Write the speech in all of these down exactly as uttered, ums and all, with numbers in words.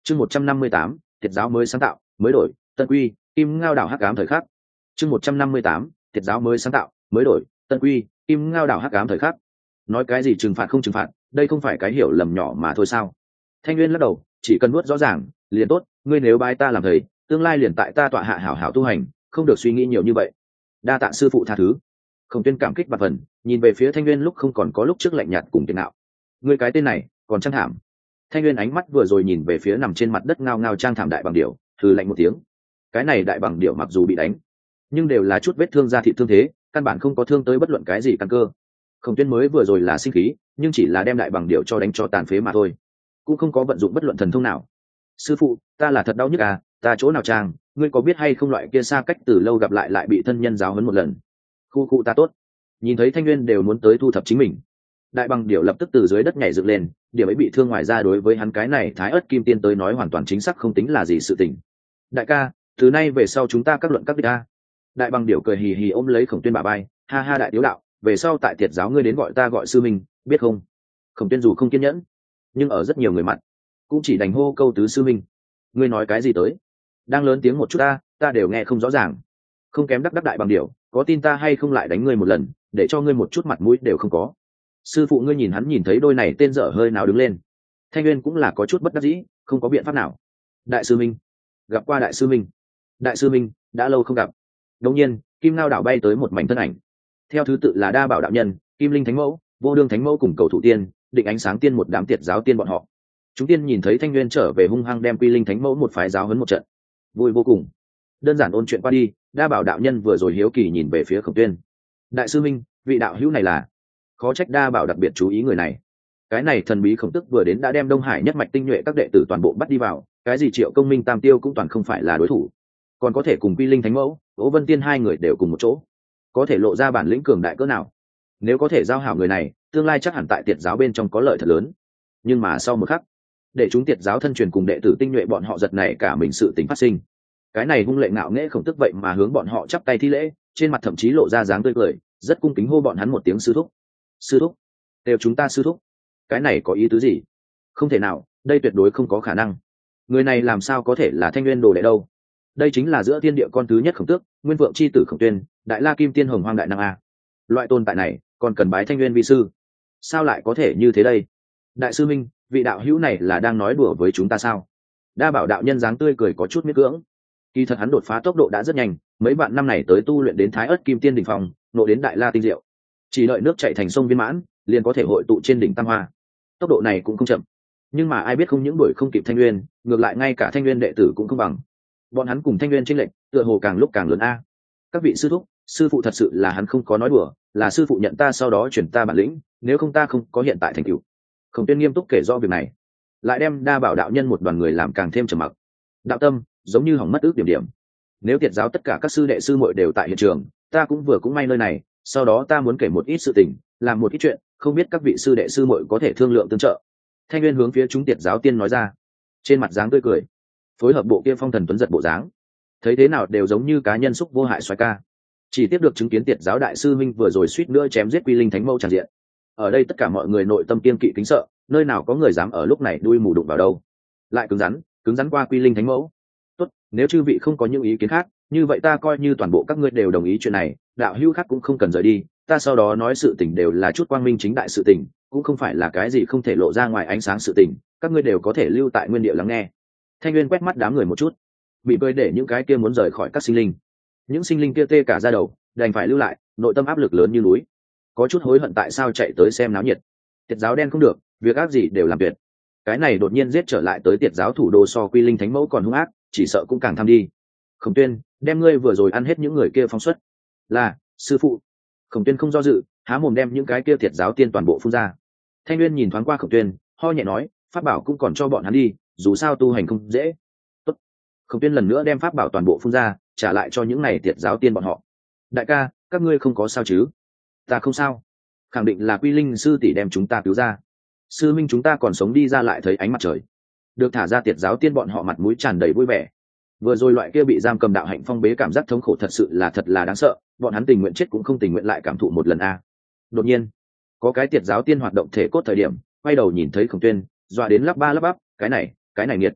chương một trăm năm mươi tám thiệt giáo mới sáng tạo mới đổi tân quy kim ngao đảo hắc ám thời khắc. chương một trăm năm mươi tám thiệt giáo mới sáng tạo mới đổi tân quy kim ngao đảo hắc ám thời khắc. Nói cái gì trừng phạt không trừng phạt, đây không phải cái hiểu lầm nhỏ mà thôi sao? Thanh Nguyên lắc đầu, chỉ cần nuốt rõ ràng liền tốt, ngươi nếu bái ta làm thầy, tương lai liền tại ta tọa hạ hảo hảo tu hành, không được suy nghĩ nhiều như vậy. Đa tạ sư phụ tha thứ. Khổng Tuyên cảm kích và phần, nhìn về phía Thanh Nguyên lúc không còn có lúc trước lạnh nhạt cùng kiên nạo. Ngươi cái tên này còn trang thảm. Thanh Nguyên ánh mắt vừa rồi nhìn về phía nằm trên mặt đất ngao ngao trang thảm đại bằng điểu, thử lạnh một tiếng. Cái này đại bằng điểu mặc dù bị đánh, nhưng đều là chút vết thương da thịt thương thế, căn bản không có thương tới bất luận cái gì căn cơ. Khổng Tuyên mới vừa rồi là sinh khí, nhưng chỉ là đem đại bằng điểu cho đánh cho tàn phế mà thôi, cũng không có vận dụng bất luận thần thông nào. Sư phụ, ta là thật đau nhức à, ta chỗ nào trang, ngươi có biết hay không loại kia xa cách từ lâu gặp lại lại bị thân nhân giáo huấn một lần. Khu cụ ta tốt. Nhìn thấy Thanh Nguyên đều muốn tới thu thập chính mình, đại bằng điểu lập tức từ dưới đất nhảy dựng lên, điểm ấy bị thương ngoài ra đối với hắn cái này thái ớt kim tiên tới nói hoàn toàn chính xác không tính là gì sự tình. Đại ca, từ nay về sau chúng ta các luận các đích a. Đại bằng điểu cười hì hì ôm lấy Khổng Tuyên bả vai, ha ha đại điếu đạo, về sau tại thiệt giáo ngươi đến gọi ta gọi sư minh, biết không? Khổng Tuyên dù không kiên nhẫn, nhưng ở rất nhiều người mặt cũng chỉ đành hô câu tứ sư minh. Ngươi nói cái gì tới? Đang lớn tiếng một chút ta, ta đều nghe không rõ ràng. Không kém đắc đắc đại bằng điểu, có tin ta hay không lại đánh ngươi một lần, để cho ngươi một chút mặt mũi đều không có. Sư phụ ngươi nhìn hắn nhìn thấy đôi này tên dở hơi nào đứng lên. Thanh Nguyên cũng là có chút bất đắc dĩ, không có biện pháp nào. Đại sư minh, gặp qua đại sư minh. Đại sư minh, đã lâu không gặp. Đột nhiên, kim ngao đảo bay tới một mảnh thân ảnh. Theo thứ tự là Đa Bảo đạo nhân, Kim Linh thánh mẫu, Vô Đương thánh mẫu cùng Cầu Thủ tiên, Định Ánh sáng tiên một đám tiệt giáo tiên bọn họ. Chúng tiên nhìn thấy Thanh Nguyên trở về hung hăng đem Quy Linh thánh mẫu một phái giáo huấn một trận, vui vô cùng. Đơn giản ôn chuyện qua đi, Đa Bảo đạo nhân vừa rồi hiếu kỳ nhìn về phía Khổng Tuyên. Đại sư minh, vị đạo hữu này là? Khó trách Đa Bảo đặc biệt chú ý người này. Cái này thần bí khổng tức vừa đến đã đem Đông Hải nhất mạch tinh nhuệ các đệ tử toàn bộ bắt đi vào, cái gì Triệu Công Minh Tam Tiêu cũng toàn không phải là đối thủ, còn có thể cùng Quy Linh thánh mẫu, Đỗ Vân Tiên hai người đều cùng một chỗ, có thể lộ ra bản lĩnh cường đại cỡ nào. Nếu có thể giao hảo người này, tương lai chắc hẳn tại tiệt giáo bên trong có lợi thật lớn. Nhưng mà sau một khắc, để chúng tiệt giáo thân truyền cùng đệ tử tinh nhuệ bọn họ giật này cả mình sự tình phát sinh. Cái này hung lệ ngạo nghễ khổng tức vậy mà hướng bọn họ chắp tay thi lễ, trên mặt thậm chí lộ ra dáng tươi cười, rất cung kính hô bọn hắn một tiếng sư thúc. Sư thúc, đều chúng ta sư thúc. Cái này có ý tứ gì? Không thể nào, đây tuyệt đối không có khả năng. Người này làm sao có thể là Thanh Nguyên đồ đệ đâu? Đây chính là giữa thiên địa con thứ nhất khổng tước, Nguyên Vượng chi tử Khổng Tuyên, Đại La Kim Tiên Hồng Hoang đại năng a. Loại tồn tại này còn cần bái Thanh Nguyên vi sư? Sao lại có thể như thế đây? Đại sư minh, vị đạo hữu này là đang nói đùa với chúng ta sao? Đa Bảo đạo nhân dáng tươi cười có chút miễn cưỡng. Kỳ thật hắn đột phá tốc độ đã rất nhanh, mấy bạn năm này tới tu luyện đến Thái Ức Kim Tiên đỉnh phong, nộ đến Đại La tinh diệu. Chỉ đợi nước chảy thành sông viên mãn, liền có thể hội tụ trên đỉnh Tam Hoa. Tốc độ này cũng không chậm. Nhưng mà ai biết không những đuổi không kịp Thanh Nguyên, ngược lại ngay cả Thanh Nguyên đệ tử cũng không bằng. Bọn hắn cùng Thanh Nguyên chênh lệch, tựa hồ càng lúc càng lớn a. Các vị sư thúc, sư phụ thật sự là hắn không có nói đùa, là sư phụ nhận ta sau đó chuyển ta bản lĩnh, nếu không ta không có hiện tại thành tựu. Khổng Tuyên nghiêm túc kể rõ việc này, lại đem Đa Bảo đạo nhân một đoàn người làm càng thêm trầm mặc. Đạo tâm giống như hỏng mất ước điểm điểm. Nếu tiệt giáo tất cả các sư đệ sư muội đều tại hiện trường, ta cũng vừa cũng may nơi này, sau đó ta muốn kể một ít sự tình, làm một ít chuyện, không biết các vị sư đệ sư muội có thể thương lượng tương trợ. Thanh Nguyên hướng phía chúng tiệt giáo tiên nói ra, trên mặt dáng tươi cười, phối hợp bộ kia phong thần tuấn giật bộ dáng, thấy thế nào đều giống như cá nhân xúc vô hại xoái ca. Chỉ tiếp được chứng kiến tiệt giáo đại sư minh vừa rồi suýt nữa chém giết Quy Linh thánh mẫu tràn diện. Ở đây tất cả mọi người nội tâm kiên kỵ kính sợ, nơi nào có người dám ở lúc này đuôi mù đụng vào đâu. Lại cứng rắn, cứng rắn qua Quy Linh thánh mẫu. Tốt, nếu chư vị không có những ý kiến khác, như vậy ta coi như toàn bộ các ngươi đều đồng ý chuyện này, đạo hữu khác cũng không cần rời đi, ta sau đó nói sự tình đều là chút quang minh chính đại sự tình, cũng không phải là cái gì không thể lộ ra ngoài ánh sáng sự tình, các ngươi đều có thể lưu tại nguyên địa lắng nghe. Thanh Nguyên quét mắt đám người một chút, bị bơi để những cái kia muốn rời khỏi các sinh linh, những sinh linh kia tê cả da đầu, đành phải lưu lại, nội tâm áp lực lớn như núi, có chút hối hận tại sao chạy tới xem náo nhiệt. Tiệt giáo đen không được, việc ác gì đều làm tuyệt. Cái này đột nhiên giết trở lại tới tiệt giáo thủ đô so Quy Linh thánh mẫu còn hung ác, chỉ sợ cũng càng tham đi. Khổng Tuyên, đem ngươi vừa rồi ăn hết những người kia phóng xuất. Là sư phụ. Khổng Tuyên không do dự, há mồm đem những cái kia tiệt giáo tiên toàn bộ phun ra. Thanh Nguyên nhìn thoáng qua Khổng Tuyên, ho nhẹ nói, pháp bảo cũng còn cho bọn hắn đi, dù sao tu hành không dễ. Tốt. Khổng Tuyên lần nữa đem pháp bảo toàn bộ phun ra, trả lại cho những này tiệt giáo tiên bọn họ. Đại ca, các ngươi không có sao chứ? Ta không sao. Khẳng định là Quy Linh sư tỷ đem chúng ta cứu ra. Sư minh chúng ta còn sống đi ra lại thấy ánh mặt trời. Được thả ra tiệt giáo tiên bọn họ mặt mũi tràn đầy vui vẻ. Vừa rồi loại kia bị giam cầm đạo hạnh phong bế cảm giác thống khổ thật sự là thật là đáng sợ, bọn hắn tình nguyện chết cũng không tình nguyện lại cảm thụ một lần a. Đột nhiên, có cái tiệt giáo tiên hoạt động thể cốt thời điểm, quay đầu nhìn thấy Khổng Tuyên, dọa đến lắp ba lắp bắp, cái này, cái này nghiệt.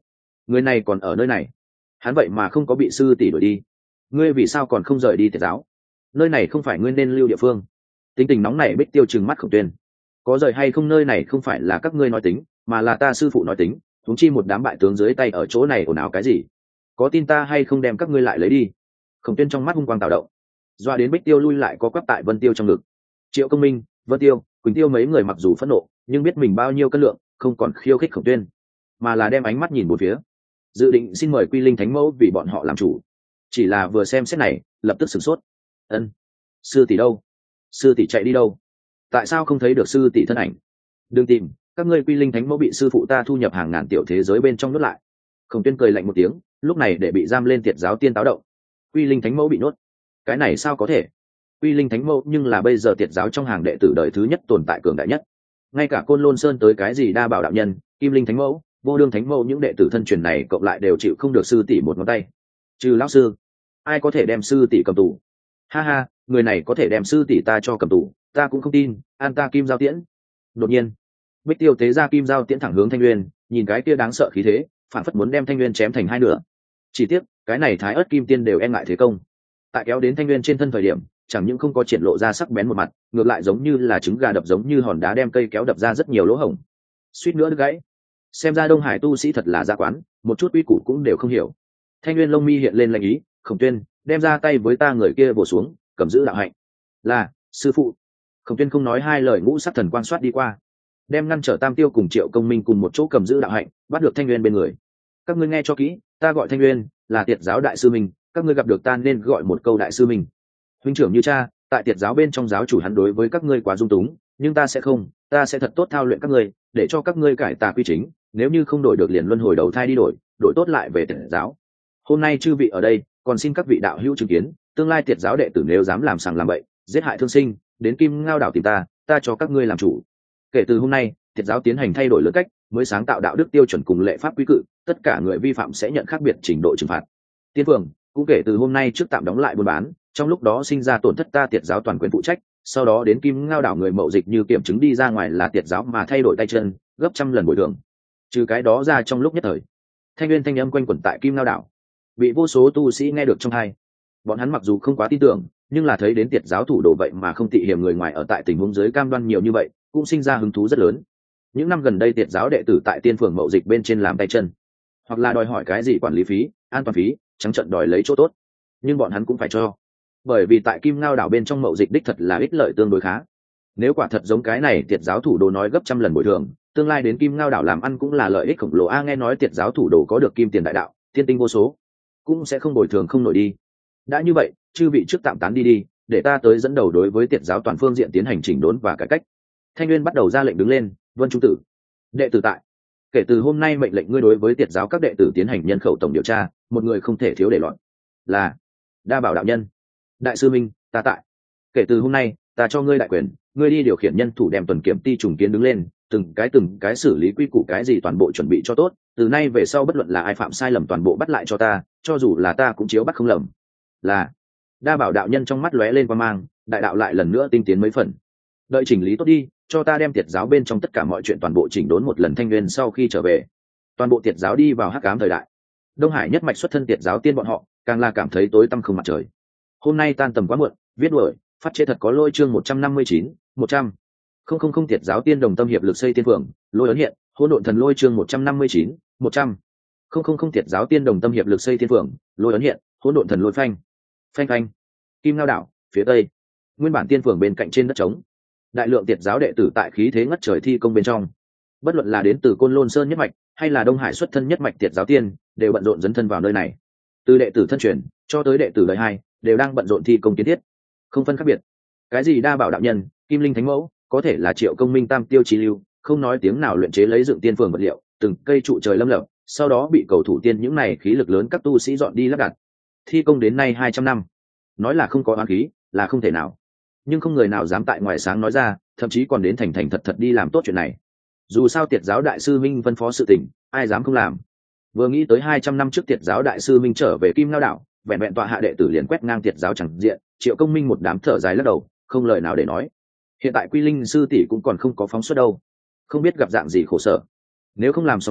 người này còn ở nơi này, hắn vậy mà không có bị sư tỷ đuổi đi. Ngươi vì sao còn không rời đi tiệt giáo? Nơi này không phải ngươi nên lưu địa phương. Tính tình nóng này Bích Tiêu trừng mắt Khổng Tuyên. Có rời hay không nơi này không phải là các ngươi nói tính, mà là ta sư phụ nói tính. Chúng chi một đám bại tướng dưới tay ở chỗ này ồn ào cái gì? Có tin ta hay không đem các ngươi lại lấy đi? Khổng Tuyên trong mắt hung quang tạo động, doa đến Bích Tiêu lui lại có quắp tại Vân Tiêu trong ngực. Triệu Công Minh, Vân Tiêu, Quỳnh Tiêu mấy người mặc dù phẫn nộ, nhưng biết mình bao nhiêu cân lượng, không còn khiêu khích Khổng Tuyên, mà là đem ánh mắt nhìn một phía, dự định xin mời Quy Linh Thánh Mẫu vì bọn họ làm chủ. Chỉ là vừa xem xét này, lập tức sửng sốt. Ân, sư tỷ đâu? Sư tỷ chạy đi đâu? Tại sao không thấy được sư tỷ thân ảnh? Đừng tìm, các ngươi Quy Linh Thánh Mẫu bị sư phụ ta thu nhập hàng ngàn tiểu thế giới bên trong nuốt lại. Khổng Tuyên cười lạnh một tiếng, lúc này để bị giam lên tiệt giáo tiên táo động. Quy Linh Thánh Mẫu bị nuốt, cái này sao có thể? Quy Linh Thánh Mẫu nhưng là bây giờ tiệt giáo trong hàng đệ tử đời thứ nhất tồn tại cường đại nhất, ngay cả Côn Lôn Sơn tới cái gì Đa Bảo đạo nhân, Kim Linh Thánh Mẫu, Vô Đương Thánh Mẫu những đệ tử thân truyền này cộng lại đều chịu không được sư tỷ một ngón tay. Trừ lão sư, ai có thể đem sư tỷ cầm tù? Ha ha, người này có thể đem sư tỷ ta cho cầm tù, ta cũng không tin. An ta Kim Giao Tiễn. Đột nhiên, Bích Tiêu tế ra Kim Giao Tiễn thẳng hướng Thanh Nguyên, nhìn cái kia đáng sợ khí thế, phản phất muốn đem Thanh Nguyên chém thành hai nửa. Chỉ tiếc, cái này Thái Ức Kim Tiên đều e ngại thế công. Tại kéo đến Thanh Nguyên trên thân thời điểm, chẳng những không có triển lộ ra sắc bén một mặt, ngược lại giống như là trứng gà đập, giống như hòn đá đem cây kéo đập ra rất nhiều lỗ hổng, suýt nữa đứt gãy. Xem ra Đông Hải tu sĩ thật là gia quán, một chút uy củ cũng đều không hiểu. Thanh Nguyên lông mi hiện lên lạnh ý, Khổng Tuyên, đem ra tay với ta. Người kia bổ xuống, cầm giữ đạo hạnh. Là sư phụ. Khổng Tuyên không nói hai lời, ngũ sắc thần quang soát đi qua, đem ngăn trở Tam Tiêu cùng Triệu Công Minh cùng một chỗ cầm giữ đạo hạnh, bắt được Thanh Nguyên bên người. Các ngươi nghe cho kỹ, ta gọi Thanh Nguyên là tiệt giáo đại sư mình, các ngươi gặp được ta nên gọi một câu đại sư mình. Huynh trưởng như cha, tại tiệt giáo bên trong giáo chủ hắn đối với các ngươi quá dung túng, nhưng ta sẽ không, ta sẽ thật tốt thao luyện các ngươi, để cho các ngươi cải tà quy chính, nếu như không đổi được liền luân hồi đầu thai đi đổi, đổi tốt lại về tiệt giáo. Hôm nay chư vị ở đây, còn xin các vị đạo hữu chứng kiến, tương lai tiệt giáo đệ tử nếu dám làm sằng làm bậy, giết hại thương sinh, đến Kim Ngao đảo tìm ta, ta cho các ngươi làm chủ. Kể từ hôm nay, tiệt giáo tiến hành thay đổi lớn cách, mới sáng tạo đạo đức tiêu chuẩn cùng lệ pháp quy cự, tất cả người vi phạm sẽ nhận khác biệt trình độ trừng phạt. Tiên phường cũng kể từ hôm nay trước tạm đóng lại buôn bán, trong lúc đó sinh ra tổn thất ta tiệt giáo toàn quyền phụ trách, sau đó đến Kim Ngao đảo người mậu dịch như kiểm chứng đi ra ngoài là tiệt giáo mà thay đổi tay chân, gấp trăm lần bồi thường. Trừ cái đó ra, trong lúc nhất thời, Thanh Nguyên thanh âm quanh quẩn tại Kim Ngao đảo, bị vô số tu sĩ nghe được trong tai. Bọn hắn mặc dù không quá tin tưởng, nhưng là thấy đến tiệt giáo thủ đồ vậy mà không tị hiểm người ngoài ở tại tình huống dưới cam đoan nhiều như vậy, cũng sinh ra hứng thú rất lớn. Những năm gần đây tiệt giáo đệ tử tại tiên phường mậu dịch bên trên làm tay chân, hoặc là đòi hỏi cái gì quản lý phí, an toàn phí, trắng trợn đòi lấy chỗ tốt, nhưng bọn hắn cũng phải cho, bởi vì tại Kim Ngao đảo bên trong mậu dịch đích thật là ích lợi tương đối khá. Nếu quả thật giống cái này tiệt giáo thủ đồ nói gấp trăm lần bồi thường, tương lai đến Kim Ngao đảo làm ăn cũng là lợi ích khổng lồ. A nghe nói tiệt giáo thủ đồ có được kim tiền đại đạo, thiên tinh vô số, cũng sẽ không bồi thường không nổi đi. Đã như vậy, chư vị trước tạm tán đi đi, để ta tới dẫn đầu đối với tiệt giáo toàn phương diện tiến hành chỉnh đốn và cải cách. Thanh Nguyên bắt đầu ra lệnh đứng lên. Vân Trung tử, đệ tử tại, kể từ hôm nay mệnh lệnh ngươi đối với tiệt giáo các đệ tử tiến hành nhân khẩu tổng điều tra, một người không thể thiếu để loạn. Là Đa Bảo đạo nhân. Đại sư Minh, ta tại, kể từ hôm nay ta cho ngươi đại quyền, ngươi đi điều khiển nhân thủ đem tuần kiểm ti trùng kiến đứng lên, từng cái từng cái xử lý quy củ cái gì toàn bộ chuẩn bị cho tốt, từ nay về sau bất luận là ai phạm sai lầm toàn bộ bắt lại cho ta, cho dù là ta cũng chiếu bắt không lầm. Là Đa Bảo đạo nhân trong mắt lóe lên quang mang, đại đạo lại lần nữa tinh tiến mấy phần. Đợi chỉnh lý tốt đi, cho ta đem tiệt giáo bên trong tất cả mọi chuyện toàn bộ chỉnh đốn một lần. Thanh Nguyên sau khi trở về, toàn bộ tiệt giáo đi vào hắc ám thời đại. Đông Hải nhất mạch xuất thân tiệt giáo tiên bọn họ càng là cảm thấy tối tăm không mặt trời. Hôm nay tan tầm quá muộn, viết đuổi phát chế thật có lôi. Chương một trăm năm mươi chín, một trăm không không không tiệt giáo tiên đồng tâm hiệp lực xây tiên phường, lôi ấn hiện, hỗn độn thần lôi. Chương một trăm năm mươi chín, một trăm không không không tiệt giáo tiên đồng tâm hiệp lực xây tiên phường, lôi ấn hiện, hỗn độn thần lôi. Phanh phanh phanh. Kim Ngao đảo phía tây, nguyên bản tiên phường bên cạnh trên đất trống, đại lượng tiệt giáo đệ tử tại khí thế ngất trời thi công bên trong. Bất luận là đến từ Côn Lôn Sơn nhất mạch hay là Đông Hải xuất thân nhất mạch tiệt giáo tiên, đều bận rộn dấn thân vào nơi này. Từ đệ tử thân truyền cho tới đệ tử đời hai, đều đang bận rộn thi công kiến thiết, không phân khác biệt. Cái gì Đa Bảo đạo nhân, Kim Linh Thánh Mẫu, có thể là Triệu Công Minh, Tam Tiêu Chí Lưu, không nói tiếng nào luyện chế lấy dựng tiên phường vật liệu, từng cây trụ trời lâm lập, sau đó bị cầu thủ tiên những này khí lực lớn các tu sĩ dọn đi lắp đặt. Thi công đến nay hai trăm năm, nói là không có oán khí là không thể nào, nhưng không người nào dám tại ngoài sáng nói ra, thậm chí còn đến thành thành thật thật đi làm tốt chuyện này. Dù sao tiệt giáo đại sư Minh phân phó sự tình, ai dám không làm. Vừa nghĩ tới hai trăm năm trước tiệt giáo đại sư Minh trở về Kim Ngao đảo, vẹn vẹn tọa hạ đệ tử liền quét ngang tiệt giáo chẳng diện, Triệu Công Minh một đám thở dài lắc đầu, không lời nào để nói. Hiện tại Quy Linh sư tỷ cũng còn không có phóng xuất đâu, không biết gặp dạng gì khổ sở. Nếu không làm xong đến,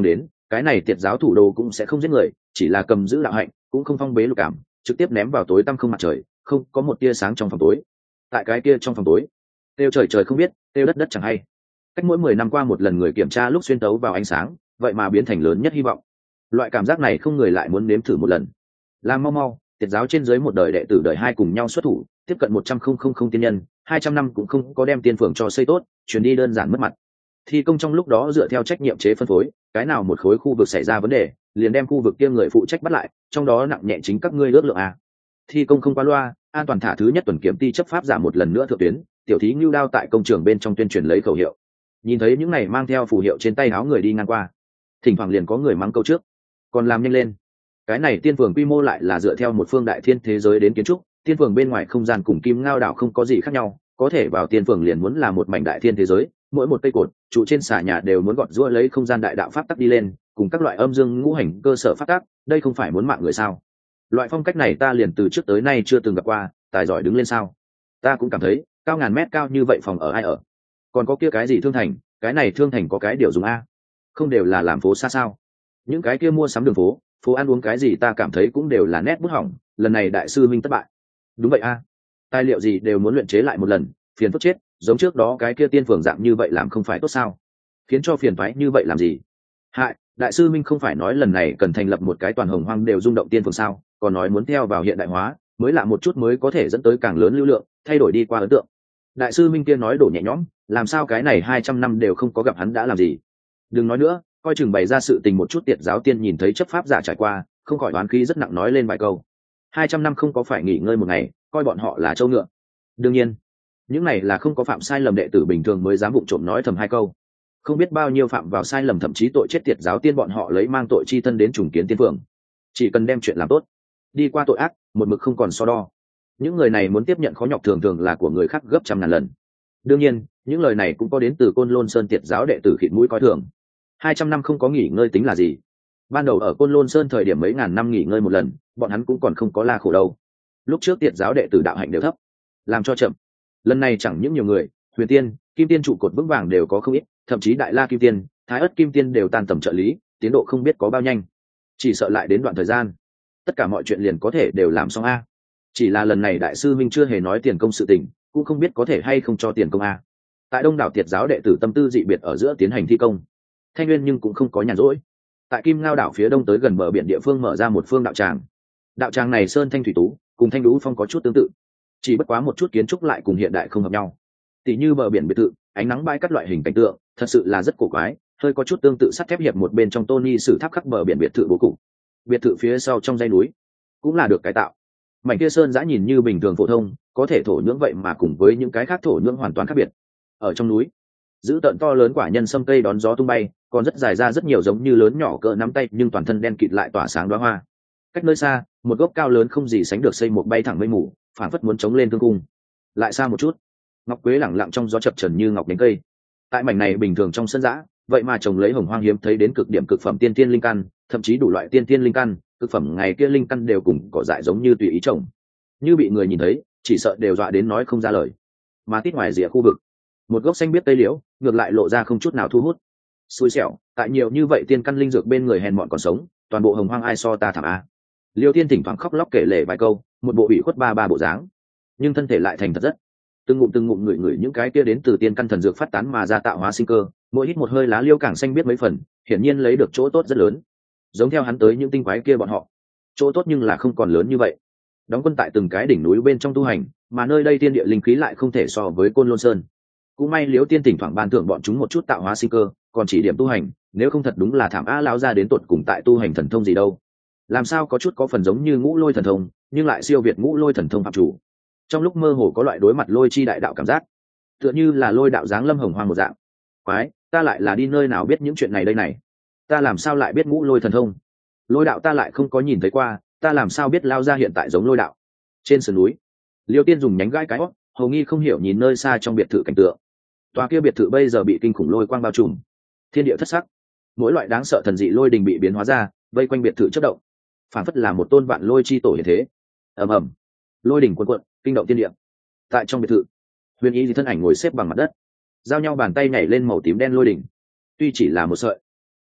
cái này tiệt giáo thủ đồ cũng sẽ không giết người, chỉ là cầm giữ đạo hạnh, cũng không phong bế lục cảm, trực tiếp ném vào tối tăm không mặt trời, không có một tia sáng trong phòng tối. Tại cái kia trong phòng tối, tiêu trời trời không biết, tiêu đất đất chẳng hay. Cách mỗi mười năm qua một lần người kiểm tra lúc xuyên tấu vào ánh sáng, vậy mà biến thành lớn nhất hy vọng. Loại cảm giác này không người lại muốn nếm thử một lần. Làm mau mau, tiệt giáo trên dưới một đời đệ tử đời hai cùng nhau xuất thủ, tiếp cận một trăm không không không tiên nhân, hai trăm năm cũng không có đem tiên phường cho xây tốt, chuyển đi đơn giản mất mặt. Thi công trong lúc đó dựa theo trách nhiệm chế phân phối, cái nào một khối khu vực xảy ra vấn đề, liền đem khu vực kia người phụ trách bắt lại, trong đó nặng nhẹ chính các ngươi ước lượng à. Thi công không qua loa, an toàn thả thứ nhất tuần kiểm ty chấp pháp giả một lần nữa thượng tuyến, tiểu thí ngưu đao tại công trường bên trong tuyên truyền lấy khẩu hiệu. Nhìn thấy những này mang theo phù hiệu trên tay áo người đi ngang qua, thỉnh thoảng liền có người mắng câu trước, còn làm nhanh lên. Cái này tiên phường quy mô lại là dựa theo một phương đại thiên thế giới đến kiến trúc, tiên phường bên ngoài không gian cùng kim ngao đảo không có gì khác nhau, có thể vào tiên phường liền muốn là một mảnh đại thiên thế giới, mỗi một cây cột trụ trên xà nhà đều muốn gọt giũa lấy không gian đại đạo pháp tắc đi lên, cùng các loại âm dương ngũ hành cơ sở pháp tắc, đây không phải muốn mạng người sao? Loại phong cách này ta liền từ trước tới nay chưa từng gặp qua, tài giỏi đứng lên sao? Ta cũng cảm thấy, cao ngàn mét cao như vậy phòng ở ai ở? Còn có kia cái gì thương thành, cái này thương thành có cái điều dùng a? Không đều là làm phố xa sao? Những cái kia mua sắm đường phố, phố ăn uống cái gì ta cảm thấy cũng đều là nét bút hỏng, lần này đại sư minh thất bại. Đúng vậy a, tài liệu gì đều muốn luyện chế lại một lần, phiền phức chết, giống trước đó cái kia tiên phường dạng như vậy làm không phải tốt sao? Khiến cho phiền toái như vậy làm gì? Hại, đại sư minh không phải nói lần này cần thành lập một cái toàn hồng hoang đều rung động tiên phường sao, còn nói muốn theo vào hiện đại hóa, mới lạ một chút mới có thể dẫn tới càng lớn lưu lượng, thay đổi đi qua ấn tượng. Đại sư minh kia nói đổ nhẹ nhõm, làm sao cái này hai trăm năm đều không có gặp hắn đã làm gì? Đừng nói nữa, coi chừng bày ra sự tình một chút tiệt giáo tiên nhìn thấy chấp pháp giả trải qua, không khỏi đoán khí rất nặng nói lên vài câu. Hai trăm năm không có phải nghỉ ngơi một ngày, coi bọn họ là trâu ngựa. Đương nhiên, những này là không có phạm sai lầm đệ tử bình thường mới dám vụng trộm nói thầm hai câu. Không biết bao nhiêu phạm vào sai lầm thậm chí tội chết tiệt giáo tiên bọn họ lấy mang tội chi thân đến trùng kiến tiên phường. Chỉ cần đem chuyện làm tốt, đi qua tội ác, một mực không còn so đo. Những người này muốn tiếp nhận khó nhọc thường thường là của người khác gấp trăm ngàn lần. Đương nhiên, những lời này cũng có đến từ Côn Lôn Sơn tiệt giáo đệ tử khịt mũi coi thường. Hai trăm năm không có nghỉ ngơi tính là gì? Ban đầu ở Côn Lôn Sơn thời điểm mấy ngàn năm nghỉ ngơi một lần, bọn hắn cũng còn không có la khổ đâu. Lúc trước tiệt giáo đệ tử đạo hạnh đều thấp, làm cho chậm. Lần này chẳng những nhiều người, huyền tiên, kim tiên trụ cột vững vàng đều có không ít, thậm chí đại la kim tiên, thái ất kim tiên đều tan tầm trợ lý, tiến độ không biết có bao nhanh. Chỉ sợ lại đến đoạn thời gian, tất cả mọi chuyện liền có thể đều làm xong a. Chỉ là lần này đại sư minh chưa hề nói tiền công sự tình, cũng không biết có thể hay không cho tiền công a. Tại đông đảo tiệt giáo đệ tử tâm tư dị biệt ở giữa tiến hành thi công, Thanh Nguyên nhưng cũng không có nhàn rỗi. Tại Kim Ngao đảo phía đông tới gần bờ biển địa phương mở ra một phương đạo tràng. Đạo tràng này sơn thanh thủy tú, cùng Thanh Đũ Phong có chút tương tự, chỉ bất quá một chút kiến trúc lại cùng hiện đại không hợp nhau. Tỷ như bờ biển biệt thự, ánh nắng bay cắt loại hình cảnh tượng, thật sự là rất cổ quái, hơi có chút tương tự sắt thép hiệp một bên trong Tony sử tháp khắc bờ biển biệt thự bố cục. Biệt thự phía sau trong dãy núi cũng là được cải tạo. Mảnh kia sơn giã nhìn như bình thường phổ thông, có thể thổ nhưỡng vậy mà cùng với những cái khác thổ nhưỡng hoàn toàn khác biệt. Ở trong núi, giữ tận to lớn quả nhân sâm cây đón gió tung bay, còn rất dài ra rất nhiều giống như lớn nhỏ cỡ nắm tay nhưng toàn thân đen kịt lại tỏa sáng đóa hoa. Cách nơi xa, một gốc cao lớn không gì sánh được xây một bay thẳng mây mù, phản phất muốn chống lên thương cung. Lại xa một chút, ngọc quế lẳng lặng trong gió chập chờn như ngọc nhánh cây. Tại mảnh này bình thường trong sân giã, vậy mà trồng lấy hồng hoang hiếm thấy đến cực điểm cực phẩm tiên tiên linh căn, thậm chí đủ loại tiên tiên linh căn, cực phẩm ngày kia linh căn đều cùng cỏ dại giống như tùy ý trồng. Như bị người nhìn thấy, chỉ sợ đều dọa đến nói không ra lời. Mà tít ngoài rìa khu vực, một gốc xanh biết tây liễu, ngược lại lộ ra không chút nào thu hút. Xui xẻo, tại nhiều như vậy tiên căn linh dược bên người hèn mọn còn sống, toàn bộ hồng hoang ai so ta thảm a. Liêu Tiên thỉnh thoảng khóc lóc kể lể vài câu, một bộ bị khuất ba ba bộ dáng, nhưng thân thể lại thành thật rất. Từng ngụm từng ngụm ngửi ngửi những cái kia đến từ tiên căn thần dược phát tán mà ra tạo hóa sinh cơ, mỗi hít một hơi lá liêu càng xanh biết mấy phần, hiển nhiên lấy được chỗ tốt rất lớn. Giống theo hắn tới những tinh quái kia bọn họ, chỗ tốt nhưng là không còn lớn như vậy. Đóng quân tại từng cái đỉnh núi bên trong tu hành, mà nơi đây tiên địa linh khí lại không thể so với Côn Lôn Sơn. Cũng may Liễu Tiên thỉnh thoảng ban thưởng bọn chúng một chút tạo hóa sinh cơ, còn chỉ điểm tu hành, nếu không thật đúng là thảm a lão ra đến tột cùng tại tu hành thần thông gì đâu. Làm sao có chút có phần giống như Ngũ Lôi thần thông, nhưng lại siêu việt Ngũ Lôi thần thông phạm chủ. Trong lúc mơ hồ có loại đối mặt lôi chi đại đạo cảm giác, tựa như là lôi đạo giáng lâm hồng hoang một dạng. Quái, ta lại là đi nơi nào biết những chuyện này đây này? Ta làm sao lại biết Ngũ Lôi thần thông? Lôi đạo ta lại không có nhìn thấy qua, ta làm sao biết lao ra hiện tại giống lôi đạo? Trên sườn núi, Liêu Tiên dùng nhánh gai cái hót, hầu nghi không hiểu nhìn nơi xa trong biệt thự cảnh tượng. Tòa kia biệt thự bây giờ bị kinh khủng lôi quang bao trùm, thiên địa thất sắc, mỗi loại đáng sợ thần dị lôi đình bị biến hóa ra, vây quanh biệt thự chớp động, phản phất là một tôn vạn lôi chi tổ hiện thế. Ầm ầm, lôi đình cuồn cuộn, kinh động thiên địa. Tại trong biệt thự, Huyền Ý thì thân ảnh ngồi xếp bằng mặt đất, giao nhau bàn tay nhảy lên màu tím đen lôi đỉnh. Tuy chỉ là một sợi,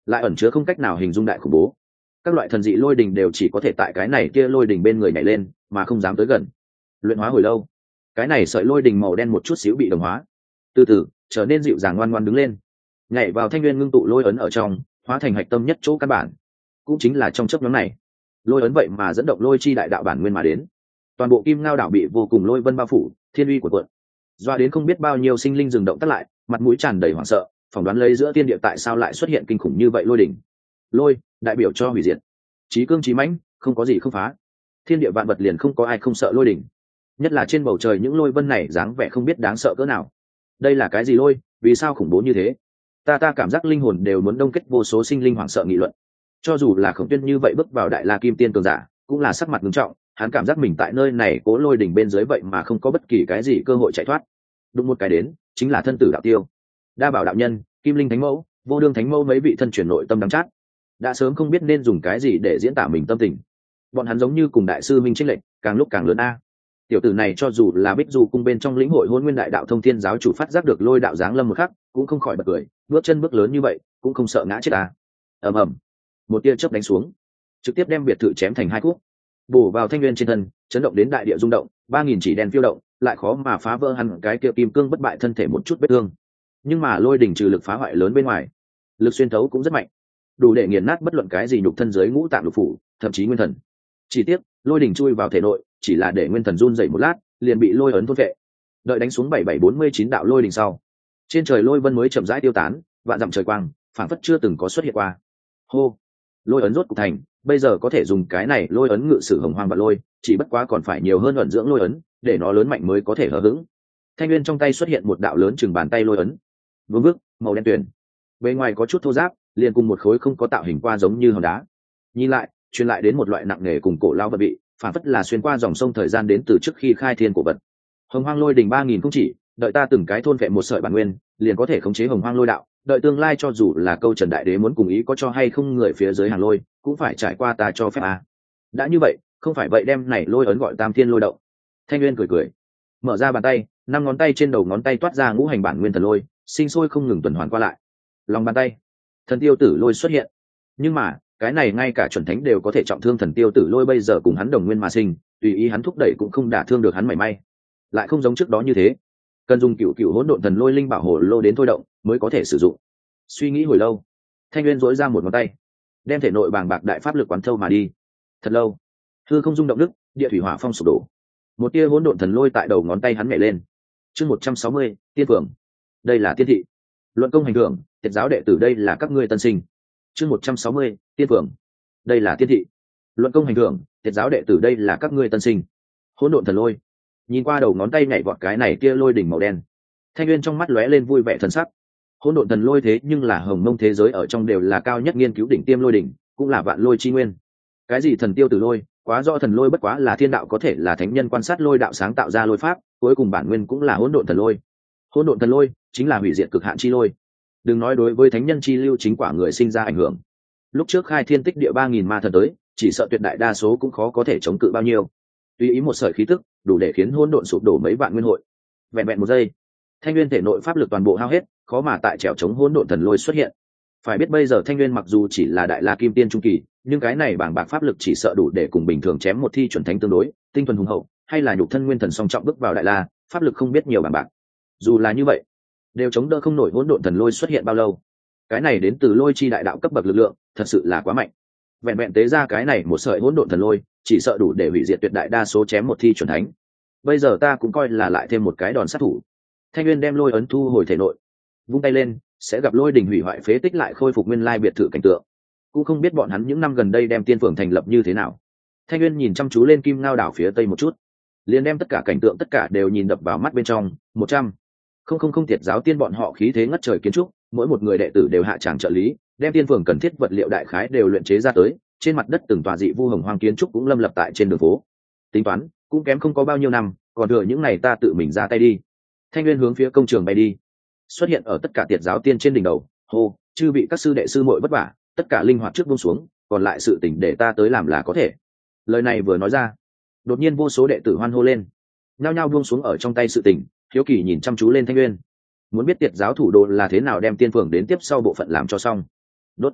lại ẩn chứa không cách nào hình dung đại khủng bố. Các loại thần dị lôi đình đều chỉ có thể tại cái này kia lôi đình bên người nhảy lên mà không dám tới gần. Luyện hóa hồi lâu, cái này sợi lôi đình màu đen một chút xíu bị đồng hóa, từ từ trở nên dịu dàng ngoan ngoan đứng lên, nhảy vào thanh nguyên ngưng tụ lôi ấn ở trong, hóa thành hạch tâm nhất chỗ căn bản. Cũng chính là trong chớp nhoáng này, lôi ấn vậy mà dẫn động lôi chi đại đạo bản nguyên mà đến. Toàn bộ Kim Ngao đảo bị vô cùng lôi vân bao phủ, thiên uy của cuộn, doa đến không biết bao nhiêu sinh linh dừng động tắt lại, mặt mũi tràn đầy hoảng sợ, phỏng đoán lấy giữa thiên địa tại sao lại xuất hiện kinh khủng như vậy lôi đỉnh. Lôi đại biểu cho hủy diệt, chí cương chí mãnh, không có gì không phá. Thiên địa vạn vật liền không có ai không sợ lôi đỉnh, nhất là trên bầu trời những lôi vân này dáng vẻ không biết đáng sợ cỡ nào. Đây là cái gì lôi, vì sao khủng bố như thế? Ta ta cảm giác linh hồn đều muốn đông kết vô số sinh linh hoảng sợ nghị luận. Cho dù là Khổng Tuyên như vậy bước vào đại la kim tiên cường giả, cũng là sắc mặt nghiêm trọng, hắn cảm giác mình tại nơi này cố lôi đỉnh bên dưới vậy mà không có bất kỳ cái gì cơ hội chạy thoát. Đúng một cái đến, chính là thân tử đạo tiêu, đa bảo đạo nhân, kim linh thánh mẫu, vô đương thánh mẫu mấy vị thân truyền nội tâm đắng chát, đã sớm không biết nên dùng cái gì để diễn tả mình tâm tình. Bọn hắn giống như cùng đại sư minh trinh lệnh càng lúc càng lớn a. Tiểu tử này cho dù là Bích Du cung bên trong lĩnh hội Hôn Nguyên Đại Đạo Thông Thiên giáo chủ phát giác được lôi đạo giáng lâm một khắc, cũng không khỏi bật cười, bước chân bước lớn như vậy, cũng không sợ ngã chết a. Ầm ầm, một tia chớp đánh xuống, trực tiếp đem biệt thự chém thành hai khúc, bổ vào thanh nguyên trên thân, chấn động đến đại địa rung động, ba nghìn chỉ đèn phiêu động, lại khó mà phá vỡ hẳn cái kia kim cương bất bại thân thể một chút vết thương. Nhưng mà lôi đỉnh trừ lực phá hoại lớn bên ngoài, lực xuyên thấu cũng rất mạnh, đủ để nghiền nát bất luận cái gì nhục thân dưới ngũ tạng lục phủ, thậm chí nguyên thần. Chỉ tiếc, lôi đỉnh chui vào thể nội, chỉ là để nguyên thần run rẩy một lát, liền bị lôi ấn thôn vệ. Đợi đánh xuống bảy bảy bốn mươi chín đạo lôi đỉnh sau, trên trời lôi vân mới chậm rãi tiêu tán, vạn dặm trời quang, phảng phất chưa từng có xuất hiện qua. Hô, lôi ấn rốt cục thành, bây giờ có thể dùng cái này lôi ấn ngự sử hồng hoang và lôi, chỉ bất quá còn phải nhiều hơn ẩn dưỡng lôi ấn, để nó lớn mạnh mới có thể hở hững. Thanh nguyên trong tay xuất hiện một đạo lớn chừng bàn tay lôi ấn, vương vức, màu đen tuyền, bên ngoài có chút thô ráp, liền cùng một khối không có tạo hình qua giống như hòn đá. Nhìn lại, truyền lại đến một loại nặng nề cùng cổ lao vật vị, phản phất là xuyên qua dòng sông thời gian đến từ trước khi khai thiên cổ vật. Hồng hoang lôi đỉnh ba nghìn không chỉ, đợi ta từng cái thôn vệ một sợi bản nguyên, liền có thể khống chế hồng hoang lôi đạo. Đợi tương lai cho dù là câu Trần Đại Đế muốn cùng ý có cho hay không người phía dưới hàng lôi, cũng phải trải qua ta cho phép à. Đã như vậy, không phải vậy đem này lôi ấn gọi tam thiên lôi động. Thanh Nguyên cười cười, mở ra bàn tay, năm ngón tay trên đầu ngón tay toát ra ngũ hành bản nguyên thần lôi, sinh sôi không ngừng tuần hoàn qua lại. Lòng bàn tay, thần tiêu tử lôi xuất hiện. Nhưng mà, cái này ngay cả chuẩn thánh đều có thể trọng thương thần tiêu tử lôi bây giờ cùng hắn đồng nguyên mà sinh, tùy ý hắn thúc đẩy cũng không đả thương được hắn mảy may. Lại không giống trước đó như thế, cần dùng cựu cựu hỗn độn thần lôi linh bảo hồ lô đến thôi động mới có thể sử dụng. Suy nghĩ hồi lâu, Thanh Nguyên dối ra một ngón tay, đem thể nội bàng bạc đại pháp lực quán thâu mà đi. Thật lâu, hư không rung động đức, địa thủy hỏa phong sụp đổ, một tia hỗn độn thần lôi tại đầu ngón tay hắn nhảy lên. Chương một trăm sáu mươi, tiên phượng. Đây là tiên thị. Luận công hành thưởng, tiệt giáo đệ tử đây là các ngươi tân sinh. Chương một trăm sáu mươi, tiên phượng. Đây là tiên thị. Luận công hành thưởng, tiệt giáo đệ tử đây là các ngươi tân sinh. Hỗn độn thần lôi. Nhìn qua đầu ngón tay nhảy vọt cái này kia lôi đỉnh màu đen, Thanh Nguyên trong mắt lóe lên vui vẻ thần sắc. Hỗn độn thần lôi thế nhưng là hồng mông thế giới ở trong đều là cao nhất nghiên cứu đỉnh tiêm lôi đỉnh, cũng là vạn lôi chi nguyên. Cái gì thần tiêu tử lôi, quá rõ thần lôi bất quá là thiên đạo có thể là thánh nhân quan sát lôi đạo sáng tạo ra lôi pháp, cuối cùng bản nguyên cũng là hỗn độn thần lôi. Hỗn độn thần lôi chính là hủy diệt cực hạn chi lôi. Đừng nói đối với thánh nhân chi lưu chính quả người sinh ra ảnh hưởng. Lúc trước khai thiên tích địa ba nghìn ma thần tới, chỉ sợ tuyệt đại đa số cũng khó có thể chống cự bao nhiêu. Tùy ý một sợi khí tức, đủ để khiến hỗn độn sụp đổ mấy vạn nguyên hội. Vẹn vẹn một giây, Thanh Nguyên thể nội pháp lực toàn bộ hao hết, khó mà tại trèo chống hỗn độn thần lôi xuất hiện. Phải biết bây giờ Thanh Nguyên mặc dù chỉ là đại la kim tiên trung kỳ, nhưng cái này bảng bạc pháp lực chỉ sợ đủ để cùng bình thường chém một thi chuẩn thánh tương đối, tinh thuần hùng hậu, hay là nhục thân nguyên thần song trọng bước vào đại la, pháp lực không biết nhiều bảng bạc. Dù là như vậy, đều chống đỡ không nổi hỗn độn thần lôi xuất hiện bao lâu. Cái này đến từ lôi chi đại đạo cấp bậc lực lượng, thật sự là quá mạnh. Vẹn vẹn tế ra cái này một sợi hỗn độn thần lôi, chỉ sợ đủ để hủy diệt tuyệt đại đa số chém một thi chuẩn thánh. Bây giờ ta cũng coi là lại thêm một cái đòn sát thủ. Thanh Nguyên đem lôi ấn thu hồi thể nội, vung tay lên, sẽ gặp lôi đình hủy hoại phế tích lại khôi phục nguyên lai biệt thự cảnh tượng. Cũng không biết bọn hắn những năm gần đây đem tiên phượng thành lập như thế nào. Thanh Nguyên nhìn chăm chú lên Kim Ngao đảo phía tây một chút, liền đem tất cả cảnh tượng tất cả đều nhìn đập vào mắt bên trong. Một trăm không không không tiệt giáo tiên bọn họ khí thế ngất trời kiến trúc, mỗi một người đệ tử đều hạ tràng trợ lý, đem tiên phượng cần thiết vật liệu đại khái đều luyện chế ra tới. Trên mặt đất từng tòa dị vu hồng hoang kiến trúc cũng lâm lập tại trên đường phố. Tính toán cũng kém không có bao nhiêu năm, còn thừa những này ta tự mình ra tay đi. Thanh Nguyên hướng phía công trường bay đi, xuất hiện ở tất cả tiệt giáo tiên trên đỉnh đầu. Hô, chư vị các sư đệ sư muội vất vả, tất cả linh hoạt trước buông xuống, còn lại sự tỉnh để ta tới làm là có thể. Lời này vừa nói ra, đột nhiên vô số đệ tử hoan hô lên, nhao nhao buông xuống ở trong tay sự tỉnh, hiếu kỳ nhìn chăm chú lên Thanh Nguyên, muốn biết tiệt giáo thủ đô là thế nào đem tiên phượng đến tiếp sau bộ phận làm cho xong. Đốt.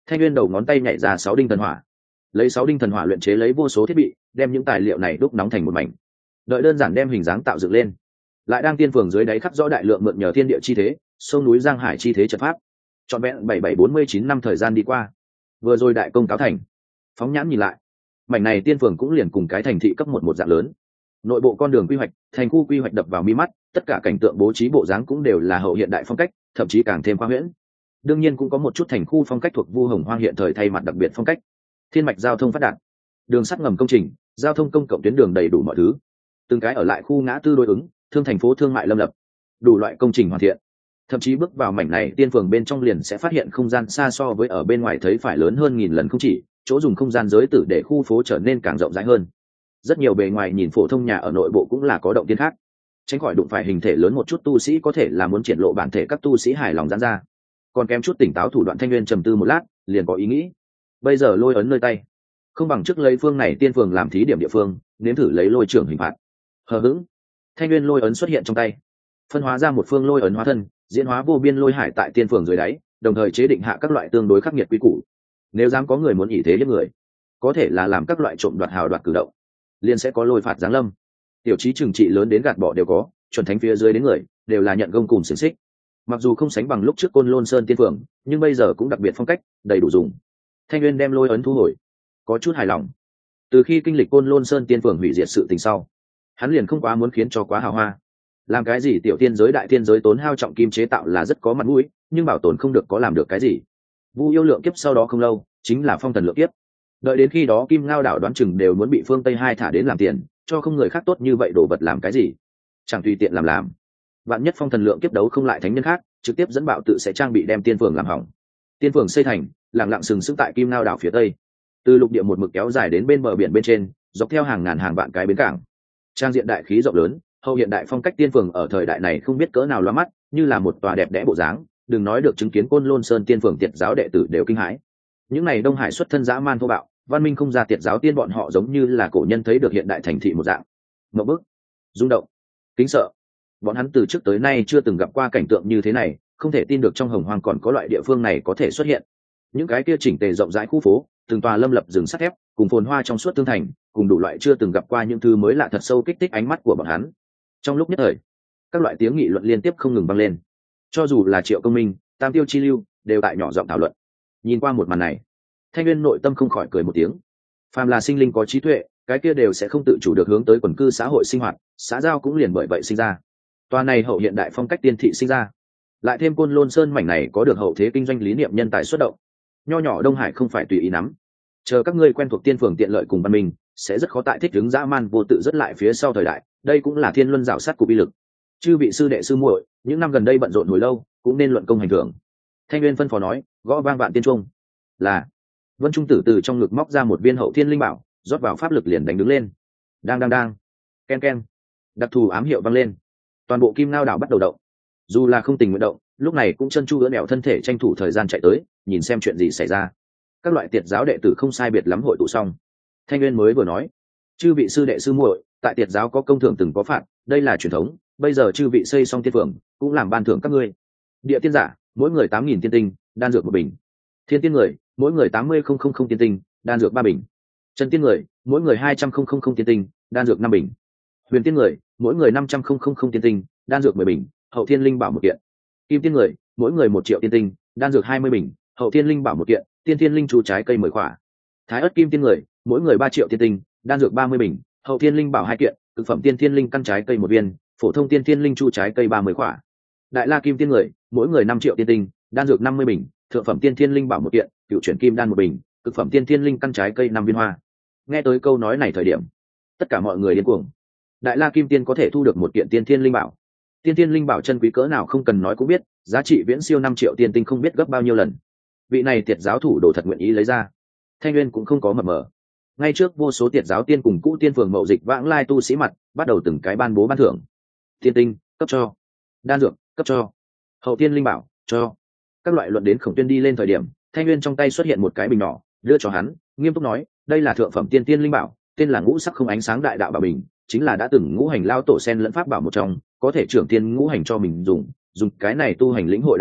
Thanh Nguyên đầu ngón tay nhảy ra sáu đinh thần hỏa, lấy sáu đinh thần hỏa luyện chế lấy vô số thiết bị, đem những tài liệu này đúc nóng thành một mảnh, đợi đơn giản đem hình dáng tạo dựng lên, lại đang tiên phường dưới đáy khắc rõ đại lượng mượn nhờ thiên địa chi thế, sông núi giang hải chi thế trận pháp. Trọn vẹn bảy bảy bốn mươi chín năm thời gian đi qua, vừa rồi đại công cáo thành. Phóng nhãn nhìn lại, mảnh này tiên phường cũng liền cùng cái thành thị cấp một một dạng lớn. Nội bộ con đường quy hoạch, thành khu quy hoạch đập vào mi mắt, tất cả cảnh tượng bố trí bộ dáng cũng đều là hậu hiện đại phong cách, thậm chí càng thêm khoa huyễn. Đương nhiên cũng có một chút thành khu phong cách thuộc Vu Hồng Hoang hiện thời thay mặt đặc biệt phong cách. Thiên mạch giao thông phát đạt, đường sắt ngầm công trình, giao thông công cộng tuyến đường đầy đủ mọi thứ. Từng cái ở lại khu ngã tư đối ứng, thương thành phố thương mại lâm lập, đủ loại công trình hoàn thiện. Thậm chí bước vào mảnh này tiên phường bên trong liền sẽ phát hiện không gian xa so với ở bên ngoài thấy phải lớn hơn nghìn lần không chỉ, chỗ dùng không gian giới tử để khu phố trở nên càng rộng rãi hơn. Rất nhiều bề ngoài nhìn phổ thông nhà ở nội bộ cũng là có động tiên khác, tránh khỏi đụng phải hình thể lớn một chút tu sĩ có thể là muốn triển lộ bản thể các tu sĩ hài lòng giãn ra. Còn kém chút tỉnh táo thủ đoạn, Thanh Nguyên trầm tư một lát, liền có ý nghĩ. Bây giờ lôi ấn nơi tay, không bằng trước lấy phương này tiên phường làm thí điểm địa phương, nếm thử lấy lôi trưởng hình phạt. Hờ hững, Thanh Nguyên lôi ấn xuất hiện trong tay, phân hóa ra một phương lôi ấn hóa thân, diễn hóa vô biên lôi hải tại tiên phường dưới đáy, đồng thời chế định hạ các loại tương đối khắc nghiệt quy củ. Nếu dám có người muốn ỷ thế hiếp người, có thể là làm các loại trộm đoạt hào đoạt cử động, liền sẽ có lôi phạt giáng lâm. Tiểu trí trừng trị lớn đến gạt bỏ đều có, chuẩn thánh phía dưới đến người đều là nhận gông cùng xiềng xích. Mặc dù không sánh bằng lúc trước Côn Lôn Sơn tiên phường, nhưng bây giờ cũng đặc biệt phong cách, đầy đủ dùng. Thanh Nguyên đem lôi ấn thu hồi, có chút hài lòng. Từ khi kinh lịch Côn Lôn Sơn tiên phường hủy diệt sự tình sau, hắn liền không quá muốn khiến cho quá hào hoa. Làm cái gì tiểu tiên giới đại tiên giới tốn hao trọng kim chế tạo là rất có mặt mũi, nhưng bảo tồn không được có làm được cái gì. Vu yêu lượng kiếp sau đó không lâu, chính là phong thần lượng kiếp. Đợi đến khi đó Kim Ngao đảo đoán chừng đều muốn bị phương Tây hai thả đến làm tiền, cho không người khác tốt như vậy đồ vật làm cái gì, chẳng tùy tiện làm làm. Vạn nhất phong thần lượng kiếp đấu không lại thánh nhân khác, trực tiếp dẫn bạo tự sẽ trang bị đem tiên phường làm hỏng. Tiên phường xây thành, lặng lặng sừng sững tại Kim Ngao đảo phía tây, từ lục địa một mực kéo dài đến bên bờ biển bên trên, dọc theo hàng ngàn hàng vạn cái bến cảng. Trang diện đại khí rộng lớn, hậu hiện đại phong cách tiên phường ở thời đại này không biết cỡ nào loa mắt, như là một tòa đẹp đẽ bộ dáng, đừng nói được chứng kiến Côn Lôn Sơn tiên phường tiệt giáo đệ tử đều kinh hãi. Những này Đông Hải xuất thân dã man thô bạo, văn minh không ra tiệt giáo tiên bọn họ giống như là cổ nhân thấy được hiện đại thành thị một dạng. Ngộ bức, rung động, kính sợ. Bọn hắn từ trước tới nay chưa từng gặp qua cảnh tượng như thế này, không thể tin được trong Hồng Hoang còn có loại địa phương này có thể xuất hiện. Những cái kia chỉnh tề rộng rãi khu phố, từng tòa lâm lập rừng sắt thép, cùng phồn hoa trong suốt tương thành, cùng đủ loại chưa từng gặp qua những thứ mới lạ thật sâu kích thích ánh mắt của bọn hắn. Trong lúc nhất thời, các loại tiếng nghị luận liên tiếp không ngừng vang lên. Cho dù là Triệu Công Minh, Tam Tiêu Chi Lưu, đều tại nhỏ giọng thảo luận. Nhìn qua một màn này, Thanh Nguyên nội tâm không khỏi cười một tiếng. Phàm là sinh linh có trí tuệ, cái kia đều sẽ không tự chủ được hướng tới quần cư xã hội sinh hoạt, xã giao cũng liền bởi vậy sinh ra. Tòa này hậu hiện đại phong cách tiên thị sinh ra, lại thêm Côn Lôn Sơn mảnh này có được hậu thế kinh doanh lý niệm nhân tài xuất động. Nho nhỏ Đông Hải không phải tùy ý nắm. Chờ các ngươi quen thuộc tiên phường tiện lợi cùng văn minh, sẽ rất khó tại thích ứng dã man vô tự rất lại phía sau thời đại, đây cũng là thiên luân rào sát của bi lực. Chư vị sư đệ sư muội, những năm gần đây bận rộn hồi lâu, cũng nên luận công hành thưởng. Thanh Nguyên phân phó nói, gõ vang vạn tiên trung. Là. Vân Trung Tử từ trong ngực móc ra một viên hậu thiên linh bảo, rót vào pháp lực liền đánh đứng lên. Đang đang đang. Ken ken. Đặc thù ám hiệu vang lên. Toàn bộ Kim Ngao đảo bắt đầu động. Dù là không tình nguyện động, lúc này cũng chân chu ưỡn nẹo thân thể tranh thủ thời gian chạy tới, nhìn xem chuyện gì xảy ra. Các loại tiệt giáo đệ tử không sai biệt lắm hội tụ xong. Thanh Nguyên mới vừa nói, chư vị sư đệ sư muội, tại tiệt giáo có công thưởng từng có phạt, đây là truyền thống, bây giờ chư vị xây xong tiên phường, cũng làm ban thưởng các ngươi. Địa tiên giả, mỗi người tám nghìn tiên tinh, đan dược một bình. Thiên tiên người, mỗi người tám mươi không không không tiên tinh, đan dược ba bình. Chân tiên người, mỗi người hai trăm không không không tiên tinh, đan dược năm bình. Huyền tiên người, mỗi người năm trăm không không không tiên tinh, đan dược mười bình, hậu thiên linh bảo một kiện. Kim tiên người, mỗi người một triệu tiên tinh, đan dược hai mươi bình, hậu thiên linh bảo một kiện, tiên thiên linh chu trái cây mười quả. Thái ất kim tiên người, mỗi người ba triệu tiên tinh, đan dược ba mươi bình, hậu thiên linh bảo hai kiện, thực phẩm tiên thiên linh căn trái cây một viên, phổ thông tiên thiên linh chu trái cây ba mươi quả. Đại la kim tiên người, mỗi người năm triệu tiên tinh, đan dược năm mươi bình, thượng phẩm tiên thiên linh bảo một kiện, cựu chuyển kim đan một bình, thực phẩm tiên thiên linh căn trái cây năm viên hoa. Nghe tới câu nói này thời điểm, tất cả mọi người điên cuồng. Đại la kim tiên có thể thu được một kiện tiên thiên linh bảo. Tiên thiên linh bảo chân quý cỡ nào không cần nói cũng biết, giá trị viễn siêu năm triệu tiên tinh không biết gấp bao nhiêu lần. Vị này tiệt giáo thủ đồ thật nguyện ý lấy ra. Thanh Nguyên cũng không có mập mờ. Ngay trước vô số tiệt giáo tiên cùng cũ tiên phường mậu dịch vãng lai tu sĩ mặt, bắt đầu từng cái ban bố ban thưởng. Tiên tinh, cấp cho. Đan dược, cấp cho. Hậu tiên linh bảo, cho. Các loại luận đến Khổng Tuyên đi lên thời điểm, Thanh Nguyên trong tay xuất hiện một cái bình nhỏ, đưa cho hắn, nghiêm túc nói, đây là thượng phẩm tiên tiên linh bảo, tên là ngũ sắc không ánh sáng đại đạo bảo bình, chính là đã từng ngũ hành lao tổ sen lẫn pháp bảo một trong, có thể trưởng tiên ngũ hành cho mình dùng, dùng cái này tu hành lĩnh hội đại đạo,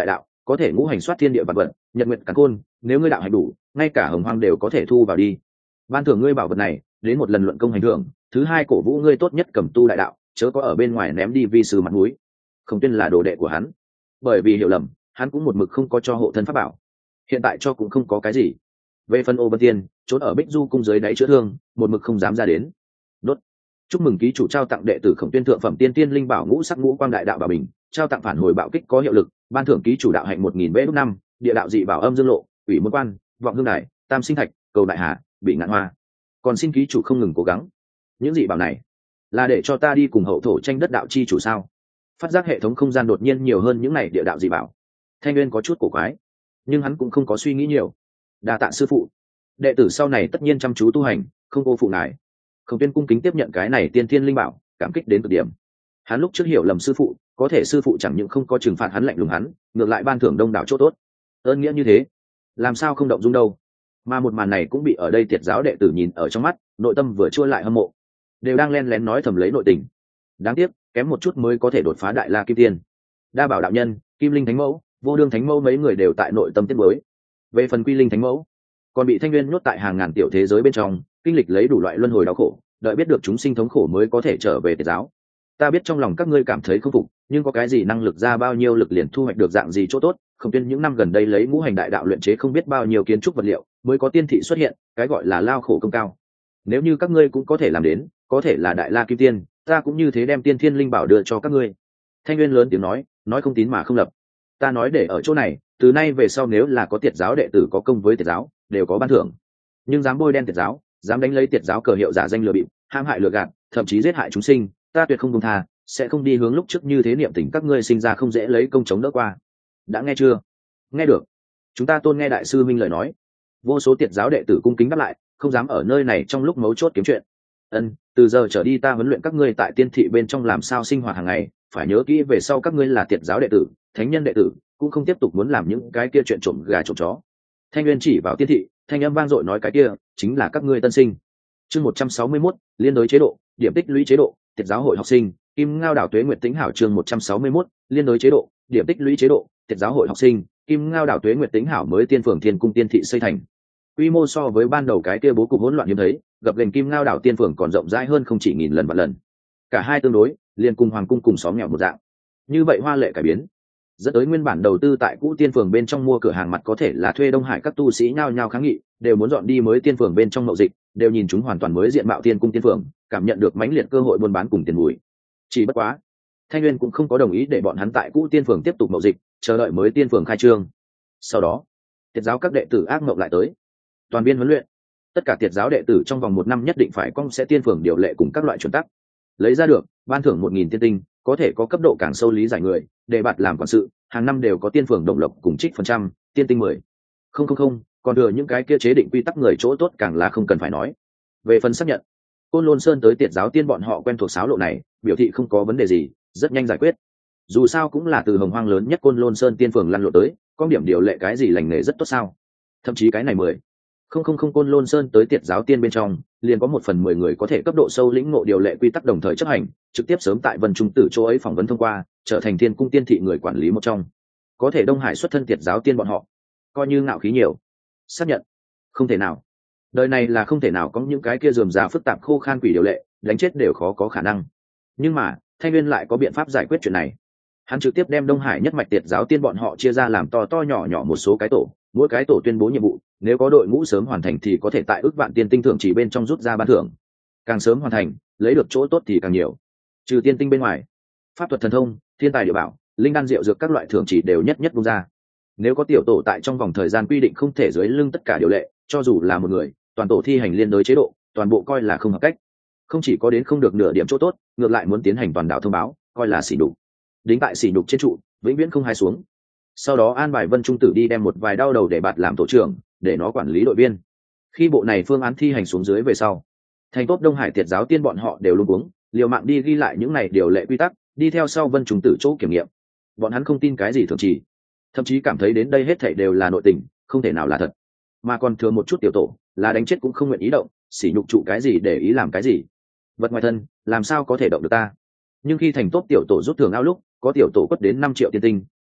có thể ngũ hành soát thiên địa vật vật, nhật nguyện cắn côn, nếu ngươi đạo hành đủ, ngay cả hồng hoang đều có thể thu vào đi. Ban thưởng ngươi bảo vật này, đến một lần luận công hành thưởng, thứ hai cổ vũ ngươi tốt nhất cầm tu đại đạo, chớ có ở bên ngoài ném đi vi sư mặt mũi. Khổng Tuyên là đồ đệ của hắn, bởi vì hiểu lầm, hắn cũng một mực không có cho hộ thân pháp bảo, hiện tại cho cũng không có cái gì. Về phần Ô Vân Tiên, trốn ở Bích Du cung dưới đáy chữa thương, một mực không dám ra đến. Đốt. Chúc mừng ký chủ trao tặng đệ tử Khổng Tuyên thượng phẩm tiên tiên linh bảo ngũ sắc ngũ quang đại đạo bảo bình, trao tặng phản hồi bạo kích có hiệu lực, ban thưởng ký chủ đạo hạnh một nghìn vé năm, địa đạo dị bảo âm dương lộ, ủy môn quan, vọng hương đài, tam sinh thạch, cầu đại hà, bị ngạn hoa. Còn xin ký chủ không ngừng cố gắng. Những dị bảo này là để cho ta đi cùng hậu thổ tranh đất đạo chi chủ sao? Phát giác hệ thống không gian đột nhiên nhiều hơn những này địa đạo dị bảo, Thanh Nguyên có chút cổ quái, nhưng hắn cũng không có suy nghĩ nhiều. Đa tạ sư phụ, đệ tử sau này tất nhiên chăm chú tu hành, không cô phụ ngài. Khổng Tuyên cung kính tiếp nhận cái này tiên thiên linh bảo, cảm kích đến cực điểm. Hắn lúc trước hiểu lầm sư phụ, có thể sư phụ chẳng những không có trừng phạt hắn lạnh lùng hắn, ngược lại ban thưởng đông đảo chỗ tốt. Ơn nghĩa như thế, làm sao không động dung đâu. Mà một màn này cũng bị ở đây Tiệt giáo đệ tử nhìn ở trong mắt, nội tâm vừa chua lại hâm mộ, đều đang len lén nói thầm lấy nội tình. Đáng tiếc, kém một chút mới có thể đột phá đại la kim tiên. Đa bảo đạo nhân, Kim Linh Thánh Mẫu, Vô Đương Thánh Mẫu mấy người đều tại nội tâm tiết mới. Về phần Quy Linh Thánh Mẫu, còn bị Thanh Nguyên nhốt tại hàng ngàn tiểu thế giới bên trong, kinh lịch lấy đủ loại luân hồi đau khổ, đợi biết được chúng sinh thống khổ mới có thể trở về Tiệt giáo. Ta biết trong lòng các ngươi cảm thấy không phục, nhưng có cái gì năng lực ra bao nhiêu lực liền thu hoạch được dạng gì chỗ tốt. Khổng Tuyên những năm gần đây lấy ngũ hành đại đạo luyện chế không biết bao nhiêu kiến trúc vật liệu, mới có tiên thị xuất hiện, cái gọi là lao khổ công cao. Nếu như các ngươi cũng có thể làm đến, có thể là đại la kim tiên, ta cũng như thế đem tiên thiên linh bảo đưa cho các ngươi. Thanh Nguyên lớn tiếng nói, nói không tín mà không lập. Ta nói để ở chỗ này, từ nay về sau nếu là có Tiệt giáo đệ tử có công với Tiệt giáo, đều có ban thưởng. Nhưng dám bôi đen Tiệt giáo, dám đánh lấy Tiệt giáo cờ hiệu giả danh lừa bịp, hãm hại lừa gạt, thậm chí giết hại chúng sinh, ta tuyệt không buông tha, sẽ không đi hướng lúc trước như thế niệm tình các ngươi sinh ra không dễ lấy công chống đỡ qua. Đã nghe chưa? Nghe được. Chúng ta tôn nghe đại sư minh lời nói. Vô số Tiệt giáo đệ tử cung kính đáp lại, không dám ở nơi này trong lúc mấu chốt kiếm chuyện. Ân, từ giờ trở đi ta huấn luyện các ngươi tại tiên thị bên trong làm sao sinh hoạt hàng ngày, phải nhớ kỹ về sau các ngươi là Tiệt giáo đệ tử, thánh nhân đệ tử, cũng không tiếp tục muốn làm những cái kia chuyện trộm gà trộm chó. Thanh Nguyên chỉ vào tiên thị, thanh âm vang dội nói cái kia chính là các ngươi tân sinh. Chương một trăm sáu mươi mốt, liên đối chế độ, điểm tích lũy chế độ, Tiệt giáo hội học sinh, Kim Ngao đảo Tuế Nguyệt Tĩnh Hảo. Chương một trăm sáu mươi mốt, liên đối chế độ, điểm tích lũy chế độ, Tiệt giáo hội học sinh, Kim Ngao đảo Tuế Nguyệt Tĩnh Hảo mới tiên phường Thiên cung tiên thị xây thành. Quy mô so với ban đầu cái kia bố cục hỗn loạn hiếm thấy, gập ghềnh Kim Ngao đảo tiên phường còn rộng rãi hơn không chỉ nghìn lần vạn lần. Cả hai tương đối, liền cùng hoàng cung cùng xóm nghèo một dạng. Như vậy hoa lệ cải biến, dẫn tới nguyên bản đầu tư tại cũ tiên phường bên trong mua cửa hàng mặt có thể là thuê Đông Hải các tu sĩ nhao nhao kháng nghị, đều muốn dọn đi mới tiên phường bên trong mậu dịch, đều nhìn chúng hoàn toàn mới diện mạo tiên cung tiên phường, cảm nhận được mãnh liệt cơ hội buôn bán cùng tiền mùi. Chỉ bất quá, Thanh Nguyên cũng không có đồng ý để bọn hắn tại cũ tiên phường tiếp tục mậu dịch, chờ đợi mới tiên phường khai trương. Sau đó, Tiệt giáo các đệ tử ác mộng lại tới, toàn viên huấn luyện. Tất cả Tiệt giáo đệ tử trong vòng một năm nhất định phải cong sẽ tiên phường điều lệ cùng các loại chuẩn tắc, lấy ra được ban thưởng một nghìn tiên tinh, có thể có cấp độ càng sâu lý giải người, đề bạt làm quản sự, hàng năm đều có tiên phường đồng lộc cùng trích phần trăm, tiên tinh mười. Không không không, còn thừa những cái kia chế định quy tắc người chỗ tốt càng là không cần phải nói. Về phần xác nhận, Côn Lôn Sơn tới Tiệt giáo tiên bọn họ quen thuộc sáo lộ này, biểu thị không có vấn đề gì, rất nhanh giải quyết. Dù sao cũng là từ hồng hoang lớn nhất Côn Lôn Sơn tiên phường lăn lộ tới, có điểm điều lệ cái gì lành nghề rất tốt sao? Thậm chí cái này mười không không không Côn Lôn Sơn tới Tiệt giáo tiên bên trong, liền có một phần mười người có thể cấp độ sâu lĩnh ngộ điều lệ quy tắc đồng thời chấp hành, trực tiếp sớm tại Vân Trung Tử chỗ ấy phỏng vấn thông qua, trở thành Thiên cung tiên thị người quản lý một trong. Có thể Đông Hải xuất thân Tiệt giáo tiên bọn họ, coi như ngạo khí nhiều. Xác nhận, không thể nào. Đời này là không thể nào có những cái kia rườm rà phức tạp khô khan quỷ điều lệ, đánh chết đều khó có khả năng. Nhưng mà, Thanh Nguyên lại có biện pháp giải quyết chuyện này. Hắn trực tiếp đem Đông Hải nhất mạch Tiệt giáo tiên bọn họ chia ra làm to to nhỏ nhỏ một số cái tổ, mỗi cái tổ tuyên bố nhiệm vụ, nếu có đội ngũ sớm hoàn thành thì có thể tại ước vạn tiên tinh thưởng chỉ bên trong rút ra ban thưởng. Càng sớm hoàn thành, lấy được chỗ tốt thì càng nhiều. Trừ tiên tinh bên ngoài, pháp thuật thần thông, thiên tài địa bảo, linh đan rượu dược các loại thưởng chỉ đều nhất nhất bung ra. Nếu có tiểu tổ tại trong vòng thời gian quy định không thể dưới lưng tất cả điều lệ, cho dù là một người, toàn tổ thi hành liên đối chế độ, toàn bộ coi là không hợp cách. Không chỉ có đến không được nửa điểm chỗ tốt, ngược lại muốn tiến hành toàn đạo thông báo, coi là sỉ nhục. Đính tại sỉ nhục trên trụ, vĩnh viễn không hai xuống. Sau đó an bài Vân Trung Tử đi đem một vài đau đầu để bạt làm tổ trưởng, để nó quản lý đội viên. Khi bộ này phương án thi hành xuống dưới về sau, thành tốt Đông Hải Tiệt giáo tiên bọn họ đều luống cuống, liều mạng đi ghi lại những này điều lệ quy tắc, đi theo sau Vân Trung Tử chỗ kiểm nghiệm. Bọn hắn không tin cái gì thường chỉ, thậm chí cảm thấy đến đây hết thảy đều là nội tình, không thể nào là thật, mà còn thừa một chút tiểu tổ là đánh chết cũng không nguyện ý động, sỉ nhục trụ cái gì để ý làm cái gì. Vật ngoài thân làm sao có thể động được ta. Nhưng khi thành tốt tiểu tổ rút thưởng ao lúc, có tiểu tổ quất đến năm triệu tiên tinh,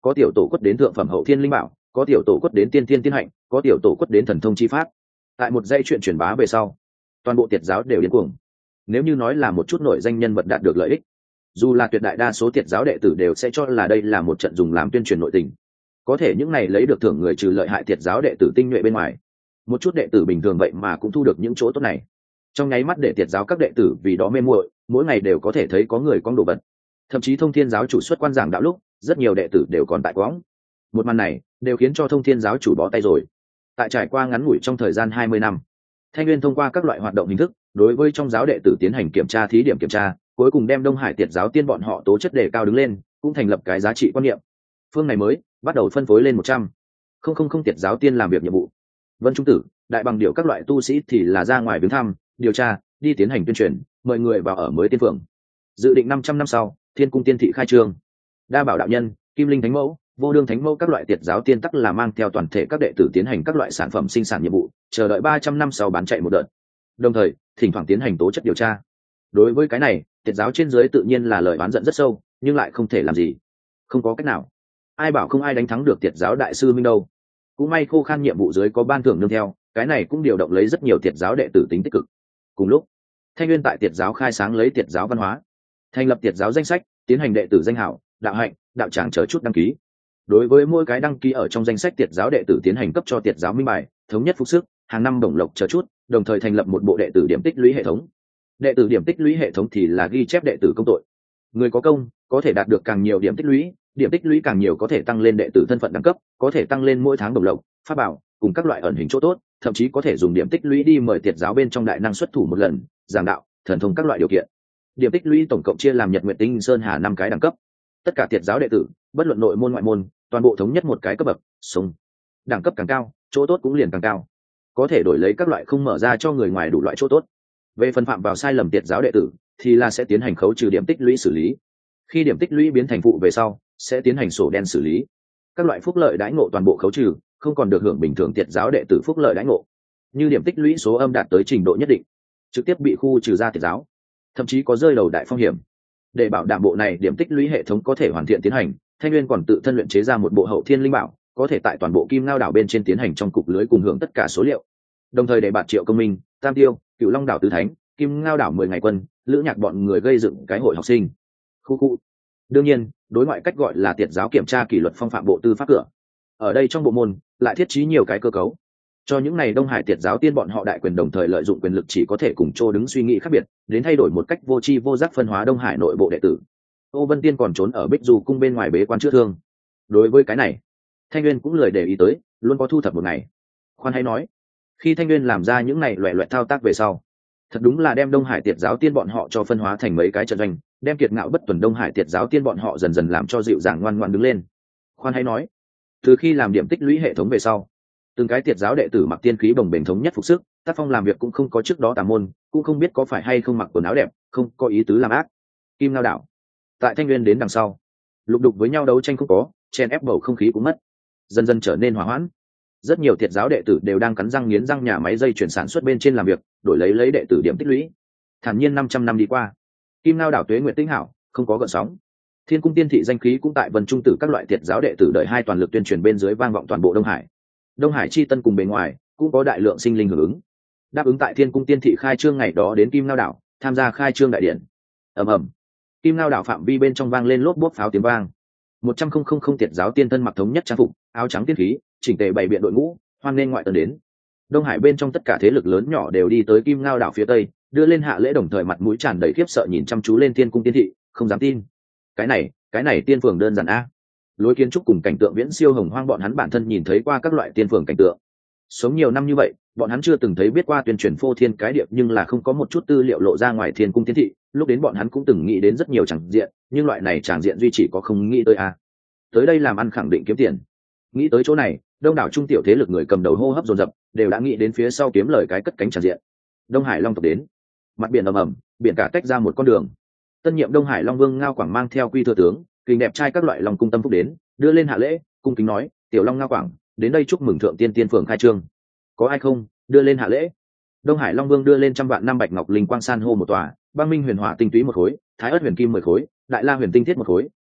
có tiểu tổ quất đến thượng phẩm hậu thiên linh bảo, có tiểu tổ quất đến tiên thiên tiên hạnh, có tiểu tổ quất đến thần thông chi pháp. Tại một dây chuyện truyền bá về sau, toàn bộ tiệt giáo đều điên cuồng. Nếu như nói là một chút nổi danh nhân vật đạt được lợi ích, dù là tuyệt đại đa số tiệt giáo đệ tử đều sẽ cho là đây là một trận dùng làm tuyên truyền nội tình. Có thể những này lấy được thưởng người trừ lợi hại tiệt giáo đệ tử tinh nhuệ bên ngoài, một chút đệ tử bình thường vậy mà cũng thu được những chỗ tốt này. Trong nháy mắt để tiệt giáo các đệ tử vì đó mê muội, mỗi ngày đều có thể thấy có người con đồ vật. Thậm chí Thông Thiên giáo chủ xuất quan giảng đạo lúc, rất nhiều đệ tử đều còn tại quõng. Một màn này đều khiến cho Thông Thiên giáo chủ bó tay rồi. Tại trải qua ngắn ngủi trong thời gian hai mươi năm, Thanh Nguyên thông qua các loại hoạt động hình thức, đối với trong giáo đệ tử tiến hành kiểm tra thí điểm kiểm tra, cuối cùng đem Đông Hải tiệt giáo tiên bọn họ tố chất đề cao đứng lên, cũng thành lập cái giá trị quan niệm. Phương này mới bắt đầu phân phối lên một trăm không không không tiệt giáo tiên làm việc nhiệm vụ. Vân Trung Tử, Đại Bằng Điệu các loại tu sĩ thì là ra ngoài viếng thăm, điều tra, đi tiến hành tuyên truyền, mời người vào ở mới tiên phượng. Dự định năm trăm năm sau, Thiên Cung tiên thị khai trương. Đa Bảo đạo nhân, Kim Linh thánh mẫu, Vô Đương thánh mẫu các loại tiệt giáo tiên tắc là mang theo toàn thể các đệ tử tiến hành các loại sản phẩm sinh sản nhiệm vụ, chờ đợi ba trăm năm sau bán chạy một đợt. Đồng thời, thỉnh thoảng tiến hành tố chất điều tra. Đối với cái này, tiệt giáo trên dưới tự nhiên là lời oán giận rất sâu, nhưng lại không thể làm gì. Không có cách nào. Ai bảo không ai đánh thắng được tiệt giáo đại sư Minh đâu. Cũng may khô khan nhiệm vụ dưới có ban thưởng nương theo, cái này cũng điều động lấy rất nhiều tiệt giáo đệ tử tính tích cực. Cùng lúc, Thanh Nguyên tại tiệt giáo khai sáng lấy tiệt giáo văn hóa, thành lập tiệt giáo danh sách, tiến hành đệ tử danh hảo, đạo hạnh, đạo tràng chờ chút đăng ký. Đối với mỗi cái đăng ký ở trong danh sách tiệt giáo đệ tử tiến hành cấp cho tiệt giáo minh bài, thống nhất phục sức, hàng năm đồng lộc chờ chút, đồng thời thành lập một bộ đệ tử điểm tích lũy hệ thống. Đệ tử điểm tích lũy hệ thống thì là ghi chép đệ tử công tội. Người có công có thể đạt được càng nhiều điểm tích lũy, điểm tích lũy càng nhiều có thể tăng lên đệ tử thân phận đẳng cấp, có thể tăng lên mỗi tháng đồng lộc, pháp bảo cùng các loại ẩn hình chỗ tốt, thậm chí có thể dùng điểm tích lũy đi mời tiệt giáo bên trong đại năng xuất thủ một lần, giảng đạo, thần thông các loại điều kiện. Điểm tích lũy tổng cộng chia làm Nhật Nguyệt Tinh Sơn Hà năm cái đẳng cấp. Tất cả tiệt giáo đệ tử, bất luận nội môn ngoại môn, toàn bộ thống nhất một cái cấp bậc, sống. Đẳng cấp càng cao, chỗ tốt cũng liền càng cao. Có thể đổi lấy các loại không mở ra cho người ngoài đủ loại chỗ tốt. Về phần phạm vào sai lầm tiệt giáo đệ tử, thì là sẽ tiến hành khấu trừ điểm tích lũy xử lý. Khi điểm tích lũy biến thành phụ về sau, sẽ tiến hành sổ đen xử lý. Các loại phúc lợi đãi ngộ toàn bộ khấu trừ, không còn được hưởng bình thường tiệt giáo đệ tử phúc lợi đãi ngộ. Như điểm tích lũy số âm đạt tới trình độ nhất định, trực tiếp bị khu trừ ra tiệt giáo, thậm chí có rơi đầu đại phong hiểm. Để bảo đảm bộ này điểm tích lũy hệ thống có thể hoàn thiện tiến hành, Thanh Nguyên còn tự thân luyện chế ra một bộ hậu thiên linh bảo, có thể tại toàn bộ Kim Ngao đảo bên trên tiến hành trong cục lưới cùng hưởng tất cả số liệu. Đồng thời để bạt Triệu Công Minh, Tam Tiêu, Cửu Long đảo tứ thánh, Kim Ngao đảo mười ngày quân, Lữ Nhạc bọn người gây dựng cái hội học sinh. Khu khu. Đương nhiên, đối ngoại cách gọi là tiệt giáo kiểm tra kỷ luật phong phạm bộ tư pháp cửa. Ở đây trong bộ môn lại thiết trí nhiều cái cơ cấu, cho những này Đông Hải tiệt giáo tiên bọn họ đại quyền đồng thời lợi dụng quyền lực chỉ có thể cùng Trô đứng suy nghĩ khác biệt, đến thay đổi một cách vô tri vô giác phân hóa Đông Hải nội bộ đệ tử. Ô Vân Tiên còn trốn ở Bích Du cung bên ngoài bế quan chữa thương. Đối với cái này, Thanh Nguyên cũng lười để ý tới, luôn có thu thập một ngày. Khoan hay nói, khi Thanh Nguyên làm ra những này loẻ loẹt thao tác về sau, thật đúng là đem Đông Hải tiệt giáo tiên bọn họ cho phân hóa thành mấy cái trận doanh, đem kiệt ngạo bất tuần Đông Hải tiệt giáo tiên bọn họ dần dần làm cho dịu dàng ngoan ngoãn đứng lên. Khoan hay nói, từ khi làm điểm tích lũy hệ thống về sau, từng cái tiệt giáo đệ tử mặc tiên khí bồng bềnh thống nhất phục sức, tác phong làm việc cũng không có trước đó tà môn, cũng không biết có phải hay không mặc quần áo đẹp, không có ý tứ làm ác. Kim Ngao đảo, tại Thanh Nguyên đến đằng sau, lục đục với nhau đấu tranh không có, chen ép bầu không khí cũng mất, dần dần trở nên hòa hoãn. Rất nhiều tiệt giáo đệ tử đều đang cắn răng nghiến răng nhà máy dây chuyển sản xuất bên trên làm việc, đổi lấy lấy đệ tử điểm tích lũy. Thản nhiên năm trăm năm đi qua, Kim Ngao đảo tuế nguyệt tĩnh hảo, không có gợn sóng. Thiên Cung tiên thị danh khí cũng tại Vân Trung Tử các loại tiệt giáo đệ tử đợi hai toàn lực tuyên truyền bên dưới vang vọng toàn bộ Đông Hải. Đông Hải chi tân cùng bề ngoài cũng có đại lượng sinh linh hưởng ứng, đáp ứng tại Thiên Cung tiên thị khai trương ngày đó đến Kim Ngao đảo tham gia khai trương đại điện. Ầm ầm, Kim Ngao đảo phạm vi bên trong vang lên lốp bốp pháo tiếng vang. Một trăm không không không tiệt giáo tiên thân mặc thống nhất trang phục, áo trắng tiên khí, chỉnh tề bày biện đội ngũ, hoan nghênh ngoại tân đến. Đông Hải bên trong tất cả thế lực lớn nhỏ đều đi tới Kim Ngao đảo phía tây, đưa lên hạ lễ, đồng thời mặt mũi tràn đầy khiếp sợ nhìn chăm chú lên Thiên Cung tiên thị, không dám tin. Cái này, cái này tiên phường đơn giản a. Lối kiến trúc cùng cảnh tượng viễn siêu hồng hoang, bọn hắn bản thân nhìn thấy qua các loại tiên phường cảnh tượng. Sống nhiều năm như vậy, bọn hắn chưa từng thấy biết qua tuyên truyền phô thiên cái điệp, nhưng là không có một chút tư liệu lộ ra ngoài Thiên Cung tiên thị. Lúc đến bọn hắn cũng từng nghĩ đến rất nhiều tràng diện, nhưng loại này tràng diện duy chỉ có không nghĩ tới a. Tới đây làm ăn khẳng định kiếm tiền. Nghĩ tới chỗ này, đông đảo trung tiểu thế lực người cầm đầu hô hấp dồn dập, đều đã nghĩ đến phía sau kiếm lời cái cất cánh tràng diện. Đông Hải Long tộc đến, mặt biển ầm ầm, biển cả tách ra một con đường. Tân nhiệm Đông Hải Long Vương Ngao Quảng mang theo quy thừa tướng, kình đẹp trai các loại long cung tâm phúc đến, đưa lên hạ lễ, cung kính nói: "Tiểu Long Ngao Quảng, đến đây chúc mừng thượng tiên tiên phường khai trương. Có ai không?" Đưa lên hạ lễ. Đông Hải Long Vương đưa lên trăm vạn năm bạch ngọc linh quang san hô một tòa, băng minh huyền hỏa tinh túy một khối, thái ớt huyền kim mười khối, đại la huyền tinh thiết một khối,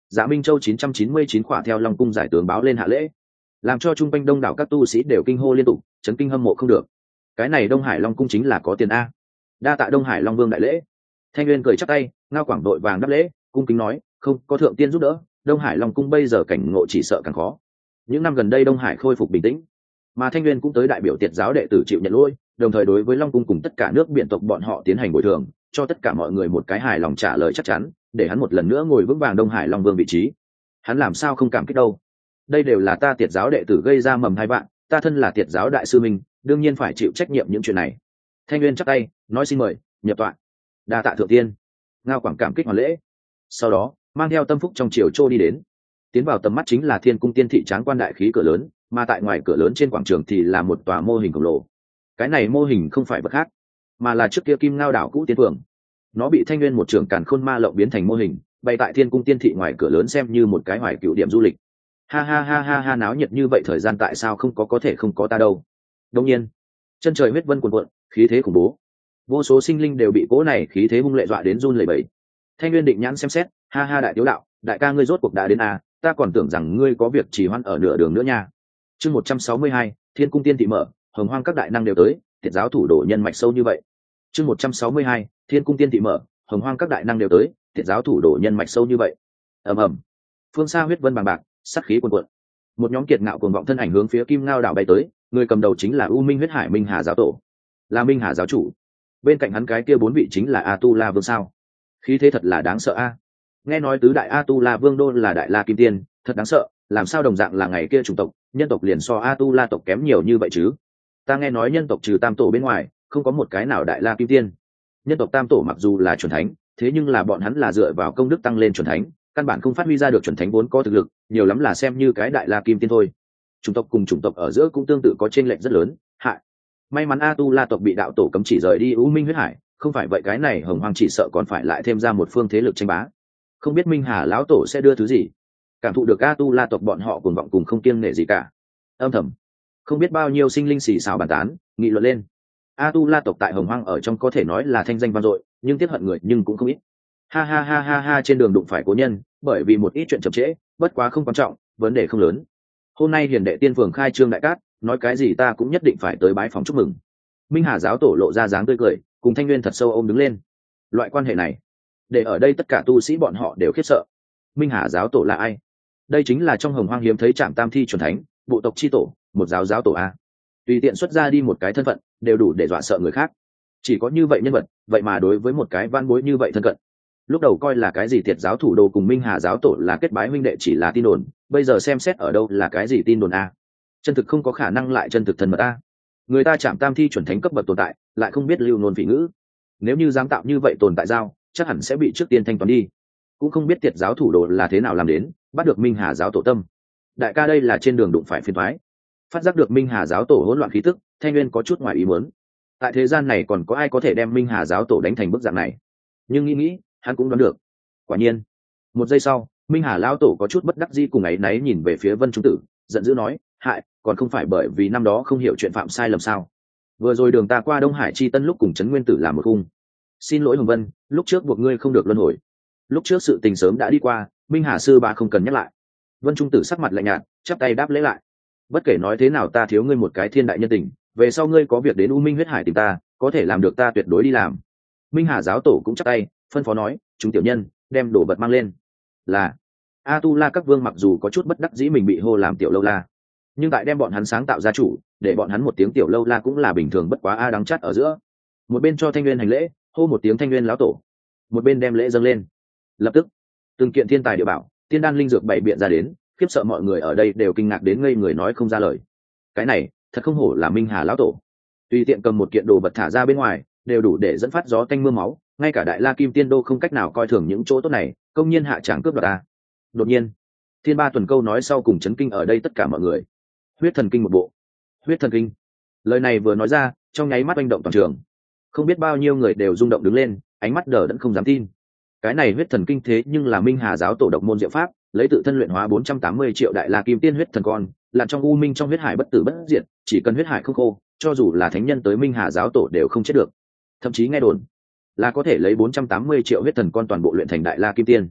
Dạ Minh Châu chín trăm chín mươi chín khỏa theo Long cung giải tướng báo lên hạ lễ, làm cho trung quanh đông đảo các tu sĩ đều kinh hô liên tục, chấn kinh hâm mộ không được. Cái này Đông Hải Long cung chính là có tiền a. Đa tạ Đông Hải Long Vương đại lễ. Thanh Nguyên cười chắp tay, Ngao Quảng đội vàng đáp lễ, cung kính nói, không có thượng tiên giúp đỡ, Đông Hải Long cung bây giờ cảnh ngộ chỉ sợ càng khó. Những năm gần đây Đông Hải khôi phục bình tĩnh, mà Thanh Nguyên cũng tới đại biểu Tiệt giáo đệ tử chịu nhận lỗi, đồng thời đối với Long cung cùng tất cả nước biển tộc bọn họ tiến hành bồi thường, cho tất cả mọi người một cái hài lòng trả lời chắc chắn, để hắn một lần nữa ngồi vững vàng Đông Hải Long Vương vị trí. Hắn làm sao không cảm kích đâu? Đây đều là ta Tiệt giáo đệ tử gây ra mầm hai bạn, ta thân là Tiệt giáo đại sư minh, đương nhiên phải chịu trách nhiệm những chuyện này. Thanh Nguyên chắp tay, nói xin mời nhập tọa. Đa tạ thượng tiên. Ngao Quảng cảm kích hoàn lễ, sau đó mang theo tâm phúc trong triều trô đi đến. Tiến vào tầm mắt chính là Thiên cung tiên thị tráng quan đại khí cửa lớn, mà tại ngoài cửa lớn trên quảng trường thì là một tòa mô hình khổng lồ. Cái này mô hình không phải vật khác, mà là trước kia Kim Ngao đảo cũ tiên phường. Nó bị Thanh Nguyên một trường càn khôn ma lộng biến thành mô hình, bày tại Thiên cung tiên thị ngoài cửa lớn xem như một cái hoài cựu điểm du lịch. Ha ha ha ha ha, náo nhiệt như vậy thời gian tại sao không có có thể không có ta đâu. Đương nhiên, chân trời huyết vân cuồn cuộn, khí thế khủng bố, vô số sinh linh đều bị cỗ này khí thế hung lệ dọa đến run lẩy bẩy. Thanh Nguyên định nhãn xem xét, ha ha, đại tiểu đạo, đại ca ngươi rốt cuộc đã đến à, ta còn tưởng rằng ngươi có việc trì hoãn ở nửa đường nữa nha. Chương một trăm sáu mươi hai, Thiên cung tiên thị mở, hồng hoang các đại năng đều tới, Tiệt giáo thủ đổ nhân mạch sâu như vậy. Chương một trăm sáu mươi hai, Thiên cung tiên thị mở, hồng hoang các đại năng đều tới, Tiệt giáo thủ đổ nhân mạch sâu như vậy. Ầm ầm. Phương xa huyết vân bằng bạc, sát khí cuồn cuộn. Một nhóm kiệt ngạo cuồng vọng thân ảnh hướng phía Kim Ngao đảo bay tới, người cầm đầu chính là U Minh huyết hải Minh Hà giáo tổ, là Minh Hà giáo chủ. Bên cạnh hắn cái kia bốn vị chính là A Tu La Vương sao? Khí thế thật là đáng sợ a. Nghe nói tứ đại A Tu La Vương đô là đại la kim tiên, thật đáng sợ, làm sao đồng dạng là ngày kia chủng tộc, nhân tộc liền so A Tu La tộc kém nhiều như vậy chứ? Ta nghe nói nhân tộc trừ tam tổ bên ngoài, không có một cái nào đại la kim tiên. Nhân tộc tam tổ mặc dù là chuẩn thánh, thế nhưng là bọn hắn là dựa vào công đức tăng lên chuẩn thánh, căn bản không phát huy ra được chuẩn thánh vốn có thực lực, nhiều lắm là xem như cái đại la kim tiên thôi. Chủng tộc cùng chủng tộc ở giữa cũng tương tự có chênh lệch rất lớn. Hại, may mắn A Tu La tộc bị đạo tổ cấm chỉ rời đi U Minh huyết hải, không phải vậy cái này hồng hoang chỉ sợ còn phải lại thêm ra một phương thế lực tranh bá. Không biết Minh Hà lão tổ sẽ đưa thứ gì. Cảm thụ được A Tu La tộc bọn họ cuồng vọng cùng không kiêng nể gì cả. Âm thầm, không biết bao nhiêu sinh linh xì xào bàn tán, nghị luận lên. A Tu La tộc tại hồng hoang ở trong có thể nói là thanh danh vang dội, nhưng tiếc hận người nhưng cũng không ít. Ha ha ha ha ha, trên đường đụng phải cố nhân, bởi vì một ít chuyện chậm trễ, bất quá không quan trọng, vấn đề không lớn. Hôm nay hiền đệ tiên phường khai trương đại cát, nói cái gì ta cũng nhất định phải tới bái phòng chúc mừng. Minh Hà giáo tổ lộ ra dáng tươi cười, cùng Thanh Nguyên thật sâu ôm đứng lên. Loại quan hệ này, để ở đây tất cả tu sĩ bọn họ đều khiếp sợ. Minh Hà giáo tổ là ai? Đây chính là trong hồng hoang hiếm thấy trạm tam thi chuẩn thánh, bộ tộc chi tổ, một giáo giáo tổ a. Tùy tiện xuất ra đi một cái thân phận, đều đủ để dọa sợ người khác. Chỉ có như vậy nhân vật, vậy mà đối với một cái văn bối như vậy thân cận. Lúc đầu coi là cái gì Tiệt giáo thủ đồ cùng Minh Hà giáo tổ là kết bái huynh đệ chỉ là tin đồn, bây giờ xem xét ở đâu là cái gì tin đồn a. Chân thực không có khả năng lại chân thực thân mật a. Người ta chạm tam thi chuẩn thánh cấp bậc tồn tại, lại không biết lưu nôn phỉ ngữ. Nếu như dám tạo như vậy tồn tại giao, chắc hẳn sẽ bị trước tiên thanh toán đi. Cũng không biết Tiệt giáo thủ đồ là thế nào làm đến, bắt được Minh Hà giáo tổ tâm. Đại ca đây là trên đường đụng phải phiền toái. Phát giác được Minh Hà giáo tổ hỗn loạn khí tức, Thanh Nguyên có chút ngoài ý muốn. Tại thế gian này còn có ai có thể đem Minh Hà giáo tổ đánh thành bức dạng này? Nhưng nghĩ nghĩ, hắn cũng đoán được. Quả nhiên, một giây sau, Minh Hà lão tổ có chút bất đắc dĩ cùng ấy náy nhìn về phía Vân Trung Tử, giận dữ nói, hại, còn không phải bởi vì năm đó không hiểu chuyện phạm sai lầm sao? Vừa rồi đường ta qua Đông Hải chi tân lúc cùng Trấn Nguyên Tử làm một khung. Xin lỗi Hồng Vân, lúc trước buộc ngươi không được luân hồi. Lúc trước sự tình sớm đã đi qua, Minh Hà sư ba không cần nhắc lại. Vân Trung Tử sắc mặt lạnh nhạt, chắp tay đáp lễ lại. Bất kể nói thế nào ta thiếu ngươi một cái thiên đại nhân tình, về sau ngươi có việc đến U Minh huyết hải tìm ta, có thể làm được ta tuyệt đối đi làm. Minh Hà giáo tổ cũng chắp tay, phân phó nói, chúng tiểu nhân đem đồ vật mang lên. Là A Tu La các vương mặc dù có chút bất đắc dĩ mình bị hô làm tiểu lâu la, nhưng tại đem bọn hắn sáng tạo gia chủ, để bọn hắn một tiếng tiểu lâu la cũng là bình thường bất quá a đắng chắt ở giữa. Một bên cho Thanh Nguyên hành lễ, hô một tiếng Thanh Nguyên lão tổ, một bên đem lễ dâng lên. Lập tức, từng kiện thiên tài địa bảo, tiên đan linh dược bày biện ra đến, khiếp sợ mọi người ở đây đều kinh ngạc đến ngây người nói không ra lời. Cái này thật không hổ là Minh Hà lão tổ, tùy tiện cầm một kiện đồ vật thả ra bên ngoài, đều đủ để dẫn phát gió tanh mưa máu, ngay cả đại la kim tiên đô không cách nào coi thường những chỗ tốt này, công nhiên hạ tràng cướp đoạt ta. Đột nhiên, thiên ba tuần câu nói sau cùng chấn kinh ở đây tất cả mọi người. Huyết thần kinh một bộ. Huyết thần kinh. Lời này vừa nói ra, trong nháy mắt oanh động toàn trường. Không biết bao nhiêu người đều rung động đứng lên, ánh mắt đờ đẫn không dám tin. Cái này huyết thần kinh thế nhưng là Minh Hà giáo tổ độc môn diệu pháp, lấy tự thân luyện hóa bốn trăm tám mươi triệu đại la kim tiên huyết thần con, làm trong u minh trong huyết hải bất tử bất diệt, chỉ cần huyết hải không khô, cho dù là thánh nhân tới Minh Hà giáo tổ đều không chết được. Thậm chí nghe đồn là có thể lấy bốn trăm tám mươi triệu huyết thần con toàn bộ luyện thành đại la kim tiên.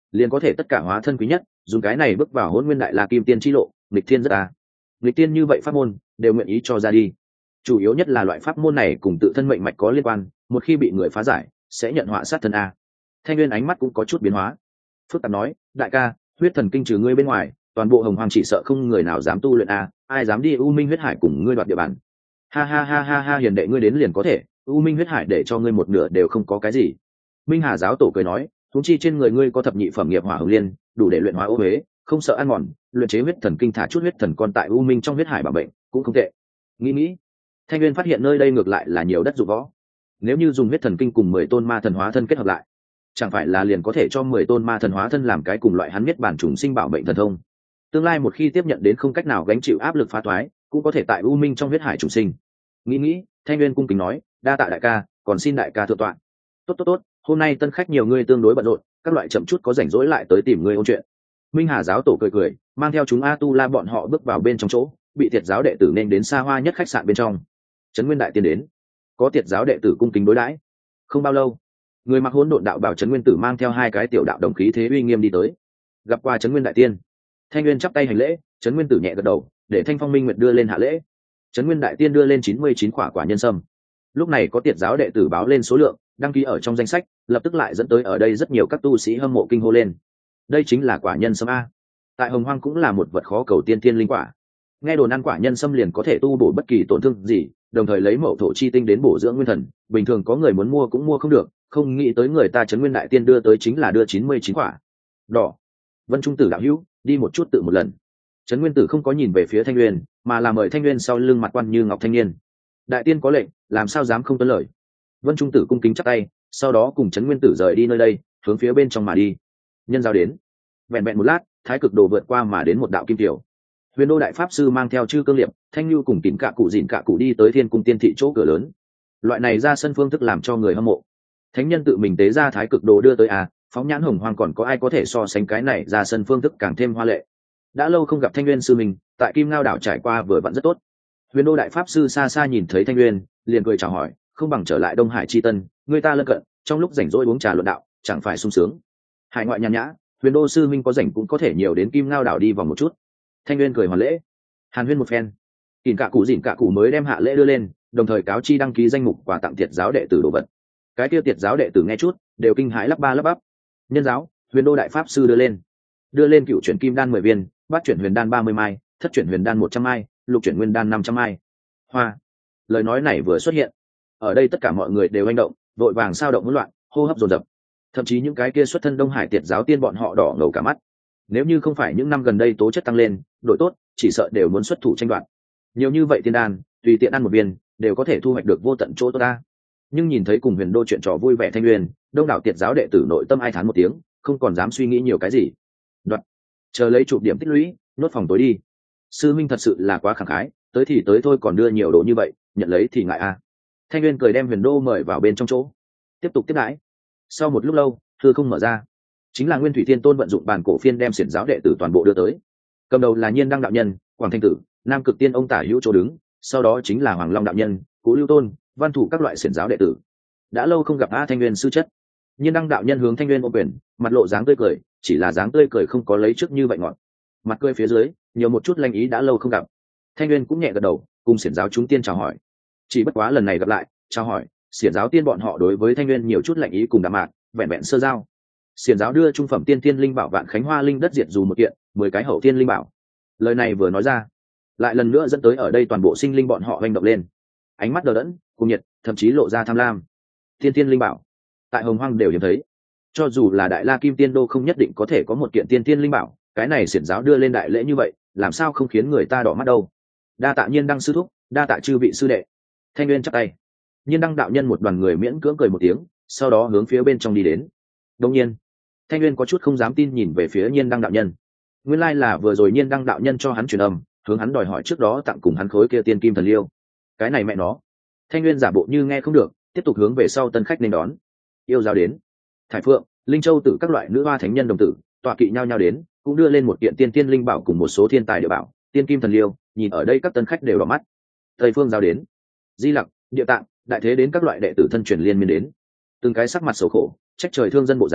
liền có thể tất cả hóa thân quý nhất, dùng cái này bước vào hôn nguyên đại la kim tiên chi lộ, nghịch thiên rất à. Nghịch tiên như vậy pháp môn đều nguyện ý cho ra đi. Chủ yếu nhất là loại pháp môn này cùng tự thân mệnh mạch có liên quan, một khi bị người phá giải sẽ nhận họa sát thân a. Thanh Nguyên ánh mắt cũng có chút biến hóa, phức tạp nói, đại ca, huyết thần kinh trừ ngươi bên ngoài, toàn bộ hồng hoàng chỉ sợ không người nào dám tu luyện a, ai dám đi u minh huyết hải cùng ngươi đoạt địa bàn. Ha ha ha ha ha, hiền đệ ngươi đến liền có thể, u minh huyết hải để cho ngươi một nửa đều không có cái gì. Minh Hà giáo tổ cười nói, huống chi trên người ngươi có thập nhị phẩm nghiệp hỏa hồng liên, đủ để luyện hóa ô huế, không sợ ăn mòn, luyện chế huyết thần kinh thả chút huyết thần con tại u minh trong huyết hải bảo bệnh cũng không tệ. Nghĩ nghĩ, Thanh Nguyên phát hiện nơi đây ngược lại là nhiều đất dụng võ. Nếu như dùng huyết thần kinh cùng mười tôn ma thần hóa thân kết hợp lại, chẳng phải là liền có thể cho mười tôn ma thần hóa thân làm cái cùng loại hắn biết bản trùng sinh bảo bệnh thần thông. Tương lai một khi tiếp nhận đến không cách nào gánh chịu áp lực phá toái, cũng có thể tại u minh trong huyết hải trùng sinh. Nghĩ nghĩ, Thanh Nguyên cung kính nói, đa tạ đại ca, còn xin đại ca thượng tọa. Tốt tốt tốt, hôm nay tân khách nhiều người tương đối bận rộn, các loại chậm chút có rảnh rỗi lại tới tìm người ôn chuyện. Minh Hà giáo tổ cười cười, mang theo chúng A Tu La bọn họ bước vào bên trong chỗ, bị Tiệt giáo đệ tử nên đến xa hoa nhất khách sạn bên trong. Trấn Nguyên đại tiên đến, có Tiệt giáo đệ tử cung kính đối đãi. Không bao lâu, người mặc hỗn độn đạo bảo Trấn Nguyên tử mang theo hai cái tiểu đạo đồng khí thế uy nghiêm đi tới, gặp qua Trấn Nguyên đại tiên. Thanh Nguyên chắp tay hành lễ, Trấn Nguyên tử nhẹ gật đầu, để Thanh Phong Minh Nguyệt đưa lên hạ lễ. Trấn Nguyên đại tiên đưa lên chín mươi chín quả quả nhân sâm. Lúc này có Tiệt giáo đệ tử báo lên số lượng, đăng ký ở trong danh sách, lập tức lại dẫn tới ở đây rất nhiều các tu sĩ hâm mộ kinh hô lên. Đây chính là quả nhân sâm a. Tại Hồng Hoang cũng là một vật khó cầu tiên tiên linh quả. Nghe đồn ăn quả nhân sâm liền có thể tu bổ bất kỳ tổn thương gì, đồng thời lấy mậu thổ chi tinh đến bổ dưỡng nguyên thần, bình thường có người muốn mua cũng mua không được, không nghĩ tới người ta Trấn Nguyên đại tiên đưa tới chính là đưa chín mươi chín quả. Đỏ. Vân Trung tử đạo hữu, đi một chút tự một lần. Trấn Nguyên tử không có nhìn về phía Thanh Nguyên, mà là mời Thanh Nguyên sau lưng mặt quan Như Ngọc thanh niên. Đại tiên có lệnh, làm sao dám không tuân lời. Vân Trung tử cung kính chắp tay, sau đó cùng Trấn Nguyên tử rời đi nơi đây, hướng phía bên trong mà đi. Nhân giao đến. Vẹn vẹn một lát, thái cực đồ vượt qua mà đến một đạo kim tiểu. Huyền Đô đại pháp sư mang theo chư cương liệp, Thanh Nhu cùng Tín Cạ Cụ Dĩn Cạ Cụ đi tới Thiên Cung tiên thị chỗ cửa lớn. Loại này ra sân phương thức làm cho người hâm mộ. Thánh nhân tự mình tế ra thái cực đồ đưa tới à, phóng nhãn Hồng Hoang còn có ai có thể so sánh cái này ra sân phương thức càng thêm hoa lệ. Đã lâu không gặp Thanh Nguyên sư mình, tại Kim Ngao đảo trải qua vừa vặn rất tốt. Huyền Đô đại pháp sư xa xa nhìn thấy Thanh Nguyên, liền cười chào hỏi, không bằng trở lại Đông Hải chi tân, người ta lân cận, trong lúc rảnh rỗi uống trà luận đạo, chẳng phải sung sướng. Hải ngoại nhàn nhã, Huyền Đô sư minh có rảnh cũng có thể nhiều đến Kim Ngao đảo đi vòng một chút. Thanh Nguyên cười hoàn lễ, hàn huyên một phen. Kìm Cạ Cụ Dĩn Cạ Cụ mới đem hạ lễ đưa lên, đồng thời cáo chi đăng ký danh mục quà tặng Tiệt giáo đệ tử đồ vật. Cái kia Tiệt giáo đệ tử nghe chút, đều kinh hãi lắp ba lắp bắp. Nhân giáo, Huyền Đô đại pháp sư đưa lên, đưa lên cựu chuyển kim đan mười viên, bát chuyển huyền đan ba mươi mai, thất chuyển huyền đan một trăm mai, lục chuyển nguyên đan năm trăm mai. Hoa. Lời nói này vừa xuất hiện, ở đây tất cả mọi người đều hành động, vội vàng sao động hỗn loạn, hô hấp dồn dập. Thậm chí những cái kia xuất thân Đông Hải Tiệt giáo tiên bọn họ đỏ ngầu cả mắt. Nếu như không phải những năm gần đây tố chất tăng lên, đội tốt, chỉ sợ đều muốn xuất thủ tranh đoạt. Nhiều như vậy tiên đan, tùy tiện ăn một viên, đều có thể thu hoạch được vô tận chỗ tốt ta. Nhưng nhìn thấy cùng Huyền Đô chuyện trò vui vẻ Thanh Nguyên, Đông đảo Tiệt giáo đệ tử nội tâm ai thán một tiếng, không còn dám suy nghĩ nhiều cái gì. Đoạt, chờ lấy chụp điểm tích lũy, nốt phòng tối đi. Sư minh thật sự là quá khẳng khái, tới thì tới thôi còn đưa nhiều đồ như vậy, nhận lấy thì ngại a. Thanh Nguyên cười đem Huyền Đô mời vào bên trong chỗ, tiếp tục tiếp đãi. Sau một lúc lâu, thư không mở ra, chính là Nguyên Thủy Thiên Tôn vận dụng bản cổ phiên đem xiển giáo đệ tử toàn bộ đưa tới. Cầm đầu là Nhiên Đăng đạo nhân, Quảng Thanh tử, Nam Cực Tiên ông tả hữu chỗ đứng, sau đó chính là Hoàng Long đạo nhân, Cú Lưu Tôn, Văn Thủ các loại xiển giáo đệ tử. Đã lâu không gặp a Thanh Nguyên sư chất. Nhiên Đăng đạo nhân hướng Thanh Nguyên ôm quyền, mặt lộ dáng tươi cười, chỉ là dáng tươi cười không có lấy trước như vậy ngọt. Mặt cười phía dưới, nhiều một chút lanh ý đã lâu không gặp. Thanh Nguyên cũng nhẹ gật đầu, cùng xiển giáo chúng tiên chào hỏi. Chỉ bất quá lần này gặp lại, chào hỏi, xiển giáo tiên bọn họ đối với Thanh Nguyên nhiều chút lạnh ý cùng đạm mạc, vẹn vẹn sơ giao. Xiển giáo đưa trung phẩm tiên tiên linh bảo Vạn Khánh Hoa linh đất diệt dù một kiện, mười cái hậu tiên linh bảo. Lời này vừa nói ra, lại lần nữa dẫn tới ở đây toàn bộ sinh linh bọn họ hành động lên, ánh mắt đờ đẫn, cùng nhiệt, thậm chí lộ ra tham lam. Tiên tiên linh bảo, tại Hồng Hoang đều hiếm thấy. Cho dù là Đại La Kim Tiên Đô không nhất định có thể có một kiện tiên tiên linh bảo, cái này xiển giáo đưa lên đại lễ như vậy, làm sao không khiến người ta đỏ mắt đâu. Đa tạ Nhiên Đăng sư thúc, đa tạ chư vị sư đệ. Thanh Nguyên chắp tay. Nhiên Đăng đạo nhân một đoàn người miễn cưỡng cười một tiếng, sau đó hướng phía bên trong đi đến. Đương nhiên, Thanh Nguyên có chút không dám tin nhìn về phía Nhiên Đăng đạo nhân. Nguyên lai là vừa rồi Nhiên Đăng đạo nhân cho hắn truyền âm, hướng hắn đòi hỏi trước đó tặng cùng hắn khối kia tiên kim thần liêu. Cái này mẹ nó. Thanh Nguyên giả bộ như nghe không được, tiếp tục hướng về sau tân khách nên đón. Yêu giáo đến. Thải Phượng, Linh Châu tử các loại nữ hoa thánh nhân đồng tử, tọa kỵ nhau nhau đến, cũng đưa lên một kiện tiên tiên linh bảo cùng một số thiên tài địa bảo, tiên kim thần liêu, nhìn ở đây các tân khách đều đỏ mắt. Tây Phương giáo đến. Di Lặc, Địa Tạng, Đại Thế đến các loại đệ tử thân truyền liên miên đến. Từng cái sắc mặt xấu khổ, trách trời thương dân bộ dáng,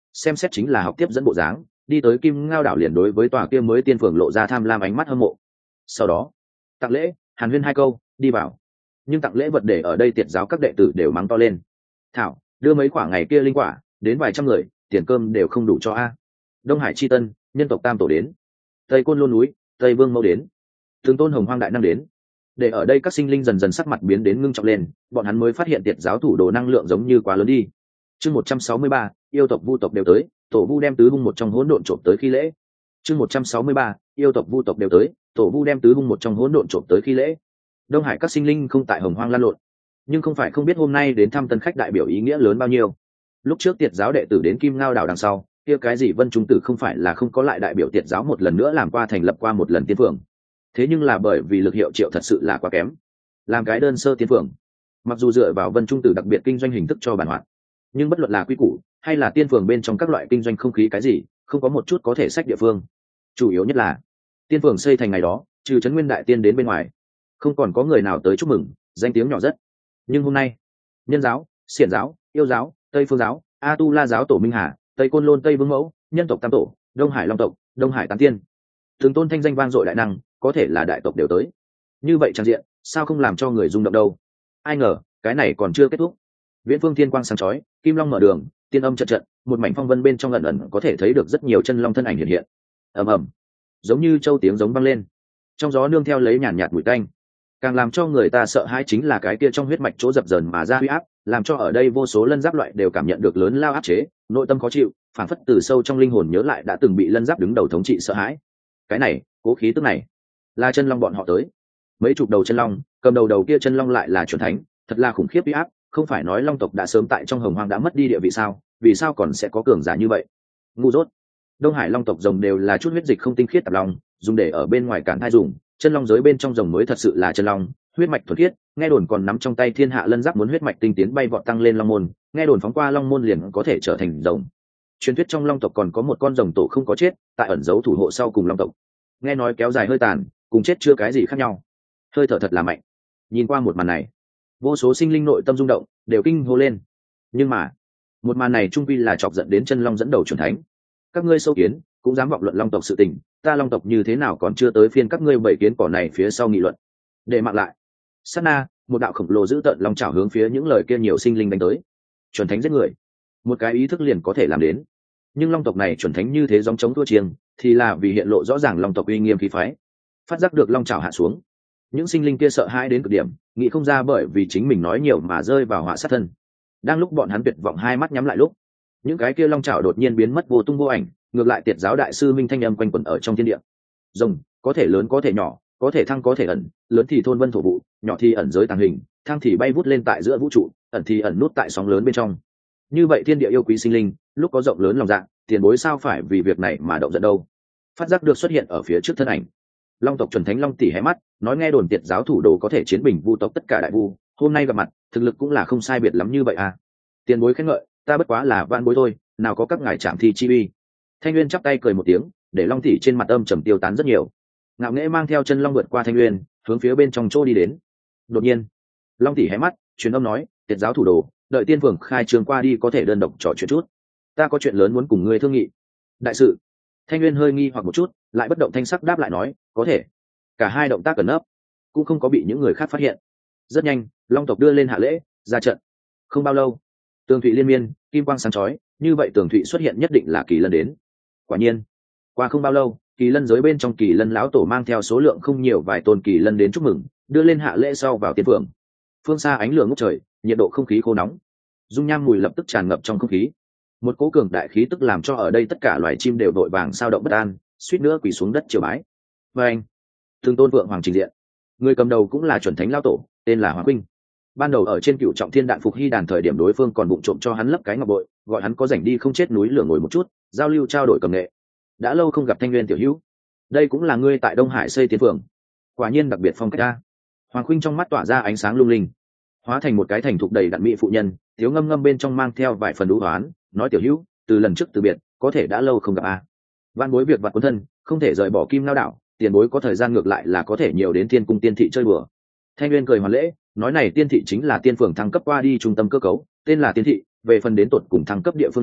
xem xét chính là học tiếp dẫn bộ dáng, đi tới Kim Ngao đảo liền đối với tòa kia mới tiên phường lộ ra tham lam ánh mắt hâm mộ. Sau đó tặng lễ hàn huyên hai câu đi vào, nhưng tặng lễ vật để ở đây tiệt giáo các đệ tử đều mắng to lên. Thảo đưa mấy quả ngày kia linh quả đến vài trăm người, tiền cơm đều không đủ cho a. Đông Hải chi tân nhân tộc tam tổ đến, tây côn lôn núi tây vương mẫu đến, thường tôn hồng hoang đại năng đến, để ở đây các sinh linh dần dần sắc mặt biến đến ngưng trọng lên, bọn hắn mới phát hiện tiệt giáo thủ đồ năng lượng giống như quá lớn đi. Chương một trăm sáu mươi ba, yêu tộc vu tộc đều tới, tổ vu đem tứ hung một trong hỗn độn trộm tới khi lễ. Chương một trăm sáu mươi ba, yêu tộc vu tộc đều tới, tổ vu đem tứ hung một trong hỗn độn trộm tới khi lễ. Đông Hải các sinh linh không tại hồng hoang lan lộn, nhưng không phải không biết hôm nay đến thăm tân khách đại biểu ý nghĩa lớn bao nhiêu. Lúc trước tiệt giáo đệ tử đến Kim Ngao đảo đằng sau, kia cái gì Vân Trung Tử không phải là không có lại đại biểu tiệt giáo một lần nữa làm qua thành lập qua một lần tiên phường. Thế nhưng là bởi vì lực hiệu triệu thật sự là quá kém, làm cái đơn sơ tiên phường. Mặc dù dựa vào Vân Trung Tử đặc biệt kinh doanh hình thức cho bản hoạt, nhưng bất luận là quy củ hay là tiên phường bên trong các loại kinh doanh không khí cái gì, không có một chút có thể sách địa phương. Chủ yếu nhất là tiên phường xây thành ngày đó, trừ trấn nguyên đại tiên đến bên ngoài, không còn có người nào tới chúc mừng, danh tiếng nhỏ rất. Nhưng hôm nay, nhân giáo, xiển giáo, yêu giáo, tây phương giáo, a tu la giáo tổ Minh Hà, tây côn lôn tây vương mẫu, nhân tộc tam tổ, đông hải long tộc, đông hải tán tiên, thường tôn thanh danh vang dội đại năng, có thể là đại tộc đều tới. Như vậy trang diện sao không làm cho người rung động đâu. Ai ngờ cái này còn chưa kết thúc. Viễn phương thiên quang sáng chói, kim long mở đường, tiên âm trận trận, một mảnh phong vân bên trong ẩn ẩn có thể thấy được rất nhiều chân long thân ảnh hiện hiện. Ầm ầm, giống như châu tiếng giống vang lên, trong gió nương theo lấy nhàn nhạt mùi tanh. Càng làm cho người ta sợ hãi chính là cái kia trong huyết mạch chỗ dập dờn mà ra huy áp, làm cho ở đây vô số lân giáp loại đều cảm nhận được lớn lao áp chế, nội tâm khó chịu, phản phất từ sâu trong linh hồn nhớ lại đã từng bị lân giáp đứng đầu thống trị sợ hãi. Cái này, cố khí tức này, là chân long bọn họ tới. Mấy chục đầu chân long, cầm đầu đầu kia chân long lại là chuẩn thánh, thật là khủng khiếp uy áp, không phải nói long tộc đã sớm tại trong hồng hoang đã mất đi địa vị sao, vì sao còn sẽ có cường giả như vậy? Ngu dốt. Đông Hải long tộc rồng đều là chút huyết dịch không tinh khiết tạp long, dùng để ở bên ngoài cản thai dùng, chân long giới bên trong rồng mới thật sự là chân long, huyết mạch thuần khiết, nghe đồn còn nắm trong tay thiên hạ lân giáp muốn huyết mạch tinh tiến bay vọt tăng lên long môn, nghe đồn phóng qua long môn liền có thể trở thành rồng. Truyền thuyết trong long tộc còn có một con rồng tổ không có chết, tại ẩn giấu thủ hộ sau cùng long tộc. Nghe nói kéo dài hơi tàn, cùng chết chưa cái gì khác nhau. Hơi thở thật là mạnh. Nhìn qua một màn này, vô số sinh linh nội tâm rung động, đều kinh hô lên. Nhưng mà, một màn này trung quy là chọc giận đến chân long dẫn đầu chuẩn thánh. Các ngươi sâu kiến, cũng dám vọng luận long tộc sự tình, ta long tộc như thế nào còn chưa tới phiên các ngươi bảy kiến cỏ này phía sau nghị luận. Để mạng lại. Sát na, một đạo khổng lồ dữ tợn long chảo hướng phía những lời kia nhiều sinh linh đánh tới. Chuẩn thánh giết người, một cái ý thức liền có thể làm đến. Nhưng long tộc này chuẩn thánh như thế giống chống thua chiêng, thì là vì hiện lộ rõ ràng long tộc uy nghiêm khí phái. Phát giác được long chảo hạ xuống, những sinh linh kia sợ hãi đến cực điểm, nghĩ không ra bởi vì chính mình nói nhiều mà rơi vào họa sát thân. Đang lúc bọn hắn tuyệt vọng hai mắt nhắm lại lúc, những cái kia long chảo đột nhiên biến mất vô tung vô ảnh, ngược lại tiệt giáo đại sư minh thanh âm quanh quẩn ở trong thiên địa. Rồng có thể lớn có thể nhỏ, có thể thăng có thể ẩn, lớn thì thôn vân thổ vụ, nhỏ thì ẩn giới tàng hình, thăng thì bay vút lên tại giữa vũ trụ, ẩn thì ẩn nút tại sóng lớn bên trong. Như vậy thiên địa yêu quý sinh linh, lúc có rộng lớn lòng dạ, tiền bối sao phải vì việc này mà động giận đâu. Phát giác được xuất hiện ở phía trước thân ảnh, long tộc chuẩn thánh long tỷ hé mắt, nói nghe đồn tiệt giáo thủ đồ có thể chiến bình vu tộc tất cả đại vu, hôm nay gặp mặt thực lực cũng là không sai biệt lắm như vậy à. Tiền bối khen ngợi, ta bất quá là van bối thôi, nào có các ngài chạm thi chi uy. Thanh Nguyên chắp tay cười một tiếng, để long tỷ trên mặt âm trầm tiêu tán rất nhiều. Ngạo nghễ mang theo chân long vượt qua Thanh Nguyên, hướng phía bên trong chỗ đi đến. Đột nhiên long tỷ hé mắt, truyền âm nói, tiệt giáo thủ đồ, đợi tiên vương khai trường qua đi có thể đơn độc trò chuyện chút, ta có chuyện lớn muốn cùng ngươi thương nghị. Đại sự. Thanh Nguyên hơi nghi hoặc một chút, lại bất động thanh sắc đáp lại nói, có thể. Cả hai động tác cẩn nấp, cũng không có bị những người khác phát hiện. Rất nhanh, long tộc đưa lên hạ lễ, ra trận. Không bao lâu, tường thụy liên miên, kim quang sáng chói, như vậy tường thụy xuất hiện nhất định là kỳ lân đến. Quả nhiên, qua không bao lâu, kỳ lân giới bên trong kỳ lân lão tổ mang theo số lượng không nhiều vài tôn kỳ lân đến chúc mừng, đưa lên hạ lễ sau vào tiên phượng. Phương xa ánh lửa ngút trời, nhiệt độ không khí khô nóng, dung nham mùi lập tức tràn ngập trong không khí. Một cỗ cường đại khí tức làm cho ở đây tất cả loài chim đều vội vàng sao động bất an, suýt nữa quỳ xuống đất triều bái. Và anh, thường tôn vượng hoàng trình diện, người cầm đầu cũng là chuẩn thánh lão tổ, tên là Hoàng Quynh. Ban đầu ở trên cựu trọng thiên đạn phục hy đàn thời điểm đối phương còn bụng trộm cho hắn lấp cái ngọc bội, gọi hắn có rảnh đi không chết núi lửa ngồi một chút, giao lưu trao đổi cầm nghệ. Đã lâu không gặp Thanh Nguyên tiểu hữu, đây cũng là ngươi tại Đông Hải xây tiên phường, quả nhiên đặc biệt phong cách ta. Hoàng Quynh trong mắt tỏa ra ánh sáng lung linh, hóa thành một cái thành thục đầy đặn mỹ phụ nhân, thiếu ngâm ngâm bên trong mang theo vài phần đũ hoán, nói tiểu hữu, từ lần trước từ biệt, có thể đã lâu không gặp a. À. Van bối việc vặt quân thân, không thể rời bỏ Kim Ngao đảo, tiền bối có thời gian ngược lại là có thể nhiều đến Thiên cung tiên thị chơi bừa. Thanh Nguyên cười hoàn lễ, nói này tiên thị chính là tiên phường thăng cấp qua đi trung tâm cơ cấu, tên là tiên thị, về phần đến tột cùng thăng cấp địa phương nào,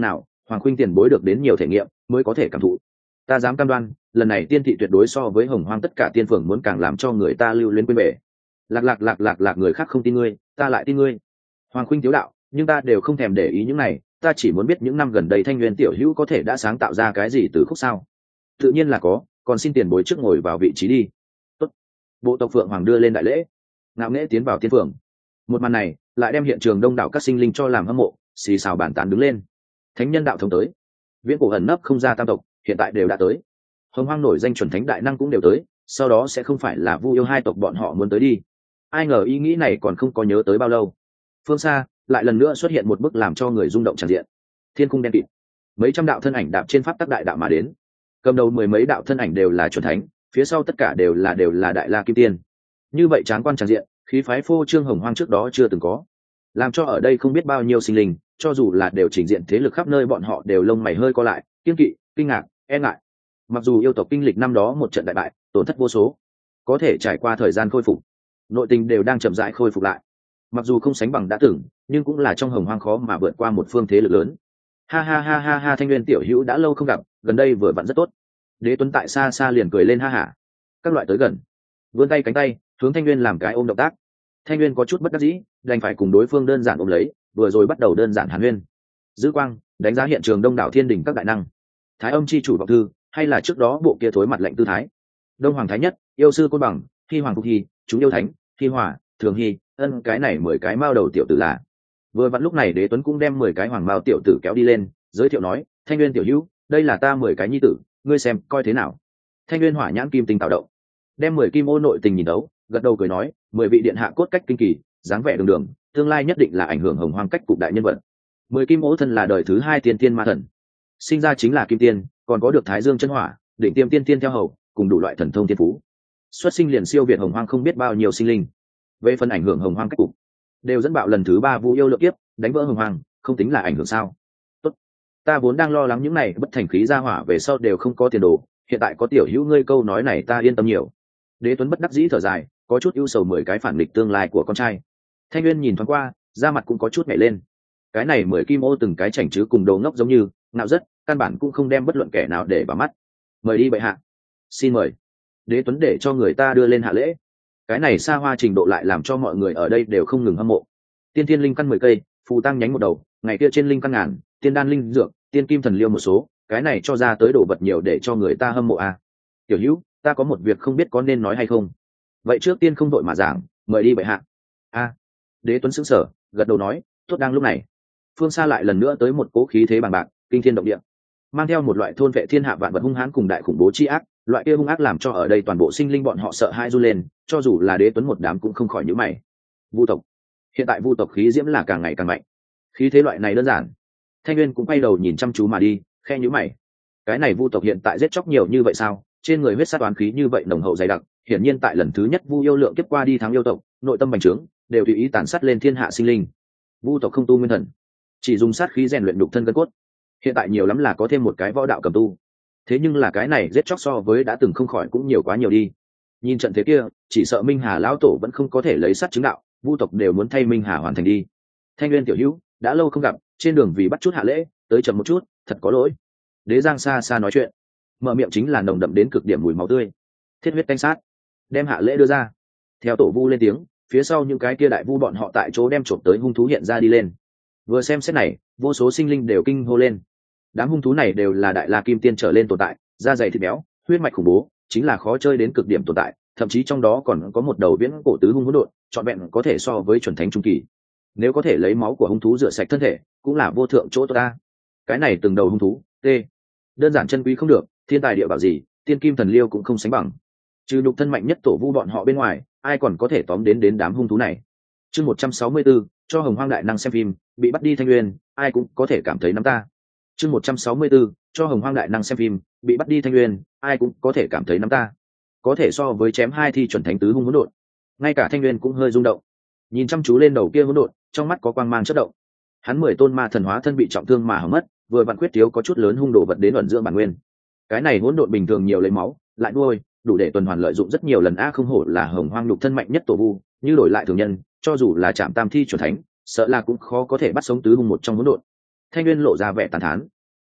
Hoàng Khuynh tiền bối được đến nhiều thể nghiệm mới có thể cảm thụ. Ta dám cam đoan lần này tiên thị tuyệt đối so với hồng hoang tất cả tiên phường muốn càng làm cho người ta lưu luyến quên bể. Lạc lạc lạc lạc lạc người khác không tin ngươi, ta lại tin ngươi. Hoàng Khuynh thiếu đạo, nhưng ta đều không thèm để ý những này, ta chỉ muốn biết những năm gần đây Thanh Nguyên tiểu hữu có thể đã sáng tạo ra cái gì từ khúc sao? Tự nhiên là có, còn xin tiền bối trước ngồi vào vị trí đi. Tốt. Bộ tộc Phượng Hoàng đưa lên đại lễ, ngạo nghễ tiến vào tiên phường. Một màn này lại đem hiện trường đông đảo các sinh linh cho làm hâm mộ, xì xào bàn tán đứng lên. Thánh nhân đạo thống tới, viễn cổ ẩn nấp không ra tam tộc hiện tại đều đã tới, hồng hoang nổi danh chuẩn thánh đại năng cũng đều tới, sau đó sẽ không phải là Vu Yêu hai tộc bọn họ muốn tới đi. Ai ngờ ý nghĩ này còn không có nhớ tới bao lâu, phương xa lại lần nữa xuất hiện một bức làm cho người rung động tràn diện. Thiên cung đen kịt, mấy trăm đạo thân ảnh đạp trên pháp tắc đại đạo mà đến, cầm đầu mười mấy đạo thân ảnh đều là chuẩn thánh, phía sau tất cả đều là đều là đại la kim tiên. Như vậy tráng quan tràn diện, khí phái phô trương hồng hoang trước đó chưa từng có, làm cho ở đây không biết bao nhiêu sinh linh, cho dù là đều trình diện thế lực khắp nơi, bọn họ đều lông mày hơi co lại, kiên kỵ, kinh ngạc, e ngại. Mặc dù yêu tộc kinh lịch năm đó một trận đại bại, tổn thất vô số, có thể trải qua thời gian khôi phục, nội tình đều đang chậm rãi khôi phục lại. Mặc dù không sánh bằng đã từng, nhưng cũng là trong hồng hoang khó mà vượt qua một phương thế lực lớn. Ha ha ha ha ha, Thanh Nguyên tiểu hữu đã lâu không gặp, gần đây vừa vặn rất tốt. Đế Tuấn tại xa xa liền cười lên ha hả. Các loại tới gần, vươn tay cánh tay, hướng Thanh Nguyên làm cái ôm động tác. Thanh Nguyên có chút bất đắc dĩ, đành phải cùng đối phương đơn giản ôm lấy, vừa rồi bắt đầu đơn giản hàn huyên. Dư quang đánh giá hiện trường đông đảo thiên đình các đại năng, Thái Âm chi chủ vọng thư, hay là trước đó bộ kia thối mặt lạnh tư thái. Đông Hoàng Thái Nhất, yêu sư Côn Bằng, Hy Hoàng Phục Hy, chúng yêu thánh, Hy Hòa, Thường Hy, ân cái này mười cái mao đầu tiểu tử là. Vừa vặn lúc này Đế Tuấn cũng đem mười cái hoàng mao tiểu tử kéo đi lên, giới thiệu nói, Thanh Nguyên tiểu hữu, đây là ta mười cái nhi tử, ngươi xem coi thế nào. Thanh Nguyên hỏa nhãn kim tinh tạo động, đem mười kim ô nội tình nhìn đấu, gật đầu cười nói, mười vị điện hạ cốt cách kinh kỳ, dáng vẻ đường đường, tương lai nhất định là ảnh hưởng hồng hoang cách cục đại nhân vật. Mười kim ô thân là đời thứ hai tiên tiên ma thần, sinh ra chính là kim tiên, còn có được thái dương chân hỏa, định tiêm tiên tiên theo hầu, cùng đủ loại thần thông tiên phú, xuất sinh liền siêu việt hồng hoang không biết bao nhiêu sinh linh. Về phần ảnh hưởng hồng hoang cách cục, đều dẫn bạo lần thứ ba Vu Yêu lượng kiếp, đánh vỡ hồng hoang, không tính là ảnh hưởng sao? Tốt, ta vốn đang lo lắng những này bất thành khí ra hỏa về sau đều không có tiền đồ, hiện tại có tiểu hữu ngươi câu nói này ta yên tâm nhiều. Đế Tuấn bất đắc dĩ thở dài, có chút ưu sầu mười cái phản nghịch tương lai của con trai. Thanh Nguyên nhìn thoáng qua, da mặt cũng có chút nhảy lên. Cái này mười kim ô từng cái chảnh chứ cùng đồ ngốc giống như, ngạo rất, căn bản cũng không đem bất luận kẻ nào để vào mắt. Mời đi bệ hạ. Xin mời. Đế Tuấn để cho người ta đưa lên hạ lễ. Cái này xa hoa trình độ lại làm cho mọi người ở đây đều không ngừng hâm mộ. Tiên thiên linh căn mười cây, phù tăng nhánh một đầu, ngày kia trên linh căn ngàn, tiên đan linh dược, tiên kim thần liêu một số, cái này cho ra tới đồ vật nhiều để cho người ta hâm mộ à. Tiểu Hữu, ta có một việc không biết có nên nói hay không. Vậy trước tiên không đội mà giảng, mời đi bệ hạ. A. Đế Tuấn sững sờ, gật đầu nói, tốt. Đang lúc này, phương xa lại lần nữa tới một cố khí thế bằng bạc, kinh thiên động địa, mang theo một loại thôn vệ thiên hạ vạn vật hung hãn cùng đại khủng bố chi ác. Loại kia hung ác làm cho ở đây toàn bộ sinh linh bọn họ sợ hãi run lên, cho dù là Đế Tuấn một đám cũng không khỏi nhíu mày. Vu tộc, hiện tại Vu tộc khí diễm là càng ngày càng mạnh. Khí thế loại này đơn giản. Thanh Nguyên cũng quay đầu nhìn chăm chú mà đi, khe nhíu mày. Cái này Vu tộc hiện tại giết chóc nhiều như vậy sao? Trên người huyết sát oán khí như vậy nồng hậu dày đặc, hiển nhiên tại lần thứ nhất Vu yêu lượng kiếp qua đi thắng yêu tộc, nội tâm bành trướng, đều tùy ý tàn sát lên thiên hạ sinh linh. Vu tộc không tu nguyên thần, chỉ dùng sát khí rèn luyện nhục thân gân cốt. Hiện tại nhiều lắm là có thêm một cái võ đạo cầm tu. Thế nhưng là cái này giết chóc so với đã từng không khỏi cũng nhiều quá nhiều đi. Nhìn trận thế kia, chỉ sợ Minh Hà lão tổ vẫn không có thể lấy sát chứng đạo, Vu tộc đều muốn thay Minh Hà hoàn thành đi. Thanh Nguyên tiểu hữu, đã lâu không gặp, trên đường vì bắt chút hạ lễ, tới chậm một chút, thật có lỗi. Đế Giang xa xa nói chuyện, mở miệng chính là nồng đậm đến cực điểm mùi máu tươi, thiết huyết canh sát. Đem hạ lễ đưa ra. Theo tổ Vu lên tiếng, phía sau những cái kia đại Vu bọn họ tại chỗ đem trộm tới hung thú hiện ra đi lên. Vừa xem xét này, vô số sinh linh đều kinh hô lên. Đám hung thú này đều là đại la kim tiên trở lên tồn tại, da dày thịt béo, huyết mạch khủng bố, chính là khó chơi đến cực điểm tồn tại, thậm chí trong đó còn có một đầu viễn cổ tứ hung hỗn độn, trọn vẹn có thể so với chuẩn thánh trung kỳ. Nếu có thể lấy máu của hung thú rửa sạch thân thể, cũng là vô thượng chỗ tốt ta. Cái này từng đầu hung thú, t, đơn giản chân quý không được, thiên tài địa bảo gì, tiên kim thần liêu cũng không sánh bằng. Trừ nhục thân mạnh nhất tổ Vu bọn họ bên ngoài, ai còn có thể tóm đến đến đám hung thú này. Chương một trăm sáu mươi tư, cho Hồng Hoang đại năng xem phim, bị bắt đi Thanh Nguyên, ai cũng có thể cảm thấy nắm ta. Chương một trăm sáu mươi tư, cho Hồng Hoang đại năng xem phim, bị bắt đi Thanh Nguyên, ai cũng có thể cảm thấy nắm ta. Có thể so với chém hai thi chuẩn thánh tứ hung hỗn độn. Ngay cả Thanh Nguyên cũng hơi rung động. Nhìn chăm chú lên đầu kia hỗn độn, trong mắt có quang mang chớp động. Hắn mười tôn ma thần hóa thân bị trọng thương mà hỏng mất, vừa vặn quyết thiếu có chút lớn hung đồ vật đến ẩn dưỡng bản nguyên. Cái này hỗn độn bình thường nhiều lấy máu, lại nuôi, đủ để tuần hoàn lợi dụng rất nhiều lần a, không hổ là Hồng Hoang nhục thân mạnh nhất tổ Vu, như đổi lại thường nhân, cho dù là chạm tam thi chuẩn thánh, sợ là cũng khó có thể bắt sống tứ hung một trong hỗn độn. Thanh Nguyên lộ ra vẻ tàn thán.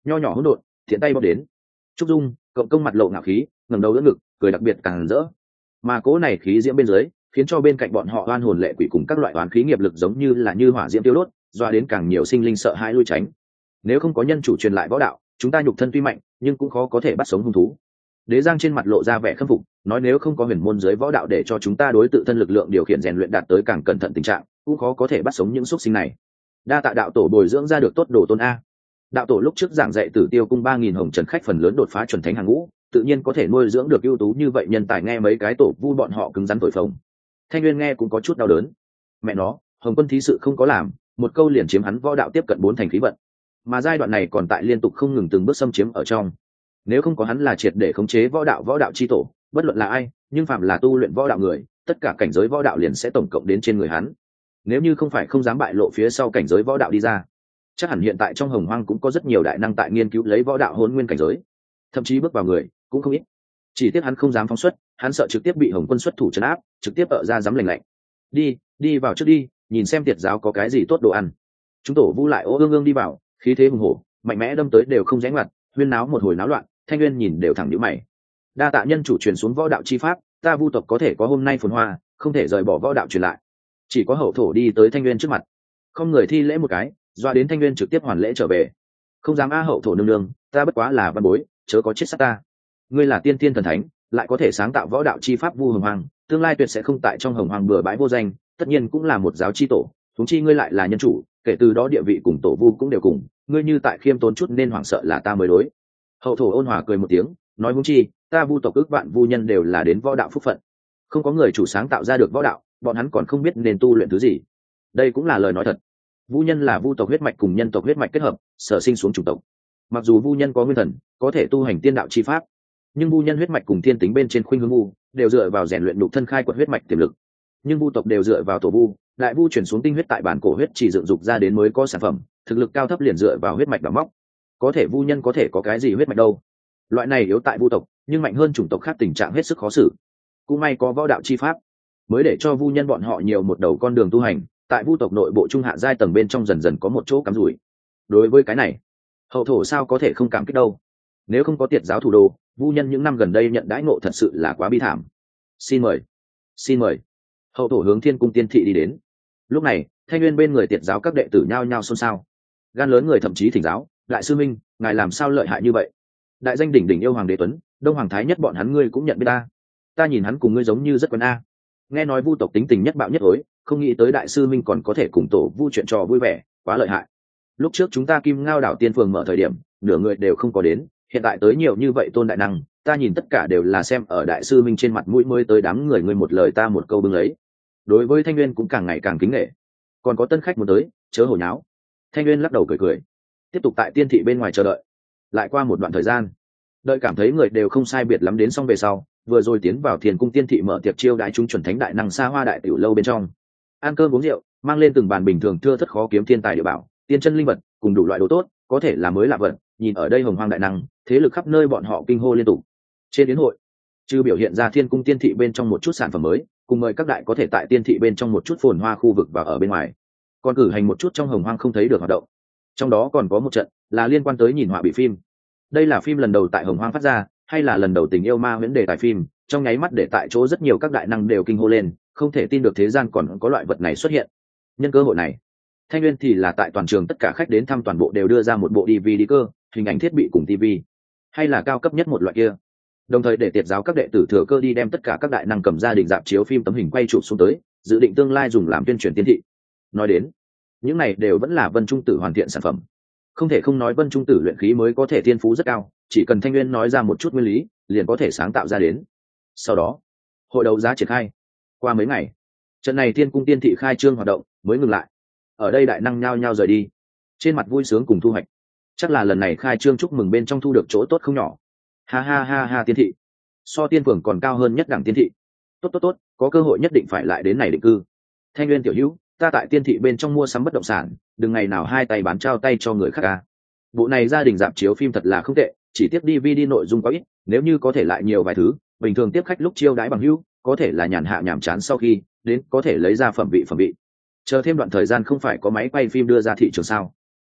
nho nhỏ hỗn độn thiện tay bóp đến. Trúc Dung cộng công mặt lộ ngạo khí, ngẩng đầu đỡ ngực, cười đặc biệt càng rỡ. Mà cố này khí diễm bên dưới, khiến cho bên cạnh bọn họ oan hồn lệ quỷ cùng các loại oán khí nghiệp lực giống như là như hỏa diễm tiêu đốt, doa đến càng nhiều sinh linh sợ hãi lui tránh. Nếu không có nhân chủ truyền lại võ đạo, chúng ta nhục thân tuy mạnh, nhưng cũng khó có thể bắt sống hung thú. Đế Giang trên mặt lộ ra vẻ khâm phục, nói nếu không có huyền môn dưới võ đạo để cho chúng ta đối tự thân lực lượng điều khiển rèn luyện đạt tới càng cẩn thận tình trạng, cũng khó có thể bắt sống những xuất sinh này. Đa tạ đạo tổ bồi dưỡng ra được tốt đồ tôn a. Đạo tổ lúc trước giảng dạy Tử Tiêu cung ba nghìn hồng trần khách phần lớn đột phá chuẩn thánh hàng ngũ, tự nhiên có thể nuôi dưỡng được ưu tú như vậy nhân tài. Nghe mấy cái tổ vu bọn họ cứng rắn thổi phồng. Thanh Nguyên nghe cũng có chút đau đớn. Mẹ nó, Hồng Quân thí sự không có làm, một câu liền chiếm hắn võ đạo tiếp cận bốn thành khí vận. Mà giai đoạn này còn tại liên tục không ngừng từng bước xâm chiếm ở trong. Nếu không có hắn là triệt để khống chế võ đạo võ đạo chi tổ, bất luận là ai, nhưng phạm là tu luyện võ đạo người, tất cả cảnh giới võ đạo liền sẽ tổng cộng đến trên người hắn. Nếu như không phải không dám bại lộ phía sau cảnh giới võ đạo đi ra, chắc hẳn hiện tại trong Hồng Hoang cũng có rất nhiều đại năng tại nghiên cứu lấy võ đạo hôn nguyên cảnh giới, thậm chí bước vào người cũng không ít. Chỉ tiếc hắn không dám phóng xuất, hắn sợ trực tiếp bị Hồng Quân xuất thủ trấn áp, trực tiếp ở ra dám lành lạnh. Đi, đi vào trước đi, nhìn xem tiệt giáo có cái gì tốt đồ ăn. Chúng tổ vu lại ô ương ương đi vào, khí thế hùng hổ, mạnh mẽ đâm tới đều không rẽ ngoặt, huyên náo một hồi náo loạn. Thanh Nguyên nhìn đều thẳng nhíu mày. Đa tạ nhân chủ truyền xuống võ đạo chi pháp, ta vu tộc có thể có hôm nay phồn hoa, không thể rời bỏ võ đạo truyền lại. Chỉ có hậu thổ đi tới Thanh Nguyên trước mặt, không người thi lễ một cái, doa đến Thanh Nguyên trực tiếp hoàn lễ trở về. Không dám a hậu thổ nương nương, ta bất quá là văn bối, chớ có chết sát ta. Ngươi là tiên tiên thần thánh, lại có thể sáng tạo võ đạo chi pháp vu hồng hoàng, tương lai tuyệt sẽ không tại trong hồng hoàng bừa bãi vô danh, tất nhiên cũng là một giáo chi tổ. Chúng chi ngươi lại là nhân chủ, kể từ đó địa vị cùng tổ vu cũng đều cùng, ngươi như tại khiêm tốn chút nên hoảng sợ là ta mới đối. Hậu thổ ôn hòa cười một tiếng, nói huống chi ta vu tộc ước vạn vu nhân đều là đến võ đạo phúc phận, không có người chủ sáng tạo ra được võ đạo, bọn hắn còn không biết nên tu luyện thứ gì. Đây cũng là lời nói thật. Vu nhân là vu tộc huyết mạch cùng nhân tộc huyết mạch kết hợp, sở sinh xuống chủng tộc. Mặc dù vu nhân có nguyên thần, có thể tu hành tiên đạo chi pháp, nhưng vu nhân huyết mạch cùng thiên tính bên trên khuynh hướng vu đều dựa vào rèn luyện nhục thân khai quật huyết mạch tiềm lực. Nhưng vu tộc đều dựa vào tổ vu, đại vu chuyển xuống tinh huyết tại bản cổ huyết chỉ dựng dục ra đến mới có sản phẩm, thực lực cao thấp liền dựa vào huyết mạch đào móc. Có thể vu nhân có thể có cái gì huyết mạch đâu? Loại này yếu tại vu tộc, nhưng mạnh hơn chủng tộc khác tình trạng hết sức khó xử. Cũng may có võ đạo chi pháp, mới để cho vu nhân bọn họ nhiều một đầu con đường tu hành, tại vu tộc nội bộ trung hạ giai tầng bên trong dần dần có một chỗ cắm rủi. Đối với cái này, hậu thổ sao có thể không cảm kích đâu? Nếu không có tiệt giáo thủ đô, vu nhân những năm gần đây nhận đãi ngộ thật sự là quá bi thảm. Xin mời, xin mời. Hậu thổ hướng Thiên cung tiên thị đi đến. Lúc này, Thanh Nguyên bên người tiệt giáo các đệ tử nhao nhao xôn xao. Gan lớn người thậm chí thỉnh giáo, đại sư minh, ngài làm sao lợi hại như vậy? Đại danh đỉnh đỉnh yêu hoàng đế tuấn, đông hoàng thái nhất bọn hắn ngươi cũng nhận biết ta. Ta nhìn hắn cùng ngươi giống như rất quen a. Nghe nói vu tộc tính tình nhất bạo nhất ối, không nghĩ tới đại sư minh còn có thể cùng tổ vu chuyện trò vui vẻ, quá lợi hại. Lúc trước chúng ta Kim Ngao đảo tiên phường mở thời điểm, nửa người đều không có đến, hiện tại tới nhiều như vậy tôn đại năng, ta nhìn tất cả đều là xem ở đại sư minh trên mặt mũi mới tới đám người ngươi một lời ta một câu bưng lấy. Đối với Thanh Nguyên cũng càng ngày càng kính nể. Còn có tân khách muốn tới, chớ hồ nháo. Thanh Nguyên lắc đầu cười cười, tiếp tục tại tiên thị bên ngoài chờ đợi. Lại qua một đoạn thời gian, đợi cảm thấy người đều không sai biệt lắm đến xong về sau, vừa rồi tiến vào Thiền cung tiên thị mở tiệc chiêu đãi chúng chuẩn thánh đại năng xa hoa đại tiểu lâu bên trong, ăn cơm uống rượu, mang lên từng bàn bình thường thưa thất khó kiếm thiên tài địa bảo, tiên chân linh vật cùng đủ loại đồ tốt, có thể là mới lạ vật. Nhìn ở đây hồng hoang đại năng, thế lực khắp nơi bọn họ kinh hô liên tục. Trên yến hội, trừ biểu hiện ra Thiên cung tiên thị bên trong một chút sản phẩm mới, cùng mời các đại có thể tại tiên thị bên trong một chút phồn hoa khu vực và ở bên ngoài, còn cử hành một chút trong hồng hoang không thấy được hoạt động. Trong đó còn có một trận là liên quan tới nhìn họa bị phim. Đây là phim lần đầu tại hồng hoang phát ra, hay là lần đầu tình yêu ma huyễn đề tài phim, trong nháy mắt để tại chỗ rất nhiều các đại năng đều kinh hô lên, không thể tin được thế gian còn có loại vật này xuất hiện. Nhân cơ hội này, Thanh Nguyên thì là tại toàn trường tất cả khách đến thăm toàn bộ đều đưa ra một bộ đê vê đê cơ, hình ảnh thiết bị cùng ti vi, hay là cao cấp nhất một loại kia. Đồng thời để tiệt giáo các đệ tử thừa cơ đi đem tất cả các đại năng cầm gia đình dạp chiếu phim tấm hình quay chụp xuống tới, dự định tương lai dùng làm tuyên truyền tiên thị. Nói đến, những này đều vẫn là Vân Trung Tử hoàn thiện sản phẩm. Không thể không nói Vân Trung Tử luyện khí mới có thể thiên phú rất cao, chỉ cần Thanh Nguyên nói ra một chút nguyên lý, liền có thể sáng tạo ra đến. Sau đó, hội đấu giá triển khai. Qua mấy ngày, trận này Thiên cung tiên thị khai trương hoạt động mới ngừng lại. Ở đây đại năng nhao nhao rời đi, trên mặt vui sướng cùng thu hoạch. Chắc là lần này khai trương chúc mừng bên trong thu được chỗ tốt không nhỏ. Ha ha ha ha, tiên thị so tiên phường còn cao hơn nhất đẳng tiên thị. Tốt tốt tốt, có cơ hội nhất định phải lại đến này định cư. Thanh Nguyên tiểu hữu, ta tại tiên thị bên trong mua sắm bất động sản, đừng ngày nào hai tay bán trao tay cho người khác à. Bộ này gia đình dạp chiếu phim thật là không tệ, chỉ tiếp đê vê đê nội dung có ít, nếu như có thể lại nhiều vài thứ, bình thường tiếp khách lúc chiêu đãi bằng hữu, có thể là nhàn hạ nhàm chán sau khi đến có thể lấy ra phẩm vị phẩm vị. Chờ thêm đoạn thời gian không phải có máy quay phim đưa ra thị trường sao?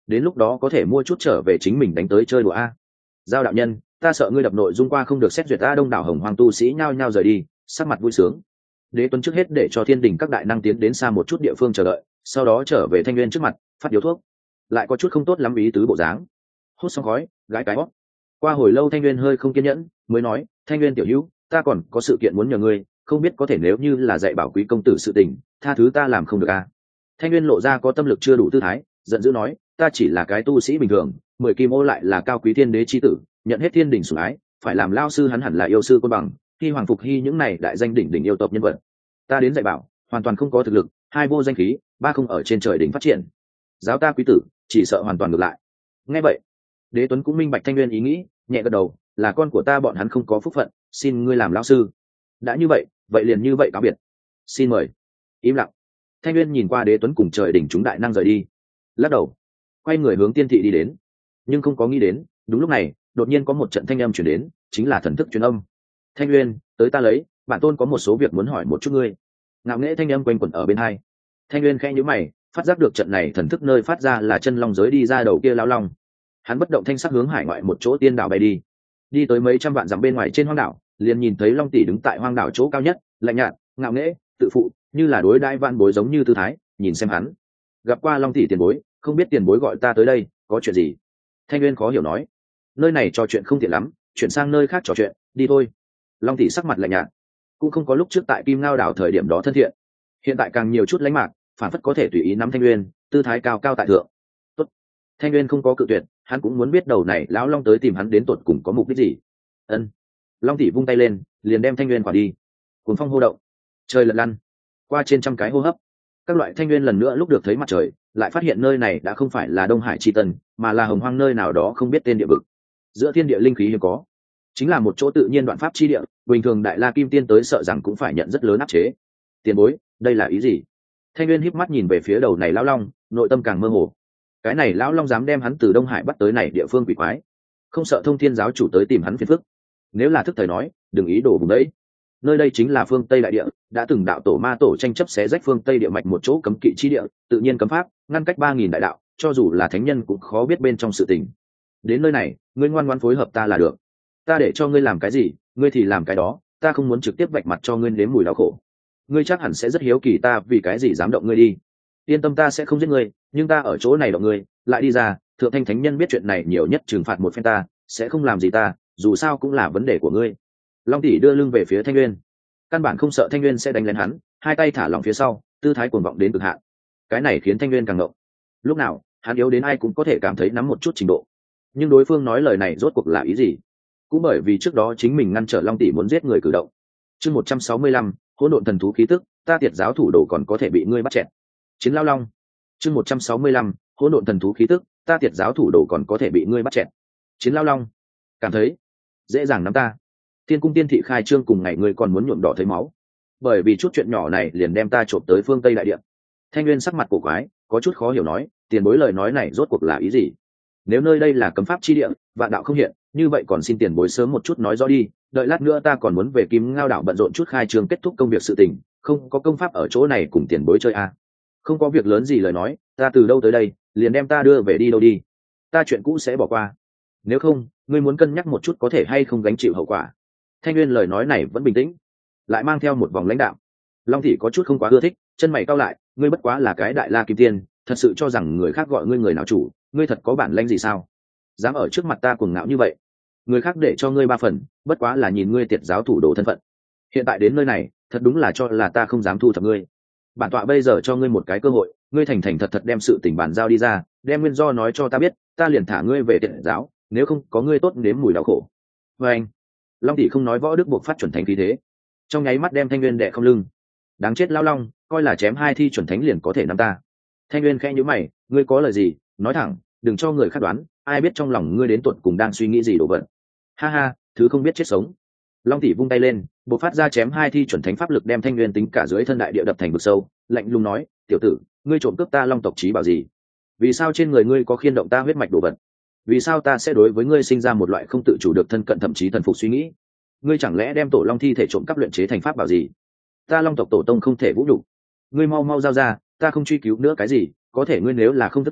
đến lúc đó có thể mua chút trở về chính mình đánh tới chơi đùa a. Giao đạo nhân, ta sợ ngươi đập nội dung qua không được xét duyệt. A đông đảo hồng hoàng tu sĩ nhao nhao rời đi, sắc mặt vui sướng. Đế Tuấn trước hết để cho thiên đình các đại năng tiến đến xa một chút địa phương chờ đợi, sau đó trở về Thanh Nguyên trước mặt phát điếu thuốc, lại có chút không tốt lắm ý tứ bộ dáng. Hút xong khói, gãi cái hót. Qua hồi lâu Thanh Nguyên hơi không kiên nhẫn, mới nói, Thanh Nguyên tiểu hữu, ta còn có sự kiện muốn nhờ ngươi, không biết có thể nếu như là dạy bảo quý công tử sự tình, tha thứ ta làm không được à. Thanh Nguyên lộ ra có tâm lực chưa đủ tư thái, giận dữ nói, ta chỉ là cái tu sĩ bình thường, mười kim ô lại là cao quý thiên đế chi tử, nhận hết thiên đình sủng ái, phải làm lao sư hắn hẳn là yêu sư côn bằng, khi hoàng phục hy những này đại danh đỉnh đỉnh yêu tộc nhân vật. Ta đến dạy bảo, hoàn toàn không có thực lực, hai vô danh khí, ba không ở trên trời đỉnh phát triển. Giáo ta quý tử, chỉ sợ hoàn toàn ngược lại. Nghe vậy, Đế Tuấn cũng minh bạch Thanh Nguyên ý nghĩ, nhẹ gật đầu, là con của ta bọn hắn không có phúc phận, xin ngươi làm lão sư. Đã như vậy, vậy liền như vậy cáo biệt. Xin mời. Im lặng. Thanh Nguyên nhìn qua Đế Tuấn cùng trời đỉnh chúng đại năng rời đi, lắc đầu, quay người hướng tiên thị đi đến, nhưng không có nghĩ đến, đúng lúc này, đột nhiên có một trận thanh âm truyền đến, chính là thần thức truyền âm. Thanh Nguyên, tới ta lấy, bản tôn có một số việc muốn hỏi một chút ngươi. Ngạo nghễ thanh âm quanh quẩn ở bên hai. Thanh Nguyên khẽ nhíu mày, phát giác được trận này thần thức nơi phát ra là chân long giới đi ra đầu kia lão long. Hắn bất động thanh sắc hướng hải ngoại một chỗ tiên đảo bay đi, đi tới mấy trăm vạn dặm bên ngoài trên hoang đảo, liền nhìn thấy long tỷ đứng tại hoang đảo chỗ cao nhất, lạnh nhạt, ngạo nghễ, tự phụ, như là đối đãi vạn bối giống như tư thái, nhìn xem hắn. Gặp qua long tỷ tiền bối, không biết tiền bối gọi ta tới đây, có chuyện gì? Thanh Nguyên khó hiểu nói. Nơi này trò chuyện không tiện lắm, chuyển sang nơi khác trò chuyện, đi thôi. Long tỷ sắc mặt lạnh nhạt, cũng không có lúc trước tại Kim Ngao đảo thời điểm đó thân thiện, hiện tại càng nhiều chút lãnh mạc, phản phất có thể tùy ý nắm Thanh Nguyên, tư thái cao cao tại thượng. Tốt. Thanh Nguyên không có cự tuyệt, hắn cũng muốn biết đầu này lão long tới tìm hắn đến tột cùng có mục đích gì. Ân. Long tỷ vung tay lên, liền đem Thanh Nguyên quả đi. Cuồng phong hô động, trời lật lăn, qua trên trăm cái hô hấp, các loại Thanh Nguyên lần nữa lúc được thấy mặt trời, lại phát hiện nơi này đã không phải là Đông Hải Chi Tân, mà là hồng hoang nơi nào đó không biết tên địa vực. Giữa thiên địa linh khí hiếm có, chính là một chỗ tự nhiên đoạn pháp chi địa, bình thường đại la kim tiên tới sợ rằng cũng phải nhận rất lớn áp chế. Tiền bối, đây là ý gì? Thanh Nguyên híp mắt nhìn về phía đầu này lão long, nội tâm càng mơ hồ. Cái này lão long dám đem hắn từ Đông Hải bắt tới này địa phương quỷ quái, không sợ Thông Thiên giáo chủ tới tìm hắn phiền phức. Nếu là thức thời nói, đừng ý đồ vùng đấy. Nơi đây chính là phương Tây đại địa, đã từng đạo tổ ma tổ tranh chấp xé rách phương Tây địa mạch một chỗ cấm kỵ chi địa, tự nhiên cấm pháp, ngăn cách ba nghìn đại đạo, cho dù là thánh nhân cũng khó biết bên trong sự tình. Đến nơi này, ngươi ngoan ngoãn phối hợp ta là được. Ta để cho ngươi làm cái gì, ngươi thì làm cái đó, ta không muốn trực tiếp vạch mặt cho ngươi nếm mùi đau khổ. Ngươi chắc hẳn sẽ rất hiếu kỳ ta vì cái gì dám động ngươi đi. Yên tâm, ta sẽ không giết ngươi, nhưng ta ở chỗ này động ngươi, lại đi ra, thượng thanh thánh nhân biết chuyện này nhiều nhất trừng phạt một phen ta, sẽ không làm gì ta, dù sao cũng là vấn đề của ngươi. Long tỷ đưa lưng về phía Thanh Nguyên, căn bản không sợ Thanh Nguyên sẽ đánh lên hắn, hai tay thả lỏng phía sau, tư thái cuồng vọng đến cực hạn. Cái này khiến Thanh Nguyên càng ngộng. Lúc nào hắn yếu đến ai cũng có thể cảm thấy nắm một chút trình độ, nhưng đối phương nói lời này rốt cuộc là ý gì? Cũng bởi vì trước đó chính mình ngăn trở Long tỷ muốn giết người cử động. Chương một trăm sáu mươi lăm, hỗn độn thần thú khí tức, ta Tiệt giáo thủ đồ còn có thể bị ngươi bắt chẹt. Chiến Lao Long. Chương một trăm sáu mươi lăm, hỗn độn thần thú khí tức, ta Tiệt giáo thủ đồ còn có thể bị ngươi bắt chẹt. Chiến Lao Long. Cảm thấy dễ dàng nắm ta. Thiên cung tiên thị khai trương cùng ngày ngươi còn muốn nhuộm đỏ thấy máu. Bởi vì chút chuyện nhỏ này liền đem ta trộm tới phương Tây đại địa. Thanh Nguyên sắc mặt cổ quái, có chút khó hiểu nói, tiền bối lời nói này rốt cuộc là ý gì? Nếu nơi đây là cấm pháp chi địa, vạn đạo không hiện, như vậy còn xin tiền bối sớm một chút nói rõ đi, đợi lát nữa ta còn muốn về Kim Ngao đảo bận rộn chút khai trương kết thúc công việc sự tình, không có công pháp ở chỗ này cùng tiền bối chơi à. Không có việc lớn gì lời nói, ta từ đâu tới đây, liền đem ta đưa về đi đâu đi. Ta chuyện cũ sẽ bỏ qua. Nếu không, ngươi muốn cân nhắc một chút có thể hay không gánh chịu hậu quả. Thanh Nguyên lời nói này vẫn bình tĩnh, lại mang theo một vòng lãnh đạo. Long thị có chút không quá ưa thích, chân mày cau lại, ngươi bất quá là cái đại la kim tiên, thật sự cho rằng người khác gọi ngươi người nào chủ, ngươi thật có bản lãnh gì sao? Dám ở trước mặt ta cuồng ngạo như vậy, người khác để cho ngươi ba phần, bất quá là nhìn ngươi Tiệt giáo thủ đồ thân phận. Hiện tại đến nơi này, thật đúng là cho là ta không dám thu thập ngươi. Bản tọa bây giờ cho ngươi một cái cơ hội, ngươi thành thành thật thật đem sự tình bàn giao đi ra, đem nguyên do nói cho ta biết, ta liền thả ngươi về Tiệt giáo, nếu không có ngươi tốt nếm mùi đau khổ. Và anh, Long tỷ không nói võ đức buộc phát chuẩn thánh khí thế, trong nháy mắt đem Thanh Nguyên đè không lưng. Đáng chết lão long, coi là chém hai thi chuẩn thánh liền có thể nắm ta. Thanh Nguyên khẽ nhíu mày, ngươi có lời gì, nói thẳng, đừng cho người khác đoán, ai biết trong lòng ngươi đến tuột cùng đang suy nghĩ gì đồ vật. Ha ha, thứ không biết chết sống. Long tỷ vung tay lên, bộc phát ra chém hai thi chuẩn thánh pháp lực đem Thanh Nguyên tính cả dưới thân đại địa đập thành vực sâu, lạnh lùng nói, tiểu tử, ngươi trộm cướp ta long tộc trí bảo gì? Vì sao trên người ngươi có khiên động ta huyết mạch đồ vật? Vì sao ta sẽ đối với ngươi sinh ra một loại không tự chủ được thân cận thậm chí thần phục suy nghĩ? Ngươi chẳng lẽ đem tổ long thi thể trộm cắp luyện chế thành pháp bảo gì? Ta long tộc tổ tông không thể vũ nhục. Ngươi mau mau giao ra, ta không truy cứu nữa cái gì, có thể ngươi nếu là không thất thời,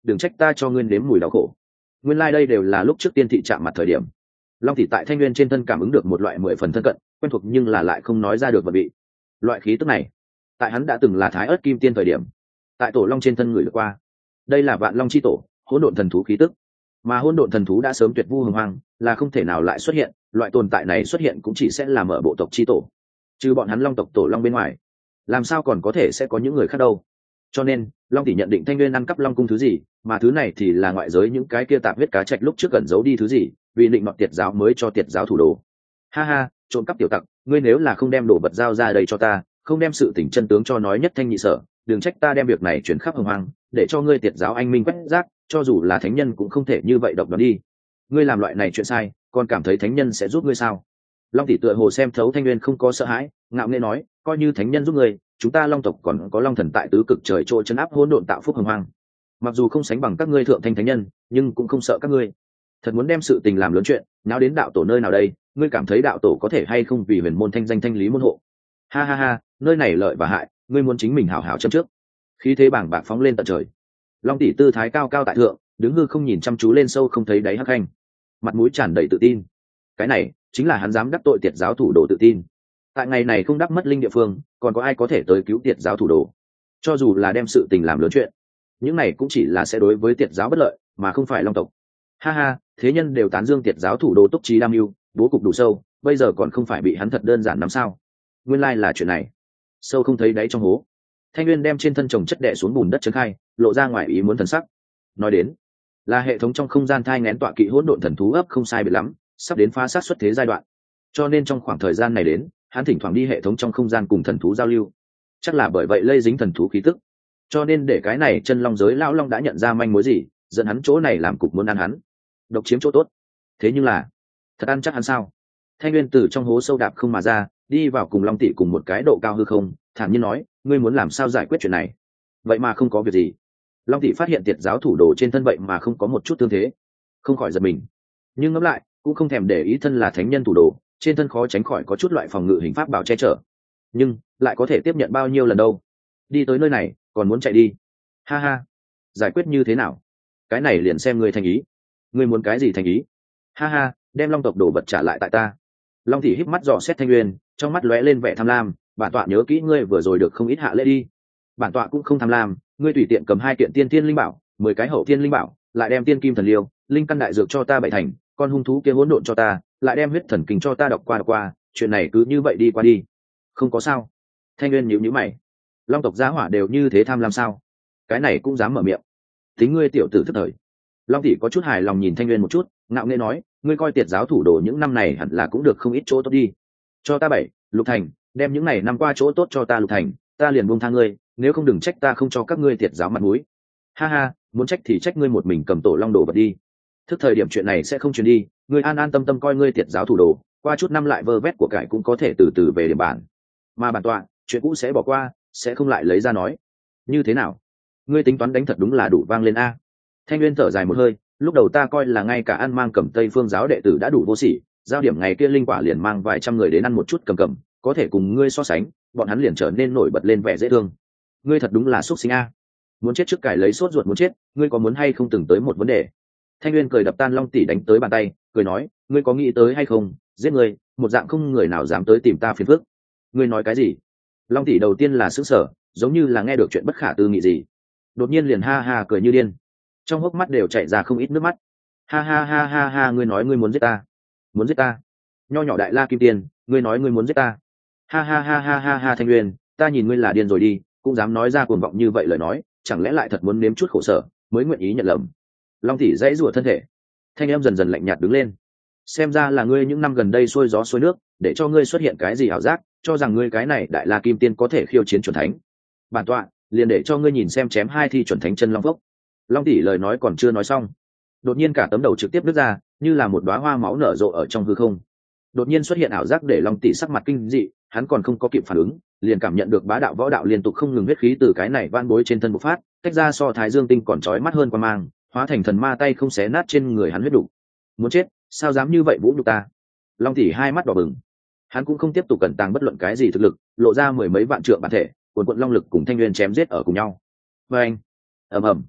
đừng trách ta cho ngươi nếm mùi đau khổ. Nguyên lai đây đều là lúc trước tiên thị chạm mặt thời điểm. Long thị tại Thanh Nguyên trên thân cảm ứng được một loại mười phần thân cận quen thuộc nhưng là lại không nói ra được vật vị. Loại khí tức này tại hắn đã từng là Thái Ức Kim Tiên thời điểm tại Tổ Long trên thân người được qua. Đây là Vạn Long chi tổ, hỗn độn thần thú khí tức, mà hỗn độn thần thú đã sớm tuyệt vu hồng hoang, là không thể nào lại xuất hiện. Loại tồn tại này xuất hiện cũng chỉ sẽ là mở bộ tộc chi tổ, trừ bọn hắn Long tộc Tổ Long bên ngoài, làm sao còn có thể sẽ có những người khác đâu. Cho nên Long tỷ nhận định Thanh Nguyên ăn cắp Long cung thứ gì, mà thứ này thì là ngoại giới những cái kia tạp huyết cá trạch lúc trước cẩn giấu đi thứ gì, vì định nọt tiệt giáo mới cho tiệt giáo thủ đồ. Ha ha, trộm cắp tiểu tặc, ngươi nếu là không đem đồ vật giao ra đây cho ta, không đem sự tình chân tướng cho nói nhất thanh nhị sở, đừng trách ta đem việc này chuyển khắp hồng hoang, để cho ngươi tiệt giáo anh minh quét rác, cho dù là thánh nhân cũng không thể như vậy độc đoán đi. Ngươi làm loại này chuyện sai, còn cảm thấy thánh nhân sẽ giúp ngươi sao? Long tỷ tựa hồ xem thấu Thanh Nguyên không có sợ hãi, ngạo nghễ nói, coi như thánh nhân giúp ngươi, chúng ta Long tộc còn có Long thần tại tứ cực trời trôi chấn áp hỗn độn tạo phúc hồng hoang, mặc dù không sánh bằng các ngươi thượng thanh thánh nhân, nhưng cũng không sợ các ngươi. Thật muốn đem sự tình làm lớn chuyện, nào đến đạo tổ nơi nào đây? Ngươi cảm thấy đạo tổ có thể hay không vì huyền môn thanh danh thanh lý môn hộ? Ha ha ha, nơi này lợi và hại, ngươi muốn chính mình hảo hảo châm trước. Khí thế bảng bạc phóng lên tận trời. Long tỷ tư thái cao cao tại thượng, đứng hư không nhìn chăm chú lên sâu không thấy đáy hắc hành, mặt mũi tràn đầy tự tin. Cái này chính là hắn dám đắc tội tiệt giáo thủ đồ tự tin. Tại ngày này không đắc mất linh địa phương, còn có ai có thể tới cứu tiệt giáo thủ đồ? Cho dù là đem sự tình làm lớn chuyện, những này cũng chỉ là sẽ đối với tiệt giáo bất lợi, mà không phải Long tộc. Ha ha, thế nhân đều tán dương tiệt giáo thủ đồ túc trí đam mưu, bố cục đủ sâu, bây giờ còn không phải bị hắn thật đơn giản lắm sao? Nguyên lai là chuyện này. Sâu không thấy đáy trong hố, Thanh Nguyên đem trên thân chồng chất đè xuống bùn đất trấn khai, lộ ra ngoài ý muốn thần sắc. Nói đến, là hệ thống trong không gian thai nghén tọa kỵ hỗn độn thần thú ấp không sai biệt lắm, sắp đến phá sát xuất thế giai đoạn. Cho nên trong khoảng thời gian này đến, hắn thỉnh thoảng đi hệ thống trong không gian cùng thần thú giao lưu. Chắc là bởi vậy lây dính thần thú khí tức. Cho nên để cái này chân long giới lão long đã nhận ra manh mối gì, dẫn hắn chỗ này làm cục muốn ăn hắn, độc chiếm chỗ tốt. Thế nhưng là, thật ăn chắc hắn sao? Thanh Nguyên từ trong hố sâu đạp không mà ra, đi vào cùng Long tỷ cùng một cái độ cao hư không, thản nhiên nói, ngươi muốn làm sao giải quyết chuyện này? Vậy mà không có việc gì. Long tỷ phát hiện tiệt giáo thủ đồ trên thân vậy mà không có một chút thương thế, không khỏi giật mình. Nhưng ngẫm lại, cũng không thèm để ý thân là thánh nhân thủ đồ, trên thân khó tránh khỏi có chút loại phòng ngự hình pháp bảo che chở. Nhưng lại có thể tiếp nhận bao nhiêu lần đâu? Đi tới nơi này, còn muốn chạy đi? Ha ha, giải quyết như thế nào? Cái này liền xem ngươi thành ý. Ngươi muốn cái gì thành ý? Ha ha, đem Long tộc đồ vật trả lại tại ta. Long tỷ híp mắt dò xét Thanh Nguyên, trong mắt lóe lên vẻ tham lam, bản tọa nhớ kỹ ngươi vừa rồi được không ít hạ lễ đi. Bản tọa cũng không tham lam, ngươi tùy tiện cầm hai kiện tiên tiên linh bảo, mười cái hậu tiên linh bảo, lại đem tiên kim thần liêu, linh căn đại dược cho ta bảy thành, con hung thú kia hỗn độn cho ta, lại đem huyết thần kinh cho ta đọc qua đọc qua, chuyện này cứ như vậy đi qua đi. Không có sao. Thanh Nguyên nhíu nhíu mày. Long tộc giá hỏa đều như thế tham lam sao? Cái này cũng dám mở miệng. Tính ngươi tiểu tử thất thời. Long tỷ có chút hài lòng nhìn Thanh Nguyên một chút, ngạo nghễ nói, ngươi coi tiệt giáo thủ đồ những năm này hẳn là cũng được không ít chỗ tốt đi. Cho ta bảy, Lục Thành, đem những này năm qua chỗ tốt cho ta Lục Thành, ta liền buông tha ngươi, nếu không đừng trách ta không cho các ngươi tiệt giáo mặt mũi. Ha ha, muốn trách thì trách ngươi một mình cầm tổ long đồ vật đi. Thức thời điểm chuyện này sẽ không truyền đi, ngươi an an tâm tâm coi ngươi tiệt giáo thủ đồ, qua chút năm lại vơ vét của cải cũng có thể từ từ về điểm bản. Mà bản tọa, chuyện cũ sẽ bỏ qua, sẽ không lại lấy ra nói. Như thế nào? Ngươi tính toán đánh thật đúng là đủ vang lên a. Thanh Nguyên thở dài một hơi, lúc đầu ta coi là ngay cả ăn mang cầm Tây Phương giáo đệ tử đã đủ vô sỉ, giao điểm ngày kia linh quả liền mang vài trăm người đến ăn một chút cầm cầm, có thể cùng ngươi so sánh, bọn hắn liền trở nên nổi bật lên vẻ dễ thương. Ngươi thật đúng là xuất sinh a. Muốn chết trước cải lấy sốt ruột muốn chết, ngươi có muốn hay không từng tới một vấn đề. Thanh Nguyên cười đập tan Long tỷ đánh tới bàn tay, cười nói, ngươi có nghĩ tới hay không, giết ngươi, một dạng không người nào dám tới tìm ta phiền phức. Ngươi nói cái gì? Long tỷ đầu tiên là sững sờ, giống như là nghe được chuyện bất khả tư nghị gì, đột nhiên liền ha ha cười như điên, trong hốc mắt đều chảy ra không ít nước mắt. Ha ha ha ha ha, ngươi nói ngươi muốn giết ta? Muốn giết ta? Nho nhỏ đại la kim tiên, ngươi nói ngươi muốn giết ta? Ha ha ha ha ha ha, Thanh Nguyên, ta nhìn ngươi là điên rồi đi, cũng dám nói ra cuồng vọng như vậy lời nói, chẳng lẽ lại thật muốn nếm chút khổ sở mới nguyện ý nhận lầm? Long tỷ dãy rủa thân thể, thanh em dần dần lạnh nhạt đứng lên. Xem ra là ngươi những năm gần đây xuôi gió xuôi nước, để cho ngươi xuất hiện cái gì ảo giác, cho rằng ngươi cái này đại la kim tiên có thể khiêu chiến chuẩn thánh. Bản tọa liền để cho ngươi nhìn xem chém hai thi chuẩn thánh chân long phốc. Long tỷ lời nói còn chưa nói xong, đột nhiên cả tấm đầu trực tiếp nứt ra, như là một đóa hoa máu nở rộ ở trong hư không. Đột nhiên xuất hiện ảo giác để Long tỷ sắc mặt kinh dị, hắn còn không có kịp phản ứng, liền cảm nhận được bá đạo võ đạo liên tục không ngừng huyết khí từ cái này van bối trên thân bộc phát, tách ra so thái dương tinh còn chói mắt hơn qua mang, hóa thành thần ma tay không xé nát trên người hắn huyết đủ. Muốn chết, sao dám như vậy vũ nhục ta? Long tỷ hai mắt đỏ bừng, hắn cũng không tiếp tục cẩn tàng bất luận cái gì thực lực, lộ ra mười mấy vạn trượng bản thể, cuồn cuộn long lực cùng Thanh Nguyên chém giết ở cùng nhau. Và anh, ầm ầm,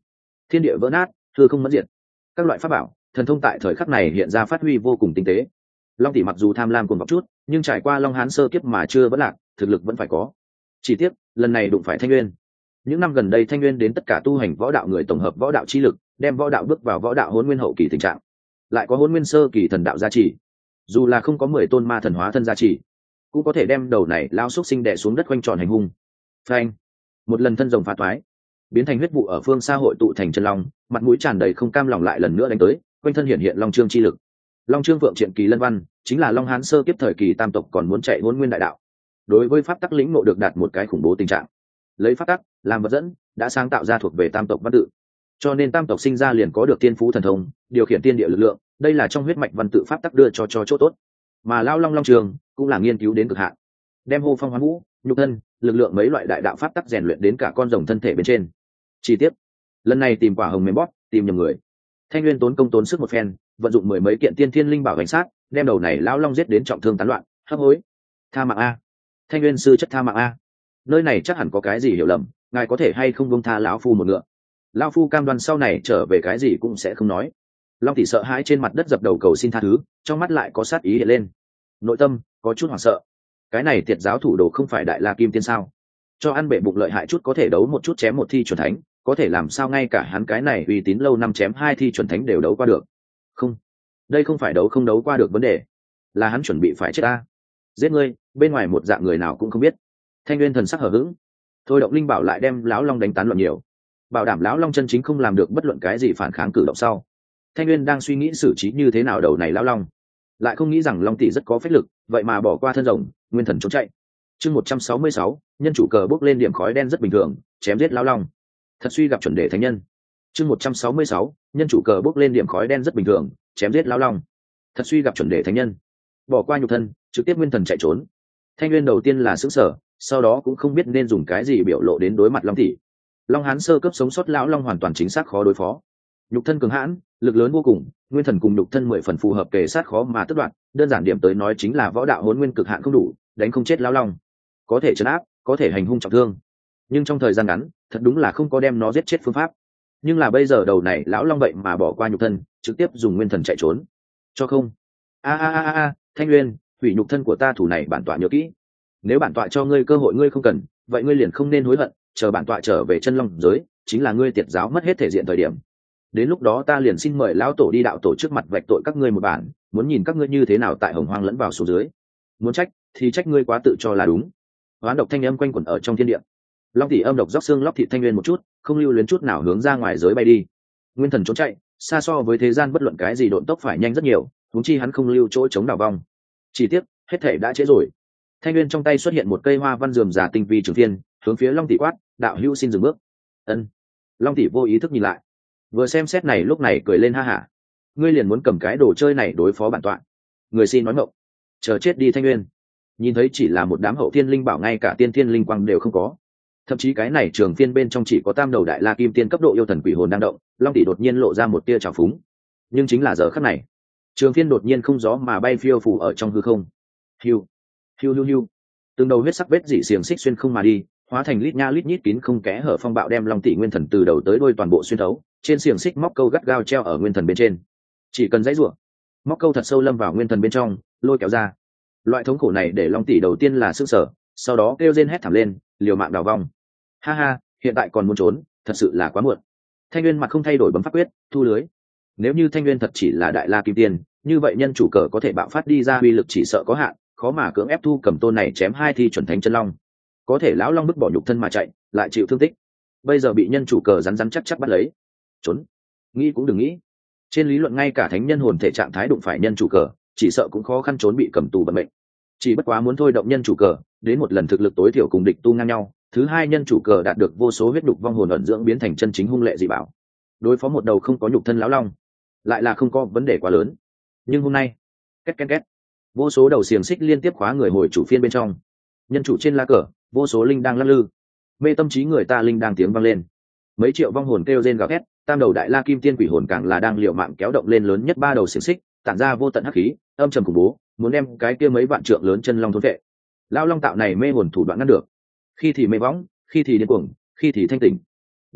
thiên địa vỡ nát, hư không mất diệt. Các loại pháp bảo thần thông tại thời khắc này hiện ra phát huy vô cùng tinh tế. Long tỷ mặc dù tham lam cuồng vọng chút, nhưng trải qua long hán sơ kiếp mà chưa vẫn lạc, thực lực vẫn phải có. Chỉ tiếc lần này đụng phải Thanh Nguyên. Những năm gần đây Thanh Nguyên đến tất cả tu hành võ đạo người tổng hợp võ đạo chi lực, đem võ đạo bước vào võ đạo hỗn nguyên hậu kỳ tình trạng, lại có hỗn nguyên sơ kỳ thần đạo gia trì. Dù là không có mười tôn ma thần hóa thân gia trì, cũng có thể đem đầu này lao xúc sinh đè xuống đất quanh tròn hành hung. Phanh! Một lần thân rồng phá toái, biến thành huyết vụ ở phương xa hội tụ thành chân long, mặt mũi tràn đầy không cam lòng lại lần nữa đánh tới, quanh thân hiện hiện long chương chi lực. Long chương vượng triện kỳ lân văn, chính là long hán sơ kiếp thời kỳ tam tộc còn muốn chạy hỗn nguyên đại đạo. Đối với pháp tắc lĩnh ngộ được đạt một cái khủng bố tình trạng. Lấy pháp tắc làm vật dẫn, đã sáng tạo ra thuộc về tam tộc văn tự. Cho nên tam tộc sinh ra liền có được tiên phú thần thông, điều khiển tiên địa lực lượng, đây là trong huyết mạch văn tự pháp tắc đưa cho cho chỗ tốt. Mà lao long long trường cũng là nghiên cứu đến cực hạn, đem hô phong hoán vũ, nhục thân, lực lượng mấy loại đại đạo pháp tắc rèn luyện đến cả con rồng thân thể bên trên. Chi tiết, lần này tìm quả hồng mềm bóp, tìm nhầm người. Thanh Nguyên tốn công tốn sức một phen, vận dụng mười mấy kiện tiên thiên linh bảo cảnh sát, đem đầu này lão long giết đến trọng thương tán loạn, hấp hối. Tha mạng a, Thanh Nguyên sư chất tha mạng a. Nơi này chắc hẳn có cái gì hiểu lầm, ngài có thể hay không buông tha lão phu một ngựa. Lão phu cam đoan sau này trở về cái gì cũng sẽ không nói. Long tỷ sợ hãi trên mặt đất dập đầu cầu xin tha thứ, trong mắt lại có sát ý hiện lên, nội tâm có chút hoảng sợ. Cái này tiệt giáo thủ đồ không phải đại la kim tiên sao? Cho ăn bệ bụng lợi hại chút có thể đấu một chút chém một thi chuẩn thánh, có thể làm sao ngay cả hắn cái này uy tín lâu năm chém hai thi chuẩn thánh đều đấu qua được? Không, đây không phải đấu không đấu qua được vấn đề, là hắn chuẩn bị phải chết ta. Giết ngươi, bên ngoài một dạng người nào cũng không biết. Thanh Nguyên thần sắc hở hững, thôi động linh bảo lại đem lão long đánh tán loạn nhiều, bảo đảm lão long chân chính không làm được bất luận cái gì phản kháng cử động sau. Thanh Nguyên đang suy nghĩ xử trí như thế nào đầu này lão long, lại không nghĩ rằng long tỷ rất có phách lực, vậy mà bỏ qua thân rồng, nguyên thần trốn chạy. Chương một trăm sáu mươi sáu, nhân chủ cờ bốc lên điểm khói đen rất bình thường, chém giết lão long. Thật suy gặp chuẩn đề thánh nhân. Chương một trăm sáu mươi sáu, nhân chủ cờ bốc lên điểm khói đen rất bình thường, chém giết lão long. Thật suy gặp chuẩn đề thánh nhân. Bỏ qua nhục thân, trực tiếp nguyên thần chạy trốn. Thanh Nguyên đầu tiên là sững sờ, sau đó cũng không biết nên dùng cái gì biểu lộ đến đối mặt long tỷ. Long hán sơ cấp sống sót lão long hoàn toàn chính xác khó đối phó. Nhục thân cường hãn, lực lớn vô cùng, nguyên thần cùng nhục thân mười phần phù hợp kề sát khó mà tất đoạn, đơn giản điểm tới nói chính là võ đạo hỗn nguyên cực hạn không đủ, đánh không chết lão long. Có thể trấn áp, có thể hành hung trọng thương, nhưng trong thời gian ngắn, thật đúng là không có đem nó giết chết phương pháp. Nhưng là bây giờ đầu này lão long vậy mà bỏ qua nhục thân, trực tiếp dùng nguyên thần chạy trốn. Cho không. A a a a, Thanh Nguyên, hủy nhục thân của ta thủ này bản tọa nhớ kỹ. Nếu bản tọa cho ngươi cơ hội ngươi không cần, vậy ngươi liền không nên hối hận, chờ bản tọa trở về chân long giới, chính là ngươi tiệt giáo mất hết thể diện thời điểm. Đến lúc đó ta liền xin mời lão tổ đi đạo tổ trước mặt vạch tội các ngươi một bản, muốn nhìn các ngươi như thế nào tại hồng hoang lẫn vào số dưới. Muốn trách thì trách ngươi quá tự cho là đúng. Hoán độc thanh âm quanh quẩn ở trong thiên địa. Long tỷ âm độc róc xương lóc thịt Thanh Nguyên một chút, không lưu luyến chút nào hướng ra ngoài giới bay đi. Nguyên thần trốn chạy, xa so với thế gian bất luận cái gì độn tốc phải nhanh rất nhiều, huống chi hắn không lưu chỗ chống đảo vong. Chỉ tiếc, hết thể đã trễ rồi. Thanh Nguyên trong tay xuất hiện một cây hoa văn rườm rà tinh vi trường thiên, hướng phía Long tỷ quát, đạo hữu xin dừng bước. Ân. Long tỷ vô ý thức nhìn lại, vừa xem xét này lúc này cười lên ha hả. Ngươi liền muốn cầm cái đồ chơi này đối phó bản tọa? Người xin nói ngọng. Chờ chết đi Thanh Nguyên. Nhìn thấy chỉ là một đám hậu thiên linh bảo, ngay cả tiên thiên linh quang đều không có, thậm chí cái này trường phiên bên trong chỉ có tam đầu đại la kim tiên cấp độ yêu thần quỷ hồn đang động. Long tỷ đột nhiên lộ ra một tia trào phúng, nhưng chính là giờ khắc này, trường phiên đột nhiên không gió mà bay phiêu phù ở trong hư không. Hiu hiu hiu hiu, từng đầu huyết sắc vết dị xiềng xích xuyên không mà đi, hóa thành lít nha lít nhít kín không kẽ hở phong bạo đem Long tỷ nguyên thần từ đầu tới đuôi toàn bộ xuyên thấu. Trên xiềng xích móc câu gắt gao treo ở nguyên thần bên trên, chỉ cần dãy rủa, móc câu thật sâu lâm vào nguyên thần bên trong, lôi kéo ra. Loại thống khổ này để Long tỷ đầu tiên là sững sờ, sau đó kêu rên hét thảm lên, liều mạng đào vong. Ha ha, hiện tại còn muốn trốn, thật sự là quá muộn. Thanh Nguyên mặt không thay đổi bấm pháp quyết, thu lưới. Nếu như Thanh Nguyên thật chỉ là đại la kim tiên, như vậy nhân chủ cờ có thể bạo phát đi ra uy lực chỉ sợ có hạn, khó mà cưỡng ép thu cầm tôn này chém hai thi chuẩn thánh chân long. Có thể lão long bức bỏ nhục thân mà chạy, lại chịu thương tích. Bây giờ bị nhân chủ cờ rắn rắn chắc chắc bắt lấy, trốn, nghĩ cũng đừng nghĩ. Trên lý luận ngay cả thánh nhân hồn thể trạng thái đụng phải nhân chủ cờ, chỉ sợ cũng khó khăn trốn bị cầm tù bận mệnh. Chỉ bất quá muốn thôi động nhân chủ cờ, đến một lần thực lực tối thiểu cùng địch tu ngang nhau. Thứ hai, nhân chủ cờ đạt được vô số huyết nhục vong hồn ẩn dưỡng biến thành chân chính hung lệ dị bảo. Đối phó một đầu không có nhục thân lão long, lại là không có vấn đề quá lớn. Nhưng hôm nay, két két két, vô số đầu xiềng xích liên tiếp khóa người hồi chủ phiên bên trong. Nhân chủ trên lá cờ, vô số linh đang lắc lư, mê tâm trí người ta linh đang tiếng vang lên. Mấy triệu vong hồn kêu rên gào thét, tam đầu đại la kim tiên quỷ hồn càng là đang liều mạng kéo động lên lớn nhất ba đầu xiềng xích, tản ra vô tận hắc khí, âm trầm khủng bố, muốn đem cái kia mấy vạn trượng lớn chân long thôn vệ. Lão long tạo này mê hồn thủ đoạn ngăn được, khi thì mê võng, khi thì điên cuồng, khi thì thanh tỉnh.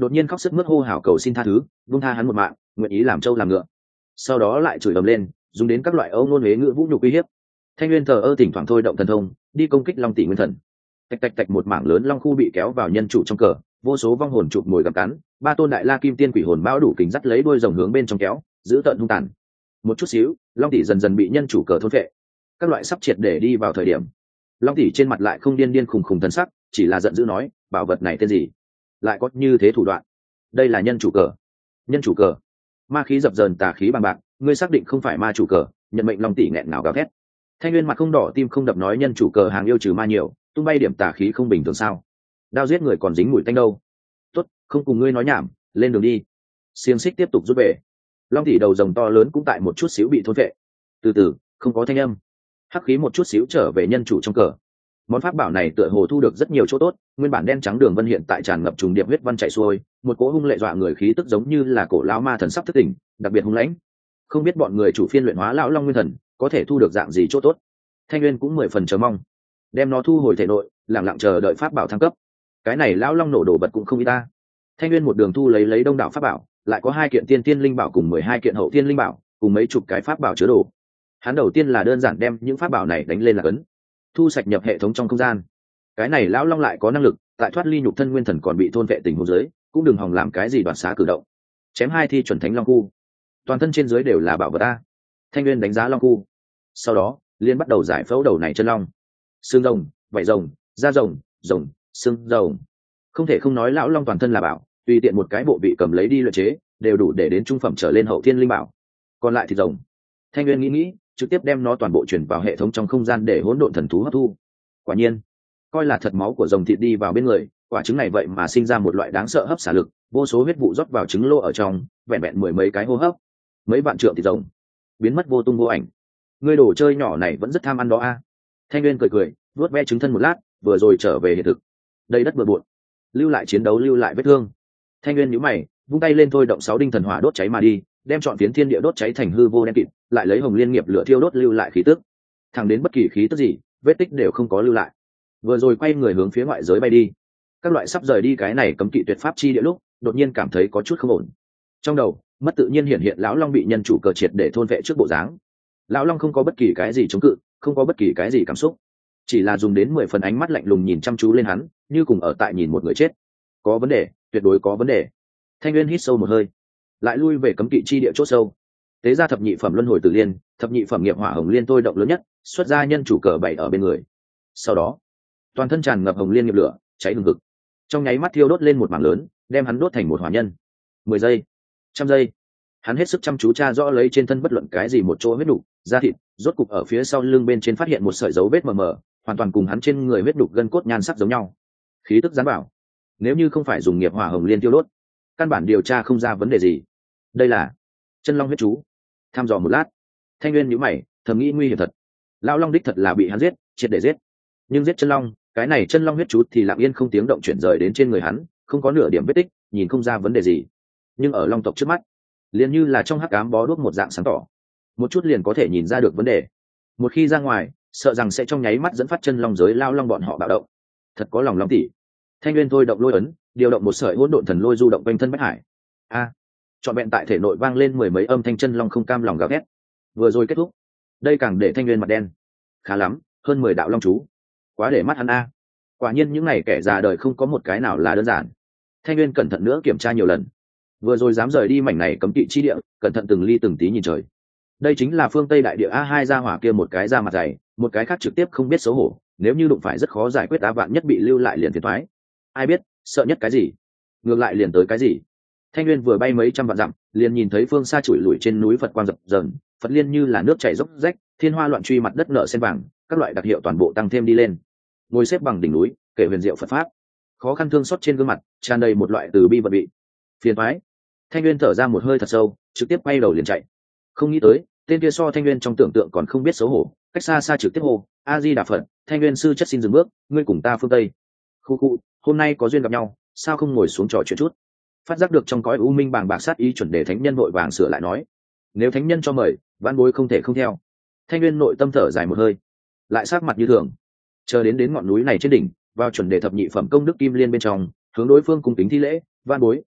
đột nhiên khóc sức mướt hô hào cầu xin tha thứ, buông tha hắn một mạng, nguyện ý làm trâu làm ngựa. Sau đó lại chửi ầm lên, dùng đến các loại âu ngôn huế ngữ vũ nhục uy hiếp. Thanh Nguyên thờ ơ thỉnh thoảng thôi động thần thông đi công kích long tỷ nguyên thần. Tạch tạch tạch, một mảng lớn long khu bị kéo vào nhân chủ trong cờ, vô số vong hồn chụp mồi gặm cắn, ba tôn đại la kim tiên quỷ hồn bão đủ kình dắt lấy đuôi rồng hướng bên trong kéo, giữ tận hung tàn. Một chút xíu, long tỷ dần dần bị nhân chủ cờ thôn phệ. Các loại sắp triệt để đi vào thời điểm, long tỷ trên mặt lại không điên điên khùng khùng thần sắc, chỉ là giận dữ nói, bảo vật này tên gì, lại có như thế thủ đoạn. Đây là nhân chủ cờ. Nhân chủ cờ? Ma khí dập dờn, tà khí bằng bạc, ngươi xác định không phải ma chủ cờ? Nhận mệnh long tỷ nghẹn ngào gào thét. Thanh Nguyên mặt không đỏ tim không đập nói, nhân chủ cờ hàng yêu trừ ma nhiều, tung bay điểm tà khí không bình thường sao? Đao giết người còn dính mùi tanh đâu. Tốt, không cùng ngươi nói nhảm, lên đường đi. Xiềng xích tiếp tục rút về. Long tỷ đầu rồng to lớn cũng tại một chút xíu bị thôn vệ. Từ từ, không có thanh âm. Hắc khí một chút xíu trở về nhân chủ trong cờ. Món pháp bảo này tựa hồ thu được rất nhiều chỗ tốt, nguyên bản đen trắng đường vân hiện tại tràn ngập trùng điệp huyết văn chảy xuôi, một cỗ hung lệ dọa người khí tức giống như là cổ lão ma thần sắp thức tỉnh, đặc biệt hung lãnh. Không biết bọn người chủ phiên luyện hóa lão long nguyên thần có thể thu được dạng gì chỗ tốt. Thanh Nguyên cũng mười phần chờ mong, đem nó thu hồi thể nội, lặng lặng chờ đợi pháp bảo thăng cấp. Cái này lão long nổ đồ bật cũng không ít ta. Thanh Nguyên một đường thu lấy lấy đông đảo pháp bảo, lại có hai kiện tiên tiên linh bảo cùng mười hai kiện hậu tiên linh bảo, cùng mấy chục cái pháp bảo chứa đồ. Hắn đầu tiên là đơn giản đem những pháp bảo này đánh lên là cấn, thu sạch nhập hệ thống trong không gian. Cái này lão long lại có năng lực tại thoát ly nhục thân nguyên thần còn bị thôn vệ tình huống dưới, cũng đừng hòng làm cái gì đoạt xá cử động. Chém hai thi chuẩn thánh long khu, toàn thân trên dưới đều là bảo vật ta. Thanh Nguyên đánh giá long khu, sau đó liên bắt đầu giải phẫu đầu này chân long. Xương rồng, vảy rồng, da rồng, rồng, xương rồng. Không thể không nói lão long toàn thân là bảo, tùy tiện một cái bộ bị cầm lấy đi luyện chế đều đủ để đến trung phẩm trở lên hậu thiên linh bảo. Còn lại thì rồng, Thanh Nguyên nghĩ nghĩ, trực tiếp đem nó toàn bộ chuyển vào hệ thống trong không gian để hỗn độn thần thú hấp thu. Quả nhiên, coi là thật máu của rồng thịt đi vào bên người, quả trứng này vậy mà sinh ra một loại đáng sợ hấp xả lực, vô số huyết vụ rót vào trứng lô ở trong, vẹn vẹn mười mấy cái hô hấp, mấy vạn trượng thịt rồng biến mất vô tung vô ảnh. Ngươi đồ chơi nhỏ này vẫn rất tham ăn đó a. Thanh Nguyên cười cười, vuốt ve trứng thân một lát, vừa rồi trở về hiện thực. Đây đất bừa bộn, lưu lại chiến đấu, lưu lại vết thương. Thanh Nguyên nhíu mày, vung tay lên thôi động sáu đinh thần hỏa đốt cháy mà đi, đem trọn phiến thiên địa đốt cháy thành hư vô đen kịt, lại lấy hồng liên nghiệp lửa thiêu đốt lưu lại khí tức. Thẳng đến bất kỳ khí tức gì, vết tích đều không có lưu lại. Vừa rồi quay người hướng phía ngoại giới bay đi. Các loại sắp rời đi cái này cấm kỵ tuyệt pháp chi địa lúc, đột nhiên cảm thấy có chút không ổn. Trong đầu, mất tự nhiên hiện hiện lão long bị nhân chủ cờ triệt để thôn vệ trước bộ dáng. Lão long không có bất kỳ cái gì chống cự, không có bất kỳ cái gì cảm xúc, chỉ là dùng đến mười phần ánh mắt lạnh lùng nhìn chăm chú lên hắn, như cùng ở tại nhìn một người chết. Có vấn đề, tuyệt đối có vấn đề. Thanh Nguyên hít sâu một hơi, lại lui về cấm kỵ chi địa chỗ sâu. Tế ra thập nhị phẩm luân hồi tử liên, thập nhị phẩm nghiệp hỏa hồng liên tôi động lớn nhất, xuất ra nhân chủ cờ bảy ở bên người. Sau đó, toàn thân tràn ngập hồng liên nghiệp lửa, cháy hừng hực, trong nháy mắt thiêu đốt lên một mảng lớn, đem hắn đốt thành một hỏa nhân. Mười giây, trăm giây, hắn hết sức chăm chú tra rõ lấy trên thân bất luận cái gì một chỗ huyết đục, da thịt, rốt cục ở phía sau lưng bên trên phát hiện một sợi dấu vết mờ mờ, hoàn toàn cùng hắn trên người huyết đục gân cốt nhan sắc giống nhau. Khí tức gián bảo, nếu như không phải dùng nghiệp hỏa hồng liên tiêu đốt, căn bản điều tra không ra vấn đề gì. Đây là chân long huyết chú. Tham dò một lát, Thanh Nguyên nhíu mày, thầm nghĩ nguy hiểm thật. Lão long đích thật là bị hắn giết, triệt để giết. Nhưng giết chân long, cái này chân long huyết chú thì lặng yên không tiếng động chuyển rời đến trên người hắn, không có nửa điểm vết tích, nhìn không ra vấn đề gì. Nhưng ở long tộc trước mắt, liền như là trong hắc ám bó đuốc một dạng sáng tỏ, một chút liền có thể nhìn ra được vấn đề. Một khi ra ngoài, sợ rằng sẽ trong nháy mắt dẫn phát chân long giới lao long bọn họ bạo động. Thật có lòng long tỷ. Thanh Nguyên thôi động lôi ấn, điều động một sợi hỗn độn thần lôi du động quanh thân bách hải. A, trọn vẹn tại thể nội vang lên mười mấy âm thanh chân long không cam lòng gào thét. Vừa rồi kết thúc, đây càng để Thanh Nguyên mặt đen. Khá lắm, hơn mười đạo long chú, quá để mắt hắn a. Quả nhiên những này kẻ già đời không có một cái nào là đơn giản. Thanh Nguyên cẩn thận nữa kiểm tra nhiều lần, vừa rồi dám rời đi mảnh này cấm kỵ chi địa, cẩn thận từng ly từng tí nhìn trời. Đây chính là phương Tây đại địa a hai gia hỏa kia, một cái ra mặt dày, một cái khác trực tiếp không biết xấu hổ, nếu như đụng phải rất khó giải quyết, á vạn nhất bị lưu lại liền phiền toái. Ai biết, sợ nhất cái gì, ngược lại liền tới cái gì. Thanh Nguyên vừa bay mấy trăm vạn dặm, liền nhìn thấy phương xa chủi lủi trên núi Phật quang dập dờn, Phật liên như là nước chảy dốc rách, thiên hoa loạn truy, mặt đất nở sen vàng, các loại đặc hiệu toàn bộ tăng thêm đi lên. Ngồi xếp bằng đỉnh núi, kể huyền diệu Phật pháp, khó khăn thương xót trên gương mặt tràn đầy một loại từ bi vật vị. Phiền toái. Thanh Nguyên thở ra một hơi thật sâu, trực tiếp quay đầu liền chạy. Không nghĩ tới, tên kia so Thanh Nguyên trong tưởng tượng còn không biết xấu hổ, cách xa xa trực tiếp hô, A Di Đà Phật, Thanh Nguyên sư chất xin dừng bước, ngươi cùng ta phương Tây. Khu khu, hôm nay có duyên gặp nhau, sao không ngồi xuống trò chuyện chút. Phát giác được trong cõi u minh bàng bạc sát ý, chuẩn đề thánh nhân vội vàng sửa lại nói, nếu thánh nhân cho mời, vãn bối không thể không theo. Thanh Nguyên nội tâm thở dài một hơi, lại sát mặt như thường, chờ đến đến ngọn núi này trên đỉnh, vào chuẩn đề thập nhị phẩm công đức kim liên bên trong, hướng đối phương cung kính thi lễ, vãn bối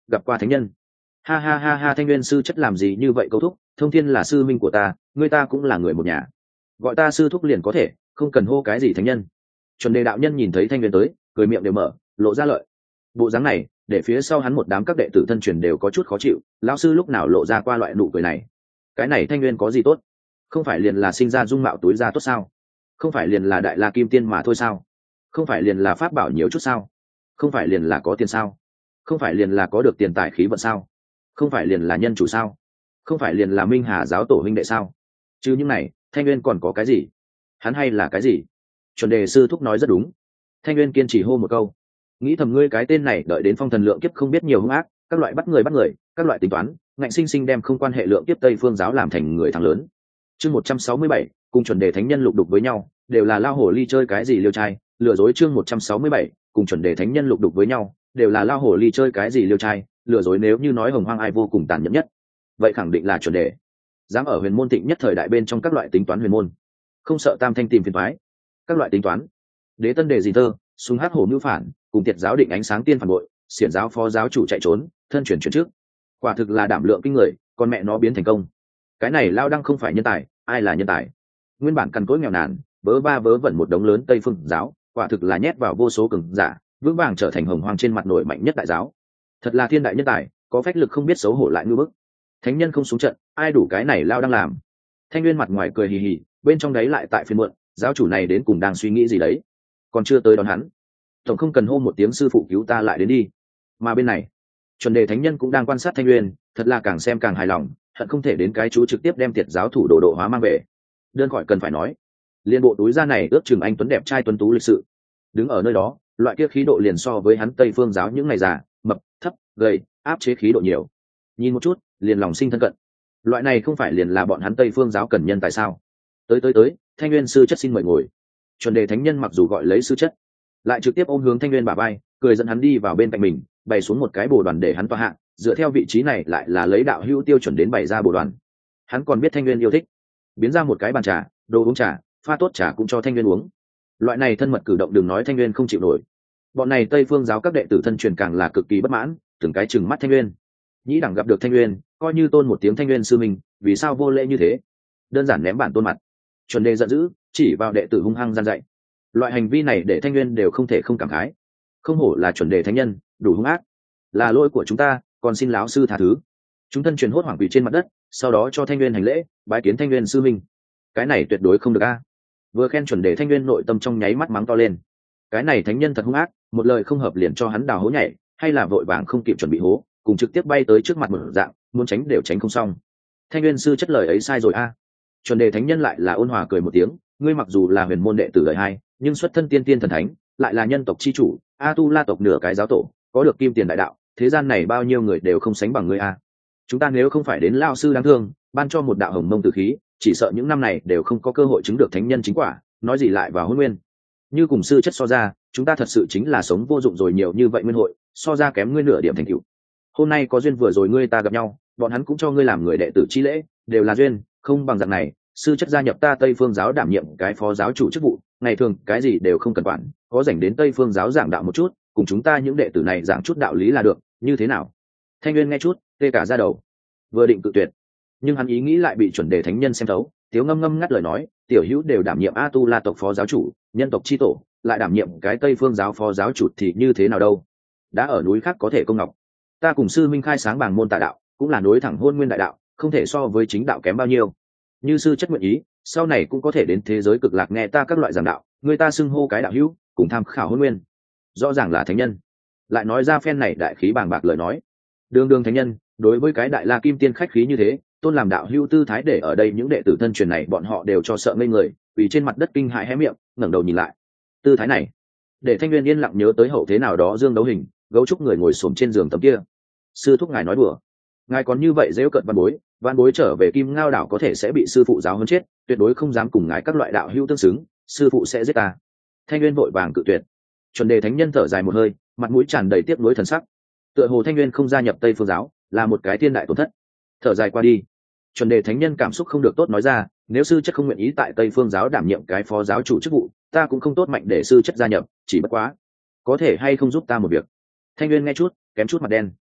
gặp qua thánh nhân. Ha ha ha ha, Thanh Nguyên sư chất làm gì như vậy câu thúc, Thông Thiên là sư minh của ta, người ta cũng là người một nhà, gọi ta sư thúc liền có thể, không cần hô cái gì thánh nhân. Chuẩn đề đạo nhân nhìn thấy Thanh Nguyên tới, cười miệng đều mở, lộ ra lợi. Bộ dáng này để phía sau hắn một đám các đệ tử thân truyền đều có chút khó chịu, lão sư lúc nào lộ ra qua loại nụ cười này. Cái này Thanh Nguyên có gì tốt? Không phải liền là sinh ra dung mạo túi ra tốt sao? Không phải liền là đại la kim tiên mà thôi sao? Không phải liền là pháp bảo nhiều chút sao? Không phải liền là có tiền sao? Không phải liền là có được tiền tài khí vận sao? Không phải liền là nhân chủ sao? Không phải liền là minh hà giáo tổ huynh đệ sao? Chứ những này Thanh Nguyên còn có cái gì? Hắn hay là cái gì? Chuẩn đề sư thúc nói rất đúng. Thanh Nguyên kiên trì hô một câu, nghĩ thầm ngươi cái tên này đợi đến phong thần lượng kiếp không biết nhiều hung ác, các loại bắt người bắt người, các loại tính toán, ngạnh sinh sinh đem không quan hệ lượng kiếp Tây Phương giáo làm thành người thằng lớn. Chương một trăm sáu mươi bảy, cùng chuẩn đề thánh nhân lục đục với nhau, đều là lao hổ ly chơi cái gì liêu trai, lừa dối. Chương một trăm sáu mươi bảy, cùng chuẩn đề thánh nhân lục đục với nhau, đều là lao hổ ly chơi cái gì liêu trai, lừa dối. Nếu như nói hồng hoang ai vô cùng tàn nhẫn nhất, vậy khẳng định là chuẩn đề. Dám ở huyền môn tịnh nhất thời đại bên trong các loại tính toán huyền môn, không sợ tam thanh tìm phiền toái. Các loại tính toán, đế tân đề gì tơ, súng hát hổ mưu phản, cùng tiệt giáo định ánh sáng tiên phản bội, xiển giáo phó giáo chủ chạy trốn, thân chuyển chuyển trước, quả thực là đảm lượng kinh người, con mẹ nó biến thành công. Cái này lao đăng không phải nhân tài, ai là nhân tài? Nguyên bản cằn cỗi nghèo nàn, vớ ba vớ vẩn một đống lớn Tây Phương giáo, quả thực là nhét vào vô số cường giả, vững vàng trở thành hồng hoang trên mặt nổi mạnh nhất đại giáo. Thật là thiên đại nhân tài, có phách lực không biết xấu hổ lại ngư bức. Thánh nhân không xuống trận, ai đủ cái này lao đang làm. Thanh Nguyên mặt ngoài cười hì hì, bên trong đấy lại tại phiên muộn, giáo chủ này đến cùng đang suy nghĩ gì đấy, còn chưa tới đón hắn. Tổng không cần hô một tiếng sư phụ cứu ta lại đến đi. Mà bên này chuẩn đề thánh nhân cũng đang quan sát Thanh Nguyên, thật là càng xem càng hài lòng, hận không thể đến cái chú trực tiếp đem tiệt giáo thủ đồ độ hóa mang về. Đơn khỏi cần phải nói, liên bộ túi da này ước chừng anh tuấn đẹp trai tuấn tú lịch sự, đứng ở nơi đó loại kia khí độ liền so với hắn Tây Phương giáo những ngày già mập thấp gầy áp chế khí độ nhiều, nhìn một chút liền lòng sinh thân cận. Loại này không phải liền là bọn hắn Tây Phương giáo cần nhân tại sao? Tới tới tới, Thanh Nguyên sư chất xin mời ngồi. Chuẩn đề thánh nhân mặc dù gọi lấy sư chất, lại trực tiếp ôm hướng Thanh Nguyên bả vai, cười dẫn hắn đi vào bên cạnh mình, bày xuống một cái bồ đoàn để hắn tọa hạ. Dựa theo vị trí này lại là lấy đạo hữu tiêu chuẩn đến bày ra bồ đoàn. Hắn còn biết Thanh Nguyên yêu thích, biến ra một cái bàn trà, đồ uống trà, pha tốt trà cũng cho Thanh Nguyên uống. Loại này thân mật cử động đừng nói Thanh Nguyên không chịu nổi, bọn này Tây Phương giáo các đệ tử thân truyền càng là cực kỳ bất mãn, từng cái chừng mắt Thanh Nguyên. Nhĩ đẳng gặp được Thanh Nguyên, coi như tôn một tiếng Thanh Nguyên sư mình, vì sao vô lễ như thế? Đơn giản ném bản tôn mặt. Chuẩn đề giận dữ, chỉ vào đệ tử hung hăng gian dạy. Loại hành vi này để Thanh Nguyên đều không thể không cảm khái. Không hổ là chuẩn đề thánh nhân, đủ hung ác. Là lỗi của chúng ta, còn xin lão sư tha thứ. Chúng thân truyền hốt hoảng quỳ trên mặt đất, sau đó cho Thanh Nguyên hành lễ, bái kiến Thanh Nguyên sư minh. Cái này tuyệt đối không được a. Vừa khen chuẩn đề, Thanh Nguyên nội tâm trong nháy mắt mắng to lên. Cái này thánh nhân thật hung ác, một lời không hợp liền cho hắn đào hố nhảy, hay là vội vàng không kịp chuẩn bị hố, cùng trực tiếp bay tới trước mặt một dạng, muốn tránh đều tránh không xong. Thanh Nguyên sư chất lời ấy sai rồi a. Chuẩn đề thánh nhân lại là ôn hòa cười một tiếng, ngươi mặc dù là huyền môn đệ tử đời hai, nhưng xuất thân tiên tiên thần thánh, lại là nhân tộc chi chủ, a tu la tộc nửa cái giáo tổ, có được kim tiền đại đạo, thế gian này bao nhiêu người đều không sánh bằng ngươi a. Chúng ta nếu không phải đến lao sư đáng thương, ban cho một đạo hồng mông tử khí, chỉ sợ những năm này đều không có cơ hội chứng được thánh nhân chính quả, nói gì lại vào hôn nguyên. Như cùng sư chất so ra, chúng ta thật sự chính là sống vô dụng rồi, nhiều như vậy nguyên hội, so ra kém ngươi nửa điểm thành tựu. Hôm nay có duyên vừa rồi ngươi ta gặp nhau, bọn hắn cũng cho ngươi làm người đệ tử chi lễ, đều là duyên, không bằng dạng này, sư chất gia nhập ta Tây Phương giáo đảm nhiệm cái phó giáo chủ chức vụ, ngày thường cái gì đều không cần quản, có rảnh đến Tây Phương giáo giảng đạo một chút, cùng chúng ta những đệ tử này giảng chút đạo lý là được, như thế nào? Thanh Nguyên nghe chút, tê cả da đầu, vừa định cự tuyệt, nhưng hắn ý nghĩ lại bị chuẩn đề thánh nhân xem thấu, thiếu ngâm ngâm ngắt lời nói, tiểu hữu đều đảm nhiệm a tu la tộc phó giáo chủ, nhân tộc chi tổ, lại đảm nhiệm cái Tây Phương giáo phó giáo chủ thì như thế nào đâu? Đã ở núi khác có thể công ngọc, ta cùng sư minh khai sáng bảng môn tà đạo, cũng là nối thẳng hôn nguyên đại đạo, không thể so với chính đạo kém bao nhiêu. Như sư chất nguyện ý, sau này cũng có thể đến thế giới cực lạc nghe ta các loại giảng đạo, người ta xưng hô cái đạo hữu, cùng tham khảo hôn nguyên. Rõ ràng là thánh nhân, lại nói ra phen này đại khí bàng bạc lời nói. Đường đường thánh nhân, đối với cái đại la kim tiên khách khí như thế, tôn làm đạo hữu tư thái để ở đây những đệ tử thân truyền này bọn họ đều cho sợ ngây người, vì trên mặt đất kinh hãi hé miệng, ngẩng đầu nhìn lại. Tư thái này, để Thanh Nguyên yên lặng nhớ tới hậu thế nào đó dương đấu hình, gấu trúc người ngồi xổm trên giường tấm kia. Sư thúc ngài nói đùa, ngài còn như vậy dễ cận văn bối, văn bối trở về Kim Ngao đảo có thể sẽ bị sư phụ giáo huấn chết, tuyệt đối không dám cùng ngài các loại đạo hữu tương xứng, sư phụ sẽ giết ta. Thanh Nguyên vội vàng cự tuyệt. Chuẩn đề thánh nhân thở dài một hơi, mặt mũi tràn đầy tiếc nuối thần sắc. Tựa hồ Thanh Nguyên không gia nhập Tây Phương giáo là một cái thiên đại tổn thất. Thở dài qua đi, chuẩn đề thánh nhân cảm xúc không được tốt nói ra, nếu sư chất không nguyện ý tại Tây Phương giáo đảm nhiệm cái phó giáo chủ chức vụ, ta cũng không tốt mạnh để sư chất gia nhập, chỉ bất quá có thể hay không giúp ta một việc. Thanh Nguyên nghe chút, kém chút mặt đen.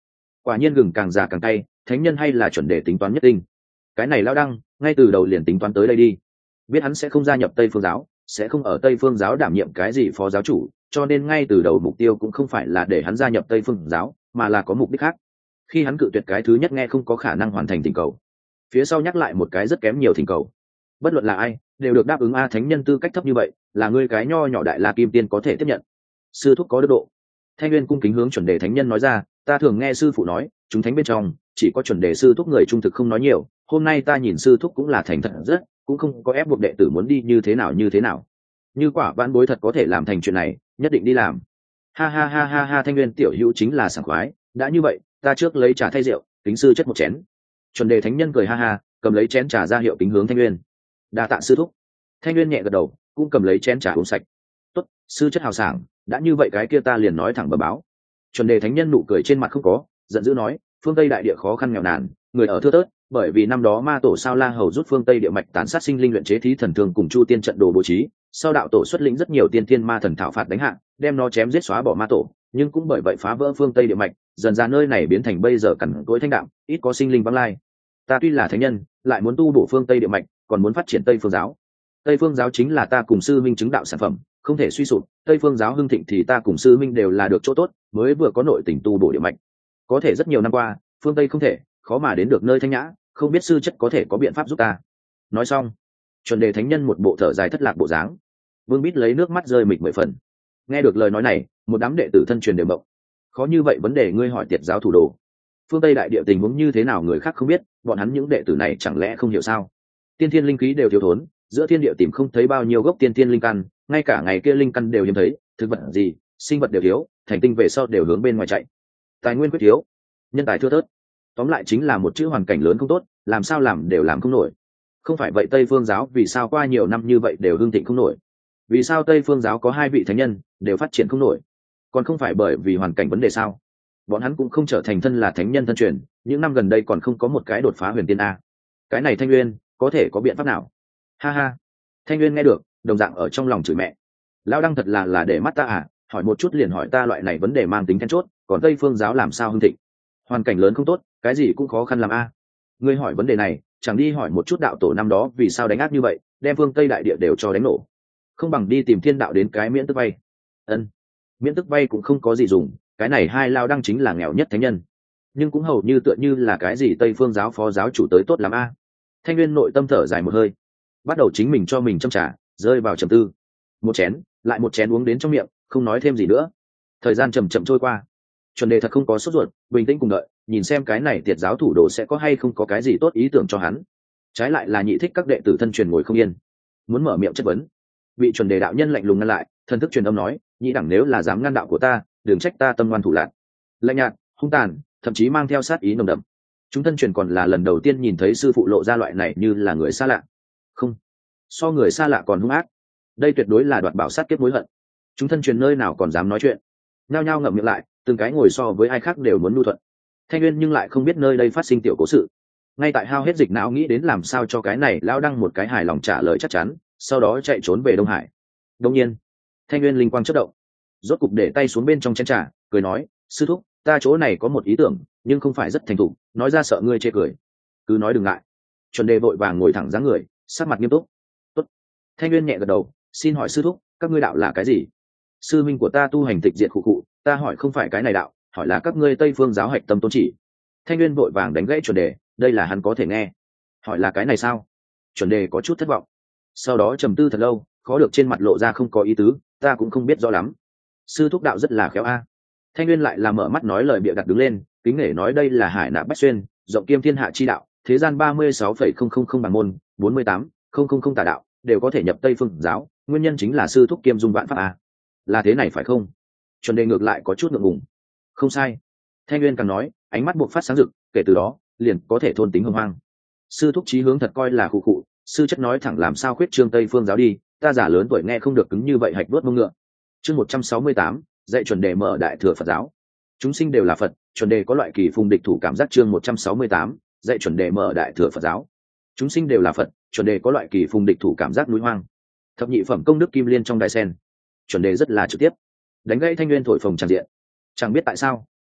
Quả nhiên gừng càng già càng cay, thánh nhân hay là chuẩn đề tính toán nhất tinh. Cái này lao đăng ngay từ đầu liền tính toán tới đây đi, biết hắn sẽ không gia nhập Tây Phương giáo, sẽ không ở Tây Phương giáo đảm nhiệm cái gì phó giáo chủ, cho nên ngay từ đầu mục tiêu cũng không phải là để hắn gia nhập Tây Phương giáo, mà là có mục đích khác. Khi hắn cự tuyệt cái thứ nhất nghe không có khả năng hoàn thành thỉnh cầu, phía sau nhắc lại một cái rất kém nhiều thỉnh cầu, bất luận là ai đều được đáp ứng. A, thánh nhân tư cách thấp như vậy, là ngươi cái nho nhỏ đại la kim tiên có thể tiếp nhận? Sư thúc có đức độ. Thanh Nguyên cung kính hướng chuẩn đề thánh nhân nói ra, ta thường nghe sư phụ nói, chúng thánh bên trong chỉ có chuẩn đề sư thúc người trung thực không nói nhiều, hôm nay ta nhìn sư thúc cũng là thành thật rất, cũng không có ép buộc đệ tử muốn đi như thế nào như thế nào. Như quả vãn bối thật có thể làm thành chuyện này, nhất định đi làm. Ha ha ha ha ha. Thanh Nguyên tiểu hữu chính là sảng khoái, đã như vậy ta trước lấy trà thay rượu, kính sư chất một chén. Chuẩn đề thánh nhân cười ha ha, cầm lấy chén trà ra hiệu kính hướng Thanh Nguyên. Đa tạ sư thúc. Thanh Nguyên nhẹ gật đầu, cũng cầm lấy chén trà uống sạch. Tốt, sư chất hào sảng, đã như vậy cái kia ta liền nói thẳng bờ báo. Chuẩn đề thánh nhân nụ cười trên mặt không có, giận dữ nói, phương Tây đại địa khó khăn nghèo nàn, người ở thưa thớt, bởi vì năm đó ma tổ sao la hầu rút phương Tây địa mạch tàn sát sinh linh luyện chế thí thần thương cùng chu tiên trận đồ bố trí, sau đạo tổ xuất lĩnh rất nhiều tiên tiên ma thần thảo phạt đánh hạ, đem nó chém giết xóa bỏ ma tổ, nhưng cũng bởi vậy phá vỡ phương Tây địa mạch, dần ra nơi này biến thành bây giờ cằn cỗi thanh đạm, ít có sinh linh vắng lai. Ta tuy là thánh nhân, lại muốn tu bổ phương Tây địa mạch, còn muốn phát triển Tây phương giáo. Tây phương giáo chính là ta cùng sư minh chứng đạo sản phẩm, không thể suy sụp. Tây phương giáo hưng thịnh thì ta cùng sư minh đều là được chỗ tốt, mới vừa có nội tình tu bổ địa mạch. Có thể rất nhiều năm qua, phương Tây không thể, khó mà đến được nơi thanh nhã, không biết sư chất có thể có biện pháp giúp ta. Nói xong, chuẩn đề thánh nhân một bộ thở dài thất lạc bộ dáng. Vương Bít lấy nước mắt rơi mịch mười phần. Nghe được lời nói này, một đám đệ tử thân truyền đều mộng. Khó như vậy vấn đề ngươi hỏi tiệt giáo thủ đồ, phương Tây đại địa tình huống như thế nào người khác không biết, bọn hắn những đệ tử này chẳng lẽ không hiểu sao? Tiên thiên linh khí đều thiếu thốn, giữa thiên địa tìm không thấy bao nhiêu gốc tiên thiên linh căn, ngay cả ngày kia linh căn đều hiếm thấy, thực vật gì, sinh vật đều thiếu, thành tinh về sau đều hướng bên ngoài chạy. Tài nguyên quyết thiếu, nhân tài thưa thớt. Tóm lại chính là một chữ hoàn cảnh lớn không tốt, làm sao làm đều làm không nổi. Không phải vậy Tây Phương giáo vì sao qua nhiều năm như vậy đều hưng thịnh không nổi? Vì sao Tây Phương giáo có hai vị thánh nhân đều phát triển không nổi? Còn không phải bởi vì hoàn cảnh vấn đề sao? Bọn hắn cũng không trở thành thân là thánh nhân thân truyền, những năm gần đây còn không có một cái đột phá huyền tiên a. Cái này Thanh Nguyên có thể có biện pháp nào? Ha ha. Thanh Nguyên nghe được, đồng dạng ở trong lòng chửi mẹ. Lão đăng thật là là để mắt ta à, hỏi một chút liền hỏi ta loại này vấn đề mang tính then chốt, còn Tây Phương giáo làm sao hưng thịnh? Hoàn cảnh lớn không tốt, cái gì cũng khó khăn làm a. Ngươi hỏi vấn đề này, chẳng đi hỏi một chút đạo tổ năm đó vì sao đánh ác như vậy, đem phương Tây đại địa đều cho đánh nổ. Không bằng đi tìm thiên đạo đến cái miễn tức vay. Ân, miễn tức vay cũng không có gì dùng, cái này hai lao đăng chính là nghèo nhất thánh nhân, nhưng cũng hầu như tựa như là cái gì Tây Phương giáo phó giáo chủ tới tốt lắm a. Thanh Nguyên nội tâm thở dài một hơi, bắt đầu chính mình cho mình châm trà, rơi vào trầm tư. Một chén lại một chén uống đến trong miệng, không nói thêm gì nữa. Thời gian chậm chậm trôi qua, chuẩn đề thật không có sốt ruột, bình tĩnh cùng đợi, nhìn xem cái này tiệt giáo thủ đồ sẽ có hay không có cái gì tốt ý tưởng cho hắn. Trái lại là nhị thích các đệ tử thân truyền ngồi không yên, muốn mở miệng chất vấn, bị chuẩn đề đạo nhân lạnh lùng ngăn lại. Thần thức truyền âm nói, nhị đẳng nếu là dám ngăn đạo của ta, đừng trách ta tâm ngoan thủ lạn. Lạnh nhạt, hung tàn, thậm chí mang theo sát ý nồng đậm. Chúng thân truyền còn là lần đầu tiên nhìn thấy sư phụ lộ ra loại này như là người xa lạ. Không, so người xa lạ còn hung ác. Đây tuyệt đối là đoạt bảo sát kiếp mối hận. Chúng thân truyền nơi nào còn dám nói chuyện, nhao nhao ngậm miệng lại, từng cái ngồi so với ai khác đều muốn nhu thuận. Thanh Nguyên nhưng lại không biết nơi đây phát sinh tiểu cố sự, ngay tại hao hết dịch não nghĩ đến làm sao cho cái này lão đăng một cái hài lòng trả lời chắc chắn, sau đó chạy trốn về Đông Hải. Đông nhiên, Thanh Nguyên linh quang chớp động, rốt cục để tay xuống bên trong chén trà, cười nói, sư thúc, ta chỗ này có một ý tưởng, nhưng không phải rất thành thục, nói ra sợ ngươi chê cười. Cứ nói đừng ngại. Chuẩn đề vội vàng ngồi thẳng dáng người, sắc mặt nghiêm túc. Tốt. Thanh Nguyên nhẹ gật đầu, xin hỏi sư thúc, các ngươi đạo là cái gì? Sư minh của ta tu hành tịch diệt khụ khụ, ta hỏi không phải cái này đạo, hỏi là các ngươi Tây Phương giáo hạch tâm tôn chỉ. Thanh Nguyên vội vàng đánh gãy chuẩn đề, đây là hắn có thể nghe. Hỏi là cái này sao? Chuẩn đề có chút thất vọng. Sau đó trầm tư thật lâu, khó được trên mặt lộ ra không có ý tứ, ta cũng không biết rõ lắm. Sư thúc đạo rất là khéo a. Thanh Nguyên lại là mở mắt nói lời bịa đặt đứng lên, kính nể nói đây là hải nạp bách xuyên, rộng kiêm thiên hạ chi đạo, thế gian ba mươi sáu phẩy không không không bằng môn, bốn mươi tám không không không tà đạo, đều có thể nhập Tây Phương giáo, nguyên nhân chính là sư thúc kiêm dung vạn pháp a. Là thế này phải không? Chuẩn đề ngược lại có chút ngượng ngùng. Không sai. Thanh Nguyên càng nói, ánh mắt buộc phát sáng rực, kể từ đó liền có thể thôn tính hưng hoang. Sư thúc chí hướng thật coi là khụ khụ, sư chất nói thẳng làm sao khuyết trương Tây Phương giáo đi, ta giả lớn tuổi nghe không được cứng như vậy hạch đuốt mông ngựa. Chương một trăm sáu mươi tám, dạy chuẩn đề mở đại thừa Phật giáo. Chúng sinh đều là Phật, chuẩn đề có loại kỳ phùng địch thủ cảm giác. Chương một trăm sáu mươi tám, dạy chuẩn đề mở đại thừa Phật giáo. Chúng sinh đều là Phật, chuẩn đề có loại kỳ phùng địch thủ cảm giác núi hoang. Thập nhị phẩm công đức kim liên trong đài sen. Chuẩn đề rất là trực tiếp, đánh gãy Thanh Nguyên thổi phồng tràn diện. Chẳng biết tại sao,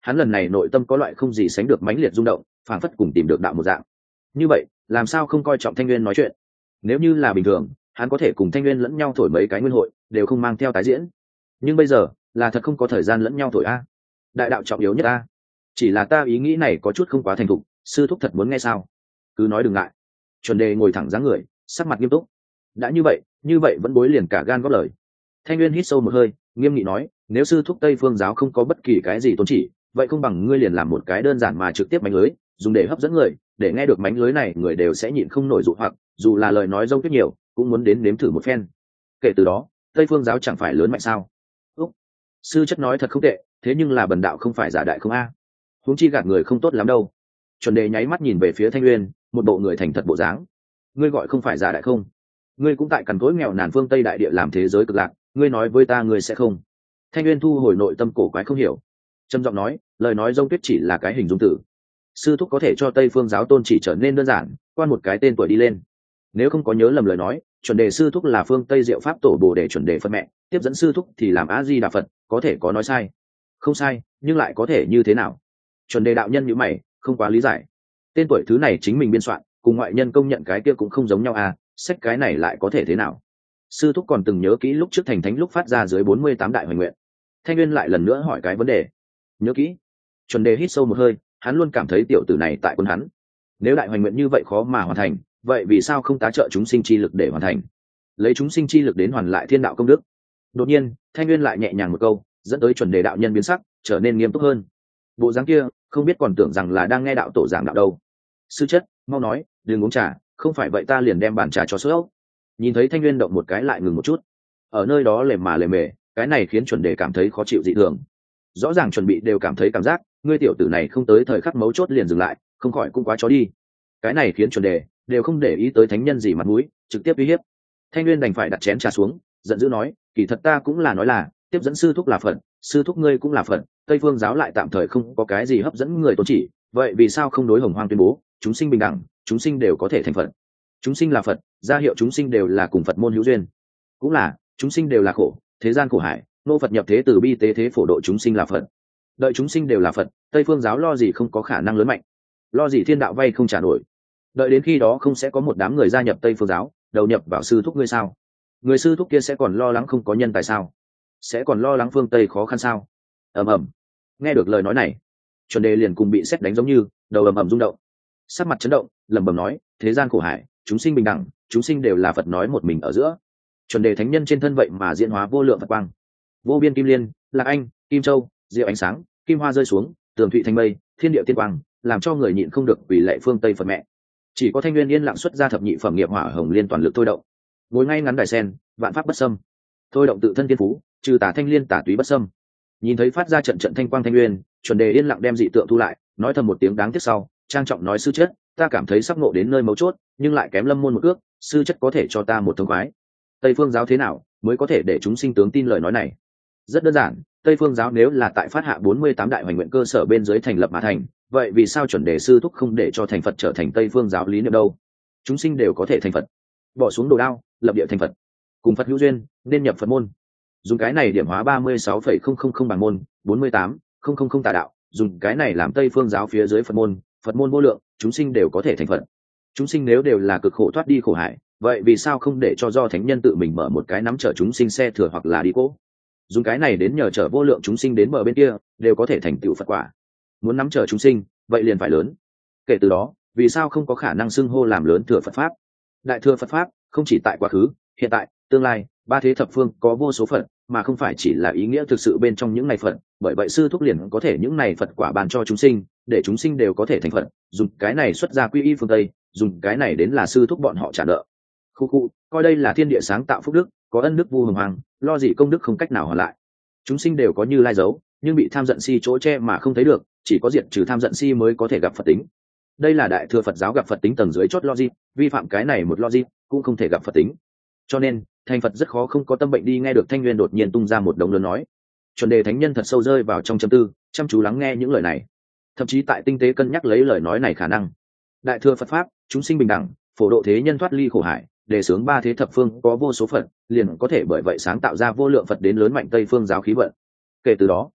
hắn lần này nội tâm có loại không gì sánh được mãnh liệt rung động, phảng phất cùng tìm được đạo một dạng. Như vậy làm sao không coi trọng Thanh Nguyên nói chuyện? Nếu như là bình thường, hắn có thể cùng Thanh Nguyên lẫn nhau thổi mấy cái nguyên hội, đều không mang theo tái diễn. Nhưng bây giờ là thật không có thời gian lẫn nhau thổi a. Đại đạo trọng yếu nhất a. Chỉ là ta ý nghĩ này có chút không quá thành thục, sư thúc thật muốn nghe sao? Cứ nói đừng ngại. Chuẩn Đề ngồi thẳng dáng người, sắc mặt nghiêm túc. Đã như vậy, như vậy vẫn bối liền cả gan góp lời. Thanh Nguyên hít sâu một hơi, nghiêm nghị nói, nếu sư thúc Tây Phương giáo không có bất kỳ cái gì tôn chỉ, vậy không bằng ngươi liền làm một cái đơn giản mà trực tiếp mánh lưới, dùng để hấp dẫn người, để nghe được mánh lưới này người đều sẽ nhịn không nổi dụ hoặc, dù là lời nói dông tuyết nhiều, cũng muốn đến nếm thử một phen. Kể từ đó, Tây Phương giáo chẳng phải lớn mạnh sao? Úc, sư chất nói thật không tệ, thế nhưng là bần đạo không phải giả đại không a. Huống chi gạt người không tốt lắm đâu. Chuẩn Đề nháy mắt nhìn về phía Thanh Nguyên, một bộ người thành thật bộ dáng. Ngươi gọi không phải giả đại không? Ngươi cũng tại cằn cỗi nghèo nàn phương Tây đại địa làm thế giới cực lạc, ngươi nói với ta ngươi sẽ không? Thanh Nguyên thu hồi nội tâm cổ quái không hiểu, trầm giọng nói, lời nói dông tuyết chỉ là cái hình dung tử. Sư thúc có thể cho Tây Phương giáo tôn chỉ trở nên đơn giản, quan một cái tên tuổi đi lên. Nếu không có nhớ lầm lời nói, Chuẩn Đề sư thúc là phương Tây Diệu pháp tổ Bồ Đề Chuẩn Đề Phật mẹ, tiếp dẫn sư thúc thì làm A Di Đà Phật, có thể có nói sai? Không sai, nhưng lại có thể như thế nào? Chuẩn Đề đạo nhân như mày, không quá lý giải. Tên tuổi thứ này chính mình biên soạn, cùng ngoại nhân công nhận cái kia cũng không giống nhau à, sách cái này lại có thể thế nào? Sư thúc còn từng nhớ kỹ lúc trước thành thánh lúc phát ra dưới bốn mươi tám đại hoành nguyện. Thanh Nguyên lại lần nữa hỏi cái vấn đề. Nhớ kỹ. Chuẩn Đề hít sâu một hơi, hắn luôn cảm thấy tiểu tử này tại quân hắn. Nếu đại hoành nguyện như vậy khó mà hoàn thành, vậy vì sao không tá trợ chúng sinh chi lực để hoàn thành? Lấy chúng sinh chi lực đến hoàn lại thiên đạo công đức. Đột nhiên, Thanh Nguyên lại nhẹ nhàng một câu, dẫn tới Chuẩn Đề đạo nhân biến sắc, trở nên nghiêm túc hơn. Bộ dáng kia, không biết còn tưởng rằng là đang nghe đạo tổ giảng đạo đâu. Sư chất, mau nói, đừng uống trà, không phải vậy ta liền đem bàn trà cho sữa. Nhìn thấy Thanh Nguyên động một cái lại ngừng một chút. Ở nơi đó lề mà lề mề, cái này khiến Chuẩn Đề cảm thấy khó chịu dị thường. Rõ ràng chuẩn bị đều cảm thấy cảm giác, ngươi tiểu tử này không tới thời khắc mấu chốt liền dừng lại, không khỏi cũng quá chó đi. Cái này khiến Chuẩn Đề đều không để ý tới thánh nhân gì mặt mũi, trực tiếp uy hiếp. Thanh Nguyên đành phải đặt chén trà xuống, giận dữ nói, kỳ thật ta cũng là nói là, tiếp dẫn sư thúc là Phật, sư thúc ngươi cũng là Phật, Tây Phương giáo lại tạm thời không có cái gì hấp dẫn người tôn chỉ, vậy vì sao không đối Hồng Hoang tuyên bố, chúng sinh bình đẳng, chúng sinh đều có thể thành Phật. Chúng sinh là Phật, ra hiệu chúng sinh đều là cùng Phật môn hữu duyên. Cũng là, chúng sinh đều là khổ, thế gian khổ hải, nô Phật nhập thế từ bi tế thế phổ độ chúng sinh là Phật. Đợi chúng sinh đều là Phật, Tây Phương giáo lo gì không có khả năng lớn mạnh, lo gì thiên đạo vay không trả nổi. Đợi đến khi đó không sẽ có một đám người gia nhập Tây Phương giáo, đầu nhập vào sư thúc ngươi sao? Người sư thúc kia sẽ còn lo lắng không có nhân tài sao? Sẽ còn lo lắng phương Tây khó khăn sao? Ầm ầm. Nghe được lời nói này, Chuẩn Đề liền cùng bị sét đánh giống như, đầu ầm ầm rung động, sắc mặt chấn động, lẩm bẩm nói, thế gian khổ hải, chúng sinh bình đẳng, chúng sinh đều là Phật nói một mình ở giữa. Chuẩn Đề thánh nhân trên thân vậy mà diễn hóa vô lượng Phật quang, vô biên kim liên, lạc anh, kim châu, diệu ánh sáng, kim hoa rơi xuống, tường thụy thành mây, thiên địa tiên quang, làm cho người nhịn không được vì lệ phương Tây Phật mẹ. Chỉ có Thanh Nguyên yên lặng xuất ra thập nhị phẩm nghiệp hỏa hồng liên toàn lực thôi động, ngồi ngay ngắn đài sen, vạn pháp bất xâm, thôi động tự thân tiên phú, trừ tà thanh liên tà túy bất xâm. Nhìn thấy phát ra trận trận thanh quang Thanh Nguyên, Chuẩn Đề yên lặng đem dị tượng thu lại, nói thầm một tiếng đáng tiếc sau, trang trọng nói, sư chất, ta cảm thấy sắp ngộ đến nơi mấu chốt, nhưng lại kém Lâm môn một ước, sư chất có thể cho ta một thông khoái. Tây Phương giáo thế nào mới có thể để chúng sinh tướng tin lời nói này? Rất đơn giản, Tây Phương giáo nếu là tại phát hạ bốn mươi tám đại hoành nguyện cơ sở bên dưới thành lập mà thành, vậy vì sao Chuẩn Đề sư thúc không để cho thành Phật trở thành Tây Phương giáo lý niệm đâu? Chúng sinh đều có thể thành Phật, bỏ xuống đồ đao, lập địa thành Phật, cùng Phật hữu duyên, nên nhập Phật môn. Dùng cái này điểm hóa ba mươi sáu phẩy không không không bằng môn, bốn mươi tám không không không tà đạo, dùng cái này làm Tây Phương giáo phía dưới Phật môn, Phật môn vô lượng, chúng sinh đều có thể thành Phật. Chúng sinh nếu đều là cực khổ thoát đi khổ hải, vậy vì sao không để cho do thánh nhân tự mình mở một cái nắm chở chúng sinh xe thừa hoặc là đi cỗ? Dùng cái này đến nhờ chở vô lượng chúng sinh đến bờ bên kia, đều có thể thành tựu Phật quả. Muốn nắm chở chúng sinh, vậy liền phải lớn. Kể từ đó, vì sao không có khả năng xưng hô làm lớn thừa Phật pháp? Đại thừa Phật pháp không chỉ tại quá khứ, hiện tại, tương lai, ba thế thập phương có vô số Phật, mà không phải chỉ là ý nghĩa thực sự bên trong những này Phật. Bởi vậy sư thúc liền có thể những này Phật quả bàn cho chúng sinh, để chúng sinh đều có thể thành Phật. Dùng cái này xuất ra quy y phương Tây, dùng cái này đến là sư thúc bọn họ trả nợ. Khu khu, coi đây là thiên địa sáng tạo phúc đức, có ân đức vu hồng hoàng, lo gì công đức không cách nào hoàn lại. Chúng sinh đều có như lai dấu, nhưng bị tham giận si chỗ che mà không thấy được, chỉ có diệt trừ tham giận si mới có thể gặp Phật tính. Đây là đại thừa Phật giáo gặp Phật tính tầng dưới chót logic, vi phạm cái này một logic cũng không thể gặp Phật tính. Cho nên thành Phật rất khó không có tâm bệnh đi. Nghe được Thanh Nguyên đột nhiên tung ra một đống lớn nói, Chuẩn Đề thánh nhân thật sâu rơi vào trong châm tư, chăm chú lắng nghe những lời này, thậm chí tại tinh tế cân nhắc lấy lời nói này khả năng. Đại thừa Phật pháp, chúng sinh bình đẳng, phổ độ thế nhân thoát ly khổ hải, đề xướng ba thế thập phương có vô số Phật, liền có thể bởi vậy sáng tạo ra vô lượng Phật đến lớn mạnh Tây Phương giáo khí vận. Kể từ đó,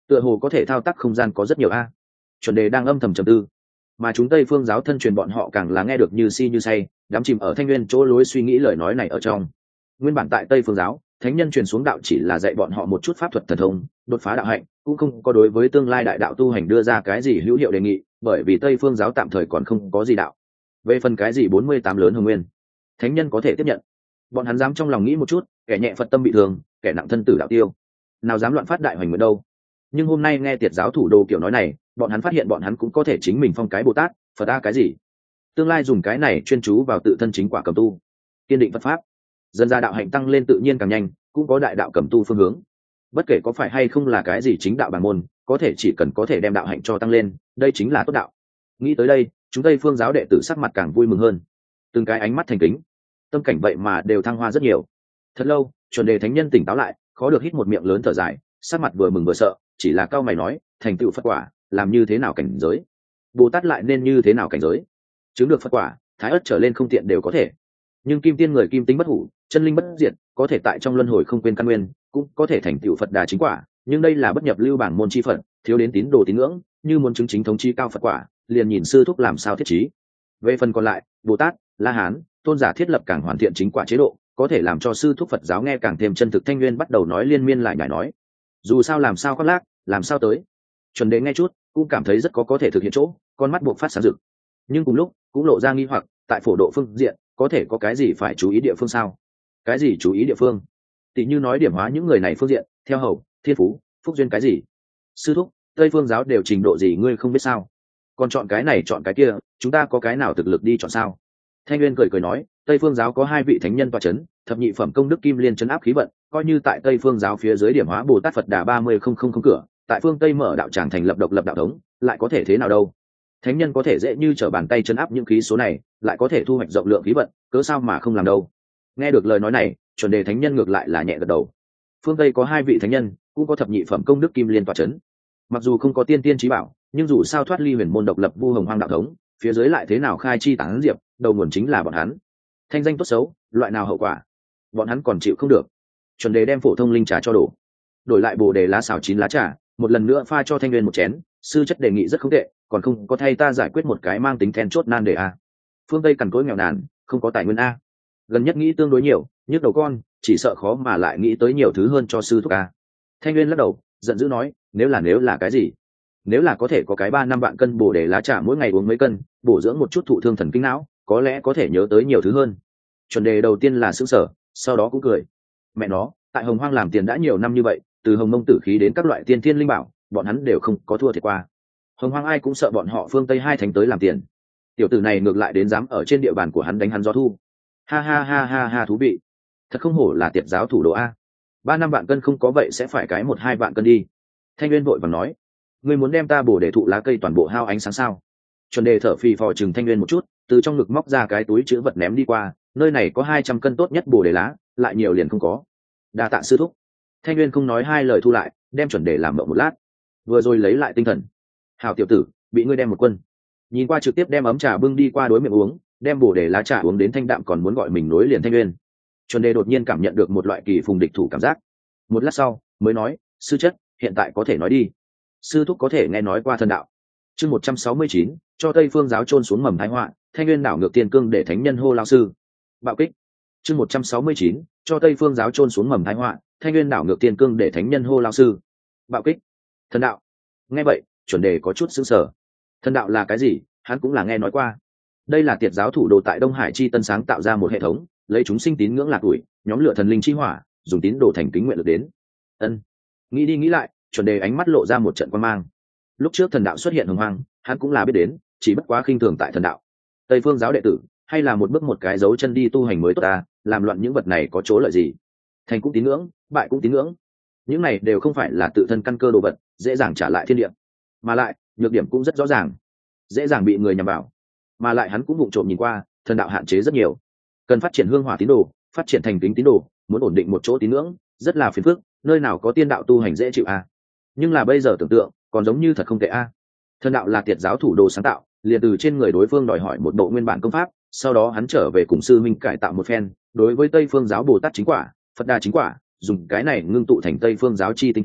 tựa hồ có thể thao tác không gian có rất nhiều a. Chuẩn đề đang âm thầm trầm tư, mà chúng tây phương giáo thân truyền bọn họ càng là nghe được như si như say, đắm chìm ở thanh nguyên chỗ lối suy nghĩ lời nói này ở trong. Nguyên bản tại tây phương giáo, thánh nhân truyền xuống đạo chỉ là dạy bọn họ một chút pháp thuật thần thông, đột phá đạo hạnh, cũng không có đối với tương lai đại đạo tu hành đưa ra cái gì hữu hiệu đề nghị, bởi vì tây phương giáo tạm thời còn không có gì đạo. Về phần cái gì bốn mươi tám lớn hồng nguyên, thánh nhân có thể tiếp nhận. Bọn hắn dám trong lòng nghĩ một chút, kẻ nhẹ phật tâm bị thương, kẻ nặng thân tử đạo tiêu, nào dám loạn phát đại hoành nguyện đâu. Nhưng hôm nay nghe tiệt giáo thủ đô kiểu nói này, bọn hắn phát hiện bọn hắn cũng có thể chính mình phong cái bồ tát phật ta cái gì, tương lai dùng cái này chuyên chú vào tự thân chính quả cầm tu, kiên định phật pháp, dân ra đạo hạnh tăng lên tự nhiên càng nhanh, cũng có đại đạo cầm tu phương hướng. Bất kể có phải hay không là cái gì chính đạo bản môn, có thể chỉ cần có thể đem đạo hạnh cho tăng lên, đây chính là tốt đạo. Nghĩ tới đây, chúng tây phương giáo đệ tử sắc mặt càng vui mừng hơn, từng cái ánh mắt thành kính, tâm cảnh vậy mà đều thăng hoa rất nhiều. Thật lâu, chuẩn đề thánh nhân tỉnh táo lại, khó được hít một miệng lớn thở dài, sắc mặt vừa mừng vừa sợ, chỉ là cao mày nói, thành tựu phật quả làm như thế nào cảnh giới, bồ tát lại nên như thế nào cảnh giới. Chứng được phật quả, thái ất trở lên không tiện đều có thể, nhưng kim tiên người kim tính bất hủ, chân linh bất diệt, có thể tại trong luân hồi không quên căn nguyên, cũng có thể thành tựu phật đà chính quả. Nhưng đây là bất nhập lưu bảng môn chi phật, thiếu đến tín đồ tín ngưỡng, như muốn chứng chính thống chi cao phật quả, liền nhìn sư thúc làm sao thiết trí. Về phần còn lại, bồ tát, la hán, tôn giả thiết lập càng hoàn thiện chính quả chế độ, có thể làm cho sư thúc phật giáo nghe càng thêm chân thực. Thanh nguyên bắt đầu nói liên miên lại nhải nói, dù sao làm sao khoác lác, làm sao tới. Chuẩn đề nghe chút cũng cảm thấy rất có có thể thực hiện chỗ, con mắt buộc phát sáng rực, nhưng cùng lúc cũng lộ ra nghi hoặc, tại phổ độ phương diện có thể có cái gì phải chú ý địa phương sao? Cái gì chú ý địa phương? Tỷ như nói điểm hóa những người này phương diện, theo hầu, thiên phú, phúc duyên cái gì? Sư thúc, tây phương giáo đều trình độ gì ngươi không biết sao? Còn chọn cái này chọn cái kia, chúng ta có cái nào thực lực đi chọn sao? Thanh nguyên cười cười nói, tây phương giáo có hai vị thánh nhân tọa chấn, thập nhị phẩm công đức kim liên chấn áp khí vận, coi như tại tây phương giáo phía dưới điểm hóa bồ tát phật đà ba mươi không không không cửa, tại phương tây mở đạo tràng thành lập độc lập đạo thống, lại có thể thế nào đâu? Thánh nhân có thể dễ như trở bàn tay chấn áp những khí số này, lại có thể thu hoạch rộng lượng khí vận, cớ sao mà không làm đâu? Nghe được lời nói này, chuẩn đề thánh nhân ngược lại là nhẹ gật đầu. Phương tây có hai vị thánh nhân, cũng có thập nhị phẩm công đức kim liên tọa chấn, mặc dù không có tiên tiên trí bảo, nhưng dù sao thoát ly huyền môn độc lập vu hồng hoang đạo thống, phía dưới lại thế nào khai chi tán diệp, đầu nguồn chính là bọn hắn. Thanh danh tốt xấu, loại nào hậu quả, bọn hắn còn chịu không được. Chuẩn đề đem phổ thông linh trà cho đổ, đổi lại bồ đề lá xào chín lá trà, một lần nữa pha cho thanh nguyên một chén. Sư chất đề nghị rất không tệ, còn không có thay ta giải quyết một cái mang tính then chốt nan đề a. Phương tây cằn cỗi nghèo nàn, không có tài nguyên a, gần nhất nghĩ tương đối nhiều, nhức đầu con, chỉ sợ khó mà lại nghĩ tới nhiều thứ hơn cho sư thúc a. Thanh nguyên lắc đầu, giận dữ nói, nếu là nếu là cái gì? Nếu là có thể có cái ba năm vạn cân bồ đề lá trà mỗi ngày uống mấy cân, bổ dưỡng một chút thụ thương thần kinh não, có lẽ có thể nhớ tới nhiều thứ hơn. Chuẩn đề đầu tiên là sững sờ, sau đó cũng cười. Mẹ nó, tại hồng hoang làm tiền đã nhiều năm như vậy, từ hồng mông tử khí đến các loại tiên thiên linh bảo, bọn hắn đều không có thua thiệt qua. Hồng hoang ai cũng sợ bọn họ phương tây hai thánh tới làm tiền, tiểu tử này ngược lại đến dám ở trên địa bàn của hắn đánh hắn gió thu. Ha ha ha ha ha, thú vị, thật không hổ là tiệt giáo thủ đồ a. Ba năm vạn cân không có vậy sẽ phải cái một hai vạn cân đi. Thanh nguyên vội vàng nói, ngươi muốn đem ta bổ để thụ lá cây toàn bộ hao ánh sáng sao? Chuẩn đề thở phì phò chừng thanh nguyên một chút, từ trong ngực móc ra cái túi chữ vật ném đi qua, nơi này có hai trăm cân tốt nhất bổ đề lá, lại nhiều liền không có. Đa tạ sư thúc. Thanh nguyên không nói hai lời thu lại, đem chuẩn đề làm mộng một lát, vừa rồi lấy lại tinh thần. Hảo tiểu tử, bị ngươi đem một quân. Nhìn qua trực tiếp đem ấm trà bưng đi qua đối miệng uống, đem bổ đề lá trà uống đến thanh đạm, còn muốn gọi mình nối liền thanh nguyên. Chuẩn đề đột nhiên cảm nhận được một loại kỳ phùng địch thủ cảm giác. Một lát sau mới nói, sư chất, hiện tại có thể nói đi. Sư thúc có thể nghe nói qua thần đạo. Chương một trăm sáu mươi chín, cho tây phương giáo trôn xuống mầm thái họa, thanh nguyên đảo ngược tiên cương để thánh nhân hô lao sư. Bạo kích. Chương một trăm sáu mươi chín, cho tây phương giáo trôn xuống mầm thái họa, thanh nguyên đảo ngược tiên cương để thánh nhân hô lao sư. Bạo kích. Thần đạo. Nghe vậy, chuẩn đề có chút sững sờ. Thần đạo là cái gì, hắn cũng là nghe nói qua. Đây là tiệt giáo thủ đồ tại Đông Hải chi tân sáng tạo ra một hệ thống, lấy chúng sinh tín ngưỡng lạc tuổi, nhóm lửa thần linh chi hỏa, dùng tín đồ thành kính nguyện lực đến. Ân. Nghĩ đi nghĩ lại, chuẩn đề ánh mắt lộ ra một trận quan mang. Lúc trước thần đạo xuất hiện hồng hoang, hắn cũng là biết đến, chỉ bất quá khinh thường tại thần đạo. Tây phương giáo đệ tử, hay là một bước một cái dấu chân đi tu hành mới tốt ta, làm loạn những vật này có chỗ lợi gì? Thành cũng tín ngưỡng, bại cũng tín ngưỡng, những này đều không phải là tự thân căn cơ đồ vật, dễ dàng trả lại thiên địa, mà lại nhược điểm cũng rất rõ ràng, dễ dàng bị người nhằm vào. Mà lại hắn cũng vụng trộm nhìn qua, thần đạo hạn chế rất nhiều, cần phát triển hương hỏa tín đồ, phát triển thành kính tín đồ, muốn ổn định một chỗ tín ngưỡng rất là phiền phức, nơi nào có tiên đạo tu hành dễ chịu a. Nhưng là bây giờ tưởng tượng còn giống như thật không tệ a. Thần đạo là tiệt giáo thủ đồ sáng tạo, liền từ trên người đối phương đòi hỏi một bộ nguyên bản công pháp, sau đó hắn trở về cùng sư minh cải tạo một phen, đối với tây phương giáo bồ tát chính quả, phật đà chính quả, dùng cái này ngưng tụ thành tây phương giáo chi tinh túy,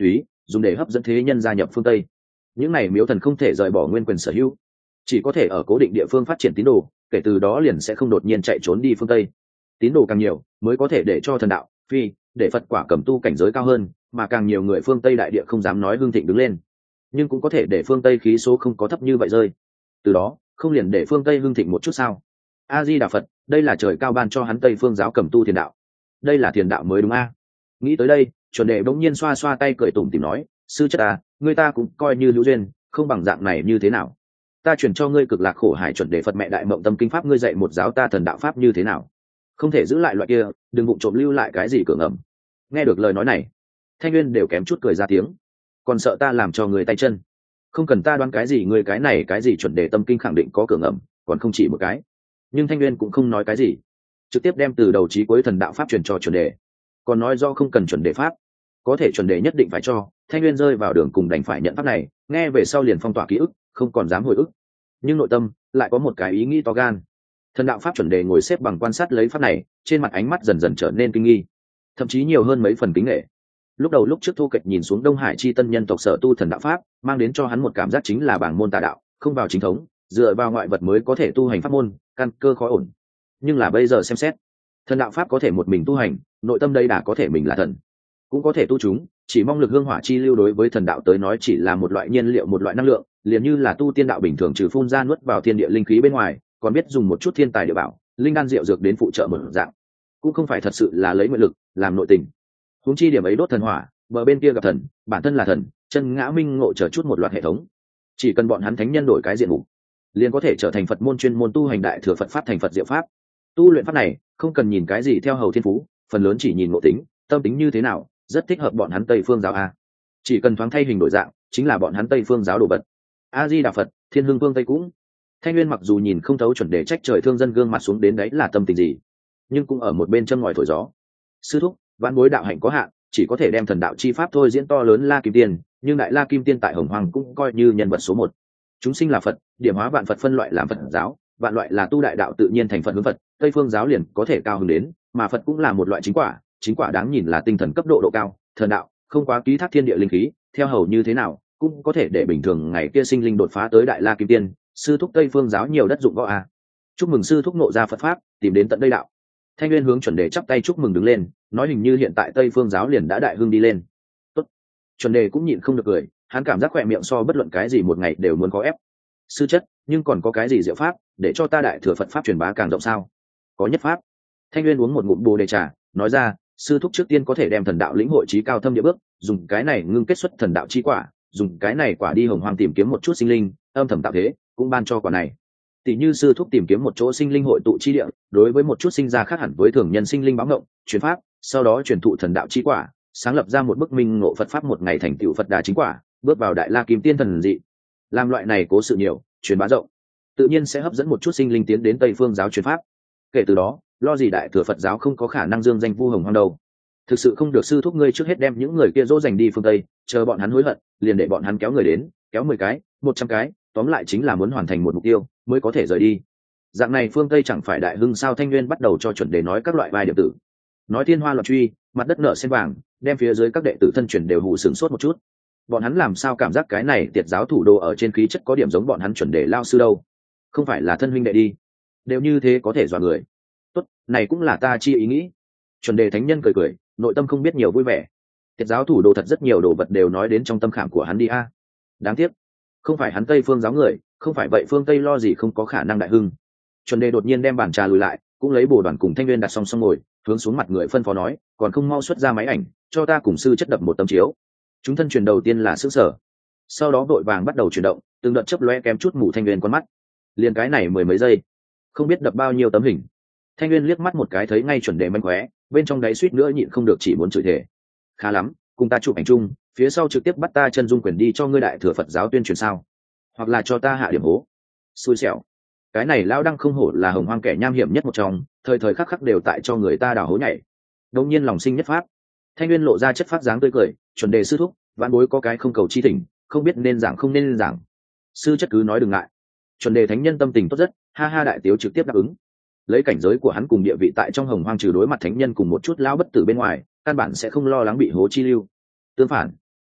dùng để hấp dẫn thế nhân gia nhập phương Tây. Những này miếu thần không thể rời bỏ nguyên quyền sở hữu, chỉ có thể ở cố định địa phương phát triển tín đồ, kể từ đó liền sẽ không đột nhiên chạy trốn đi phương Tây. Tín đồ càng nhiều mới có thể để cho thần đạo phi để Phật quả cầm tu cảnh giới cao hơn, mà càng nhiều người phương Tây đại địa không dám nói hưng thịnh đứng lên, nhưng cũng có thể để phương Tây khí số không có thấp như vậy rơi, từ đó không liền để phương Tây hưng thịnh một chút sao? A Di Đà Phật, đây là trời cao ban cho hắn Tây phương giáo cầm tu thiền đạo, đây là thiền đạo mới đúng a? Nghĩ tới đây, chuẩn đề bỗng nhiên xoa xoa tay cười tủm tỉm nói, sư chất à, người ta cũng coi như hữu duyên, không bằng dạng này như thế nào? Ta chuyển cho ngươi cực lạc khổ hải chuẩn đề Phật mẹ đại mộng tâm kinh pháp, ngươi dạy một giáo ta thần đạo pháp như thế nào? Không thể giữ lại loại kia, đừng bụng trộm lưu lại cái gì cửa ngầm. Nghe được lời nói này, Thanh Nguyên đều kém chút cười ra tiếng. Còn sợ ta làm cho người tay chân? Không cần ta đoán cái gì, người cái này cái gì chuẩn đề tâm kinh khẳng định có cửa ngầm, còn không chỉ một cái. Nhưng Thanh Nguyên cũng không nói cái gì, trực tiếp đem từ đầu chí cuối thần đạo pháp truyền cho chuẩn đề. Còn nói do không cần chuẩn đề pháp, có thể chuẩn đề nhất định phải cho. Thanh Nguyên rơi vào đường cùng đành phải nhận pháp này, nghe về sau liền phong tỏa ký ức, không còn dám hồi ức. Nhưng nội tâm lại có một cái ý nghĩ to gan. Thần đạo pháp chuẩn đề ngồi xếp bằng quan sát lấy pháp này, trên mặt ánh mắt dần dần trở nên kinh nghi, thậm chí nhiều hơn mấy phần kính nghệ. Lúc đầu lúc trước thu kịch nhìn xuống Đông Hải chi tân nhân tộc sở tu thần đạo pháp, mang đến cho hắn một cảm giác chính là bảng môn tà đạo, không vào chính thống, dựa vào ngoại vật mới có thể tu hành pháp môn, căn cơ khó ổn. Nhưng là bây giờ xem xét, thần đạo pháp có thể một mình tu hành, nội tâm đây đã có thể mình là thần, cũng có thể tu chúng, chỉ mong lực hương hỏa chi lưu đối với thần đạo tới nói chỉ là một loại nhiên liệu, một loại năng lượng, liền như là tu tiên đạo bình thường, trừ phun ra nuốt vào thiên địa linh khí bên ngoài, còn biết dùng một chút thiên tài địa bảo, linh đan diệu dược đến phụ trợ một dạng, cũng không phải thật sự là lấy nguyện lực làm nội tình. Huống chi điểm ấy đốt thần hỏa, bờ bên kia gặp thần, bản thân là thần, chân ngã minh ngộ chờ chút một loạt hệ thống, chỉ cần bọn hắn thánh nhân đổi cái diện mục, liền có thể trở thành Phật môn chuyên môn tu hành đại thừa Phật pháp thành Phật diệu pháp. Tu luyện pháp này không cần nhìn cái gì theo hầu thiên phú, phần lớn chỉ nhìn ngộ tính, tâm tính như thế nào, rất thích hợp bọn hắn Tây phương giáo a. Chỉ cần thoáng thay hình đổi dạng, chính là bọn hắn Tây phương giáo đồ vật. A Di Đà Phật, Thiên Hưng Phương Tây cũng. Thanh Nguyên mặc dù nhìn không thấu chuẩn đề trách trời thương dân gương mặt xuống đến đấy là tâm tình gì, nhưng cũng ở một bên châm ngòi thổi gió. Sư thúc, vãn bối đạo hạnh có hạn, chỉ có thể đem thần đạo chi pháp thôi diễn to lớn La Kim Tiên, nhưng đại La Kim Tiên tại Hồng Hoàng cũng coi như nhân vật số một. Chúng sinh là Phật, điểm hóa vạn Phật phân loại làm Phật giáo, vạn loại là tu đại đạo tự nhiên thành Phật hướng Phật, Tây phương giáo liền có thể cao hứng đến, mà Phật cũng là một loại chính quả, chính quả đáng nhìn là tinh thần cấp độ độ cao, thần đạo không quá ký thác thiên địa linh khí, theo hầu như thế nào cũng có thể để bình thường ngày kia sinh linh đột phá tới đại La Kim Tiên. Sư thúc Tây phương giáo nhiều đất dụng võ a. Chúc mừng sư thúc nộ ra Phật pháp, tìm đến tận đây đạo. Thanh Nguyên hướng chuẩn đề chắp tay chúc mừng đứng lên, nói hình như hiện tại Tây phương giáo liền đã đại hưng đi lên. Tốt. Chuẩn đề cũng nhịn không được cười, hắn cảm giác khỏe miệng so bất luận cái gì một ngày đều muốn có ép. Sư chất, nhưng còn có cái gì diệu pháp để cho ta đại thừa Phật pháp truyền bá càng rộng sao? Có nhất pháp. Thanh Nguyên uống một ngụm bồ đề trà, nói ra, sư thúc trước tiên có thể đem thần đạo lĩnh hội trí cao thâm địa bước, dùng cái này ngưng kết xuất thần đạo chi quả, dùng cái này quả đi Hồng Hoang tìm kiếm một chút sinh linh, âm thầm tạo thế, cũng ban cho quả này. Tỷ như sư thúc tìm kiếm một chỗ sinh linh hội tụ chi địa, đối với một chút sinh ra khác hẳn với thường nhân sinh linh báo ngộng, truyền pháp, sau đó truyền thụ thần đạo chi quả, sáng lập ra một bức minh ngộ Phật pháp, một ngày thành tựu Phật đà chính quả, bước vào đại La Kim Tiên thần dị. Làm loại này cố sự nhiều, truyền bá rộng, tự nhiên sẽ hấp dẫn một chút sinh linh tiến đến Tây phương giáo truyền pháp. Kể từ đó, lo gì đại thừa Phật giáo không có khả năng dương danh vu Hồng Hoang đâu. Thực sự không được, sư thúc ngươi trước hết đem những người kia dỗ dành đi phương Tây, chờ bọn hắn hối hận, liền để bọn hắn kéo người đến, kéo mười cái, một trăm cái, tóm lại chính là muốn hoàn thành một mục tiêu mới có thể rời đi. Dạng này phương Tây chẳng phải đại hưng sao? Thanh Nguyên bắt đầu cho chuẩn đề nói các loại bài điểm tử, nói thiên hoa loạn truy, mặt đất nở sen vàng, đem phía dưới các đệ tử thân truyền đều hù sửng sốt một chút. Bọn hắn làm sao cảm giác cái này tiệt giáo thủ đô ở trên khí chất có điểm giống bọn hắn chuẩn đề lao sư đâu? Không phải là thân huynh đệ đi, đều như thế có thể dọa người. Tốt, này cũng là ta chi ý nghĩ. Chuẩn đề thánh nhân cười cười, nội tâm không biết nhiều vui vẻ. Tiệt giáo thủ đô thật rất nhiều đồ vật đều nói đến trong tâm khảm của hắn đi a. Đáng tiếc, không phải hắn Tây phương giáo người, không phải vậy phương Tây lo gì không có khả năng đại hưng. Chuẩn đề đột nhiên đem bàn trà lùi lại, cũng lấy bồ đoàn cùng Thanh Nguyên đặt song song ngồi, hướng xuống mặt người phân phó nói, còn không mau xuất ra máy ảnh, cho ta cùng sư chất đập một tấm chiếu. Chúng thân truyền đầu tiên là sức sở, sau đó vội vàng bắt đầu chuyển động, từng đợt chớp lóe kém chút mù Thanh Nguyên con mắt. Liền cái này mười mấy giây, không biết đập bao nhiêu tấm hình. Thanh Nguyên liếc mắt một cái thấy ngay chuẩn đề manh khóe, bên trong đáy suýt nữa nhịn không được chỉ muốn chửi thề. Khá lắm, cùng ta chụp ảnh chung, phía sau trực tiếp bắt ta chân dung quyền đi cho ngươi đại thừa Phật giáo tuyên truyền sao? Hoặc là cho ta hạ điểm hố. Xui xẻo. Cái này lão đăng không hổ là Hồng Hoang kẻ nham hiểm nhất một trong, thời thời khắc khắc đều tại cho người ta đào hố nhảy. Đột nhiên lòng sinh nhất pháp. Thanh Nguyên lộ ra chất phát dáng tươi cười, chuẩn đề sư thúc, vãn bối có cái không cầu chi thỉnh, không biết nên giảng không nên giảng. Sư chất cứ nói đừng ngại. Chuẩn đề thánh nhân tâm tình tốt rất, ha ha đại tiếu trực tiếp đáp ứng. Lấy cảnh giới của hắn cùng địa vị tại trong Hồng Hoang, trừ đối mặt thánh nhân cùng một chút lão bất tử bên ngoài, căn bản sẽ không lo lắng bị hố chi lưu. Tương phản,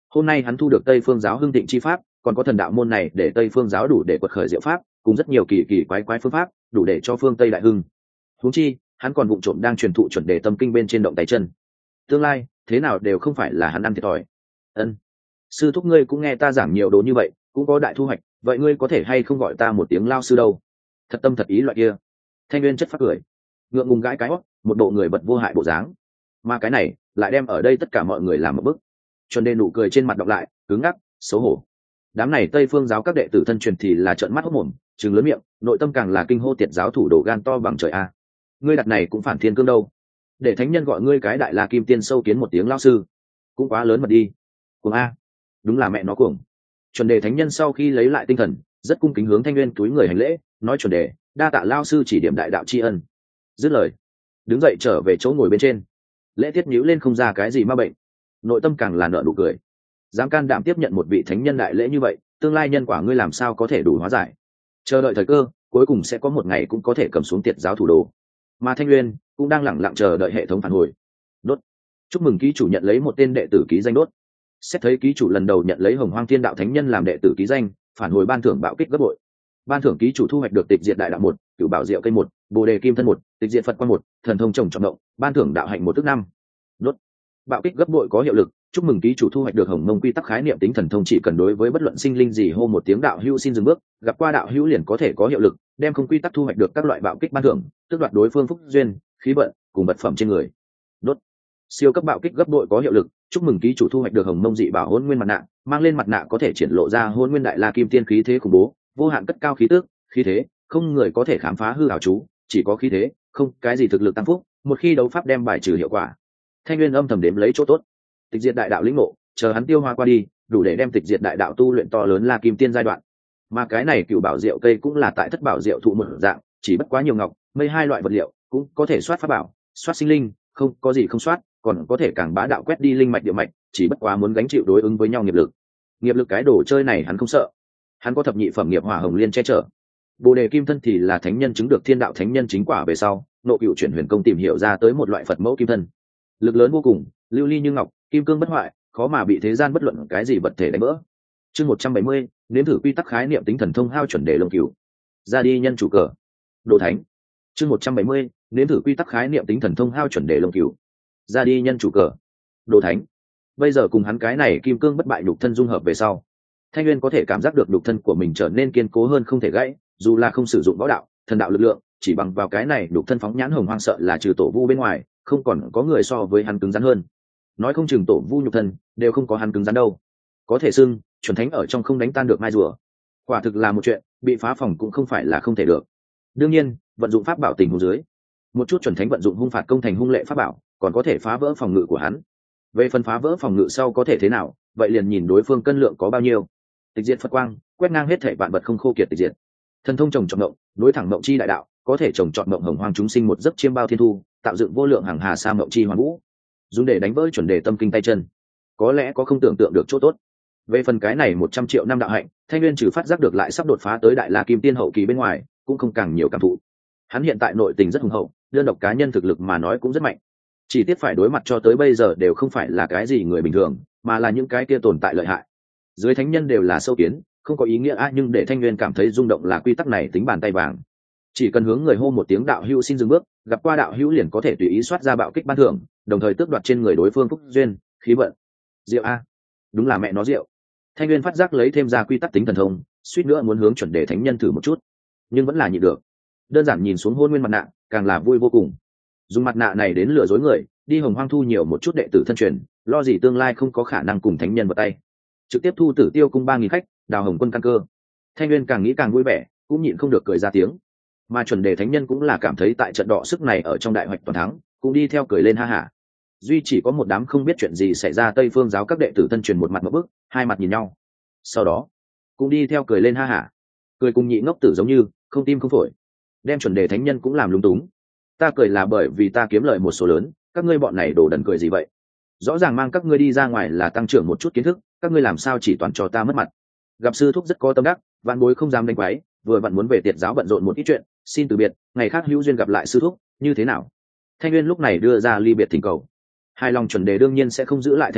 hôm nay hắn thu được tây phương giáo hưng thịnh chi pháp, còn có thần đạo môn này để tây phương giáo đủ để quật khởi diệu pháp, cùng rất nhiều kỳ kỳ quái quái phương pháp đủ để cho phương tây đại hưng. Huống chi hắn còn vụng trộm đang truyền thụ chuẩn đề tâm kinh bên trên động tay chân, tương lai thế nào đều không phải là hắn ăn thiệt thòi. Ân, sư thúc ngươi cũng nghe ta giảng nhiều đồ như vậy, cũng có đại thu hoạch, vậy ngươi có thể hay không gọi ta một tiếng lao sư đâu? Thật tâm thật ý loại kia. Thanh Nguyên chất phát cười, ngượng ngùng gãi cái hót, một bộ người bật vô hại bộ dáng, mà cái này lại đem ở đây tất cả mọi người làm một bức. Chuẩn đề nụ cười trên mặt đọc lại, cứng ngắc, xấu hổ. Đám này tây phương giáo các đệ tử thân truyền thì là trợn mắt hốc mồm, trừng lớn miệng, nội tâm càng là kinh hô tiệt giáo thủ đồ gan to bằng trời a. Ngươi đặt này cũng phản thiên cương đâu? Để thánh nhân gọi ngươi cái đại la kim tiên sâu kiến một tiếng lao sư, cũng quá lớn mật đi. Cuồng a, đúng là mẹ nó cuồng. Chuẩn đề thánh nhân sau khi lấy lại tinh thần, rất cung kính hướng Thanh Nguyên túi người hành lễ, nói chuẩn đề, đa tạ lao sư chỉ điểm đại đạo tri ân. Dứt lời, đứng dậy trở về chỗ ngồi bên trên. Lễ tiết nhíu lên không ra cái gì ma bệnh, nội tâm càng là nợ nụ cười. Dám can đảm tiếp nhận một vị thánh nhân đại lễ như vậy, tương lai nhân quả ngươi làm sao có thể đủ hóa giải? Chờ đợi thời cơ, cuối cùng sẽ có một ngày cũng có thể cầm xuống tiệt giáo thủ đồ. Mà Thanh Nguyên cũng đang lẳng lặng chờ đợi hệ thống phản hồi. Đốt. Chúc mừng ký chủ nhận lấy một tên đệ tử ký danh đốt. Xét thấy ký chủ lần đầu nhận lấy Hồng Hoang Thiên Đạo Thánh Nhân làm đệ tử ký danh, phản hồi ban thưởng bạo kích gấp bội. Ban thưởng ký chủ thu hoạch được tịch diệt đại đạo một, cửu bảo diệu cây một, bồ đề kim thân một, tịch diệt phật quan một, thần thông trồng trọng động, ban thưởng đạo hạnh một tức năm. Đốt. Bạo kích gấp bội có hiệu lực. Chúc mừng ký chủ thu hoạch được Hồng Mông quy tắc khái niệm tính thần thông, chỉ cần đối với bất luận sinh linh gì hô một tiếng đạo hữu xin dừng bước, gặp qua đạo hữu liền có thể có hiệu lực, đem không quy tắc thu hoạch được các loại bạo kích ban thưởng, tước đoạt đối phương phúc duyên, khí vận cùng vật phẩm trên người. Đốt. Siêu cấp bạo kích gấp bội có hiệu lực. Chúc mừng ký chủ thu hoạch được Hồng Mông dị bảo Hỗn Nguyên mặt nạ, mang lên mặt nạ có thể triển lộ ra Hỗn Nguyên đại la kim tiên khí thế khủng bố, vô hạn cất cao khí tước, khí thế, không người có thể khám phá hư ảo chú, chỉ có khí thế, không cái gì thực lực tăng phúc, một khi đấu pháp đem bài trừ hiệu quả. Thanh Nguyên âm thầm đếm lấy chỗ tốt. Tịch diệt đại đạo lĩnh ngộ, chờ hắn tiêu hóa qua đi, đủ để đem tịch diệt đại đạo tu luyện to lớn la kim tiên giai đoạn. Mà cái này cựu bảo diệu cây cũng là tại thất bảo diệu thụ một dạng, chỉ bất quá nhiều ngọc, mây hai loại vật liệu, cũng có thể soát pháp bảo, soát sinh linh, không có gì không soát, còn có thể càng bá đạo quét đi linh mạch địa mạch, chỉ bất quá muốn gánh chịu đối ứng với nhau nghiệp lực. Nghiệp lực cái đồ chơi này hắn không sợ, hắn có thập nhị phẩm nghiệp hỏa hồng liên che chở. Bồ đề kim thân thì là thánh nhân chứng được thiên đạo thánh nhân chính quả về sau, nộ cựu chuyển huyền công tìm hiểu ra tới một loại Phật mẫu kim thân, lực lớn vô cùng, lưu ly như ngọc, kim cương bất hoại, khó mà bị thế gian bất luận cái gì vật thể đánh vỡ. Chương một trăm bảy mươi, nếm thử quy tắc khái niệm tính thần thông hao chuẩn đề lông cửu. Ra đi nhân chủ cờ. Đồ thánh. Chương một trăm bảy mươi, nếm thử quy tắc khái niệm tính thần thông hao chuẩn đề lông cửu. Ra đi nhân chủ cờ. Đồ thánh. Bây giờ cùng hắn cái này kim cương bất bại nhục thân dung hợp về sau, Thanh Nguyên có thể cảm giác được nhục thân của mình trở nên kiên cố hơn không thể gãy, dù là không sử dụng võ đạo, thần đạo lực lượng, chỉ bằng vào cái này nhục thân phóng nhãn hồng hoang sợ là trừ tổ vu bên ngoài, không còn có người so với hắn cứng rắn hơn. Nói không chừng tổ vu nhục thân đều không có hắn cứng rắn đâu. Có thể xưng chuẩn thánh ở trong không đánh tan được mai rùa, quả thực là một chuyện bị phá phòng cũng không phải là không thể được. Đương nhiên vận dụng pháp bảo tình huống dưới, một chút chuẩn thánh vận dụng hung phạt công thành hung lệ pháp bảo còn có thể phá vỡ phòng ngự của hắn. Về phần phá vỡ phòng ngự sau có thể thế nào, vậy liền nhìn đối phương cân lượng có bao nhiêu. Tịch diệt Phật quang quét ngang hết thảy vạn vật không khô kiệt tịch diệt. Thần thông trồng trọt mộng, nối thẳng mộng chi đại đạo, có thể trồng trọt mộng hồng hoang chúng sinh một giấc chiêm bao thiên thu, tạo dựng vô lượng hàng hà sa mộng chi hoàn vũ, dùng để đánh vỡ chuẩn đề tâm kinh tay chân, có lẽ có không tưởng tượng được chỗ tốt. Về phần cái này một trăm triệu năm đạo hạnh, Thanh Nguyên trừ phát giác được lại sắp đột phá tới đại la kim tiên hậu kỳ bên ngoài, cũng không càng nhiều cảm thụ. Hắn hiện tại nội tình rất hùng hậu, đơn độc cá nhân thực lực mà nói cũng rất mạnh, chỉ tiếc phải đối mặt cho tới bây giờ đều không phải là cái gì người bình thường, mà là những cái kia tồn tại lợi hại. Dưới thánh nhân đều là sâu kiến, không có ý nghĩa a, nhưng để Thanh Nguyên cảm thấy rung động là quy tắc này tính bàn tay vàng. Chỉ cần hướng người hô một tiếng đạo hữu xin dừng bước, gặp qua đạo hữu liền có thể tùy ý soát ra bạo kích ban thưởng, đồng thời tước đoạt trên người đối phương phúc duyên, khí vận. Diệu a, đúng là mẹ nó diệu. Thanh Nguyên phát giác lấy thêm ra quy tắc tính thần thông, suýt nữa muốn hướng chuẩn đề thánh nhân thử một chút, nhưng vẫn là nhịn được. Đơn giản nhìn xuống Hôn Nguyên mặt nạ, càng là vui vô cùng. Dùng mặt nạ này đến lừa dối người, đi hồng hoang thu nhiều một chút đệ tử thân truyền, lo gì tương lai không có khả năng cùng thánh nhân vào tay. Trực tiếp thu Tử Tiêu cung ba nghìn khách, đào hồng quân căn cơ. Thanh Nguyên càng nghĩ càng vui vẻ, cũng nhịn không được cười ra tiếng. Mà chuẩn đề thánh nhân cũng là cảm thấy tại trận đọ sức này ở trong đại hoạch toàn thắng, cũng đi theo cười lên ha hả. Duy chỉ có một đám không biết chuyện gì xảy ra Tây Phương giáo các đệ tử thân truyền một mặt một bức, hai mặt nhìn nhau, sau đó cũng đi theo cười lên ha hả, cười cùng nhị ngốc tử giống như không tim không phổi, đem chuẩn đề thánh nhân cũng làm lúng túng. Ta cười là bởi vì ta kiếm lợi một số lớn, các ngươi bọn này đổ đần cười gì vậy? Rõ ràng mang các ngươi đi ra ngoài là tăng trưởng một chút kiến thức, các ngươi làm sao chỉ toàn cho ta mất mặt? Gặp sư thúc rất có tâm đắc, vạn bối không dám đánh quái, vừa vặn muốn về tiệt giáo bận rộn một ít chuyện, xin từ biệt, ngày khác hữu duyên gặp lại sư thúc, như thế nào? Thanh Nguyên lúc này đưa ra ly biệt thỉnh cầu. Hai lòng chuẩn đề đương nhiên sẽ không giữ lại Thanh Nguyên,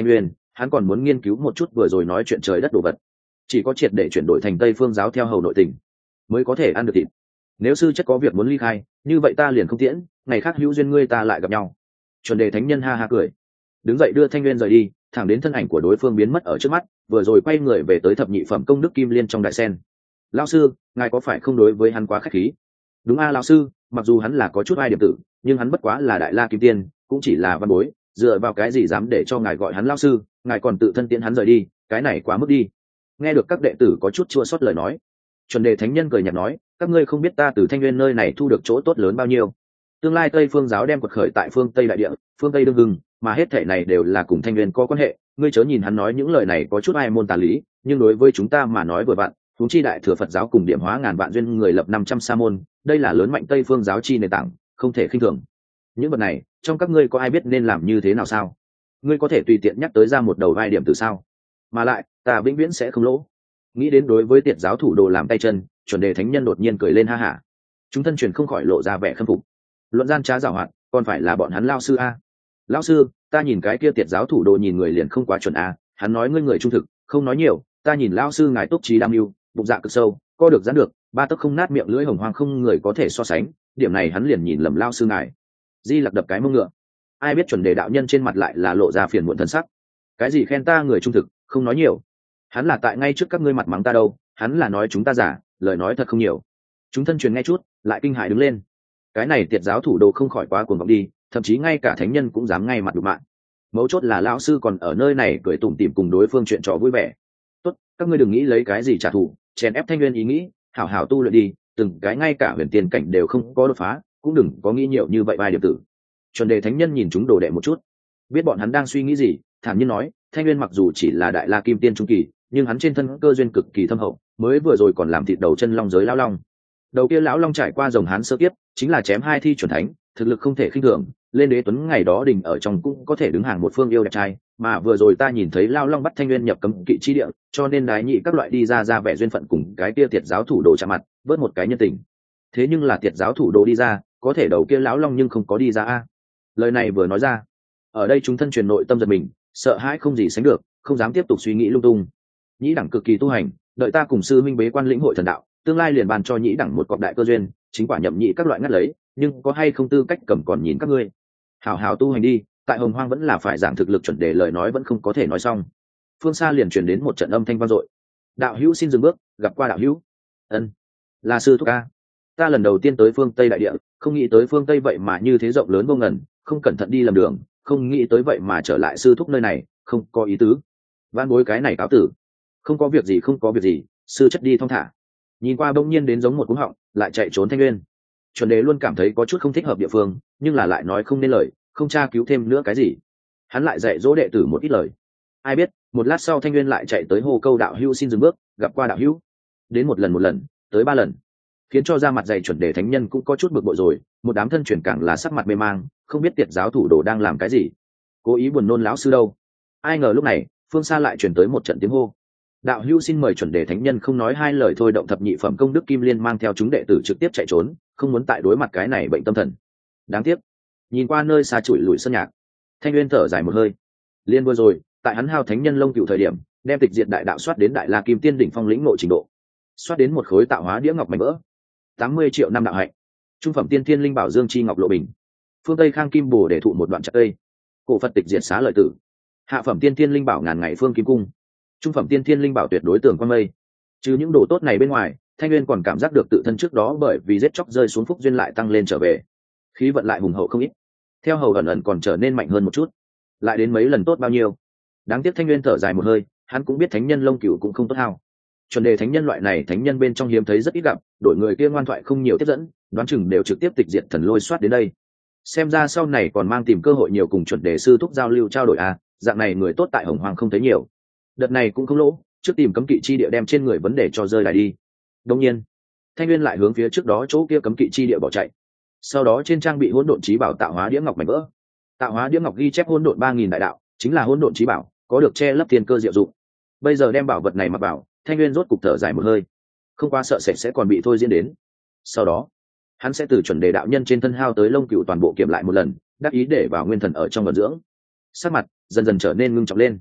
hắn còn muốn nghiên cứu một chút vừa rồi nói chuyện trời đất đồ vật, chỉ có triệt để chuyển đổi thành tây phương giáo theo hầu nội tình mới có thể ăn được thịt. Nếu sư chất có việc muốn ly khai, như vậy ta liền không tiễn, ngày khác hữu duyên ngươi ta lại gặp nhau. Chuẩn đề thánh nhân ha ha cười, đứng dậy đưa Thanh Nguyên rời đi, thẳng đến thân ảnh của đối phương biến mất ở trước mắt, vừa rồi quay người về tới thập nhị phẩm công đức kim liên trong đại sen. Lão sư, ngài có phải không đối với hắn quá khách khí? Đúng a lão sư, mặc dù hắn là có chút ai điểm tử, nhưng hắn bất quá là đại la kim tiên, cũng chỉ là văn bối, dựa vào cái gì dám để cho ngài gọi hắn lão sư, ngài còn tự thân tiễn hắn rời đi, cái này quá mức đi. Nghe được các đệ tử có chút chua xót lời nói, Chuẩn đề thánh nhân cười nhạt nói, các ngươi không biết ta từ Thanh Nguyên nơi này thu được chỗ tốt lớn bao nhiêu. Tương lai Tây Phương giáo đem quật khởi tại phương Tây đại địa, phương Tây đương hưng, mà hết thảy này đều là cùng Thanh Nguyên có quan hệ. Ngươi chớ nhìn hắn nói những lời này có chút ai môn tà lý, nhưng đối với chúng ta mà nói vừa vặn, chúng chi đại thừa Phật giáo cùng điểm hóa ngàn vạn duyên người lập năm trăm sa môn, đây là lớn mạnh Tây Phương giáo chi nền tảng, không thể khinh thường. Những vật này, trong các ngươi có ai biết nên làm như thế nào sao? Ngươi có thể tùy tiện nhắc tới ra một đầu vai điểm từ sao? Mà lại, ta vĩnh viễn sẽ không lỗ. Nghĩ đến đối với tiệt giáo thủ đồ làm tay chân, Chuẩn đề thánh nhân đột nhiên cười lên ha hả. Chúng thân truyền không khỏi lộ ra vẻ khâm phục. Luận gian trá giảo hoạt, còn phải là bọn hắn lao sư a. Lão sư, ta nhìn cái kia tiệt giáo thủ đồ nhìn người liền không quá chuẩn a, hắn nói ngươi người trung thực, không nói nhiều, ta nhìn lão sư ngài túc trí đam mưu, bụng dạ cực sâu, co được giãn được, ba tấc không nát miệng lưỡi hồng hoang không người có thể so sánh, điểm này hắn liền nhìn lầm lão sư ngài. Di Lặc đập cái mông ngựa. Ai biết Chuẩn đề đạo nhân trên mặt lại là lộ ra phiền muộn thân sắc. Cái gì khen ta người trung thực, không nói nhiều. Hắn là tại ngay trước các ngươi mặt mắng ta đâu, hắn là nói chúng ta giả, lời nói thật không nhiều. Chúng thân truyền nghe chút, lại kinh hãi đứng lên. Cái này tiệt giáo thủ đồ không khỏi quá cuồng vọng đi, thậm chí ngay cả thánh nhân cũng dám ngay mặt đục mạng. Mấu chốt là lão sư còn ở nơi này cười tủm tỉm cùng đối phương chuyện trò vui vẻ. Tốt, các ngươi đừng nghĩ lấy cái gì trả thù, chèn ép Thanh Nguyên ý nghĩ, hảo hảo tu luyện đi, từng cái ngay cả huyền tiền cảnh đều không có đột phá, cũng đừng có nghĩ nhiều như vậy vài điểm tử. Chuẩn đề thánh nhân nhìn chúng đồ đệ một chút, biết bọn hắn đang suy nghĩ gì, thản nhiên nói, Thanh Nguyên mặc dù chỉ là đại la kim tiên trung kỳ, nhưng hắn trên thân cơ duyên cực kỳ thâm hậu, mới vừa rồi còn làm thịt đầu chân long giới lão long. Đầu kia lão long trải qua dòng hán sơ kiếp, chính là chém hai thi chuẩn thánh, thực lực không thể khinh thường, lên đế tuấn ngày đó đình ở trong cũng có thể đứng hàng một phương yêu đẹp trai, mà vừa rồi ta nhìn thấy lão long bắt Thanh Nguyên nhập cấm kỵ chi địa, cho nên đái nhị các loại đi ra ra vẻ duyên phận cùng cái kia tiệt giáo thủ đồ chạm mặt, vớt một cái nhân tình. Thế nhưng là tiệt giáo thủ đồ đi ra, có thể đầu kia lão long nhưng không có đi ra a. Lời này vừa nói ra, ở đây chúng thân truyền nội tâm giật mình, sợ hãi không gì sánh được, không dám tiếp tục suy nghĩ lung tung. Nhĩ đẳng cực kỳ tu hành, đợi ta cùng sư minh bế quan lĩnh hội thần đạo, tương lai liền bàn cho nhĩ đẳng một cọc đại cơ duyên, chính quả nhậm nhị các loại ngắt lấy, nhưng có hay không tư cách cầm còn nhìn các ngươi. Hảo hảo tu hành đi, tại Hồng Hoang vẫn là phải giảng thực lực chuẩn đề, lời nói vẫn không có thể nói xong. Phương xa liền truyền đến một trận âm thanh vang dội. Đạo hữu xin dừng bước, gặp qua đạo hữu. Ân, là sư thúc ca. Ta lần đầu tiên tới phương Tây đại địa, không nghĩ tới phương Tây vậy mà như thế rộng lớn vô ngần, không cẩn thận đi lầm đường, không nghĩ tới vậy mà trở lại sư thúc nơi này, không có ý tứ. Van bối cái này cáo tử. Không có việc gì, không có việc gì, sư chất đi thong thả. Nhìn qua bỗng nhiên đến giống một cú họng, lại chạy trốn Thanh Nguyên. Chuẩn đề luôn cảm thấy có chút không thích hợp địa phương, nhưng là lại nói không nên lời, không tra cứu thêm nữa cái gì. Hắn lại dạy dỗ đệ tử một ít lời. Ai biết, một lát sau Thanh Nguyên lại chạy tới hô câu đạo hữu xin dừng bước, gặp qua đạo hữu. Đến một lần một lần, tới ba lần, khiến cho ra mặt dày chuẩn đề thánh nhân cũng có chút bực bội rồi. Một đám thân truyền càng là sắc mặt mê mang, không biết tiệt giáo thủ đồ đang làm cái gì, cố ý buồn nôn lão sư đâu. Ai ngờ lúc này phương xa lại truyền tới một trận tiếng hô. Đạo hữu xin mời chuẩn đề thánh nhân không nói hai lời thôi động thập nhị phẩm công đức kim liên mang theo chúng đệ tử trực tiếp chạy trốn, không muốn tại đối mặt cái này bệnh tâm thần. Đáng tiếc, nhìn qua nơi xa trụi lùi sơn nhạc, Thanh Nguyên thở dài một hơi. Liên vừa rồi, tại hắn hao thánh nhân lông cựu thời điểm, đem tịch diệt đại đạo soát đến đại la kim tiên đỉnh phong lĩnh ngộ trình độ, soát đến một khối tạo hóa đĩa ngọc mảnh vỡ, tám mươi triệu năm đạo hạnh, trung phẩm tiên thiên linh bảo dương chi ngọc lộ bình, phương tây khang kim bồ để thụ một đoạn chặt cây, cổ phật tịch diệt xá lợi tử, hạ phẩm tiên thiên linh bảo ngàn ngày phương kim cung, trung phẩm tiên thiên linh bảo tuyệt đối tường quan mây. Trừ những đồ tốt này bên ngoài, Thanh Nguyên còn cảm giác được tự thân trước đó bởi vì giết chóc rơi xuống phúc duyên lại tăng lên trở về, khí vận lại hùng hậu không ít, theo hầu ẩn ẩn còn trở nên mạnh hơn một chút, lại đến mấy lần tốt bao nhiêu. Đáng tiếc Thanh Nguyên thở dài một hơi, hắn cũng biết thánh nhân lông cửu cũng không tốt hao. Chuẩn đề thánh nhân loại này thánh nhân bên trong hiếm thấy rất ít gặp, đổi người kia ngoan thoại không nhiều tiếp dẫn, đoán chừng đều trực tiếp tịch diệt thần lôi soát đến đây. Xem ra sau này còn mang tìm cơ hội nhiều cùng chuẩn đề sư thúc giao lưu trao đổi à, dạng này người tốt tại Hồng Hoàng không thấy nhiều. Đợt này cũng không lỗ, trước tìm cấm kỵ chi địa đem trên người vấn đề cho rơi lại đi. Đương nhiên, Thanh Nguyên lại hướng phía trước đó chỗ kia cấm kỵ chi địa bỏ chạy. Sau đó trên trang bị hỗn độn chí bảo tạo hóa đĩa ngọc mảnh vỡ. Tạo hóa đĩa ngọc ghi chép hỗn độn ba nghìn đại đạo, chính là hỗn độn chí bảo, có được che lấp thiên cơ diệu dụng. Bây giờ đem bảo vật này mặc bảo, Thanh Nguyên rốt cục thở dài một hơi, không qua sợ sệt sẽ còn bị thôi diễn đến. Sau đó, hắn sẽ từ chuẩn đề đạo nhân trên thân hao tới lông cựu toàn bộ kiểm lại một lần, đắc ý để vào nguyên thần ở trong vận dưỡng. Sắc mặt dần dần trở nên ngưng trọng lên.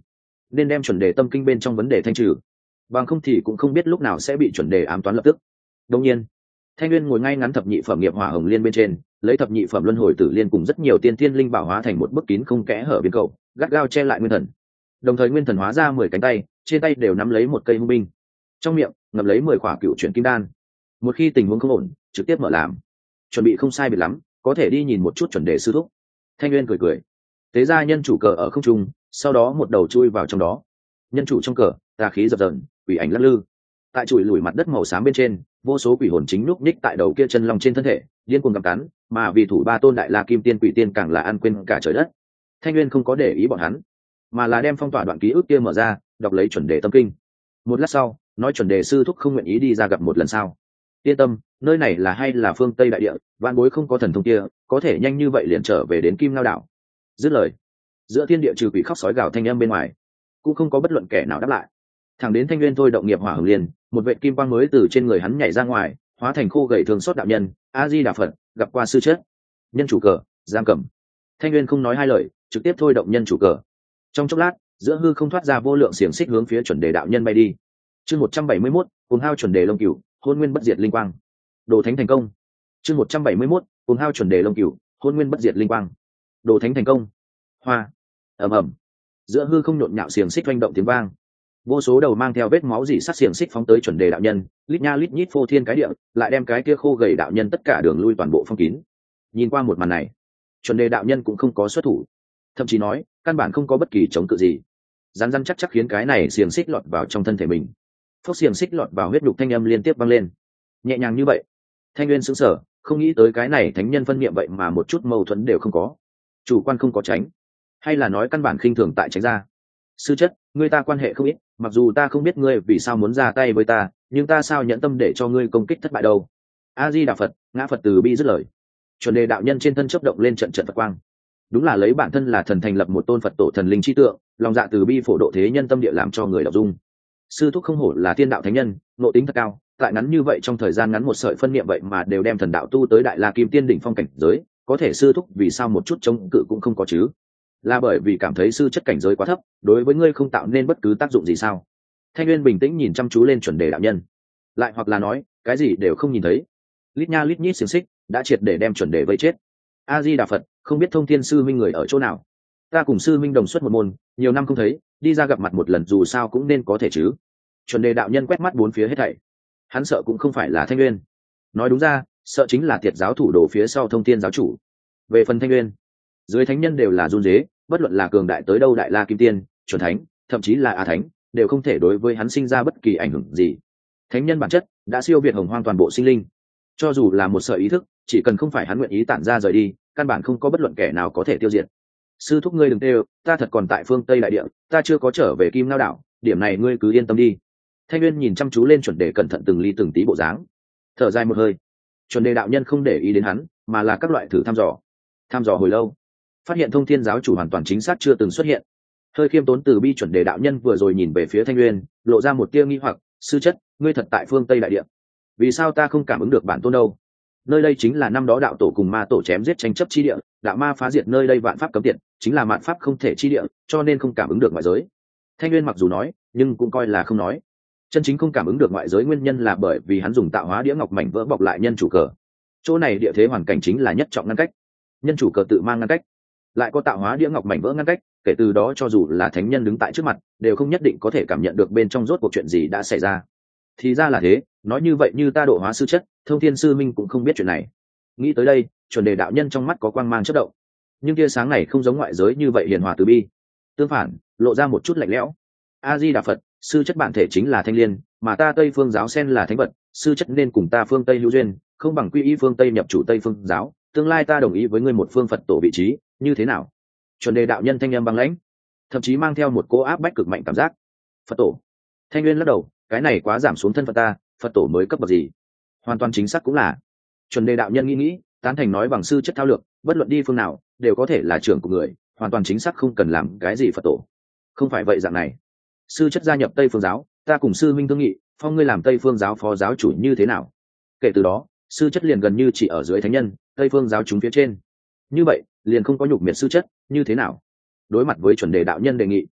nên đem chuẩn đề tâm kinh bên trong vấn đề thanh trừ, bằng không thì cũng không biết lúc nào sẽ bị chuẩn đề ám toán lập tức. Đương nhiên, Thanh Nguyên ngồi ngay ngắn thập nhị phẩm nghiệp hỏa hồng liên bên trên, lấy thập nhị phẩm luân hồi tử liên cùng rất nhiều tiên thiên linh bảo hóa thành một bức kín không kẽ hở biên cầu, gắt gao che lại nguyên thần. Đồng thời nguyên thần hóa ra mười cánh tay, trên tay đều nắm lấy một cây hung binh, trong miệng ngậm lấy mười khỏa cựu chuyển kim đan. Một khi tình huống không ổn, trực tiếp mở làm, chuẩn bị không sai biệt lắm, có thể đi nhìn một chút chuẩn đề sư thúc. Thanh Nguyên cười cười, tế ra nhân chủ cờ ở không trung, sau đó một đầu chui vào trong đó. Nhân chủ trong cờ, tà khí dập dờn, quỷ ảnh lắc lư. Tại chùi lùi mặt đất màu xám bên trên, vô số quỷ hồn chính núp ních tại đầu kia chân long trên thân thể, điên cuồng gặm cắn, mà vì thủ ba tôn đại la kim tiên quỷ tiên càng là ăn quên cả trời đất. Thanh Nguyên không có để ý bọn hắn, mà là đem phong tỏa đoạn ký ức kia mở ra, đọc lấy chuẩn đề tâm kinh. Một lát sau, nói chuẩn đề sư thúc không nguyện ý đi ra gặp một lần sao? Yên tâm, nơi này là hay là phương Tây đại địa, vạn bối không có thần thông kia, có thể nhanh như vậy liền trở về đến Kim Ngao đảo. Dứt lời, giữa thiên địa trừ quỷ khóc sói gào thanh âm bên ngoài, cũng không có bất luận kẻ nào đáp lại. Thẳng đến Thanh Nguyên thôi động nghiệp hỏa hồng liên, một vệ kim quang mới từ trên người hắn nhảy ra ngoài, hóa thành khô gầy thường xót đạo nhân. A Di Đà Phật, gặp qua sư chết. Nhân chủ cờ, giam cầm. Thanh Nguyên không nói hai lời, trực tiếp thôi động nhân chủ cờ. Trong chốc lát, giữa hư không thoát ra vô lượng xiềng xích hướng phía chuẩn đề đạo nhân bay đi. Chương một trăm bảy mươi mốt, cuồng hao chuẩn đề lông cửu, hôn nguyên bất diệt linh quang. Đồ thánh thành công. Chương một trăm bảy mươi mốt, cuồng hao chuẩn đề lông cửu, hôn nguyên bất diệt linh quang. Đồ thánh thành công. Hoa. Ầm ầm. Giữa hư không nhộn nhạo xiềng xích oanh động tiếng vang. Vô số đầu mang theo vết máu dỉ sắt xiềng xích phóng tới chuẩn đề đạo nhân, lít nha lít nhít phô thiên cái địa, lại đem cái kia khô gầy đạo nhân tất cả đường lui toàn bộ phong kín. Nhìn qua một màn này, chuẩn đề đạo nhân cũng không có xuất thủ, thậm chí nói căn bản không có bất kỳ chống cự gì, rắn rắn chắc chắc khiến cái này xiềng xích lọt vào trong thân thể mình. Phốc xiềng xích lọt vào huyết nhục, thanh âm liên tiếp vang lên, nhẹ nhàng như vậy. Thanh Nguyên sững sờ, không nghĩ tới cái này thánh nhân phân niệm vậy mà một chút mâu thuẫn đều không có, chủ quan không có tránh, hay là nói căn bản khinh thường tại tránh ra. Sư chất, ngươi ta quan hệ không ít, mặc dù ta không biết ngươi vì sao muốn ra tay với ta, nhưng ta sao nhẫn tâm để cho ngươi công kích thất bại đâu. A Di Đà Phật. Ngã Phật từ bi dứt lời, chuẩn đề đạo nhân trên thân chớp động lên trận trận Phật quang. Đúng là lấy bản thân là thần thành lập một tôn Phật tổ thần linh chi tượng, lòng dạ từ bi phổ độ thế nhân tâm địa, làm cho người đọc dung. Sư thúc không hổ là tiên đạo thánh nhân, nội tính thật cao, tại ngắn như vậy trong thời gian ngắn một sợi phân niệm vậy mà đều đem thần đạo tu tới đại la kim tiên đỉnh phong cảnh giới. Có thể sư thúc vì sao một chút chống cự cũng không có chứ? Là bởi vì cảm thấy sư chất cảnh giới quá thấp, đối với ngươi không tạo nên bất cứ tác dụng gì sao? Thanh Nguyên bình tĩnh nhìn chăm chú lên chuẩn đề đạo nhân, lại hoặc là nói cái gì đều không nhìn thấy. Lít nha lít nhít xiềng xích đã triệt để đem chuẩn đề vây chết. A Di Đà Phật. Không biết Thông Thiên sư minh người ở chỗ nào? Ta cùng sư minh đồng xuất một môn, nhiều năm không thấy, đi ra gặp mặt một lần dù sao cũng nên có thể chứ. Chuẩn đề đạo nhân quét mắt bốn phía hết thảy, hắn sợ cũng không phải là Thanh Nguyên, nói đúng ra sợ chính là Tiệt giáo thủ đồ phía sau Thông Thiên giáo chủ. Về phần Thanh Nguyên, dưới thánh nhân đều là run rế, bất luận là cường đại tới đâu, đại la kim tiên, chuẩn thánh, thậm chí là a thánh, đều không thể đối với hắn sinh ra bất kỳ ảnh hưởng gì. Thánh nhân bản chất đã siêu việt hồng hoang toàn bộ sinh linh, cho dù là một sợi ý thức, chỉ cần không phải hắn nguyện ý tản ra rời đi, căn bản không có bất luận kẻ nào có thể tiêu diệt. Sư thúc ngươi đừng tê, ta thật còn tại phương Tây đại địa, ta chưa có trở về Kim Ngao đảo, điểm này ngươi cứ yên tâm đi. Thanh Nguyên nhìn chăm chú lên chuẩn đề, cẩn thận từng ly từng tí bộ dáng, thở dài một hơi. Chuẩn đề đạo nhân không để ý đến hắn, mà là các loại thử thăm dò. Thăm dò hồi lâu, phát hiện Thông Thiên giáo chủ hoàn toàn chính xác chưa từng xuất hiện. Hơi khiêm tốn từ bi chuẩn đề đạo nhân vừa rồi nhìn về phía Thanh Nguyên, lộ ra một tia nghi hoặc. Sư chất, ngươi thật tại phương Tây đại địa, vì sao ta không cảm ứng được bản tôn đâu? Nơi đây chính là năm đó đạo tổ cùng ma tổ chém giết tranh chấp chi địa, đạo ma phá diệt nơi đây vạn pháp cấm tiệt, chính là mạn pháp không thể chi địa, cho nên không cảm ứng được ngoại giới. Thanh Nguyên mặc dù nói, nhưng cũng coi là không nói. Chân chính không cảm ứng được ngoại giới nguyên nhân là bởi vì hắn dùng tạo hóa đĩa ngọc mảnh vỡ bọc lại nhân chủ cờ. Chỗ này địa thế hoàn cảnh chính là nhất trọng ngăn cách, nhân chủ cờ tự mang ngăn cách, lại có tạo hóa đĩa ngọc mảnh vỡ ngăn cách, kể từ đó cho dù là thánh nhân đứng tại trước mặt, đều không nhất định có thể cảm nhận được bên trong rốt cuộc chuyện gì đã xảy ra. Thì ra là thế, nói như vậy như ta độ hóa sư chất, Thông Thiên sư minh cũng không biết chuyện này. Nghĩ tới đây, chuẩn đề đạo nhân trong mắt có quang mang chớp động, nhưng tia sáng này không giống ngoại giới như vậy hiền hòa từ bi, tương phản lộ ra một chút lạnh lẽo. A Di Đà Phật. Sư chất bản thể chính là thanh liên, mà ta Tây Phương giáo sen là thánh vật, sư chất nên cùng ta phương Tây hữu duyên, không bằng quy y phương Tây nhập chủ Tây Phương giáo, tương lai ta đồng ý với ngươi một phương Phật tổ vị trí, như thế nào? Chuẩn đề đạo nhân thanh âm băng lãnh, thậm chí mang theo một cỗ áp bách cực mạnh cảm giác. Phật tổ. Thanh Nguyên lắc đầu, cái này quá giảm xuống thân phận ta, Phật tổ mới cấp bậc gì? Hoàn toàn chính xác cũng là. Chuẩn đề đạo nhân nghĩ nghĩ, tán thành nói bằng sư chất thao lược, bất luận đi phương nào đều có thể là trưởng của người, hoàn toàn chính xác không cần làm cái gì Phật tổ. Không phải vậy dạng này, sư chất gia nhập Tây Phương giáo, ta cùng sư minh thương nghị, phong ngươi làm Tây Phương giáo phó giáo chủ như thế nào? Kể từ đó, sư chất liền gần như chỉ ở dưới thánh nhân, Tây Phương giáo chúng phía trên. Như vậy, liền không có nhục miệt sư chất, như thế nào? Đối mặt với chuẩn đề đạo nhân đề nghị,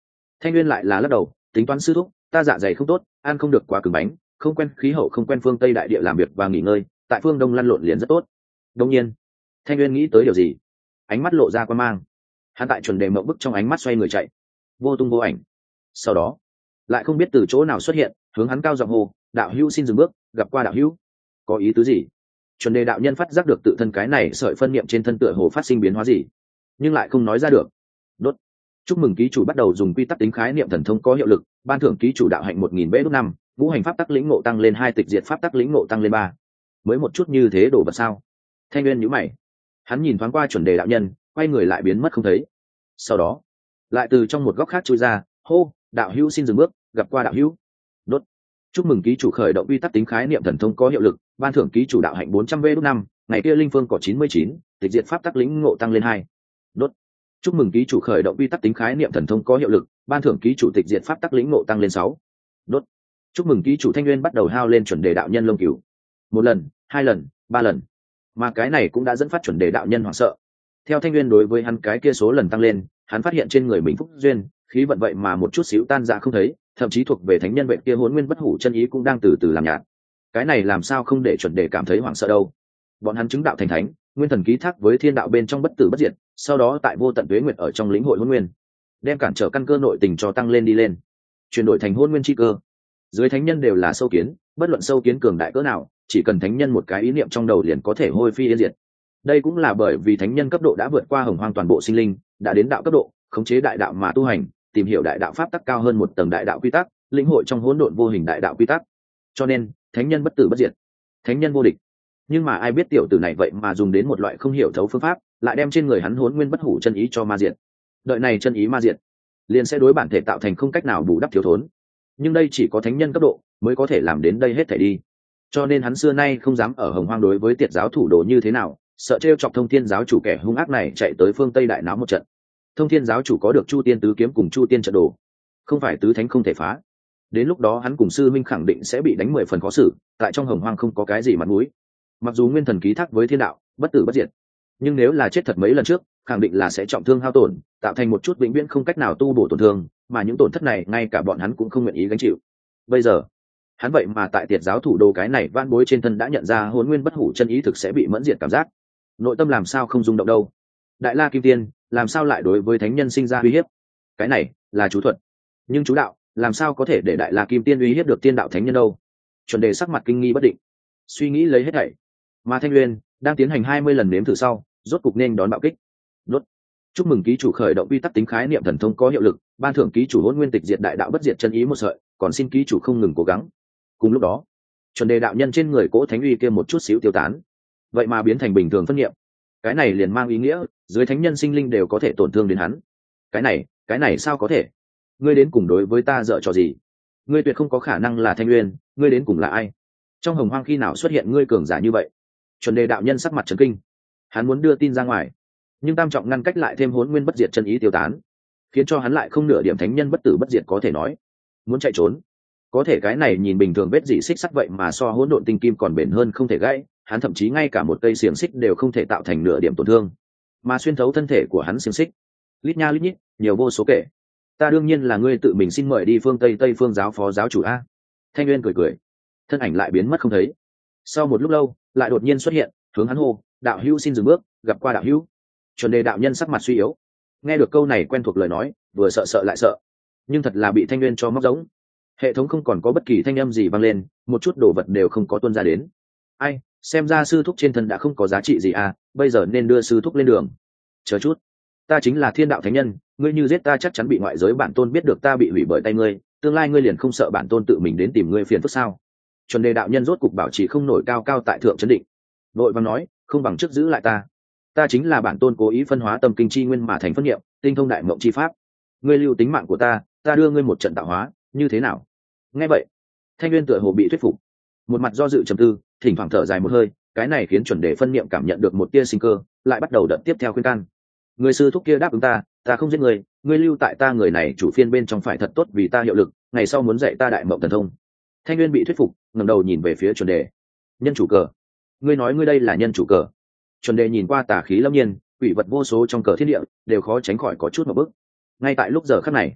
Thanh Nguyên lại là lắc đầu, tính toán sư thúc, ta dạ dày không tốt, ăn không được quá cứng bánh, không quen khí hậu, không quen phương Tây đại địa làm việc và nghỉ ngơi, tại phương Đông lăn lộn liền rất tốt. Đông nhiên, Thanh Nguyên nghĩ tới điều gì, ánh mắt lộ ra quan mang. Hắn tại chuẩn đề mộng bức trong ánh mắt xoay người chạy, vô tung vô ảnh. Sau đó, lại không biết từ chỗ nào xuất hiện, hướng hắn cao giọng hô, đạo hữu xin dừng bước, gặp qua đạo hữu. Có ý tứ gì? Chuẩn đề đạo nhân phát giác được tự thân cái này sợi phân niệm trên thân tựa hồ phát sinh biến hóa gì, nhưng lại không nói ra được. Đốt. Chúc mừng ký chủ bắt đầu dùng quy tắc tính khái niệm thần thông có hiệu lực, ban thưởng ký chủ đạo hạnh một nghìn bê đốt năm, ngũ hành pháp tắc lĩnh ngộ tăng lên hai, tịch diệt pháp tắc lĩnh ngộ tăng lên ba. Mới một chút như thế đổ vật sao? Thanh Nguyên nhíu mày. Hắn nhìn thoáng qua chuẩn đề đạo nhân, quay người lại biến mất không thấy. Sau đó, lại từ trong một góc khác chui ra, hô, đạo hữu xin dừng bước, gặp qua đạo hữu. Đốt. Chúc mừng ký chủ khởi động quy tắc tính khái niệm thần thông có hiệu lực, ban thưởng ký chủ đạo hạnh bốn trăm bê đốt năm, ngày kia linh phương có chín mươi chín, tịch diệt pháp tắc lĩnh ngộ tăng lên hai. Đốt. Chúc mừng ký chủ khởi động quy tắc tính khái niệm thần thông có hiệu lực, ban thưởng ký chủ tịch diệt pháp tắc lĩnh ngộ tăng lên sáu. Đốt. Chúc mừng ký chủ Thanh Nguyên bắt đầu hao lên chuẩn đề đạo nhân lông cừu. Một lần, hai lần, ba lần, mà cái này cũng đã dẫn phát chuẩn đề đạo nhân hoảng sợ. Theo Thanh Nguyên đối với hắn cái kia số lần tăng lên, hắn phát hiện trên người mình phúc duyên, khí vận vậy mà một chút xíu tan ra không thấy, thậm chí thuộc về thánh nhân vệ kia Hỗn Nguyên Bất Hủ chân ý cũng đang từ từ làm nhạt. Cái này làm sao không để chuẩn đề cảm thấy hoảng sợ đâu? Bọn hắn chứng đạo thành thánh, nguyên thần ký thác với thiên đạo bên trong bất tử bất diệt, sau đó tại vô tận tuế nguyệt ở trong lĩnh hội Hỗn Nguyên, đem cản trở căn cơ nội tình cho tăng lên đi lên, chuyển đổi thành Hỗn Nguyên chi cơ. Dưới thánh nhân đều là sâu kiến, bất luận sâu kiến cường đại cỡ nào, chỉ cần thánh nhân một cái ý niệm trong đầu liền có thể hôi phi yên diệt. Đây cũng là bởi vì thánh nhân cấp độ đã vượt qua hồng hoang toàn bộ sinh linh, đã đến đạo cấp độ, khống chế đại đạo mà tu hành, tìm hiểu đại đạo pháp tắc cao hơn một tầng đại đạo quy tắc, lĩnh hội trong hỗn độn vô hình đại đạo quy tắc. Cho nên, thánh nhân bất tử bất diệt, thánh nhân vô địch. Nhưng mà ai biết tiểu tử này vậy mà dùng đến một loại không hiểu thấu phương pháp, lại đem trên người hắn Hỗn Nguyên Bất Hủ chân ý cho ma diệt. Đợi này chân ý ma diệt, liền sẽ đối bản thể tạo thành không cách nào bù đắp thiếu thốn. Nhưng đây chỉ có thánh nhân cấp độ mới có thể làm đến đây hết thảy đi. Cho nên hắn xưa nay không dám ở hồng hoang đối với tiệt giáo thủ đồ như thế nào, sợ trêu chọc Thông Thiên giáo chủ kẻ hung ác này chạy tới phương Tây đại náo một trận. Thông Thiên giáo chủ có được Chu Tiên tứ kiếm cùng Chu Tiên trận đồ, không phải tứ thánh không thể phá. Đến lúc đó hắn cùng sư minh khẳng định sẽ bị đánh mười phần khó xử, tại trong hồng hoang không có cái gì mặt mũi. Mặc dù nguyên thần ký thác với thiên đạo, bất tử bất diệt, nhưng nếu là chết thật mấy lần trước, khẳng định là sẽ trọng thương hao tổn, tạo thành một chút vĩnh viễn không cách nào tu bổ tổn thương, mà những tổn thất này ngay cả bọn hắn cũng không nguyện ý gánh chịu. Bây giờ, hắn vậy mà tại tiệt giáo thủ đồ cái này van bối trên thân đã nhận ra Hỗn Nguyên Bất Hủ chân ý thực sẽ bị mẫn diệt cảm giác, nội tâm làm sao không rung động đâu. Đại La Kim Tiên làm sao lại đối với thánh nhân sinh ra uy hiếp? Cái này là chú thuật, nhưng chú đạo làm sao có thể để Đại La Kim Tiên uy hiếp được tiên đạo thánh nhân đâu? Chuẩn đề sắc mặt kinh nghi bất định, suy nghĩ lấy hết thảy. Mà Thanh Nguyên đang tiến hành hai mươi lần nếm thử sau, rốt cục nên đón bạo kích. Đốt. Chúc mừng ký chủ khởi động quy tắc tính khái niệm thần thông có hiệu lực, ban thưởng ký chủ Hỗn Nguyên tịch diệt đại đạo bất diệt chân ý một sợi, còn xin ký chủ không ngừng cố gắng. Cùng lúc đó, chuẩn đề đạo nhân trên người cỗ thánh uy kia một chút xíu tiêu tán, vậy mà biến thành bình thường phân niệm. Cái này liền mang ý nghĩa dưới thánh nhân sinh linh đều có thể tổn thương đến hắn. Cái này, cái này sao có thể? Ngươi đến cùng đối với ta dở trò gì? Ngươi tuyệt không có khả năng là Thanh Nguyên, ngươi đến cùng là ai? Trong hồng hoang khi nào xuất hiện ngươi cường giả như vậy? Chuẩn đề đạo nhân sắc mặt trấn kinh, hắn muốn đưa tin ra ngoài, nhưng tam trọng ngăn cách lại thêm Hỗn Nguyên bất diệt chân ý tiêu tán, khiến cho hắn lại không nửa điểm thánh nhân bất tử bất diệt có thể nói. Muốn chạy trốn, có thể cái này nhìn bình thường vết dị xích sắt vậy mà so hỗn độn tinh kim còn bền hơn không thể gãy, hắn thậm chí ngay cả một cây xiềng xích đều không thể tạo thành nửa điểm tổn thương, mà xuyên thấu thân thể của hắn xiềng xích lít nha lít nhít, nhiều vô số kể. Ta đương nhiên là ngươi tự mình xin mời đi phương Tây Tây phương giáo phó giáo chủ a. Thanh Nguyên cười cười, thân ảnh lại biến mất không thấy. Sau một lúc lâu, lại đột nhiên xuất hiện, hướng hắn hô, đạo hữu xin dừng bước, gặp qua đạo hữu. Chuẩn đề đạo nhân sắc mặt suy yếu, nghe được câu này quen thuộc lời nói, vừa sợ sợ lại sợ, nhưng thật là bị Thanh Nguyên cho móc giống. Hệ thống không còn có bất kỳ thanh âm gì vang lên, một chút đồ vật đều không có tuôn ra đến. Ai, xem ra sư thúc trên thân đã không có giá trị gì à, bây giờ nên đưa sư thúc lên đường. Chờ chút, ta chính là thiên đạo thánh nhân, ngươi như giết ta chắc chắn bị ngoại giới bản tôn biết được ta bị hủy bởi tay ngươi, tương lai ngươi liền không sợ bản tôn tự mình đến tìm ngươi phiền phức sao? Chuẩn đề đạo nhân rốt cục bảo trì không nổi cao cao tại thượng chấn định, nội văn nói, không bằng trước giữ lại ta. Ta chính là bản tôn cố ý phân hóa tâm kinh chi nguyên mà thành phân niệm, tinh thông đại mộng chi pháp. Ngươi lưu tính mạng của ta, ta đưa ngươi một trận tạo hóa, như thế nào? Nghe vậy, Thanh Nguyên tựa hồ bị thuyết phục, một mặt do dự trầm tư, thỉnh thoảng thở dài một hơi, cái này khiến chuẩn đề phân niệm cảm nhận được một tia sinh cơ, lại bắt đầu đợt tiếp theo khuyên can. Người sư thúc kia đáp ứng ta, ta không giết người, ngươi lưu tại ta người này chủ phiên bên trong phải thật tốt vì ta hiệu lực, ngày sau muốn dạy ta đại mộng thần thông. Thanh Nguyên bị thuyết phục, ngẩng đầu nhìn về phía chuẩn đề. Nhân chủ cờ, ngươi nói ngươi đây là nhân chủ cờ? Chuẩn đề nhìn qua tà khí lâm nhiên, quỷ vật vô số trong cờ thiên địa, đều khó tránh khỏi có chút một bước. Ngay tại lúc giờ khắc này,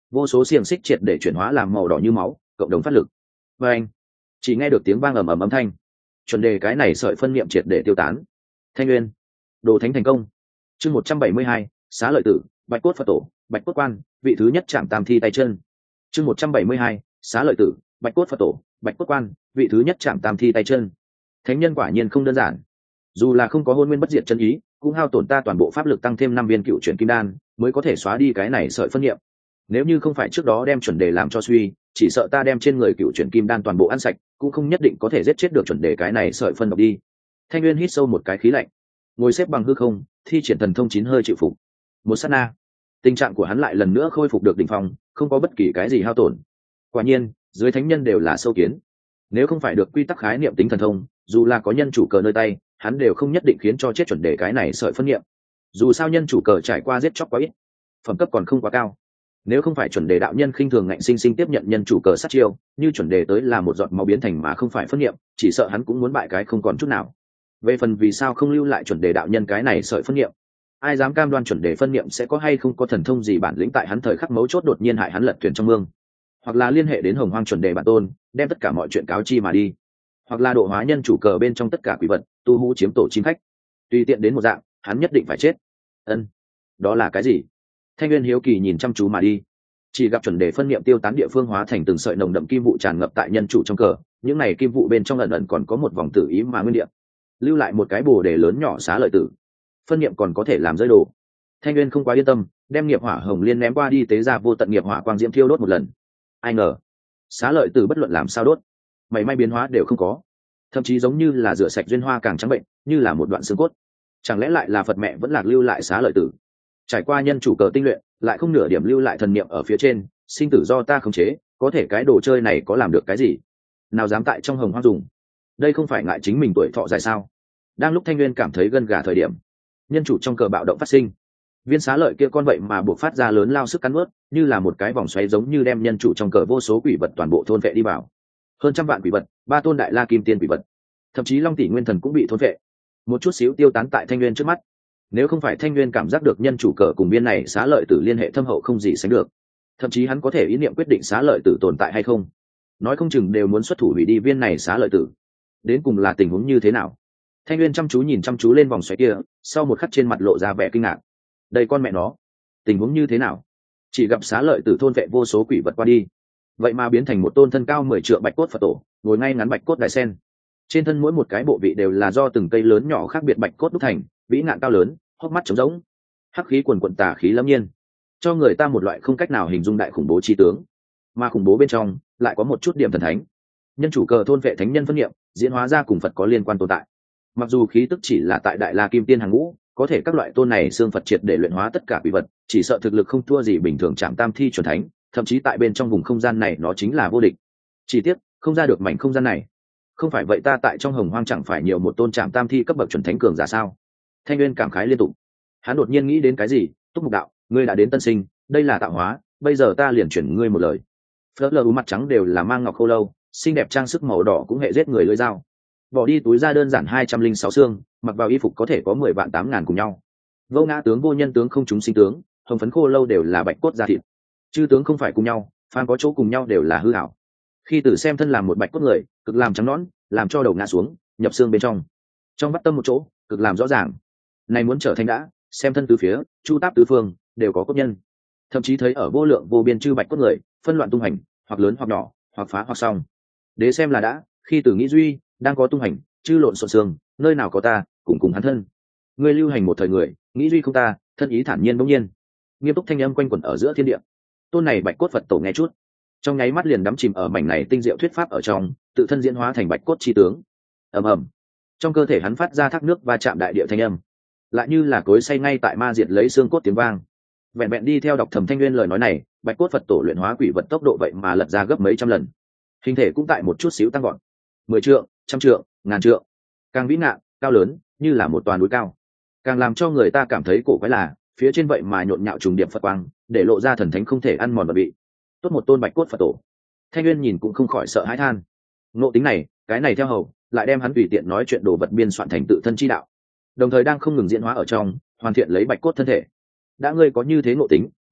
vô số xiềng xích triệt để chuyển hóa làm màu đỏ như máu, cộng đồng phát lực. Và anh chỉ nghe được tiếng vang ầm ầm âm thanh, chuẩn đề cái này sợi phân niệm triệt để tiêu tán. Thanh Nguyên, đồ thánh thành công. Chương một trăm bảy mươi hai, xá lợi tử, bạch cốt Phật tổ, bạch cốt quan, vị thứ nhất chạm tam thi tay chân. Chương một trăm bảy mươi hai, xá lợi tử, bạch cốt Phật tổ, bạch cốt quan, vị thứ nhất chạm tam thi tay chân. Thánh nhân quả nhiên không đơn giản, dù là không có hôn nguyên bất diệt chân ý, cũng hao tổn ta toàn bộ pháp lực tăng thêm năm viên cựu chuyển kim đan mới có thể xóa đi cái này sợi phân niệm. Nếu như không phải trước đó đem chuẩn đề làm cho suy, chỉ sợ ta đem trên người cựu chuyển kim đan toàn bộ ăn sạch, cũng không nhất định có thể giết chết được chuẩn đề cái này sợi phân độc đi. Thanh Nguyên hít sâu một cái khí lạnh, ngồi xếp bằng hư không, thi triển thần thông chín hơi chịu phục. Một sát na, tình trạng của hắn lại lần nữa khôi phục được đỉnh phong, không có bất kỳ cái gì hao tổn. Quả nhiên, dưới thánh nhân đều là sâu kiến. Nếu không phải được quy tắc khái niệm tính thần thông, dù là có nhân chủ cờ nơi tay, hắn đều không nhất định khiến cho chết chuẩn đề cái này sợi phân niệm. Dù sao nhân chủ cờ trải qua giết chóc quá ít, phẩm cấp còn không quá cao. Nếu không phải chuẩn đề đạo nhân khinh thường ngạnh sinh sinh tiếp nhận nhân chủ cờ sát chiêu, như chuẩn đề tới là một giọt máu biến thành mà không phải phân niệm, chỉ sợ hắn cũng muốn bại cái không còn chút nào. Về phần vì sao không lưu lại chuẩn đề đạo nhân cái này sợi phân niệm, ai dám cam đoan chuẩn đề phân niệm sẽ có hay không có thần thông gì bản lĩnh tại hắn thời khắc mấu chốt đột nhiên hại hắn lật thuyền trong mương, hoặc là liên hệ đến hồng hoang chuẩn đề bản tôn, đem tất cả mọi chuyện cáo chi mà đi, hoặc là độ hóa nhân chủ cờ bên trong tất cả quỷ vật, tu hú chiếm tổ chim khách, tùy tiện đến một dạng, hắn nhất định phải chết. Ân, đó là cái gì? Thanh Nguyên hiếu kỳ nhìn chăm chú mà đi, chỉ gặp chuẩn đề phân niệm tiêu tán địa phương hóa thành từng sợi nồng đậm kim vụ tràn ngập tại nhân chủ trong cờ, những này kim vụ bên trong ẩn ẩn còn có một vòng tử ý mà nguyên địa, lưu lại một cái bồ đề lớn nhỏ xá lợi tử. Phân niệm còn có thể làm rơi đồ. Thanh Nguyên không quá yên tâm, đem nghiệp hỏa hồng liên ném qua đi, tế ra vô tận nghiệp hỏa quang diễm thiêu đốt một lần. Ai ngờ, xá lợi tử bất luận làm sao đốt, mảy may biến hóa đều không có, thậm chí giống như là rửa sạch duyên hoa càng trắng bệnh, như là một đoạn xương cốt. Chẳng lẽ lại là Phật mẹ vẫn lạc lưu lại xá lợi tử? Trải qua nhân chủ cờ tinh luyện, lại không nửa điểm lưu lại thần niệm ở phía trên, sinh tử do ta khống chế, có thể cái đồ chơi này có làm được cái gì? Nào dám tại trong hồng hoang dùng? Đây không phải ngại chính mình tuổi thọ dài sao? Đang lúc Thanh Nguyên cảm thấy gân gà thời điểm, nhân chủ trong cờ bạo động phát sinh, viên xá lợi kia con vậy mà buộc phát ra lớn lao sức cắn ướt, như là một cái vòng xoáy, giống như đem nhân chủ trong cờ vô số quỷ vật toàn bộ thôn vệ đi vào. Hơn trăm vạn quỷ vật, ba tôn đại la kim tiên quỷ vật, thậm chí long tỷ nguyên thần cũng bị thôn vệ, một chút xíu tiêu tán tại Thanh Nguyên trước mắt. Nếu không phải Thanh Nguyên cảm giác được nhân chủ cờ cùng viên này xá lợi tử liên hệ thâm hậu không gì sánh được, thậm chí hắn có thể ý niệm quyết định xá lợi tử tồn tại hay không, nói không chừng đều muốn xuất thủ hủy đi viên này xá lợi tử. Đến cùng là tình huống như thế nào? Thanh Nguyên chăm chú nhìn chăm chú lên vòng xoáy kia, sau một khắc trên mặt lộ ra vẻ kinh ngạc. Đây con mẹ nó, tình huống như thế nào? Chỉ gặp xá lợi tử thôn vệ vô số quỷ vật qua đi, vậy mà biến thành một tôn thân cao mười trượng bạch cốt Phật tổ, ngồi ngay ngắn bạch cốt đại sen. Trên thân mỗi một cái bộ vị đều là do từng cây lớn nhỏ khác biệt bạch cốt đúc thành, vĩ ngạn cao lớn, hốc mắt trống rỗng, hắc khí quần quần tà khí lâm nhiên, cho người ta một loại không cách nào hình dung đại khủng bố chi tướng. Mà khủng bố bên trong lại có một chút điểm thần thánh. Nhân chủ cờ thôn vệ thánh nhân phân niệm, diễn hóa ra cùng Phật có liên quan tồn tại. Mặc dù khí tức chỉ là tại đại la kim tiên hàng ngũ, có thể các loại tôn này xương Phật triệt để luyện hóa tất cả quỷ vật, chỉ sợ thực lực không thua gì bình thường chạm tam thi chuẩn thánh, thậm chí tại bên trong vùng không gian này nó chính là vô địch. Chỉ tiếc không ra được mảnh không gian này. Không phải vậy ta tại trong hồng hoang chẳng phải nhiều một tôn chạm tam thi cấp bậc chuẩn thánh cường giả sao? Thanh Nguyên cảm khái liên tục. Hắn đột nhiên nghĩ đến cái gì, Túc Mục đạo, ngươi đã đến tân sinh, đây là tạo hóa, bây giờ ta liền chuyển ngươi một lời. Phớt lờ mặt trắng đều là mang ngọc khô lâu, xinh đẹp trang sức màu đỏ cũng hệ giết người lưỡi dao. Bỏ đi túi da đơn giản hai trăm linh sáu xương, mặc vào y phục có thể có mười vạn tám ngàn cùng nhau. Vô ngã tướng vô nhân tướng không chúng sinh tướng, hồng phấn khô lâu đều là bạch cốt da thịt. Chư tướng không phải cùng nhau, phàm có chỗ cùng nhau đều là hư ảo. Khi tử xem thân làm một bạch cốt người, cực làm trắng nõn, làm cho đầu ngã xuống, nhập xương bên trong. Trong bắt tâm một chỗ, cực làm rõ ràng. Này muốn trở thành đã, xem thân tứ phía, chu táp tứ phương, đều có cốt nhân. Thậm chí thấy ở vô lượng vô biên chư bạch cốt người, phân loạn tung hành, hoặc lớn hoặc nhỏ, hoặc phá hoặc xong. Đế xem là đã, khi tử nghĩ duy, đang có tung hành, chư lộn xộn xương, nơi nào có ta, cùng cùng hắn thân. Ngươi lưu hành một thời người, nghĩ duy không ta, thân ý thản nhiên bỗng nhiên. Nghiêm túc thanh âm quanh quẩn ở giữa thiên địa. Tôn này bạch cốt Phật tổ nghe chút, trong nháy mắt liền đắm chìm ở mảnh này tinh diệu thuyết pháp ở trong, tự thân diễn hóa thành bạch cốt chi tướng. Ầm ầm, trong cơ thể hắn phát ra thác nước va chạm đại địa thanh âm, lại như là cối xay ngay tại ma diệt lấy xương cốt tiếng vang. Vẹn vẹn đi theo đọc thầm Thanh Nguyên lời nói này, bạch cốt Phật tổ luyện hóa quỷ vật tốc độ vậy mà lật ra gấp mấy trăm lần, hình thể cũng tại một chút xíu tăng gọn, mười trượng, trăm trượng, ngàn trượng, càng vĩ ngạn, cao lớn, như là một toàn núi cao. Càng làm cho người ta cảm thấy cổ quái là, phía trên vậy mà nhộn nhạo trùng điệp Phật quang, để lộ ra thần thánh không thể ăn mòn vật vị. Tốt một tôn bạch cốt Phật tổ. Thanh Nguyên nhìn cũng không khỏi sợ hãi than. Ngộ tính này, cái này theo hầu, lại đem hắn tùy tiện nói chuyện đồ vật biên soạn thành tự thân chi đạo, đồng thời đang không ngừng diễn hóa ở trong, hoàn thiện lấy bạch cốt thân thể. Đã ngươi có như thế ngộ tính,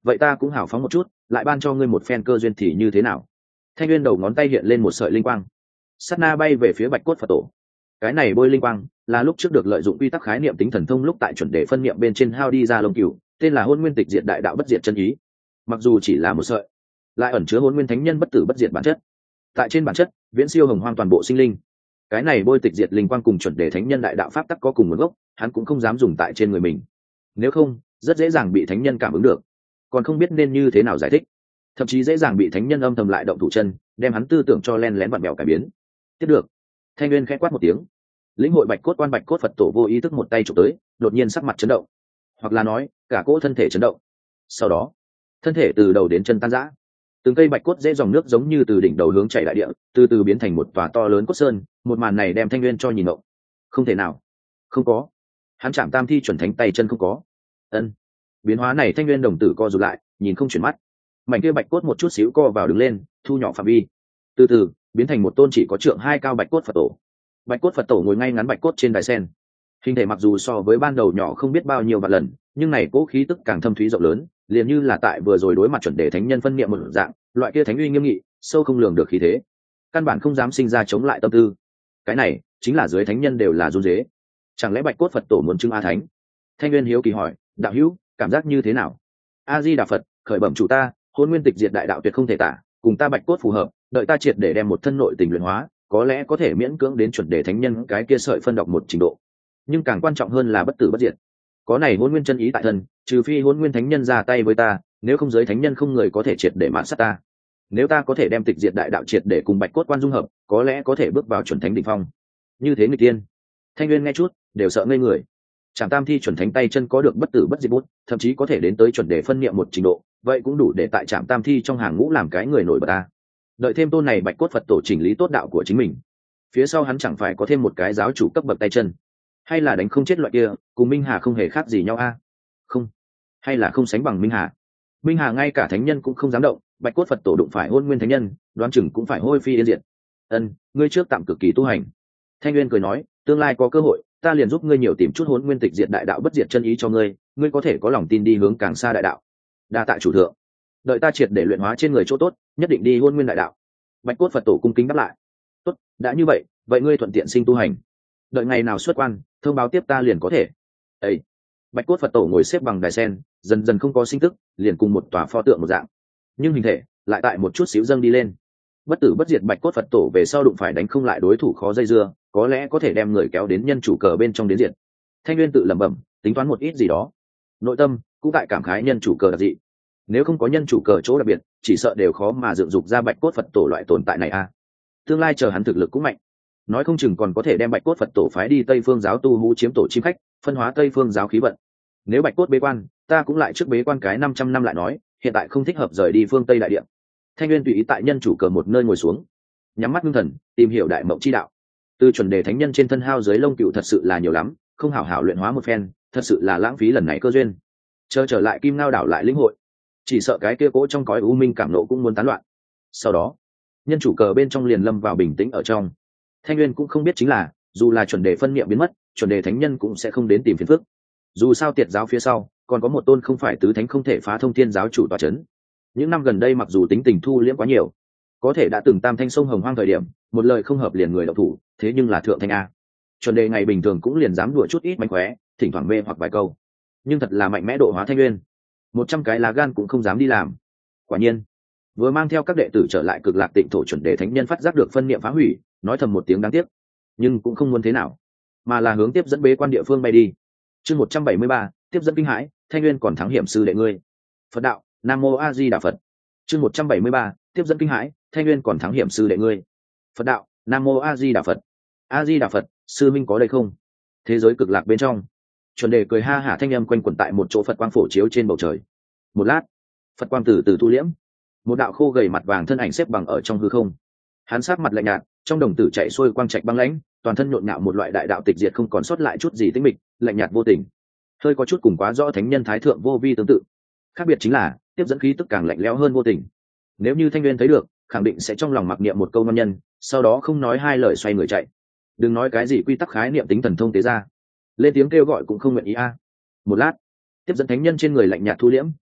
vậy ta cũng hào phóng một chút, lại ban cho ngươi một phen cơ duyên thì như thế nào? Thanh Nguyên đầu ngón tay hiện lên một sợi linh quang, sát na bay về phía bạch cốt Phật tổ. Cái này bôi linh quang là lúc trước được lợi dụng quy tắc khái niệm tính thần thông lúc tại chuẩn đề phân niệm bên trên hao đi ra lông cừu, tên là hôn nguyên tịch diệt đại đạo bất diệt chân ý. Mặc dù chỉ là một sợi, lại ẩn chứa hôn nguyên thánh nhân bất tử bất diệt bản chất. Tại trên bản chất viễn siêu hồng hoang toàn bộ sinh linh. Cái này bôi tịch diệt linh quang cùng chuẩn đề thánh nhân đại đạo pháp tắc có cùng nguồn gốc, hắn cũng không dám dùng tại trên người mình, nếu không rất dễ dàng bị thánh nhân cảm ứng được, còn không biết nên như thế nào giải thích, thậm chí dễ dàng bị thánh nhân âm thầm lại động thủ chân, đem hắn tư tưởng cho len lén vặn mèo cải biến. Tiếp được, Thanh Nguyên khẽ quát một tiếng, lĩnh hội bạch cốt quan bạch cốt Phật tổ vô ý thức một tay chụp tới, đột nhiên sắc mặt chấn động, hoặc là nói cả cỗ thân thể chấn động. Sau đó thân thể từ đầu đến chân tan rã, từng cây bạch cốt dễ dòng nước giống như từ đỉnh đầu hướng chảy đại địa, từ từ biến thành một tòa to lớn cốt sơn. Một màn này đem Thanh Nguyên cho nhìn ngộng. Không thể nào, không có, hắn chạm tam thi chuẩn thánh tay chân không có. Ân, biến hóa này Thanh Nguyên đồng tử co rụt lại, nhìn không chuyển mắt. Mảnh kia bạch cốt một chút xíu co vào đứng lên, thu nhỏ phạm vi, từ từ biến thành một tôn chỉ có trượng hai cao bạch cốt Phật tổ. Bạch cốt Phật tổ ngồi ngay ngắn bạch cốt trên đài sen, hình thể mặc dù so với ban đầu nhỏ không biết bao nhiêu vạn lần, nhưng này cố khí tức càng thâm thúy rộng lớn, liền như là tại vừa rồi đối mặt chuẩn đề thánh nhân phân niệm một dạng, loại kia thánh uy nghiêm nghị, sâu không lường được khí thế, căn bản không dám sinh ra chống lại tâm tư. Cái này chính là dưới thánh nhân đều là run rế, chẳng lẽ bạch cốt Phật tổ muốn trưng a thánh? Thanh Nguyên hiếu kỳ hỏi, đạo hữu cảm giác như thế nào? A Di Đà Phật, khởi bẩm chủ ta, hôn nguyên tịch diệt đại đạo tuyệt không thể tả, cùng ta bạch cốt phù hợp, đợi ta triệt để đem một thân nội tình luyện hóa, có lẽ có thể miễn cưỡng đến chuẩn đề thánh nhân cái kia sợi phân đọc một trình độ, nhưng càng quan trọng hơn là bất tử bất diệt. Có này hôn nguyên chân ý tại thân, trừ phi hôn nguyên thánh nhân ra tay với ta, nếu không giới thánh nhân không người có thể triệt để mạn sát ta. Nếu ta có thể đem tịch diệt đại đạo triệt để cùng bạch cốt quan dung hợp, có lẽ có thể bước vào chuẩn thánh đỉnh phong. Như thế người tiên. Thanh Nguyên nghe chút đều sợ ngây người. Trảm tam thi chuẩn thánh tay chân có được bất tử bất diệt bút, thậm chí có thể đến tới chuẩn đề phân niệm một trình độ, vậy cũng đủ để tại Trảm tam thi trong hàng ngũ làm cái người nổi bật ta. Đợi thêm tôn này bạch cốt Phật tổ chỉnh lý tốt đạo của chính mình, phía sau hắn chẳng phải có thêm một cái giáo chủ cấp bậc tay chân, hay là đánh không chết loại kia, cùng Minh Hà không hề khác gì nhau a? Không, hay là không sánh bằng Minh Hà. Minh Hà ngay cả thánh nhân cũng không dám động, bạch cốt Phật tổ đụng phải hôn nguyên thánh nhân, đoán chừng cũng phải hôi phi yên diệt. Ân, ngươi trước tạm cực kỳ tu hành. Thanh Nguyên cười nói, tương lai có cơ hội, ta liền giúp ngươi nhiều tìm chút hôn nguyên tịch diệt đại đạo bất diệt chân ý cho ngươi, ngươi có thể có lòng tin đi hướng càng xa đại đạo. Đa tạ chủ thượng. Đợi ta triệt để luyện hóa trên người chỗ tốt, nhất định đi hôn nguyên đại đạo. Bạch cốt Phật tổ cung kính đáp lại. Tốt, đã như vậy, vậy ngươi thuận tiện sinh tu hành. Đợi ngày nào xuất quan, thông báo tiếp ta liền có thể. Ê! Bạch cốt Phật tổ ngồi xếp bằng đài sen, dần dần không có sinh tức, liền cùng một tòa pho tượng một dạng, nhưng hình thể lại tại một chút xíu dâng đi lên. Bất tử bất diệt bạch cốt Phật tổ về sau đụng phải đánh không lại đối thủ khó dây dưa, có lẽ có thể đem người kéo đến nhân chủ cờ bên trong đến diệt. Thanh Nguyên tự lẩm bẩm, tính toán một ít gì đó, nội tâm cũng tại cảm khái nhân chủ cờ đặc dị. Nếu không có nhân chủ cờ chỗ đặc biệt, chỉ sợ đều khó mà dựng dục ra bạch cốt Phật tổ loại tồn tại này a. Tương lai chờ hắn thực lực cũng mạnh, nói không chừng còn có thể đem bạch cốt Phật tổ phái đi Tây Phương giáo tu hú chiếm tổ chim khách, phân hóa Tây Phương giáo khí vận. Nếu bạch cốt bế quan, ta cũng lại trước bế quan cái năm trăm năm lại nói, hiện tại không thích hợp rời đi phương Tây đại địa. Thanh Nguyên tùy ý tại nhân chủ cờ một nơi ngồi xuống, nhắm mắt ngưng thần, tìm hiểu đại mộng chi đạo. Từ chuẩn đề thánh nhân trên thân hao dưới lông cựu thật sự là nhiều lắm, không hảo hảo luyện hóa một phen, thật sự là lãng phí lần này cơ duyên. Chờ trở lại Kim Ngao đảo lại lĩnh hội, chỉ sợ cái kia cỗ trong cõi u minh cảm nộ cũng muốn tán loạn. Sau đó, nhân chủ cờ bên trong liền lâm vào bình tĩnh ở trong. Thanh Nguyên cũng không biết chính là, dù là chuẩn đề phân niệm biến mất, chuẩn đề thánh nhân cũng sẽ không đến tìm phiền phức. Dù sao tiệt giáo phía sau còn có một tôn không phải tứ thánh không thể phá thông thiên giáo chủ tọa chấn. Những năm gần đây mặc dù tính tình thu liễm quá nhiều, có thể đã từng tam thanh sông hồng hoang thời điểm, một lời không hợp liền người độc thủ, thế nhưng là thượng thanh a. Chuẩn đề ngày bình thường cũng liền dám đùa chút ít mánh khóe, thỉnh thoảng mê hoặc vài câu, nhưng thật là mạnh mẽ độ hóa Thanh Nguyên, một trăm cái lá gan cũng không dám đi làm. Quả nhiên, vừa mang theo các đệ tử trở lại Cực Lạc Tịnh thổ, chuẩn đề thánh nhân phát giác được phân niệm phá hủy, nói thầm một tiếng đáng tiếc, nhưng cũng không muốn thế nào, mà là hướng tiếp dẫn bế quan địa phương bay đi. Chương một trăm bảy mươi ba, tiếp dẫn kinh hãi, Thanh Nguyên còn thắng hiểm sư đệ ngươi. Phật đạo, Nam Mô A Di Đà Phật. Chương một trăm bảy mươi ba, tiếp dẫn kinh hãi, Thanh Nguyên còn thắng hiểm sư đệ ngươi. Phật đạo, Nam Mô A Di Đà Phật. A Di Đà Phật, sư minh có đây không? Thế giới cực lạc bên trong, chuẩn đề cười ha hả thanh âm quanh quẩn tại một chỗ Phật quang phổ chiếu trên bầu trời. Một lát, Phật quang từ từ thu liễm, một đạo khô gầy mặt vàng thân ảnh xếp bằng ở trong hư không. Hắn sát mặt lạnh nhạt, trong đồng tử chạy xuôi quang trạch băng lãnh, toàn thân nhộn nhạo một loại đại đạo tịch diệt, không còn sót lại chút gì tĩnh mịch, lạnh nhạt vô tình, hơi có chút cùng quá rõ thánh nhân thái thượng vô vi tương tự. Khác biệt chính là tiếp dẫn khí tức càng lạnh lẽo hơn vô tình. Nếu như Thanh Nguyên thấy được, khẳng định sẽ trong lòng mặc niệm một câu ngon nhân, sau đó không nói hai lời xoay người chạy. Đừng nói cái gì quy tắc khái niệm tính thần thông tế ra, lên tiếng kêu gọi cũng không nguyện ý a. Một lát, tiếp dẫn thánh nhân trên người lạnh nhạt thu liễm,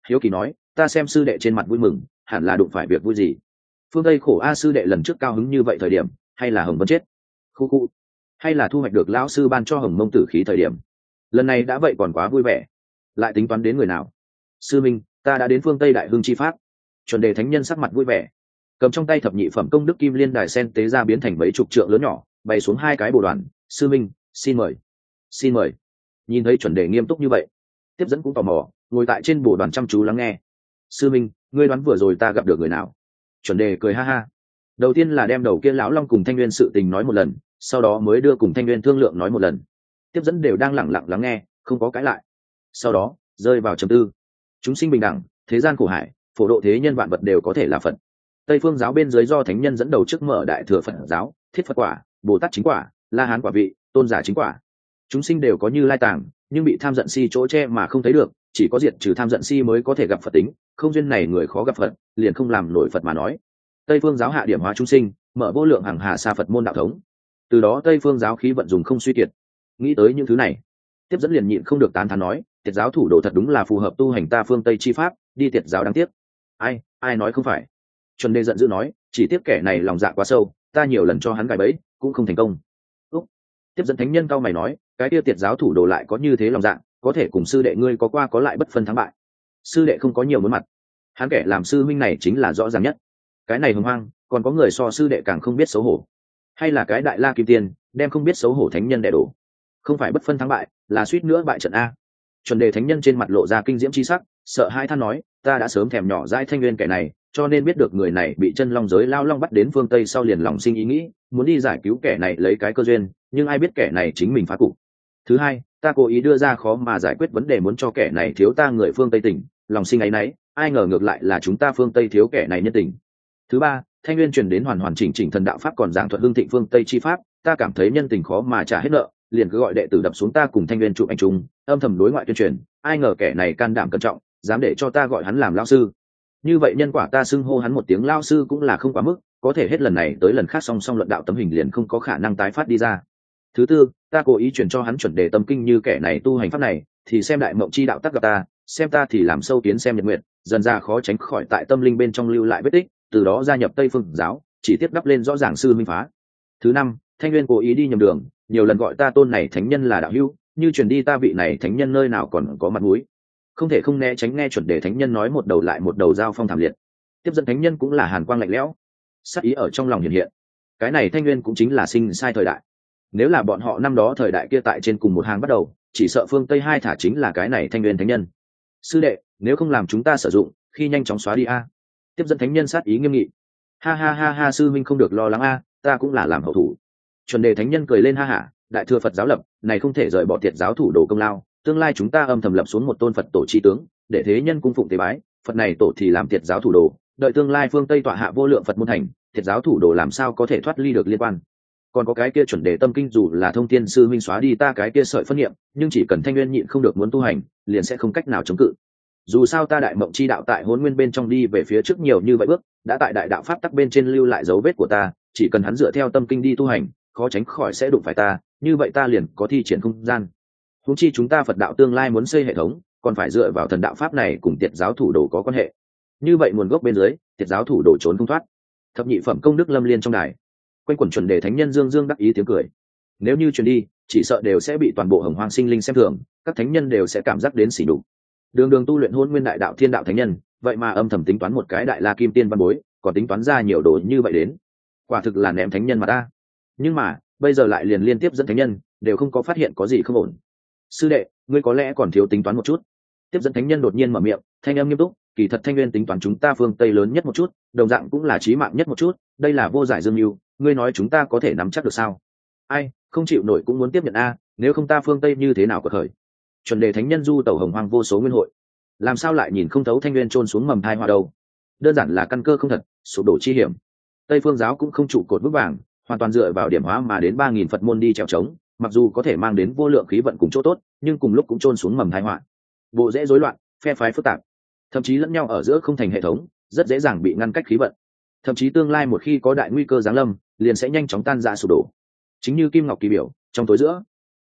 hiếu kỳ nói, ta xem sư đệ trên mặt vui mừng, hẳn là đụng phải việc vui gì. Phương Tây khổ a, sư đệ lần trước cao hứng như vậy thời điểm, hay là Hồng Vân chết? Khu khu, hay là thu hoạch được lão sư ban cho Hồng Mông tử khí thời điểm? Lần này đã vậy còn quá vui vẻ. Lại tính toán đến người nào? Sư minh, ta đã đến phương Tây đại hưng chi pháp. Chuẩn đề thánh nhân sắc mặt vui vẻ, cầm trong tay thập nhị phẩm công đức kim liên đài sen tế ra biến thành mấy chục trượng lớn nhỏ, bày xuống hai cái bồ đoàn. Sư minh, xin mời, xin mời. Nhìn thấy chuẩn đề nghiêm túc như vậy, tiếp dẫn cũng tò mò, ngồi tại trên bồ đoàn chăm chú lắng nghe. Sư minh, ngươi đoán vừa rồi ta gặp được người nào? Chuẩn đề cười ha ha. Đầu tiên là đem đầu kia lão long cùng thanh nguyên sự tình nói một lần, sau đó mới đưa cùng thanh nguyên thương lượng nói một lần. Tiếp dẫn đều đang lẳng lặng lắng nghe, không có cãi lại. Sau đó rơi vào trầm tư. Chúng sinh bình đẳng, thế gian khổ hải, phổ độ thế nhân vạn vật đều có thể là Phật. Tây phương giáo bên dưới do thánh nhân dẫn đầu trước mở đại thừa Phật giáo, thiết Phật quả, Bồ Tát chính quả, La Hán quả vị, tôn giả chính quả. Chúng sinh đều có Như Lai tàng, nhưng bị tham giận si chỗ che mà không thấy được, chỉ có diệt trừ tham giận si mới có thể gặp Phật tính, không duyên này người khó gặp Phật, liền không làm nổi Phật mà nói. Tây phương giáo hạ điểm hóa chúng sinh, mở vô lượng hàng hà sa Phật môn đạo thống. Từ đó Tây phương giáo khí vận dùng không suy kiệt. Nghĩ tới những thứ này, tiếp dẫn liền nhịn không được tán thán nói, tiệt giáo thủ đồ thật đúng là phù hợp tu hành ta phương Tây chi pháp, đi tiệt giáo đáng tiếc. Ai, ai nói không phải. Chuẩn Đề giận dữ nói, chỉ tiếc kẻ này lòng dạ quá sâu, ta nhiều lần cho hắn gài bẫy, cũng không thành công. Úc. Tiếp dẫn thánh nhân cao mày nói, cái kia tiệt giáo thủ đồ lại có như thế lòng dạ, có thể cùng sư đệ ngươi có qua có lại bất phân thắng bại. Sư đệ không có nhiều muốn mặt, hắn kẻ làm sư huynh này chính là rõ ràng nhất. Cái này hùng hoang, còn có người so sư đệ càng không biết xấu hổ. Hay là cái đại la kim tiên, đem không biết xấu hổ thánh nhân đè đổ. Không phải bất phân thắng bại, là suýt nữa bại trận a. Chuẩn Đề thánh nhân trên mặt lộ ra kinh diễm chi sắc, sợ hai than nói, ta đã sớm thèm nhỏ dãi thanh nguyên kẻ này, cho nên biết được người này bị chân long giới lao long bắt đến phương Tây sau liền lòng sinh ý nghĩ, muốn đi giải cứu kẻ này lấy cái cơ duyên, nhưng ai biết kẻ này chính mình phá cục. Thứ hai, ta cố ý đưa ra khó mà giải quyết vấn đề muốn cho kẻ này thiếu ta người phương Tây tỉnh, lòng sinh ấy nấy, ai ngờ ngược lại là chúng ta phương Tây thiếu kẻ này nhân tình. Thứ ba, thanh nguyên truyền đến hoàn hoàn chỉnh chỉnh thần đạo pháp còn giảng thuật hương thịnh phương Tây chi pháp, ta cảm thấy nhân tình khó mà trả hết nợ, liền cứ gọi đệ tử đập xuống ta cùng thanh nguyên chụp anh trung, âm thầm đối ngoại tuyên truyền, ai ngờ kẻ này can đảm cẩn trọng, dám để cho ta gọi hắn làm lão sư. Như vậy nhân quả ta xưng hô hắn một tiếng lão sư cũng là không quá mức, có thể hết lần này tới lần khác song song luận đạo tấm hình liền không có khả năng tái phát đi ra. Thứ tư, ta cố ý chuyển cho hắn chuẩn đề tâm kinh, như kẻ này tu hành pháp này thì xem đại mộng chi đạo tác gặp ta, xem ta thì làm sâu kiến xem nhật nguyện, dần ra khó tránh khỏi tại tâm linh bên trong lưu lại vết tích, từ đó gia nhập Tây phương giáo, chỉ tiếp đắp lên rõ ràng sư minh phá. Thứ năm, thanh nguyên cố ý đi nhầm đường, nhiều lần gọi ta tôn này thánh nhân là đạo hữu, như truyền đi ta vị này thánh nhân nơi nào còn có mặt mũi. Không thể không né tránh nghe chuẩn đề thánh nhân nói một đầu lại một đầu giao phong thảm liệt. Tiếp dẫn thánh nhân cũng là hàn quang lạnh lẽo, sát ý ở trong lòng hiện hiện. Cái này thanh nguyên cũng chính là sinh sai thời đại. Nếu là bọn họ năm đó thời đại kia tại trên cùng một hàng bắt đầu, chỉ sợ phương Tây hai thả chính là cái này thanh nguyên thánh nhân. Sư đệ, nếu không làm chúng ta sử dụng, khi nhanh chóng xóa đi a. Tiếp dẫn thánh nhân sát ý nghiêm nghị. Ha ha ha ha, sư minh không được lo lắng a, ta cũng là làm hậu thủ. Chuẩn đề thánh nhân cười lên ha hả, đại thừa Phật giáo lập, này không thể rời bỏ tiệt giáo thủ đồ công lao, tương lai chúng ta âm thầm lập xuống một tôn Phật tổ chi tướng, để thế nhân cung phụng tế bái, Phật này tổ thì làm tiệt giáo thủ đồ, đợi tương lai phương Tây tọa hạ vô lượng Phật môn thành, tiệt giáo thủ đồ làm sao có thể thoát ly được liên quan. Còn có cái kia chuẩn đề tâm kinh, dù là thông thiên sư minh xóa đi ta cái kia sợi phân niệm, nhưng chỉ cần thanh nguyên nhịn không được muốn tu hành, liền sẽ không cách nào chống cự. Dù sao ta đại mộng chi đạo tại hỗn nguyên bên trong đi về phía trước nhiều như vậy bước, đã tại đại đạo pháp tắc bên trên lưu lại dấu vết của ta, chỉ cần hắn dựa theo tâm kinh đi tu hành, khó tránh khỏi sẽ đụng phải ta, như vậy ta liền có thi triển không gian. Huống chi chúng ta Phật đạo tương lai muốn xây hệ thống, còn phải dựa vào thần đạo pháp này cùng tiệt giáo thủ đồ có quan hệ. Như vậy nguồn gốc bên dưới, tiệt giáo thủ đồ trốn không thoát. Thập nhị phẩm công đức lâm liên trong đài, quanh quẩn chuẩn đề thánh nhân dương dương đắc ý tiếng cười. Nếu như truyền đi, chỉ sợ đều sẽ bị toàn bộ hồng hoang sinh linh xem thường, các thánh nhân đều sẽ cảm giác đến sỉ nhục. Đường đường tu luyện hôn nguyên đại đạo thiên đạo thánh nhân, vậy mà âm thầm tính toán một cái đại la kim tiên văn bối, còn tính toán ra nhiều đồ như vậy đến, quả thực là ném thánh nhân mà ta. Nhưng mà bây giờ lại liền liên tiếp dẫn thánh nhân đều không có phát hiện có gì không ổn. Sư đệ, ngươi có lẽ còn thiếu tính toán một chút. Tiếp dẫn thánh nhân đột nhiên mở miệng, thanh âm nghiêm túc, kỳ thật thanh nguyên tính toán chúng ta phương Tây lớn nhất một chút, đồng dạng cũng là chí mạng nhất một chút, đây là vô giải dương mưu, ngươi nói chúng ta có thể nắm chắc được sao? Ai, không chịu nổi cũng muốn tiếp nhận a, nếu không ta phương Tây như thế nào có khởi. Chuẩn đề thánh nhân du tẩu hồng hoang vô số nguyên hội, làm sao lại nhìn không thấu thanh nguyên trôn xuống mầm thai hoa đâu? Đơn giản là căn cơ không thật, sụp đổ chi hiểm. Tây phương giáo cũng không trụ cột vững vàng, hoàn toàn dựa vào điểm hóa mà đến ba nghìn Phật môn đi trèo trống, mặc dù có thể mang đến vô lượng khí vận cùng chỗ tốt, nhưng cùng lúc cũng trôn xuống mầm tai họa. Bộ rễ rối loạn, phe phái phức tạp, thậm chí lẫn nhau ở giữa không thành hệ thống, rất dễ dàng bị ngăn cách khí vận. Thậm chí tương lai một khi có đại nguy cơ giáng lâm, liền sẽ nhanh chóng tan rã sụp đổ. Chính như Kim Ngọc Kỳ biểu, trong tối giữa,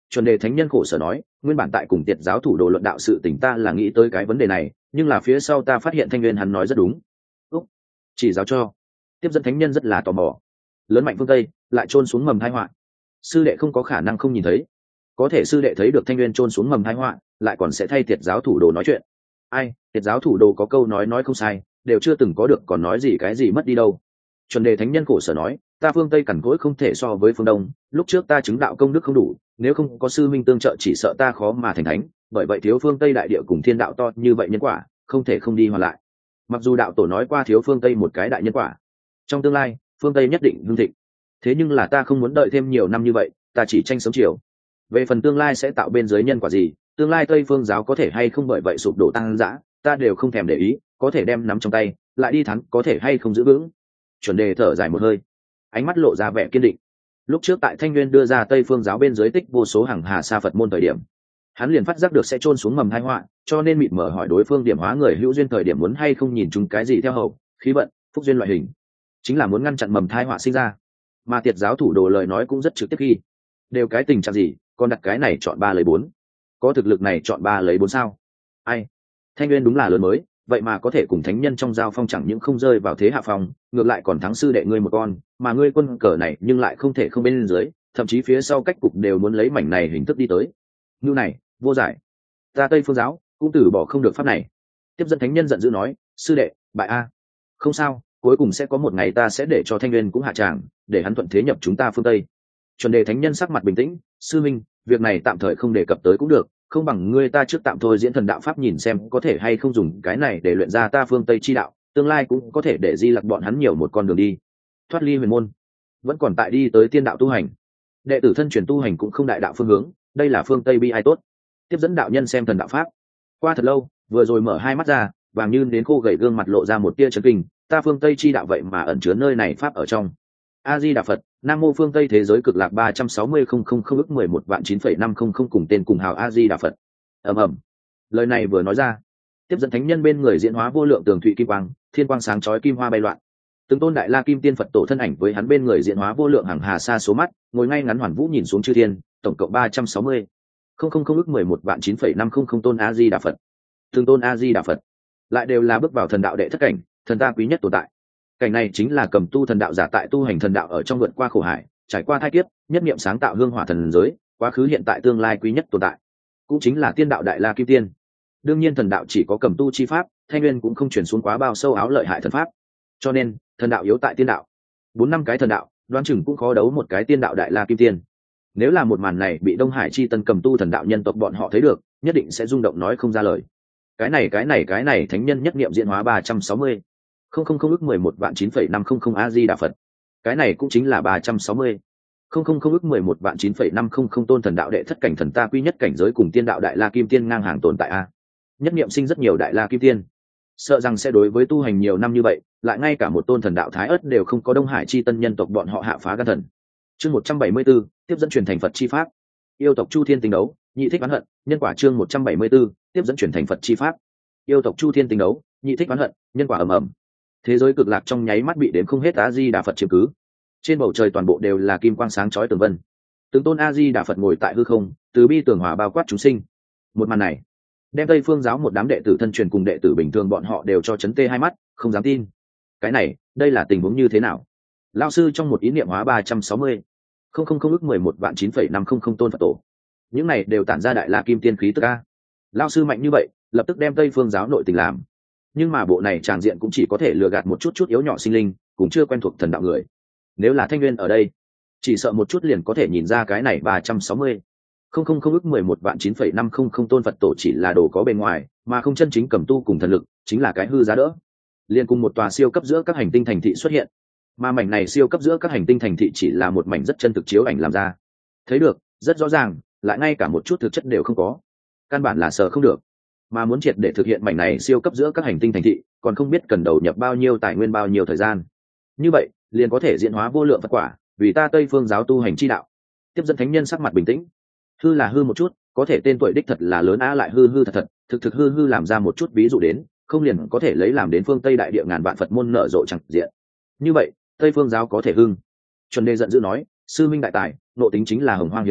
Chuẩn đề thánh nhân khổ sở nói, nguyên bản tại cùng tiệt giáo thủ đồ luận đạo sự tình ta là nghĩ tới cái vấn đề này, nhưng là phía sau ta phát hiện Thanh Nguyên hắn nói rất đúng. Úc, chỉ giáo cho. Tiếp dẫn thánh nhân rất là tò mò. Lớn mạnh phương Tây, lại trôn xuống mầm tai họa. Sư đệ không có khả năng không nhìn thấy. Có thể sư đệ thấy được Thanh Nguyên trôn xuống mầm tai họa, lại còn sẽ thay tiệt giáo thủ đồ nói chuyện. Ai, tiệt giáo thủ đồ có câu nói nói không sai, đều chưa từng có được còn nói gì cái gì mất đi đâu. Chuẩn đề thánh nhân khổ sở nói, ta phương Tây cằn cỗi không thể so với phương Đông, lúc trước ta chứng đạo công đức không đủ, nếu không có sư minh tương trợ chỉ sợ ta khó mà thành thánh, bởi vậy thiếu phương Tây đại địa cùng thiên đạo to như vậy nhân quả, không thể không đi hoàn lại. Mặc dù đạo tổ nói qua thiếu phương Tây một cái đại nhân quả, trong tương lai phương Tây nhất định hưng thịnh, thế nhưng là ta không muốn đợi thêm nhiều năm như vậy, ta chỉ tranh sớm chiều. Về phần tương lai sẽ tạo bên dưới nhân quả gì, tương lai Tây phương giáo có thể hay không bởi vậy sụp đổ tăng dã, ta đều không thèm để ý, có thể đem nắm trong tay, lại đi thắng, có thể hay không giữ vững. Chuẩn đề thở dài một hơi, ánh mắt lộ ra vẻ kiên định. Lúc trước tại Thanh Nguyên đưa ra Tây phương giáo bên dưới tích vô số hàng hà sa Phật môn thời điểm, hắn liền phát giác được sẽ trôn xuống mầm tai họa, cho nên mịt mờ hỏi đối phương điểm hóa người hữu duyên thời điểm muốn hay không nhìn chúng cái gì theo hậu, khí vận, phúc duyên loại hình, chính là muốn ngăn chặn mầm tai họa sinh ra. Mà tiệt giáo thủ đồ lời nói cũng rất trực tiếp khi, đều cái tình trạng gì, còn đặt cái này chọn ba lấy bốn, có thực lực này chọn ba lấy bốn sao? Ai? Thanh Nguyên đúng là lớn mới, vậy mà có thể cùng thánh nhân trong giao phong chẳng những không rơi vào thế hạ phong, ngược lại còn thắng sư đệ ngươi một con, mà ngươi quân cờ này nhưng lại không thể không bên dưới, thậm chí phía sau cách cục đều muốn lấy mảnh này hình thức đi tới. Như này, vô giải. Ta Tây phương giáo cũng từ bỏ không được pháp này. Tiếp dẫn thánh nhân giận dữ nói, sư đệ, bại a. Không sao, cuối cùng sẽ có một ngày ta sẽ để cho Thanh Nguyên cũng hạ tràng, để hắn thuận thế nhập chúng ta phương Tây. Chuẩn đề thánh nhân sắc mặt bình tĩnh, sư minh, việc này tạm thời không đề cập tới cũng được, không bằng ngươi ta trước tạm thôi diễn thần đạo pháp nhìn xem có thể hay không dùng cái này để luyện ra ta phương Tây chi đạo, tương lai cũng có thể để di lặc bọn hắn nhiều một con đường đi, thoát ly huyền môn, vẫn còn tại đi tới tiên đạo tu hành. Đệ tử thân truyền tu hành cũng không đại đạo phương hướng, đây là phương Tây bi ai tốt. Tiếp dẫn đạo nhân xem thần đạo pháp, qua thật lâu, vừa rồi mở hai mắt ra, vàng như đến khô gầy gương mặt lộ ra một tia chấn kinh, ta phương Tây chi đạo vậy mà ẩn chứa nơi này pháp ở trong. A Di Đà Phật, Nam mô phương Tây thế giới cực lạc ba trăm sáu mươi không không không ức mười một vạn chín phẩy năm không không cùng tên cùng hào A Di Đà Phật. Ầm ầm. Lời này vừa nói ra, tiếp dẫn thánh nhân bên người diễn hóa vô lượng tường thụy kim quang, thiên quang sáng chói kim hoa bay loạn. Từng tôn đại la kim tiên Phật tổ thân ảnh với hắn bên người diễn hóa vô lượng hàng hà sa số mắt, ngồi ngay ngắn hoàn vũ nhìn xuống chư thiên, tổng cộng ba trăm sáu mươi không không không ức mười một vạn chín phẩy năm không không tôn A Di Đà Phật. Từng tôn A Di Đà Phật, lại đều là bước vào thần đạo đệ thất cảnh, thần ta quý nhất tồn tại. Cảnh này chính là cầm tu thần đạo giả tại tu hành thần đạo ở trong vượt qua khổ hải, trải qua thai kiếp, nhất niệm sáng tạo hương hỏa thần giới, quá khứ hiện tại tương lai quý nhất tồn tại, cũng chính là tiên đạo đại la kim tiên. Đương nhiên thần đạo chỉ có cầm tu chi pháp, Thanh Nguyên cũng không chuyển xuống quá bao sâu áo lợi hại thần pháp, cho nên thần đạo yếu tại tiên đạo. Bốn năm cái thần đạo, đoán chừng cũng khó đấu một cái tiên đạo đại la kim tiên. Nếu là một màn này bị Đông Hải chi tân cầm tu thần đạo nhân tộc bọn họ thấy được, nhất định sẽ rung động nói không ra lời. Cái này cái này cái này thánh nhân nhất niệm diễn hóa ba trăm sáu mươi không không không ức mười một vạn chín phẩy năm không không A Di Đà Phật. Cái này cũng chính là ba trăm sáu mươi không không không ức mười một vạn chín phẩy năm không không tôn thần đạo đệ thất cảnh thần ta quy nhất cảnh giới cùng tiên đạo đại la kim tiên ngang hàng tồn tại a. Nhất niệm sinh rất nhiều đại la kim tiên, sợ rằng sẽ đối với tu hành nhiều năm như vậy, lại ngay cả một tôn thần đạo thái ất đều không có Đông Hải chi tân nhân tộc bọn họ hạ phá gan thần. Chương một trăm bảy mươi 74, tiếp dẫn truyền thành Phật chi pháp. Yêu tộc Chu Thiên tính đấu, nhị thích oán hận, nhân quả chương một trăm bảy mươi 74, tiếp dẫn truyền thành Phật chi pháp. Yêu tộc Chu Thiên tính đấu, nhị thích oán hận, nhân quả ầm ầm. Thế giới cực lạc trong nháy mắt bị đến không hết A Di Đà Phật chiếm cứ. Trên bầu trời toàn bộ đều là kim quang sáng chói tường vân. Từng tôn A Di Đà Phật ngồi tại hư không, từ bi tường hòa bao quát chúng sinh. Một màn này, đem Tây Phương giáo một đám đệ tử thân truyền cùng đệ tử bình thường bọn họ đều cho chấn tê hai mắt, không dám tin. Cái này, đây là tình huống như thế nào? Lão sư trong một ý niệm hóa ba trăm sáu mươi không không không ức mười một vạn chín phẩy năm không không tôn Phật tổ. Những này đều tản ra đại la kim tiên khí tức a. Lão sư mạnh như vậy, lập tức đem Tây Phương giáo nội tình làm. Nhưng mà bộ này tràng diện cũng chỉ có thể lừa gạt một chút chút yếu nhỏ sinh linh, cũng chưa quen thuộc thần đạo người. Nếu là Thanh Nguyên ở đây, chỉ sợ một chút liền có thể nhìn ra cái này ba trăm sáu mươi không không không ức mười một vạn chín phẩy năm không không tôn Phật tổ chỉ là đồ có bề ngoài, mà không chân chính cầm tu cùng thần lực, chính là cái hư giá đỡ. Liên cùng một tòa siêu cấp giữa các hành tinh thành thị xuất hiện, mà mảnh này siêu cấp giữa các hành tinh thành thị chỉ là một mảnh rất chân thực chiếu ảnh làm ra. Thấy được, rất rõ ràng, lại ngay cả một chút thực chất đều không có. Căn bản là sợ không được. Mà muốn triệt để thực hiện mảnh này siêu cấp giữa các hành tinh thành thị, còn không biết cần đầu nhập bao nhiêu tài nguyên bao nhiêu thời gian. Như vậy, liền có thể diễn hóa vô lượng Phật quả, vì ta Tây Phương giáo tu hành chi đạo. Tiếp dẫn thánh nhân sắc mặt bình tĩnh. Hư là hư một chút, có thể tên tuổi đích thật là lớn á, lại hư hư thật thật, thực thực hư hư làm ra một chút ví dụ đến, không liền có thể lấy làm đến phương Tây đại địa ngàn vạn Phật môn nở rộ chẳng diện. Như vậy, Tây Phương giáo có thể hưng. Chuẩn Đề giận dữ nói, sư minh đại tài, nộ tính chính là hồng hoang hiếm thấy,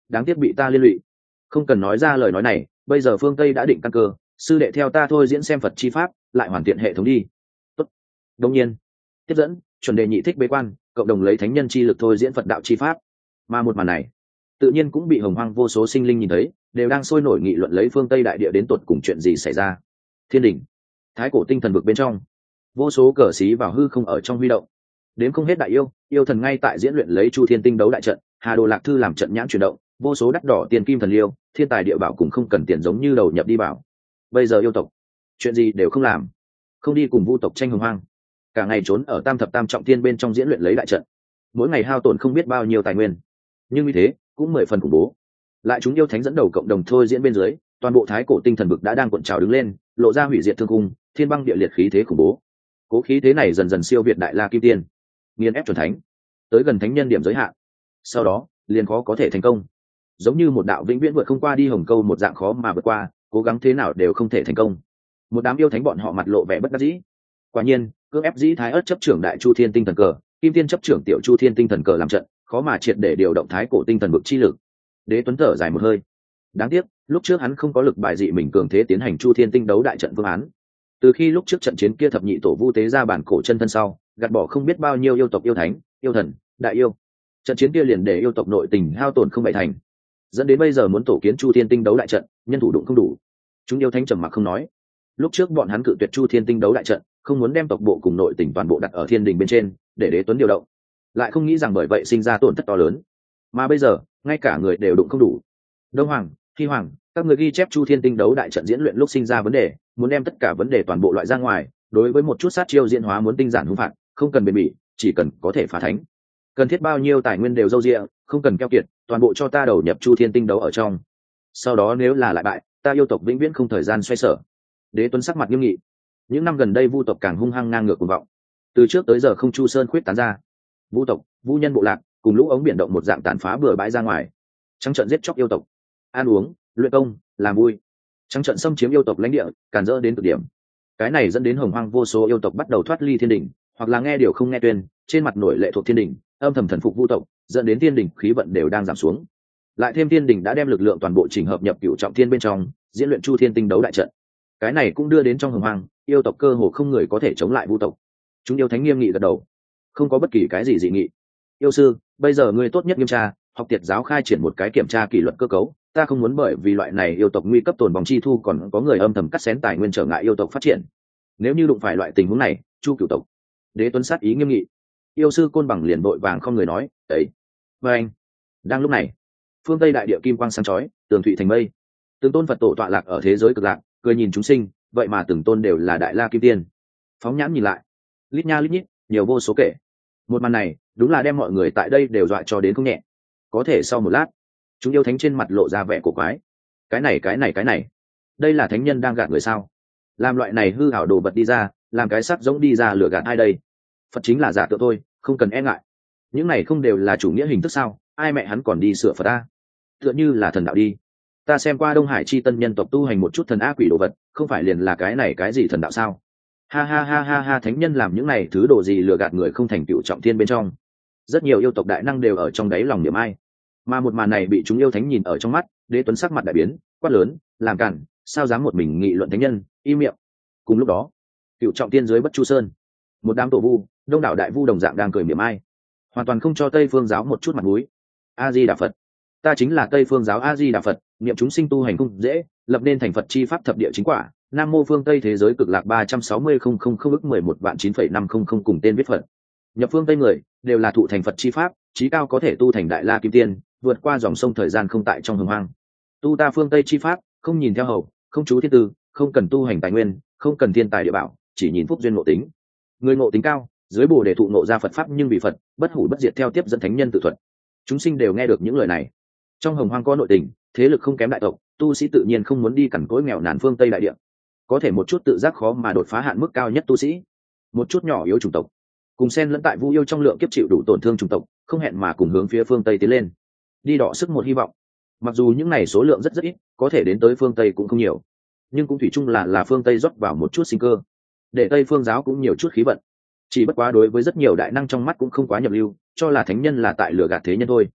đáng tiếc bị ta liên lụy. Không cần nói ra lời nói này, bây giờ phương Tây đã định căn cơ, sư đệ theo ta thôi diễn xem Phật chi pháp, lại hoàn thiện hệ thống đi. Tốt. Đương nhiên, tiếp dẫn, chuẩn đề nhị thích bế quan, cộng đồng lấy thánh nhân chi lực thôi diễn Phật đạo chi pháp. Mà một màn này, tự nhiên cũng bị hồng hoang vô số sinh linh nhìn thấy, đều đang sôi nổi nghị luận lấy phương Tây đại địa đến tột cùng chuyện gì xảy ra. Thiên đỉnh, thái cổ tinh thần vực bên trong, vô số cờ xí vào hư không ở trong huy động. Đến không hết đại yêu, yêu thần ngay tại diễn luyện lấy Chu Thiên tinh đấu đại trận, Hà Đồ Lạc Thư làm trận nhãn chuyển động, vô số đắt đỏ tiền kim thần liêu, thiên tài địa bảo cũng không cần tiền giống như đầu nhập đi bảo. Bây giờ yêu tộc, chuyện gì đều không làm, không đi cùng vu tộc tranh hồng hoang, cả ngày trốn ở tam thập tam trọng thiên bên trong diễn luyện lấy đại trận, mỗi ngày hao tổn không biết bao nhiêu tài nguyên, nhưng như thế cũng mười phần khủng bố. Lại chúng yêu thánh dẫn đầu cộng đồng thôi diễn bên dưới, toàn bộ thái cổ tinh thần vực đã đang cuộn trào đứng lên, lộ ra hủy diệt thương cung, thiên băng địa liệt khí thế khủng bố. Cố khí thế này dần dần siêu việt đại la kim tiên, nghiền ép chuẩn thánh, tới gần thánh nhân điểm giới hạn, sau đó liền khó có thể thành công, giống như một đạo vĩnh viễn vượt không qua đi hồng câu một dạng khó mà vượt qua, cố gắng thế nào đều không thể thành công. Một đám yêu thánh bọn họ mặt lộ vẻ bất đắc dĩ. Quả nhiên, cưỡng ép dĩ thái ớt chấp trưởng đại chu thiên tinh thần cờ, kim tiên chấp trưởng tiểu chu thiên tinh thần cờ làm trận, khó mà triệt để điều động thái cổ tinh thần vực chi lực. Đế Tuấn thở dài một hơi. Đáng tiếc, lúc trước hắn không có lực bài dị mình cường thế tiến hành chu thiên tinh đấu đại trận phương án. Từ khi lúc trước trận chiến kia thập nhị tổ vu tế ra bản cổ chân thân sau, gạt bỏ không biết bao nhiêu yêu tộc yêu thánh, yêu thần, đại yêu. Trận chiến kia liền để yêu tộc nội tình hao tổn không bại thành, dẫn đến bây giờ muốn tổ kiến chu thiên tinh đấu đại trận, nhân thủ đụng không đủ. Chúng yêu thánh trầm mặc không nói. Lúc trước bọn hắn cự tuyệt chu thiên tinh đấu đại trận, không muốn đem tộc bộ cùng nội tình toàn bộ đặt ở thiên đình bên trên, để Đế Tuấn điều động, lại không nghĩ rằng bởi vậy sinh ra tổn thất to lớn. Mà bây giờ, ngay cả người đều đụng không đủ. Đông Hoàng, Hy Hoàng, các người ghi chép chu thiên tinh đấu đại trận diễn luyện lúc sinh ra vấn đề, muốn đem tất cả vấn đề toàn bộ loại ra ngoài. Đối với một chút sát chiêu diễn hóa muốn tinh giản hung phạt, không cần bền bỉ, chỉ cần có thể phá thánh. Cần thiết bao nhiêu tài nguyên đều dâu dịa, không cần keo kiệt, toàn bộ cho ta đầu nhập chu thiên tinh đấu ở trong. Sau đó nếu là lại bại, ta yêu tộc vĩnh viễn không thời gian xoay sở. Đế Tuấn sắc mặt nghiêm nghị. Những năm gần đây vu tộc càng hung hăng ngang ngược cuồng vọng, từ trước tới giờ không chu sơn khuyết tán ra. Vu tộc, vu nhân bộ lạc cùng lũ ống biển động một dạng tàn phá bừa bãi ra ngoài, trắng trợn giết chóc yêu tộc, ăn uống, luyện công, làm vui, trắng trợn xâm chiếm yêu tộc lãnh địa, càn rỡ đến cực điểm. Cái này dẫn đến hồng hoang vô số yêu tộc bắt đầu thoát ly thiên đình, hoặc là nghe điều không nghe tuyên, trên mặt nổi lệ thuộc thiên đình, âm thầm thần phục vu tộc, dẫn đến thiên đình khí vận đều đang giảm xuống. Lại thêm thiên đình đã đem lực lượng toàn bộ chỉnh hợp nhập cửu trọng thiên bên trong, diễn luyện chu thiên tinh đấu đại trận. Cái này cũng đưa đến trong hồng hoang, yêu tộc cơ hồ không người có thể chống lại vu tộc. Chúng yêu thánh nghiêm nghị gật đầu, không có bất kỳ cái gì dị nghị. Yêu sư, bây giờ ngươi tốt nhất nghiêm tra, học tiệt giáo khai triển một cái kiểm tra kỷ luật cơ cấu, ta không muốn bởi vì loại này yêu tộc nguy cấp tồn vòng chi thu còn có người âm thầm cắt xén tài nguyên trở ngại yêu tộc phát triển. Nếu như đụng phải loại tình huống này, chu cửu tộc. Đế Tuấn sát ý nghiêm nghị. Yêu sư Côn Bằng liền vội vàng không người nói, "Ấy." Và anh. Đang lúc này, phương Tây đại địa kim quang sáng chói, tường thụy thành mây. Từng tôn Phật tổ tọa lạc ở thế giới cực lạc, cười nhìn chúng sinh, vậy mà từng tôn đều là đại la kim tiên. Phóng nhãn nhìn lại, lít nha lít nhít, nhiều vô số kể. Một màn này, đúng là đem mọi người tại đây đều dọa cho đến không nhẹ. Có thể sau một lát, chúng yêu thánh trên mặt lộ ra vẻ cổ quái. Cái này cái này cái này, đây là thánh nhân đang gạt người sao? Làm loại này hư ảo đồ vật đi ra, làm cái sắc giống đi ra lừa gạt ai đây? Phật chính là giả tượng thôi, không cần e ngại. Những này không đều là chủ nghĩa hình thức sao? Ai mẹ hắn còn đi sửa Phật ta? Tựa như là thần đạo đi. Ta xem qua Đông Hải chi tân nhân tộc tu hành một chút thần ác quỷ đồ vật, không phải liền là cái này cái gì thần đạo sao? Ha ha ha ha ha, thánh nhân làm những này thứ đồ gì lừa gạt người không thành tựu trọng thiên bên trong. Rất nhiều yêu tộc đại năng đều ở trong đáy lòng niệm ai. Mà một màn này bị chúng yêu thánh nhìn ở trong mắt, Đế Tuấn sắc mặt đại biến, quát lớn, làm cản, sao dám một mình nghị luận thánh nhân, im miệng. Cùng lúc đó, cựu trọng thiên dưới Bất Chu Sơn, một đám tổ vu, đông đảo đại vu đồng dạng đang cười miệng ai, hoàn toàn không cho Tây Phương giáo một chút mặt mũi. A Di Đà Phật, ta chính là Tây Phương giáo A Di Đà Phật, niệm chúng sinh tu hành không dễ, lập nên thành Phật chi pháp thập địa chính quả. Nam mô phương Tây thế giới cực lạc ba trăm sáu mươi không không không ức mười một vạn chín phẩy năm không không cùng tên viết Phật. Nhập phương Tây người đều là thụ thành Phật chi pháp, chí cao có thể tu thành đại la kim tiên, vượt qua dòng sông thời gian không tại trong hồng hoang. Tu ta phương Tây chi pháp, không nhìn theo hầu, không chú thiên tư, không cần tu hành tài nguyên, không cần thiên tài địa bảo, chỉ nhìn phúc duyên ngộ tính. Người ngộ tính cao, dưới bồ đề thụ ngộ ra Phật pháp nhưng vì Phật, bất hủ bất diệt theo tiếp dẫn thánh nhân tự thuật. Chúng sinh đều nghe được những lời này. Trong hồng hoang có nội tình, thế lực không kém đại tộc, tu sĩ tự nhiên không muốn đi cằn cỗi nghèo nàn phương Tây đại địa. Có thể một chút tự giác khó mà đột phá hạn mức cao nhất tu sĩ, một chút nhỏ yếu chủng tộc, cùng xen lẫn tại vu yêu trong lượng kiếp chịu đủ tổn thương chủng tộc, không hẹn mà cùng hướng phía phương Tây tiến lên, đi đọ sức một hy vọng. Mặc dù những này số lượng rất rất ít, có thể đến tới phương Tây cũng không nhiều, nhưng cũng thủy chung là là phương Tây rót vào một chút sinh cơ, để Tây phương giáo cũng nhiều chút khí vận. Chỉ bất quá đối với rất nhiều đại năng trong mắt cũng không quá nhập lưu, cho là thánh nhân là tại lừa gạt thế nhân thôi.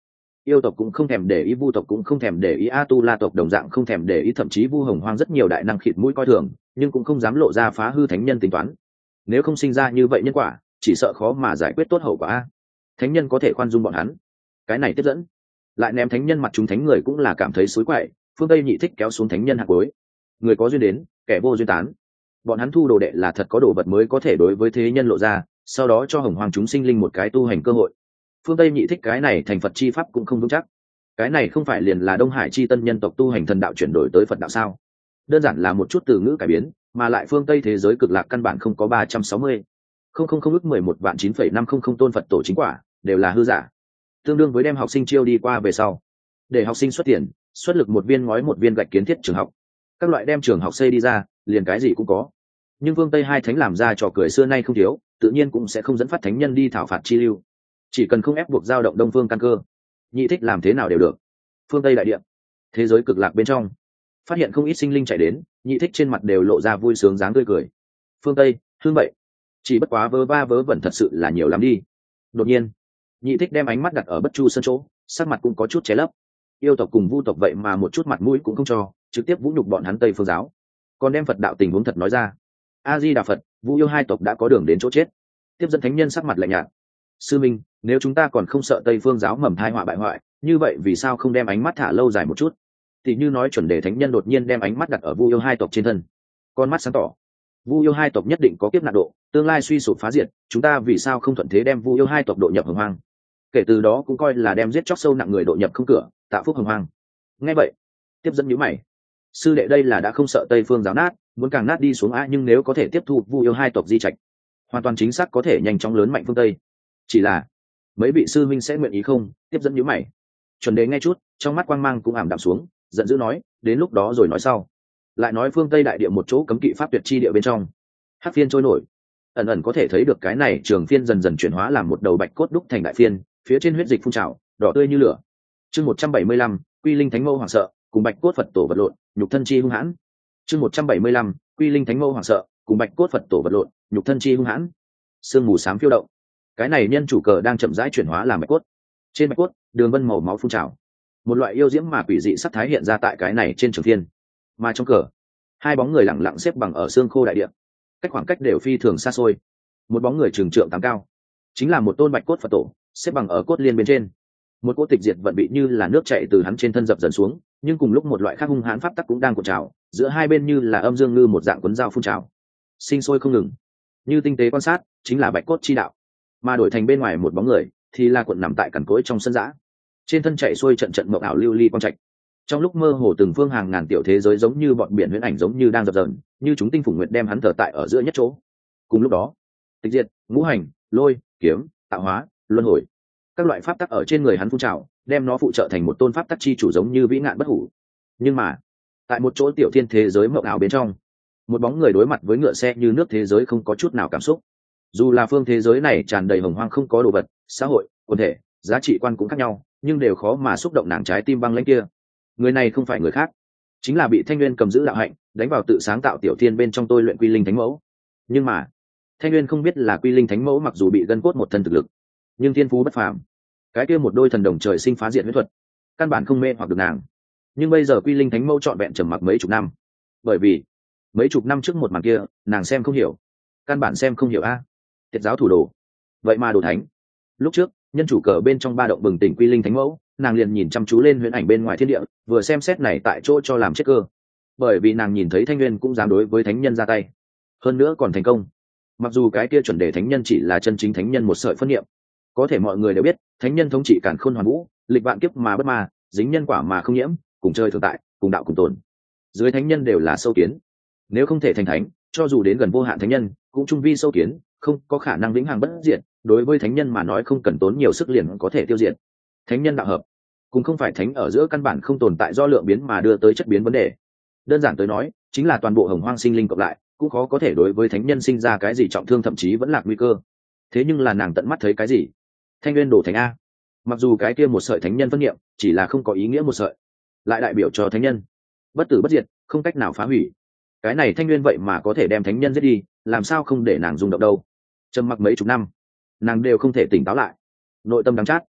Yêu tộc cũng không thèm để ý, vu tộc cũng không thèm để ý, a tu la tộc đồng dạng không thèm để ý, thậm chí vu hồng hoang rất nhiều đại năng khịt mũi coi thường, nhưng cũng không dám lộ ra phá hư thánh nhân tính toán. Nếu không sinh ra như vậy nhân quả, chỉ sợ khó mà giải quyết tốt hậu quả. A thánh nhân có thể khoan dung bọn hắn, cái này tiếp dẫn lại ném thánh nhân mặt chúng thánh người cũng là cảm thấy xối quậy. Phương Tây Nhị Thích kéo xuống thánh nhân hạt cuối, người có duyên đến, kẻ vô duyên tán. Bọn hắn thu đồ đệ là thật có đồ vật mới có thể đối với thế nhân lộ ra, sau đó cho hồng hoàng chúng sinh linh một cái tu hành cơ hội. Phương Tây Nhị Thích cái này thành Phật chi pháp cũng không vững chắc. Cái này không phải liền là Đông Hải chi tân nhân tộc tu hành thần đạo chuyển đổi tới Phật đạo sao? Đơn giản là một chút từ ngữ cải biến, mà lại phương Tây thế giới cực lạc căn bản không có ba trăm sáu mươi không không không ước mười một vạn chín phẩy năm không không tôn Phật tổ chính quả, đều là hư giả. Tương đương với đem học sinh chiêu đi qua về sau, để học sinh xuất tiền, xuất lực một viên ngói một viên gạch kiến thiết trường học. Các loại đem trường học xây đi ra, liền cái gì cũng có. Nhưng phương Tây hai thánh làm ra trò cười xưa nay không thiếu, tự nhiên cũng sẽ không dẫn phát thánh nhân đi thảo phạt chi lưu. Chỉ cần không ép buộc dao động Đông phương căn cơ, Nhị Thích làm thế nào đều được. Phương Tây đại địa, thế giới cực lạc bên trong, phát hiện không ít sinh linh chạy đến, Nhị Thích trên mặt đều lộ ra vui sướng dáng tươi cười. Phương Tây hương vậy, chỉ bất quá vớ va vớ vẩn thật sự là nhiều lắm đi. Đột nhiên Nhị Thích đem ánh mắt đặt ở Bất Chu Sơn chỗ, sắc mặt cũng có chút che lấp. Yêu tộc cùng vu tộc vậy mà một chút mặt mũi cũng không cho, trực tiếp vũ nhục bọn hắn Tây phương giáo, còn đem Phật đạo tình huống thật nói ra. A Di Đà Phật, vu yêu hai tộc đã có đường đến chỗ chết. Tiếp dẫn thánh nhân sắc mặt lạnh nhạt. Sư minh, nếu chúng ta còn không sợ Tây phương giáo mầm thai họa bại hoại, như vậy vì sao không đem ánh mắt thả lâu dài một chút? Thì như nói chuẩn đề thánh nhân đột nhiên đem ánh mắt đặt ở vu yêu hai tộc trên thân, con mắt sáng tỏ. Vu yêu hai tộc nhất định có kiếp nạn độ, tương lai suy sụp phá diệt, chúng ta vì sao không thuận thế đem vu yêu hai tộc độ nhập hồng hoang? Kể từ đó cũng coi là đem giết chóc sâu nặng người độ nhập không cửa, tạo phúc hồng hoang. Nghe vậy, tiếp dẫn nhíu mày. Sư đệ đây là đã không sợ Tây phương giáo nát, muốn càng nát đi xuống a, nhưng nếu có thể tiếp thu vu yêu hai tộc di trạch, hoàn toàn chính xác có thể nhanh chóng lớn mạnh phương Tây. Chỉ là mấy vị sư minh sẽ nguyện ý không? Tiếp dẫn nhíu mày. Chuẩn đề nghe chút, trong mắt quang mang cũng ảm đạm xuống, giận dữ nói, đến lúc đó rồi nói sau. Lại nói phương Tây đại địa một chỗ cấm kỵ pháp tuyệt chi địa bên trong, hắc phiên trôi nổi, ẩn ẩn có thể thấy được cái này trường phiên dần dần chuyển hóa làm một đầu bạch cốt đúc thành đại phiên, phía trên huyết dịch phun trào, đỏ tươi như lửa. Chương một trăm bảy mươi lăm, Quy Linh Thánh Mâu hoảng sợ, cùng bạch cốt Phật tổ vật lộn, nhục thân chi hung hãn. Chương một trăm bảy mươi lăm, Quy Linh Thánh Mâu hoảng sợ, cùng bạch cốt Phật tổ vật lộn, nhục thân chi hung hãn. Sương mù xám phiêu động, cái này nhân chủ cờ đang chậm rãi chuyển hóa làm bạch cốt. Trên bạch cốt, đường vân màu máu phun trào, một loại yêu diễm mà quỷ dị sắc thái hiện ra tại cái này trên trường phiên. Mà trong cờ, hai bóng người lặng lặng xếp bằng ở xương khô đại địa, cách khoảng cách đều phi thường xa xôi. Một bóng người trường trượng tám cao, chính là một tôn bạch cốt Phật tổ, xếp bằng ở cốt liên bên trên. Một cỗ tịch diệt vận bị như là nước chảy từ hắn trên thân dập dần xuống, nhưng cùng lúc một loại khác hung hãn pháp tắc cũng đang cuộn trào, giữa hai bên như là âm dương ngư một dạng cuốn dao phun trào, sinh sôi không ngừng. Như tinh tế quan sát, chính là bạch cốt chi đạo. Mà đổi thành bên ngoài một bóng người, thì là cuộn nằm tại cằn cỗi trong sân dã, trên thân chạy xuôi trận trận mộng ảo lưu ly quang trạch. Trong lúc mơ hồ từng phương hàng ngàn tiểu thế giới giống như bọn biển huyễn ảnh giống như đang dập dờn, như chúng tinh phủ nguyệt đem hắn thờ tại ở giữa nhất chỗ. Cùng lúc đó, tịch diệt, ngũ hành, lôi, kiếm, tạo hóa, luân hồi, các loại pháp tắc ở trên người hắn phun trào, đem nó phụ trợ thành một tôn pháp tắc chi chủ giống như vĩ ngạn bất hủ. Nhưng mà, tại một chỗ tiểu thiên thế giới mộng ảo bên trong, một bóng người đối mặt với ngựa xe như nước thế giới không có chút nào cảm xúc. Dù là phương thế giới này tràn đầy hồng hoang không có đồ vật, xã hội, quần thể, giá trị quan cũng khác nhau, nhưng đều khó mà xúc động nàng trái tim băng lãnh kia. Người này không phải người khác, chính là bị Thanh Nguyên cầm giữ đạo hạnh, đánh vào tự sáng tạo tiểu thiên bên trong tôi luyện Quy Linh Thánh Mẫu. Nhưng mà, Thanh Nguyên không biết là Quy Linh Thánh Mẫu mặc dù bị gân cốt một thân thực lực, nhưng thiên phú bất phàm. Cái kia một đôi thần đồng trời sinh phá diện huyết thuật, căn bản không mê hoặc được nàng. Nhưng bây giờ Quy Linh Thánh Mẫu trọn vẹn trầm mặc mấy chục năm, bởi vì mấy chục năm trước một màn kia, nàng xem không hiểu, căn bản xem không hiểu a. Tiệt giáo thủ đồ, vậy mà đồ thánh. Lúc trước, nhân chủ cờ bên trong ba động bừng tỉnh Quy Linh Thánh Mẫu, nàng liền nhìn chăm chú lên huyễn ảnh bên ngoài thiên địa, vừa xem xét này tại chỗ cho làm chết cơ. Bởi vì nàng nhìn thấy Thanh Nguyên cũng dám đối với thánh nhân ra tay, hơn nữa còn thành công. Mặc dù cái kia chuẩn đề thánh nhân chỉ là chân chính thánh nhân một sợi phân niệm, có thể mọi người đều biết, thánh nhân thống trị càn khôn hoàn vũ, lịch vạn kiếp mà bất ma, dính nhân quả mà không nhiễm, cùng chơi thường tại, cùng đạo cùng tồn. Dưới thánh nhân đều là sâu kiến, nếu không thể thành thánh, cho dù đến gần vô hạn thánh nhân, cũng trung vi sâu kiến, không có khả năng vĩnh hằng bất diệt. Đối với thánh nhân mà nói không cần tốn nhiều sức liền có thể tiêu diệt. Thánh nhân đạo hợp, cũng không phải thánh ở giữa căn bản không tồn tại do lượng biến mà đưa tới chất biến vấn đề. Đơn giản tới nói, chính là toàn bộ hồng hoang sinh linh cộng lại, cũng khó có thể đối với thánh nhân sinh ra cái gì trọng thương, thậm chí vẫn là nguy cơ. Thế nhưng là nàng tận mắt thấy cái gì? Thanh Nguyên đổ thánh a. Mặc dù cái kia một sợi thánh nhân phân niệm, chỉ là không có ý nghĩa một sợi, lại đại biểu cho thánh nhân bất tử bất diệt, không cách nào phá hủy. Cái này Thanh Nguyên vậy mà có thể đem thánh nhân giết đi, làm sao không để nàng rung động đâu? Trầm mặc mấy chục năm, nàng đều không thể tỉnh táo lại, nội tâm đắng chát.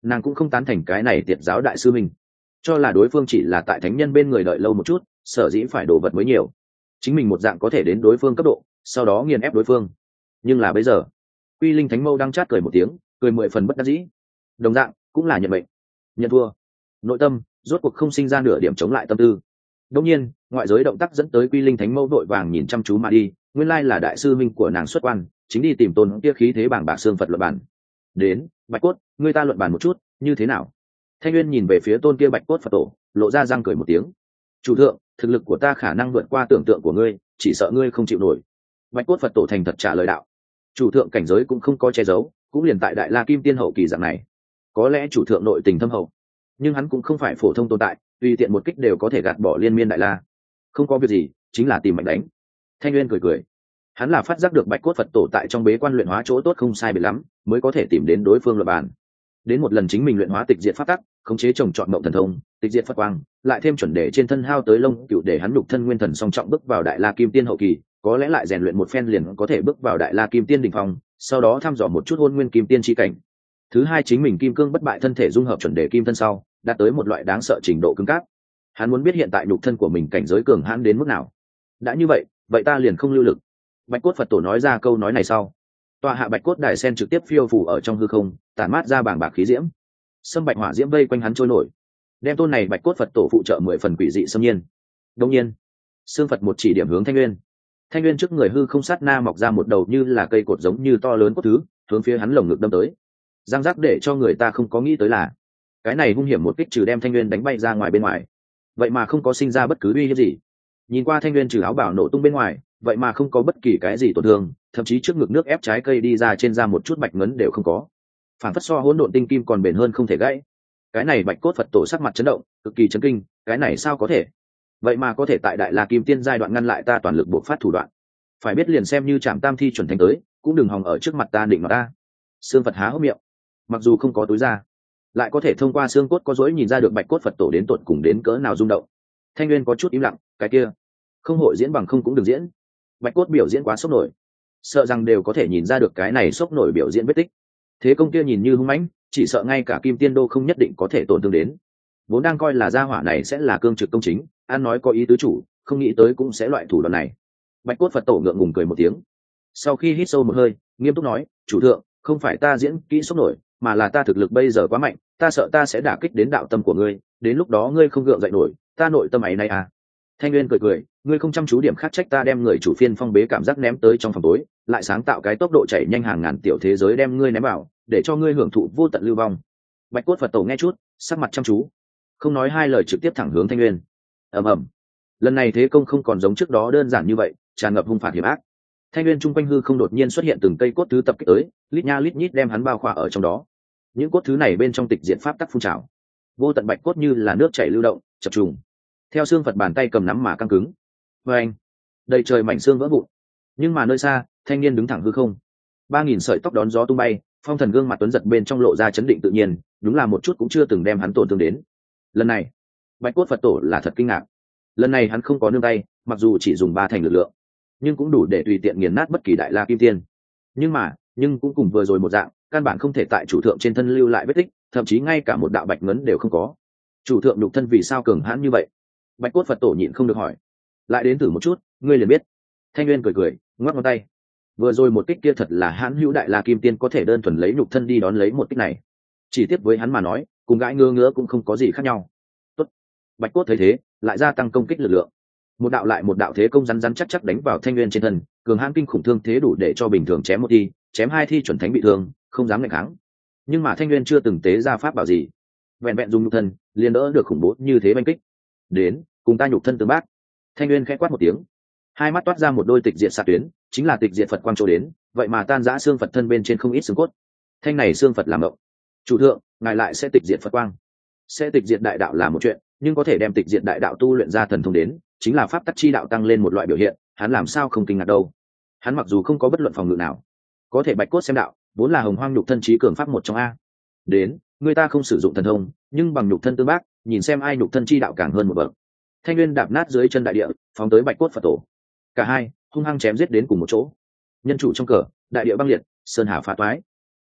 nàng cũng không tán thành cái này tiệt giáo đại sư mình, cho là đối phương chỉ là tại thánh nhân bên người đợi lâu một chút, sở dĩ phải đồ vật mới nhiều, chính mình một dạng có thể đến đối phương cấp độ, sau đó nghiền ép đối phương. Nhưng là bây giờ Quy Linh Thánh Mâu đang chát cười một tiếng, cười mười phần bất đắc dĩ, đồng dạng cũng là nhận mệnh, nhận thua. Nội tâm rốt cuộc không sinh ra nửa điểm chống lại tâm tư. Đương nhiên, ngoại giới động tác dẫn tới Quy Linh Thánh Mâu vội vàng nhìn chăm chú mà đi, nguyên lai là đại sư minh của nàng xuất quan, chính đi tìm tôn kia khí thế bảng bạc xương Phật luận bản. Đến, Bạch Cốt, ngươi ta luận bàn một chút, như thế nào? Thanh Nguyên nhìn về phía tôn kia Bạch Cốt Phật tổ, lộ ra răng cười một tiếng. Chủ thượng, thực lực của ta khả năng vượt qua tưởng tượng của ngươi, chỉ sợ ngươi không chịu nổi. Bạch Cốt Phật tổ thành thật trả lời đạo. Chủ thượng cảnh giới cũng không có che giấu, cũng liền tại Đại La Kim Tiên hậu kỳ dạng này. Có lẽ chủ thượng nội tình thâm hậu, nhưng hắn cũng không phải phổ thông tồn tại, tùy tiện một kích đều có thể gạt bỏ liên miên Đại La. Không có việc gì, chính là tìm mạnh đánh. Thanh Nguyên cười cười. Hắn là phát giác được Bạch Cốt Phật tổ tại trong bế quan luyện hóa chỗ tốt không sai biệt lắm, mới có thể tìm đến đối phương luận bàn. Đến một lần chính mình luyện hóa tịch diệt pháp tắc, khống chế trồng trọt mộng thần thông, tịch diệt Phật quang, lại thêm chuẩn đề trên thân hao tới lông cựu để hắn đục thân nguyên thần song trọng bước vào Đại La Kim Tiên hậu kỳ, có lẽ lại rèn luyện một phen liền có thể bước vào Đại La Kim Tiên đỉnh phong, sau đó thăm dò một chút hôn nguyên kim tiên chi cảnh. Thứ hai, chính mình kim cương bất bại thân thể dung hợp chuẩn đề kim thân sau, đạt tới một loại đáng sợ trình độ cứng cáp. Hắn muốn biết hiện tại nhục thân của mình cảnh giới cường hãn đến mức nào. Đã như vậy, vậy ta liền không lưu lực. Bạch Cốt Phật tổ nói ra câu nói này sau, tọa hạ Bạch Cốt đài sen trực tiếp phiêu phù ở trong hư không, tản mát ra bảng bạc khí diễm. Sâm bạch hỏa diễm vây quanh hắn trôi nổi, đem tôn này Bạch Cốt Phật tổ phụ trợ mười phần quỷ dị xâm nhiên. Đương nhiên, xương Phật một chỉ điểm hướng Thanh Nguyên. Thanh Nguyên trước người hư không sát na mọc ra một đầu như là cây cột giống như to lớn cốt thứ, hướng phía hắn lồng ngực đâm tới. Giang giác để cho người ta không có nghĩ tới là, cái này hung hiểm một kích trừ đem Thanh Nguyên đánh bay ra ngoài bên ngoài, vậy mà không có sinh ra bất cứ uy hiếp gì. Nhìn qua Thanh Nguyên trừ áo bảo nổ tung bên ngoài, vậy mà không có bất kỳ cái gì tổn thương, thậm chí trước ngực nước ép trái cây đi ra trên da một chút bạch ngấn đều không có, phản phất so hỗn độn tinh kim còn bền hơn không thể gãy. Cái này Bạch Cốt Phật tổ sắc mặt chấn động, cực kỳ chấn kinh, cái này sao có thể? Vậy mà có thể tại Đại La Kim Tiên giai đoạn ngăn lại ta toàn lực bộc phát thủ đoạn. Phải biết liền xem như Trảm Tam Thi chuẩn thánh tới, cũng đừng hòng ở trước mặt ta định nó ta. Xương Phật há hốc miệng, mặc dù không có túi ra, lại có thể thông qua xương cốt có rối nhìn ra được Bạch Cốt Phật tổ đến tột cùng đến cỡ nào rung động. Thanh Nguyên có chút im lặng, cái kia, không hội diễn bằng không cũng được diễn. Bạch Cốt biểu diễn quá sốc nổi, sợ rằng đều có thể nhìn ra được cái này sốc nổi biểu diễn vết tích. Thế công kia nhìn như hung mãnh, chỉ sợ ngay cả Kim Tiên Đô không nhất định có thể tổn thương đến. Vốn đang coi là gia hỏa này sẽ là cương trực công chính, an nói có ý tứ chủ, không nghĩ tới cũng sẽ loại thủ đoạn này. Bạch Cốt Phật tổ ngượng ngùng cười một tiếng, sau khi hít sâu một hơi, nghiêm túc nói, chủ thượng, không phải ta diễn kỹ sốc nổi, mà là ta thực lực bây giờ quá mạnh, ta sợ ta sẽ đả kích đến đạo tâm của ngươi, đến lúc đó ngươi không gượng dậy nổi, ta nội tâm ấy này à. Thanh Nguyên cười cười, ngươi không chăm chú điểm khác trách ta đem người chủ phiên phong bế cảm giác ném tới trong phòng tối, lại sáng tạo cái tốc độ chạy nhanh hàng ngàn tiểu thế giới đem ngươi ném vào, để cho ngươi hưởng thụ vô tận lưu vong. Bạch Cốt Phật tổ nghe chút, sắc mặt chăm chú, không nói hai lời trực tiếp thẳng hướng Thanh Nguyên. Ầm ầm. Lần này thế công không còn giống trước đó đơn giản như vậy, tràn ngập hung phạt hiểm ác. Thanh Nguyên trung quanh hư không đột nhiên xuất hiện từng cây cốt thứ tập kích tới, lít nha lít nhít đem hắn bao khỏa ở trong đó. Những cốt thứ này bên trong tịch diện pháp tắc phun trào, vô tận bạch cốt như là nước chảy lưu động, chập trùng. Theo xương Phật bàn tay cầm nắm mà căng cứng. Và anh, đầy trời mảnh xương vỡ vụn. Nhưng mà nơi xa, thanh niên đứng thẳng hư không. Ba nghìn sợi tóc đón gió tung bay, phong thần gương mặt tuấn giật bên trong lộ ra chấn định tự nhiên, đúng là một chút cũng chưa từng đem hắn tổn thương đến. Lần này, Bạch Cốt Phật tổ là thật kinh ngạc. Lần này hắn không có nương tay, mặc dù chỉ dùng ba thành lực lượng, nhưng cũng đủ để tùy tiện nghiền nát bất kỳ đại la kim tiên. Nhưng mà, nhưng cũng cùng vừa rồi một dạng, căn bản không thể tại chủ thượng trên thân lưu lại vết tích, thậm chí ngay cả một đạo bạch ngấn đều không có. Chủ thượng nhục thân vì sao cường hãn như vậy? Bạch Cốt Phật tổ nhịn không được hỏi. Lại đến thử một chút, ngươi liền biết. Thanh Nguyên cười cười, ngoắc ngón tay. Vừa rồi một kích kia thật là hãn hữu đại la kim tiên có thể đơn thuần lấy nhục thân đi đón lấy một kích này. Chỉ tiếp với hắn mà nói, cùng gãi ngứa ngứa cũng không có gì khác nhau. Tốt. Bạch Cốt thấy thế, lại gia tăng công kích lực lượng. Một đạo lại một đạo thế công rắn rắn chắc chắc đánh vào Thanh Nguyên trên thân, cường hãn kinh khủng thương thế đủ để cho bình thường chém một thi, chém hai thi chuẩn thánh bị thương, không dám nghịch kháng. Nhưng mà Thanh Nguyên chưa từng tế ra pháp bảo gì, vẹn vẹn dùng nhục thân, liền đỡ được khủng bố như thế banh kích. Đến, cùng ta nhục thân tương bác. Thanh Nguyên khẽ quát một tiếng, hai mắt toát ra một đôi tịch diệt xạ tuyến, chính là tịch diệt Phật quang chỗ đến, vậy mà tan rã xương Phật thân bên trên không ít xương cốt. Thanh này xương Phật làm động. Chủ thượng, ngài lại sẽ tịch diệt Phật quang. Sẽ tịch diệt đại đạo là một chuyện, nhưng có thể đem tịch diệt đại đạo tu luyện ra thần thông đến, chính là pháp tắc chi đạo tăng lên một loại biểu hiện, hắn làm sao không kinh ngạc đâu. Hắn mặc dù không có bất luận phòng ngự nào, có thể Bạch Cốt xem đạo, vốn là hồng hoang nhục thân trí cường pháp một trong a. Đến, người ta không sử dụng thần thông, nhưng bằng nhục thân tương bác, nhìn xem ai nhục thân chi đạo càng hơn một bậc. Thanh Nguyên đạp nát dưới chân đại địa, phóng tới Bạch Cốt Phật tổ. Cả hai hung hăng chém giết đến cùng một chỗ. Nhân chủ trong cờ, đại địa băng liệt, sơn hà phá toái.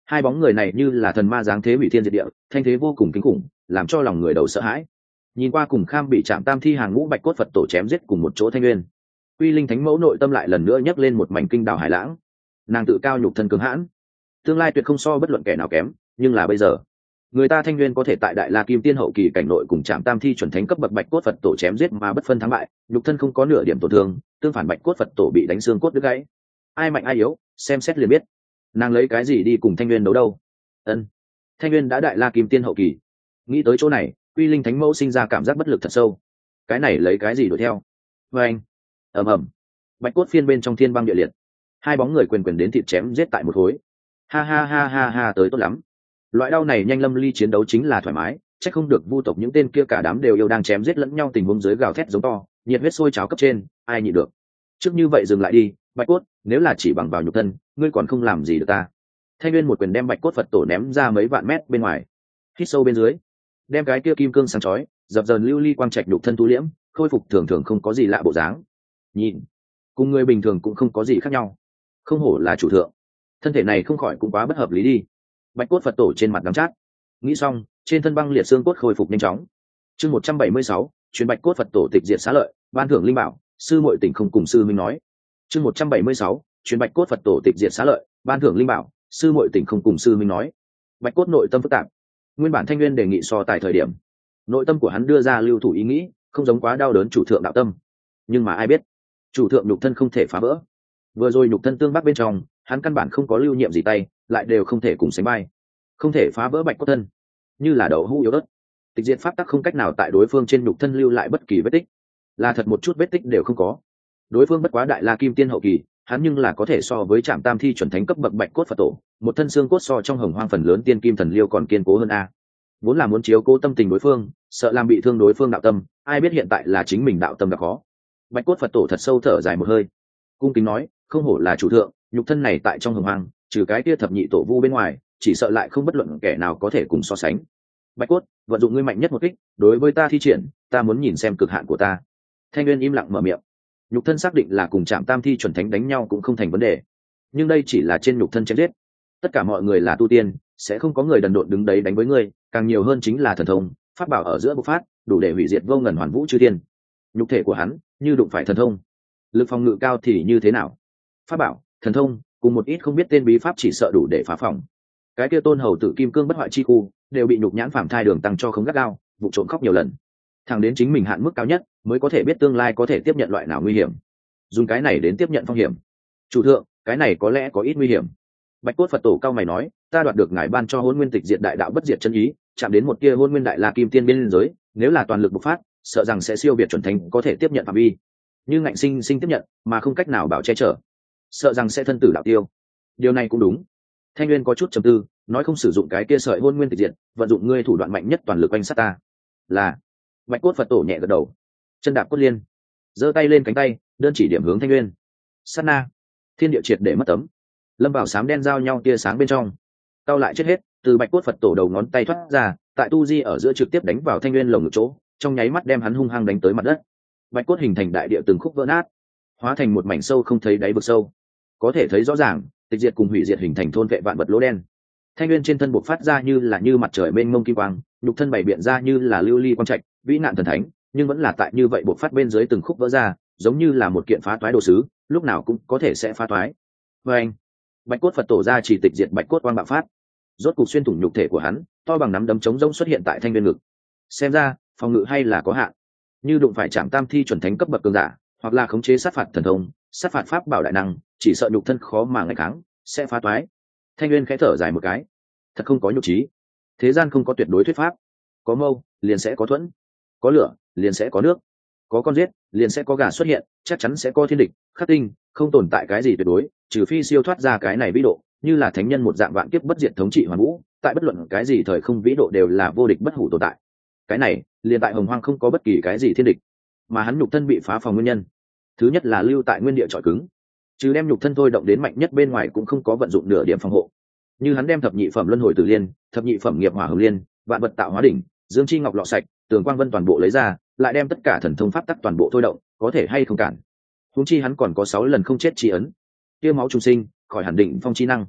Hai bóng người này như là thần ma giáng thế hủy thiên diệt địa, thanh thế vô cùng kinh khủng, làm cho lòng người đầu sợ hãi. Nhìn qua cùng kham bị chạm tam thi hàng ngũ bạch cốt Phật tổ chém giết cùng một chỗ thanh nguyên, Quy Linh Thánh Mẫu nội tâm lại lần nữa nhấc lên một mảnh kinh đảo hải lãng. Nàng tự cao nhục thân cứng hãn, tương lai tuyệt không so bất luận kẻ nào kém, nhưng là bây giờ, người ta thanh nguyên có thể tại đại la kim tiên hậu kỳ cảnh nội cùng chạm tam thi chuẩn thánh cấp bậc bạch cốt Phật tổ chém giết mà bất phân thắng bại, nhục thân không có nửa điểm tổn thương, tương phản bạch cốt Phật tổ bị đánh xương cốt đứt gãy. Ai mạnh ai yếu, xem xét liền biết. Nàng lấy cái gì đi cùng thanh nguyên đấu đâu? Ân, thanh nguyên đã đại la kim tiên hậu kỳ. Nghĩ tới chỗ này, Quy Linh Thánh Mẫu sinh ra cảm giác bất lực thật sâu. Cái này lấy cái gì đuổi theo? Vê anh, ầm ầm, bạch cốt phiên bên trong thiên băng địa liệt, hai bóng người quyền quyền đến thịt chém giết tại một khối. Ha ha ha ha ha, tới tốt lắm. Loại đau này nhanh lâm ly chiến đấu chính là thoải mái, chắc không được vu tộc những tên kia cả đám đều yêu đang chém giết lẫn nhau tình huống dưới gào thét giống to, nhiệt huyết sôi trào cấp trên, ai nhịn được. Trước như vậy dừng lại đi, bạch cốt, nếu là chỉ bằng vào nhục thân, ngươi còn không làm gì được ta. Thanh Nguyên một quyền đem bạch cốt Phật tổ ném ra mấy vạn mét bên ngoài, hít sâu bên dưới, đem cái kia kim cương sáng chói dập dờn lưu ly quang trạch nhục thân tu liễm, khôi phục thường thường không có gì lạ bộ dáng. Nhìn, cùng người bình thường cũng không có gì khác nhau. Không hổ là chủ thượng, thân thể này không khỏi cũng quá bất hợp lý đi. Bạch cốt Phật tổ trên mặt đắng chát, nghĩ xong, trên thân băng liệt xương cốt khôi phục nhanh chóng. Chương một trăm bảy mươi sáu, chuyến bạch cốt Phật tổ tịch diệt xá lợi, ban thưởng linh bảo, sư muội tỉnh không cùng sư minh nói. Chương một trăm bảy mươi sáu, chuyến bạch cốt Phật tổ tịch diệt xá lợi, ban thưởng linh bảo, sư muội tỉnh không cùng sư minh nói. Bạch cốt nội tâm phức tạp, nguyên bản Thanh Nguyên đề nghị so tài thời điểm, nội tâm của hắn đưa ra lưu thủ ý nghĩ, không giống quá đau đớn chủ thượng đạo tâm. Nhưng mà ai biết, chủ thượng nhục thân không thể phá vỡ. Vừa rồi nhục thân tương bắc bên trong, hắn căn bản không có lưu nhiệm gì tay, lại đều không thể cùng sánh vai, không thể phá vỡ bạch cốt thân, như là đậu hũ yếu ớt. Tịch diệt pháp tắc không cách nào tại đối phương trên nhục thân lưu lại bất kỳ vết tích, là thật một chút vết tích đều không có. Đối phương bất quá đại la kim tiên hậu kỳ, hắn nhưng là có thể so với trạm tam thi chuẩn thánh cấp bậc bạch cốt Phật tổ, một thân xương cốt so trong hồng hoang phần lớn tiên kim thần liêu còn kiên cố hơn a. Vốn là muốn chiếu cố tâm tình đối phương, sợ làm bị thương đối phương đạo tâm, ai biết hiện tại là chính mình đạo tâm gặp khó. Bạch cốt Phật tổ thật sâu thở dài một hơi, cung kính nói, không hổ là chủ thượng, nhục thân này tại trong hồng hoang, trừ cái kia thập nhị tổ vu bên ngoài, chỉ sợ lại không bất luận kẻ nào có thể cùng so sánh. Bạch cốt, vận dụng ngươi mạnh nhất một kích, đối với ta thi triển, ta muốn nhìn xem cực hạn của ta. Thanh Nguyên im lặng mở miệng. Nhục thân xác định là cùng Trạm Tam Thi chuẩn thánh đánh nhau cũng không thành vấn đề, nhưng đây chỉ là trên nhục thân chém giết. Tất cả mọi người là tu tiên, sẽ không có người đần độn đứng đấy đánh với ngươi, càng nhiều hơn chính là thần thông, pháp bảo ở giữa bộc phát, đủ để hủy diệt vô ngần hoàn vũ chư thiên. Nhục thể của hắn, như đụng phải thần thông, lực phòng ngự cao thì như thế nào? Pháp bảo, thần thông, cùng một ít không biết tên bí pháp chỉ sợ đủ để phá phòng. Cái kia tôn hầu tử kim cương bất hoại chi khu, đều bị nhục nhãn phạm thai đường tăng cho không gắt gao, vụ trộm khóc nhiều lần. Thẳng đến chính mình hạn mức cao nhất, mới có thể biết tương lai có thể tiếp nhận loại nào nguy hiểm, dùng cái này đến tiếp nhận phong hiểm. Chủ thượng, cái này có lẽ có ít nguy hiểm. Bạch cốt Phật tổ cao mày nói, ta đoạt được ngài ban cho hôn nguyên tịch diệt đại đạo bất diệt chân ý, chạm đến một kia hôn nguyên đại la kim tiên biên giới, nếu là toàn lực bộc phát, sợ rằng sẽ siêu việt chuẩn thánh có thể tiếp nhận phạm vi. Nhưng ngạnh sinh sinh tiếp nhận, mà không cách nào bảo che chở, sợ rằng sẽ thân tử đạo tiêu. Điều này cũng đúng. Thanh Nguyên có chút trầm tư, nói không sử dụng cái kia sợi hôn nguyên tịch diệt, vận dụng ngươi thủ đoạn mạnh nhất toàn lực quanh sát ta. Là. Bạch cốt Phật tổ nhẹ gật đầu, chân đạp cốt liên, giơ tay lên cánh tay, đơn chỉ điểm hướng Thanh Nguyên. Sát na, thiên địa triệt để mất tấm, lâm vào sám đen giao nhau tia sáng bên trong. Tao lại chết hết, từ bạch cốt Phật tổ đầu ngón tay thoát ra, tại tu di ở giữa trực tiếp đánh vào Thanh Nguyên lồng ngực chỗ, trong nháy mắt đem hắn hung hăng đánh tới mặt đất. Bạch cốt hình thành đại địa từng khúc vỡ nát, hóa thành một mảnh sâu không thấy đáy vực sâu. Có thể thấy rõ ràng, tịch diệt cùng hủy diệt hình thành thôn vệ vạn vật lỗ đen. Thanh Nguyên trên thân bộc phát ra như là như mặt trời mênh mông kim quang, nhục thân bảy biện ra như là lưu ly quang trạch, vĩ nạn thần thánh, nhưng vẫn là tại như vậy bộc phát bên dưới từng khúc vỡ ra, giống như là một kiện phá toái đồ sứ, lúc nào cũng có thể sẽ phá toái. Và anh, bạch cốt Phật tổ ra chỉ tịch diệt bạch cốt quang bạo phát, rốt cục xuyên thủng nhục thể của hắn, to bằng nắm đấm trống rỗng xuất hiện tại Thanh Nguyên ngực. Xem ra, phòng ngự hay là có hạn, như đụng phải Trảm Tam Thi chuẩn thánh cấp bậc cường giả, hoặc là khống chế sát phạt thần thông, sát phạt pháp bảo đại năng, chỉ sợ nhục thân khó mà ngăn kháng, sẽ phá toái. Thanh Nguyên khẽ thở dài một cái, thật không có nhục trí. Thế gian không có tuyệt đối thuyết pháp, có mâu liền sẽ có thuẫn, có lửa liền sẽ có nước, có con giết liền sẽ có gà xuất hiện, chắc chắn sẽ có thiên địch khắc tinh, không tồn tại cái gì tuyệt đối, trừ phi siêu thoát ra cái này vĩ độ, như là thánh nhân một dạng vạn kiếp bất diệt thống trị hoàn vũ, tại bất luận cái gì thời không vĩ độ đều là vô địch bất hủ tồn tại. Cái này liền tại hồng hoang không có bất kỳ cái gì thiên địch, mà hắn nhục thân bị phá phòng nguyên nhân thứ nhất là lưu tại nguyên địa trọi cứng, chứ đem nhục thân thôi động đến mạnh nhất bên ngoài cũng không có vận dụng nửa điểm phòng hộ. Như hắn đem thập nhị phẩm luân hồi tử liên, thập nhị phẩm nghiệp hỏa hồng liên, vạn vật tạo hóa đỉnh, dương chi ngọc lọ sạch, tường quang vân toàn bộ lấy ra, lại đem tất cả thần thông pháp tắc toàn bộ thôi động, có thể hay không cản. Huống chi hắn còn có sáu lần không chết chi ấn, kia máu trùng sinh, khỏi hẳn định phong chi năng.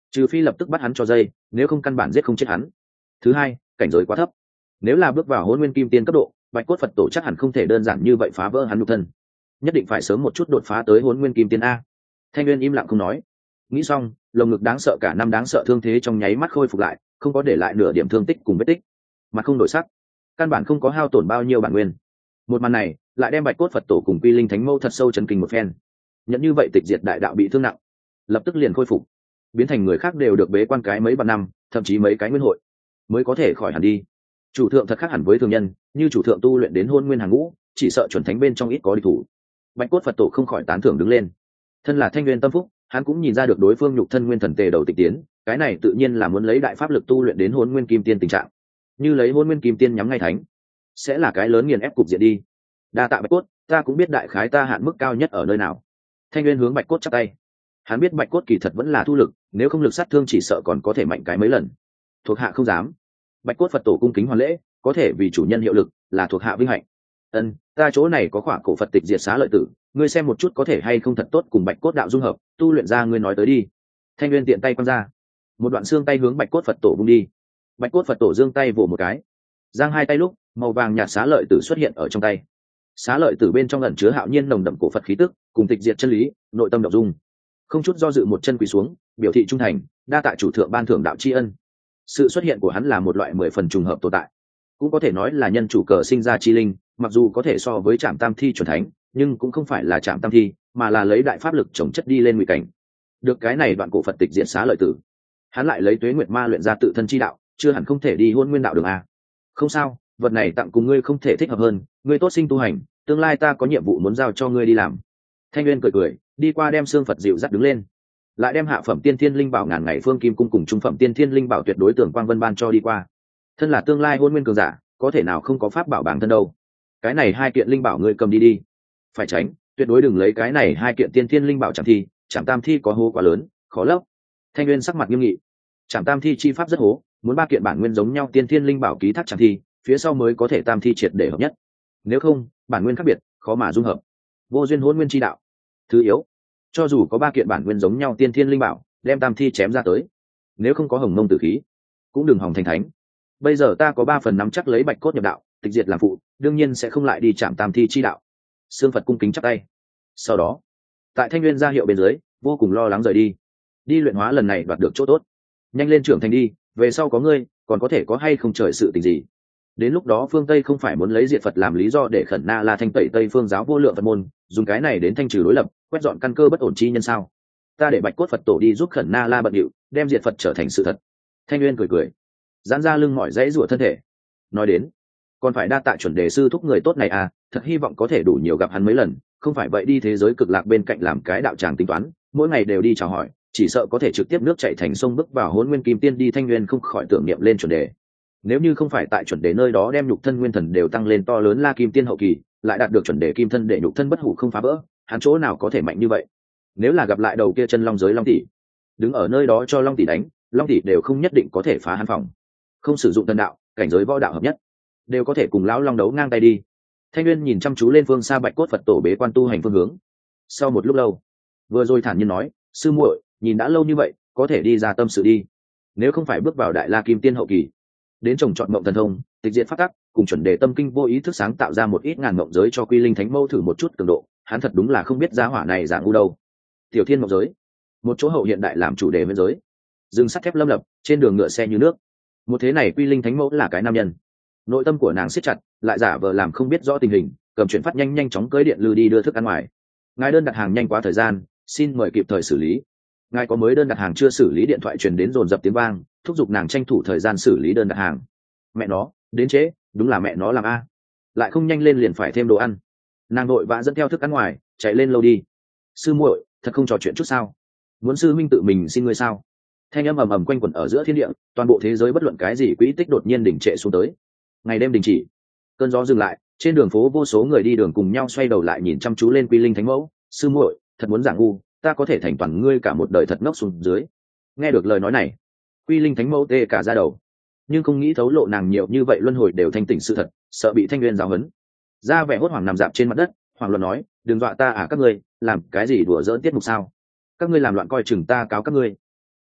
trừ phi lập tức bắt hắn cho dây, nếu không căn bản giết không chết hắn. Thứ hai, cảnh giới quá thấp. Nếu là bước vào hôn nguyên kim tiên cấp độ, bạch cốt Phật tổ chắc hẳn không thể đơn giản như vậy phá vỡ hắn nhục thân, nhất định phải sớm một chút đột phá tới hôn nguyên kim tiên a. Thanh Nguyên im lặng không nói. Nghĩ xong, lồng ngực đáng sợ cả năm đáng sợ thương thế trong nháy mắt khôi phục lại, không có để lại nửa điểm thương tích cùng vết tích, mà không đổi sắc, căn bản không có hao tổn bao nhiêu bản nguyên. Một màn này lại đem bạch cốt Phật tổ cùng quy linh thánh mâu thật sâu chấn kinh một phen. Nhận như vậy tịch diệt đại đạo bị thương nặng, lập tức liền khôi phục, biến thành người khác đều được bế quan cái mấy vạn năm, thậm chí mấy cái nguyên hội mới có thể khỏi hẳn đi. Chủ thượng thật khác hẳn với thường nhân, như chủ thượng tu luyện đến hôn nguyên hàng ngũ, chỉ sợ chuẩn thánh bên trong ít có địch thủ. Bạch cốt Phật tổ không khỏi tán thưởng đứng lên. Thân là thanh nguyên tâm phúc, hắn cũng nhìn ra được đối phương nhục thân nguyên thần tề đầu tịch tiến, cái này tự nhiên là muốn lấy đại pháp lực tu luyện đến hôn nguyên kim tiên tình trạng. Như lấy hôn nguyên kim tiên nhắm ngay thánh, sẽ là cái lớn nghiền ép cục diện đi. Đa tạ bạch cốt, ta cũng biết đại khái ta hạn mức cao nhất ở nơi nào. Thanh nguyên hướng bạch cốt chắp tay. Hắn biết bạch cốt kỳ thật vẫn là thu lực, nếu không lực sát thương chỉ sợ còn có thể mạnh cái mấy lần. Thuộc hạ không dám. Bạch cốt Phật tổ cung kính hoàn lễ, có thể vì chủ nhân hiệu lực là thuộc hạ vinh hạnh. Ân, ta chỗ này có khỏa cổ Phật tịch diệt xá lợi tử, ngươi xem một chút có thể hay không thật tốt cùng bạch cốt đạo dung hợp, tu luyện ra ngươi nói tới đi. Thanh nguyên tiện tay quăng ra một đoạn xương tay hướng bạch cốt Phật tổ vung đi. Bạch cốt Phật tổ giương tay vỗ một cái, giang hai tay lúc màu vàng nhạt xá lợi tử xuất hiện ở trong tay. Xá lợi tử bên trong ẩn chứa hạo nhiên nồng đậm cổ Phật khí tức, cùng tịch diệt chân lý, nội tâm động dung. Không chút do dự một chân quỳ xuống, biểu thị trung thành, đa tạ chủ thượng ban thưởng đạo tri ân. Sự xuất hiện của hắn là một loại mười phần trùng hợp tồn tại, cũng có thể nói là nhân chủ cờ sinh ra chi linh, mặc dù có thể so với trạm tam thi chuẩn thánh, nhưng cũng không phải là trạm tam thi, mà là lấy đại pháp lực trồng chất đi lên nguy cảnh. Được cái này đoạn cổ Phật tịch diệt xá lợi tử, hắn lại lấy tuế nguyệt ma luyện ra tự thân chi đạo, chưa hẳn không thể đi hôn nguyên đạo đường a. Không sao, vật này tặng cùng ngươi không thể thích hợp hơn, ngươi tốt sinh tu hành, tương lai ta có nhiệm vụ muốn giao cho ngươi đi làm. Thanh Nguyên cười cười, đi qua đem xương Phật dịu dắt đứng lên, lại đem hạ phẩm tiên thiên linh bảo ngàn ngày phương kim cung cùng trung phẩm tiên thiên linh bảo tuyệt đối tưởng quang vân ban cho đi qua. Thân là tương lai hôn nguyên cường giả, có thể nào không có pháp bảo bản thân đâu. Cái này hai kiện linh bảo ngươi cầm đi đi, phải tránh, tuyệt đối đừng lấy cái này hai kiện tiên thiên linh bảo chẳng thi, chẳng tam thi có hố quá lớn, khó lấp. Thanh Nguyên sắc mặt nghiêm nghị, chẳng tam thi chi pháp rất hố, muốn ba kiện bản nguyên giống nhau tiên thiên linh bảo ký thác chẳng thi, phía sau mới có thể tam thi triệt để hợp nhất. Nếu không, bản nguyên khác biệt, khó mà dung hợp. Vô duyên hôn nguyên chi đạo. Thứ yếu, cho dù có ba kiện bản nguyên giống nhau tiên thiên linh bảo, đem tam thi chém ra tới, nếu không có hồng mông tử khí, cũng đừng hòng thành thánh. Bây giờ ta có ba phần nắm chắc lấy bạch cốt nhập đạo, tịch diệt làm phụ, đương nhiên sẽ không lại đi chạm tam thi chi đạo. Sương Phật cung kính chắp tay. Sau đó, tại Thanh Nguyên ra hiệu bên dưới, vô cùng lo lắng rời đi. Đi luyện hóa lần này đoạt được chỗ tốt, nhanh lên trưởng thành đi, về sau có ngươi, còn có thể có hay không trời sự tình gì. Đến lúc đó phương Tây không phải muốn lấy diệt Phật làm lý do để khẩn na la thanh tẩy Tây phương giáo vô lượng Phật môn, dùng cái này đến thanh trừ đối lập, quét dọn căn cơ bất ổn chi nhân sao? Ta để bạch cốt Phật tổ đi giúp khẩn na la bận điệu, đem diệt Phật trở thành sự thật. Thanh Nguyên cười cười, giãn ra lưng mỏi dãy rủa thân thể. Nói đến, còn phải đa tạ chuẩn đề sư thúc người tốt này à, thật hy vọng có thể đủ nhiều gặp hắn mấy lần, không phải vậy đi thế giới cực lạc bên cạnh làm cái đạo tràng tính toán, mỗi ngày đều đi chào hỏi, chỉ sợ có thể trực tiếp nước chảy thành sông bước vào hôn nguyên kim tiên đi. Thanh Nguyên không khỏi tưởng niệm lên chuẩn đề. Nếu như không phải tại chuẩn đề nơi đó đem nhục thân nguyên thần đều tăng lên to lớn la kim tiên hậu kỳ, lại đạt được chuẩn đề kim thân để nhục thân bất hủ không phá vỡ, hắn chỗ nào có thể mạnh như vậy. Nếu là gặp lại đầu kia chân long giới long tỷ, đứng ở nơi đó cho long tỷ đánh, long tỷ đều không nhất định có thể phá hắn phòng. Không sử dụng thần đạo, cảnh giới võ đạo hợp nhất, đều có thể cùng lão long đấu ngang tay đi. Thanh Nguyên nhìn chăm chú lên phương xa bạch cốt Phật tổ bế quan tu hành phương hướng. Sau một lúc lâu, vừa rồi thản nhiên nói, sư muội, nhìn đã lâu như vậy, có thể đi ra tâm sự đi. Nếu không phải bước vào đại la kim tiên hậu kỳ, đến trồng trọt mộng thần thông, tịch diệt pháp tắc, cùng chuẩn đề tâm kinh vô ý thức sáng tạo ra một ít ngàn mộng giới cho quy linh thánh mâu thử một chút cường độ, hắn thật đúng là không biết giá hỏa này dạng ngu đâu. Tiểu thiên mộng giới, một chỗ hậu hiện đại làm chủ đề bên giới, rừng sắt thép lâm lập, trên đường ngựa xe như nước. Một thế này quy linh thánh mẫu là cái nam nhân, nội tâm của nàng siết chặt, lại giả vờ làm không biết rõ tình hình, cầm chuyển phát nhanh nhanh chóng cưới điện lư đi đưa thức ăn ngoài. Ngài đơn đặt hàng nhanh quá thời gian, xin mời kịp thời xử lý. Ngài có mới đơn đặt hàng chưa xử lý, điện thoại truyền đến dồn dập tiếng vang, thúc giục nàng tranh thủ thời gian xử lý đơn đặt hàng. Mẹ nó, đến trễ, đúng là mẹ nó làm a, lại không nhanh lên liền phải thêm đồ ăn. Nàng đội vã dẫn theo thức ăn ngoài, chạy lên lâu đi. Sư muội, thật không trò chuyện chút sao? Muốn sư minh tự mình xin ngươi sao? Thanh âm ầm ầm quanh quẩn ở giữa thiên địa, toàn bộ thế giới bất luận cái gì quỹ tích đột nhiên đình trệ xuống tới. Ngày đêm đình chỉ, cơn gió dừng lại, trên đường phố vô số người đi đường cùng nhau xoay đầu lại nhìn chăm chú lên quy linh thánh mẫu. Sư muội, thật muốn giảng ngu, ta có thể thành toàn ngươi cả một đời thật ngốc xuống dưới. Nghe được lời nói này, quy linh thánh mẫu tê cả da đầu, nhưng không nghĩ thấu lộ nàng nhiều như vậy luân hồi đều thanh tỉnh sự thật, sợ bị Thanh Nguyên giáo huấn, ra vẻ hốt hoảng nằm dạp trên mặt đất. Hoàng luận nói, đừng dọa ta à các ngươi, làm cái gì đùa giỡn tiết mục sao? Các ngươi làm loạn coi chừng ta cáo các ngươi.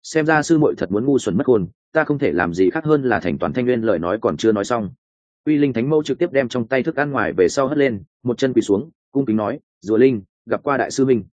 xem ra sư muội thật muốn ngu xuẩn mất hồn, ta không thể làm gì khác hơn là thành toàn thanh nguyên lời nói còn chưa nói xong. Uy Linh Thánh Mẫu trực tiếp đem trong tay thức ăn ngoài về sau hất lên, một chân quỳ xuống cung kính nói: Rùa Linh, gặp qua đại sư minh.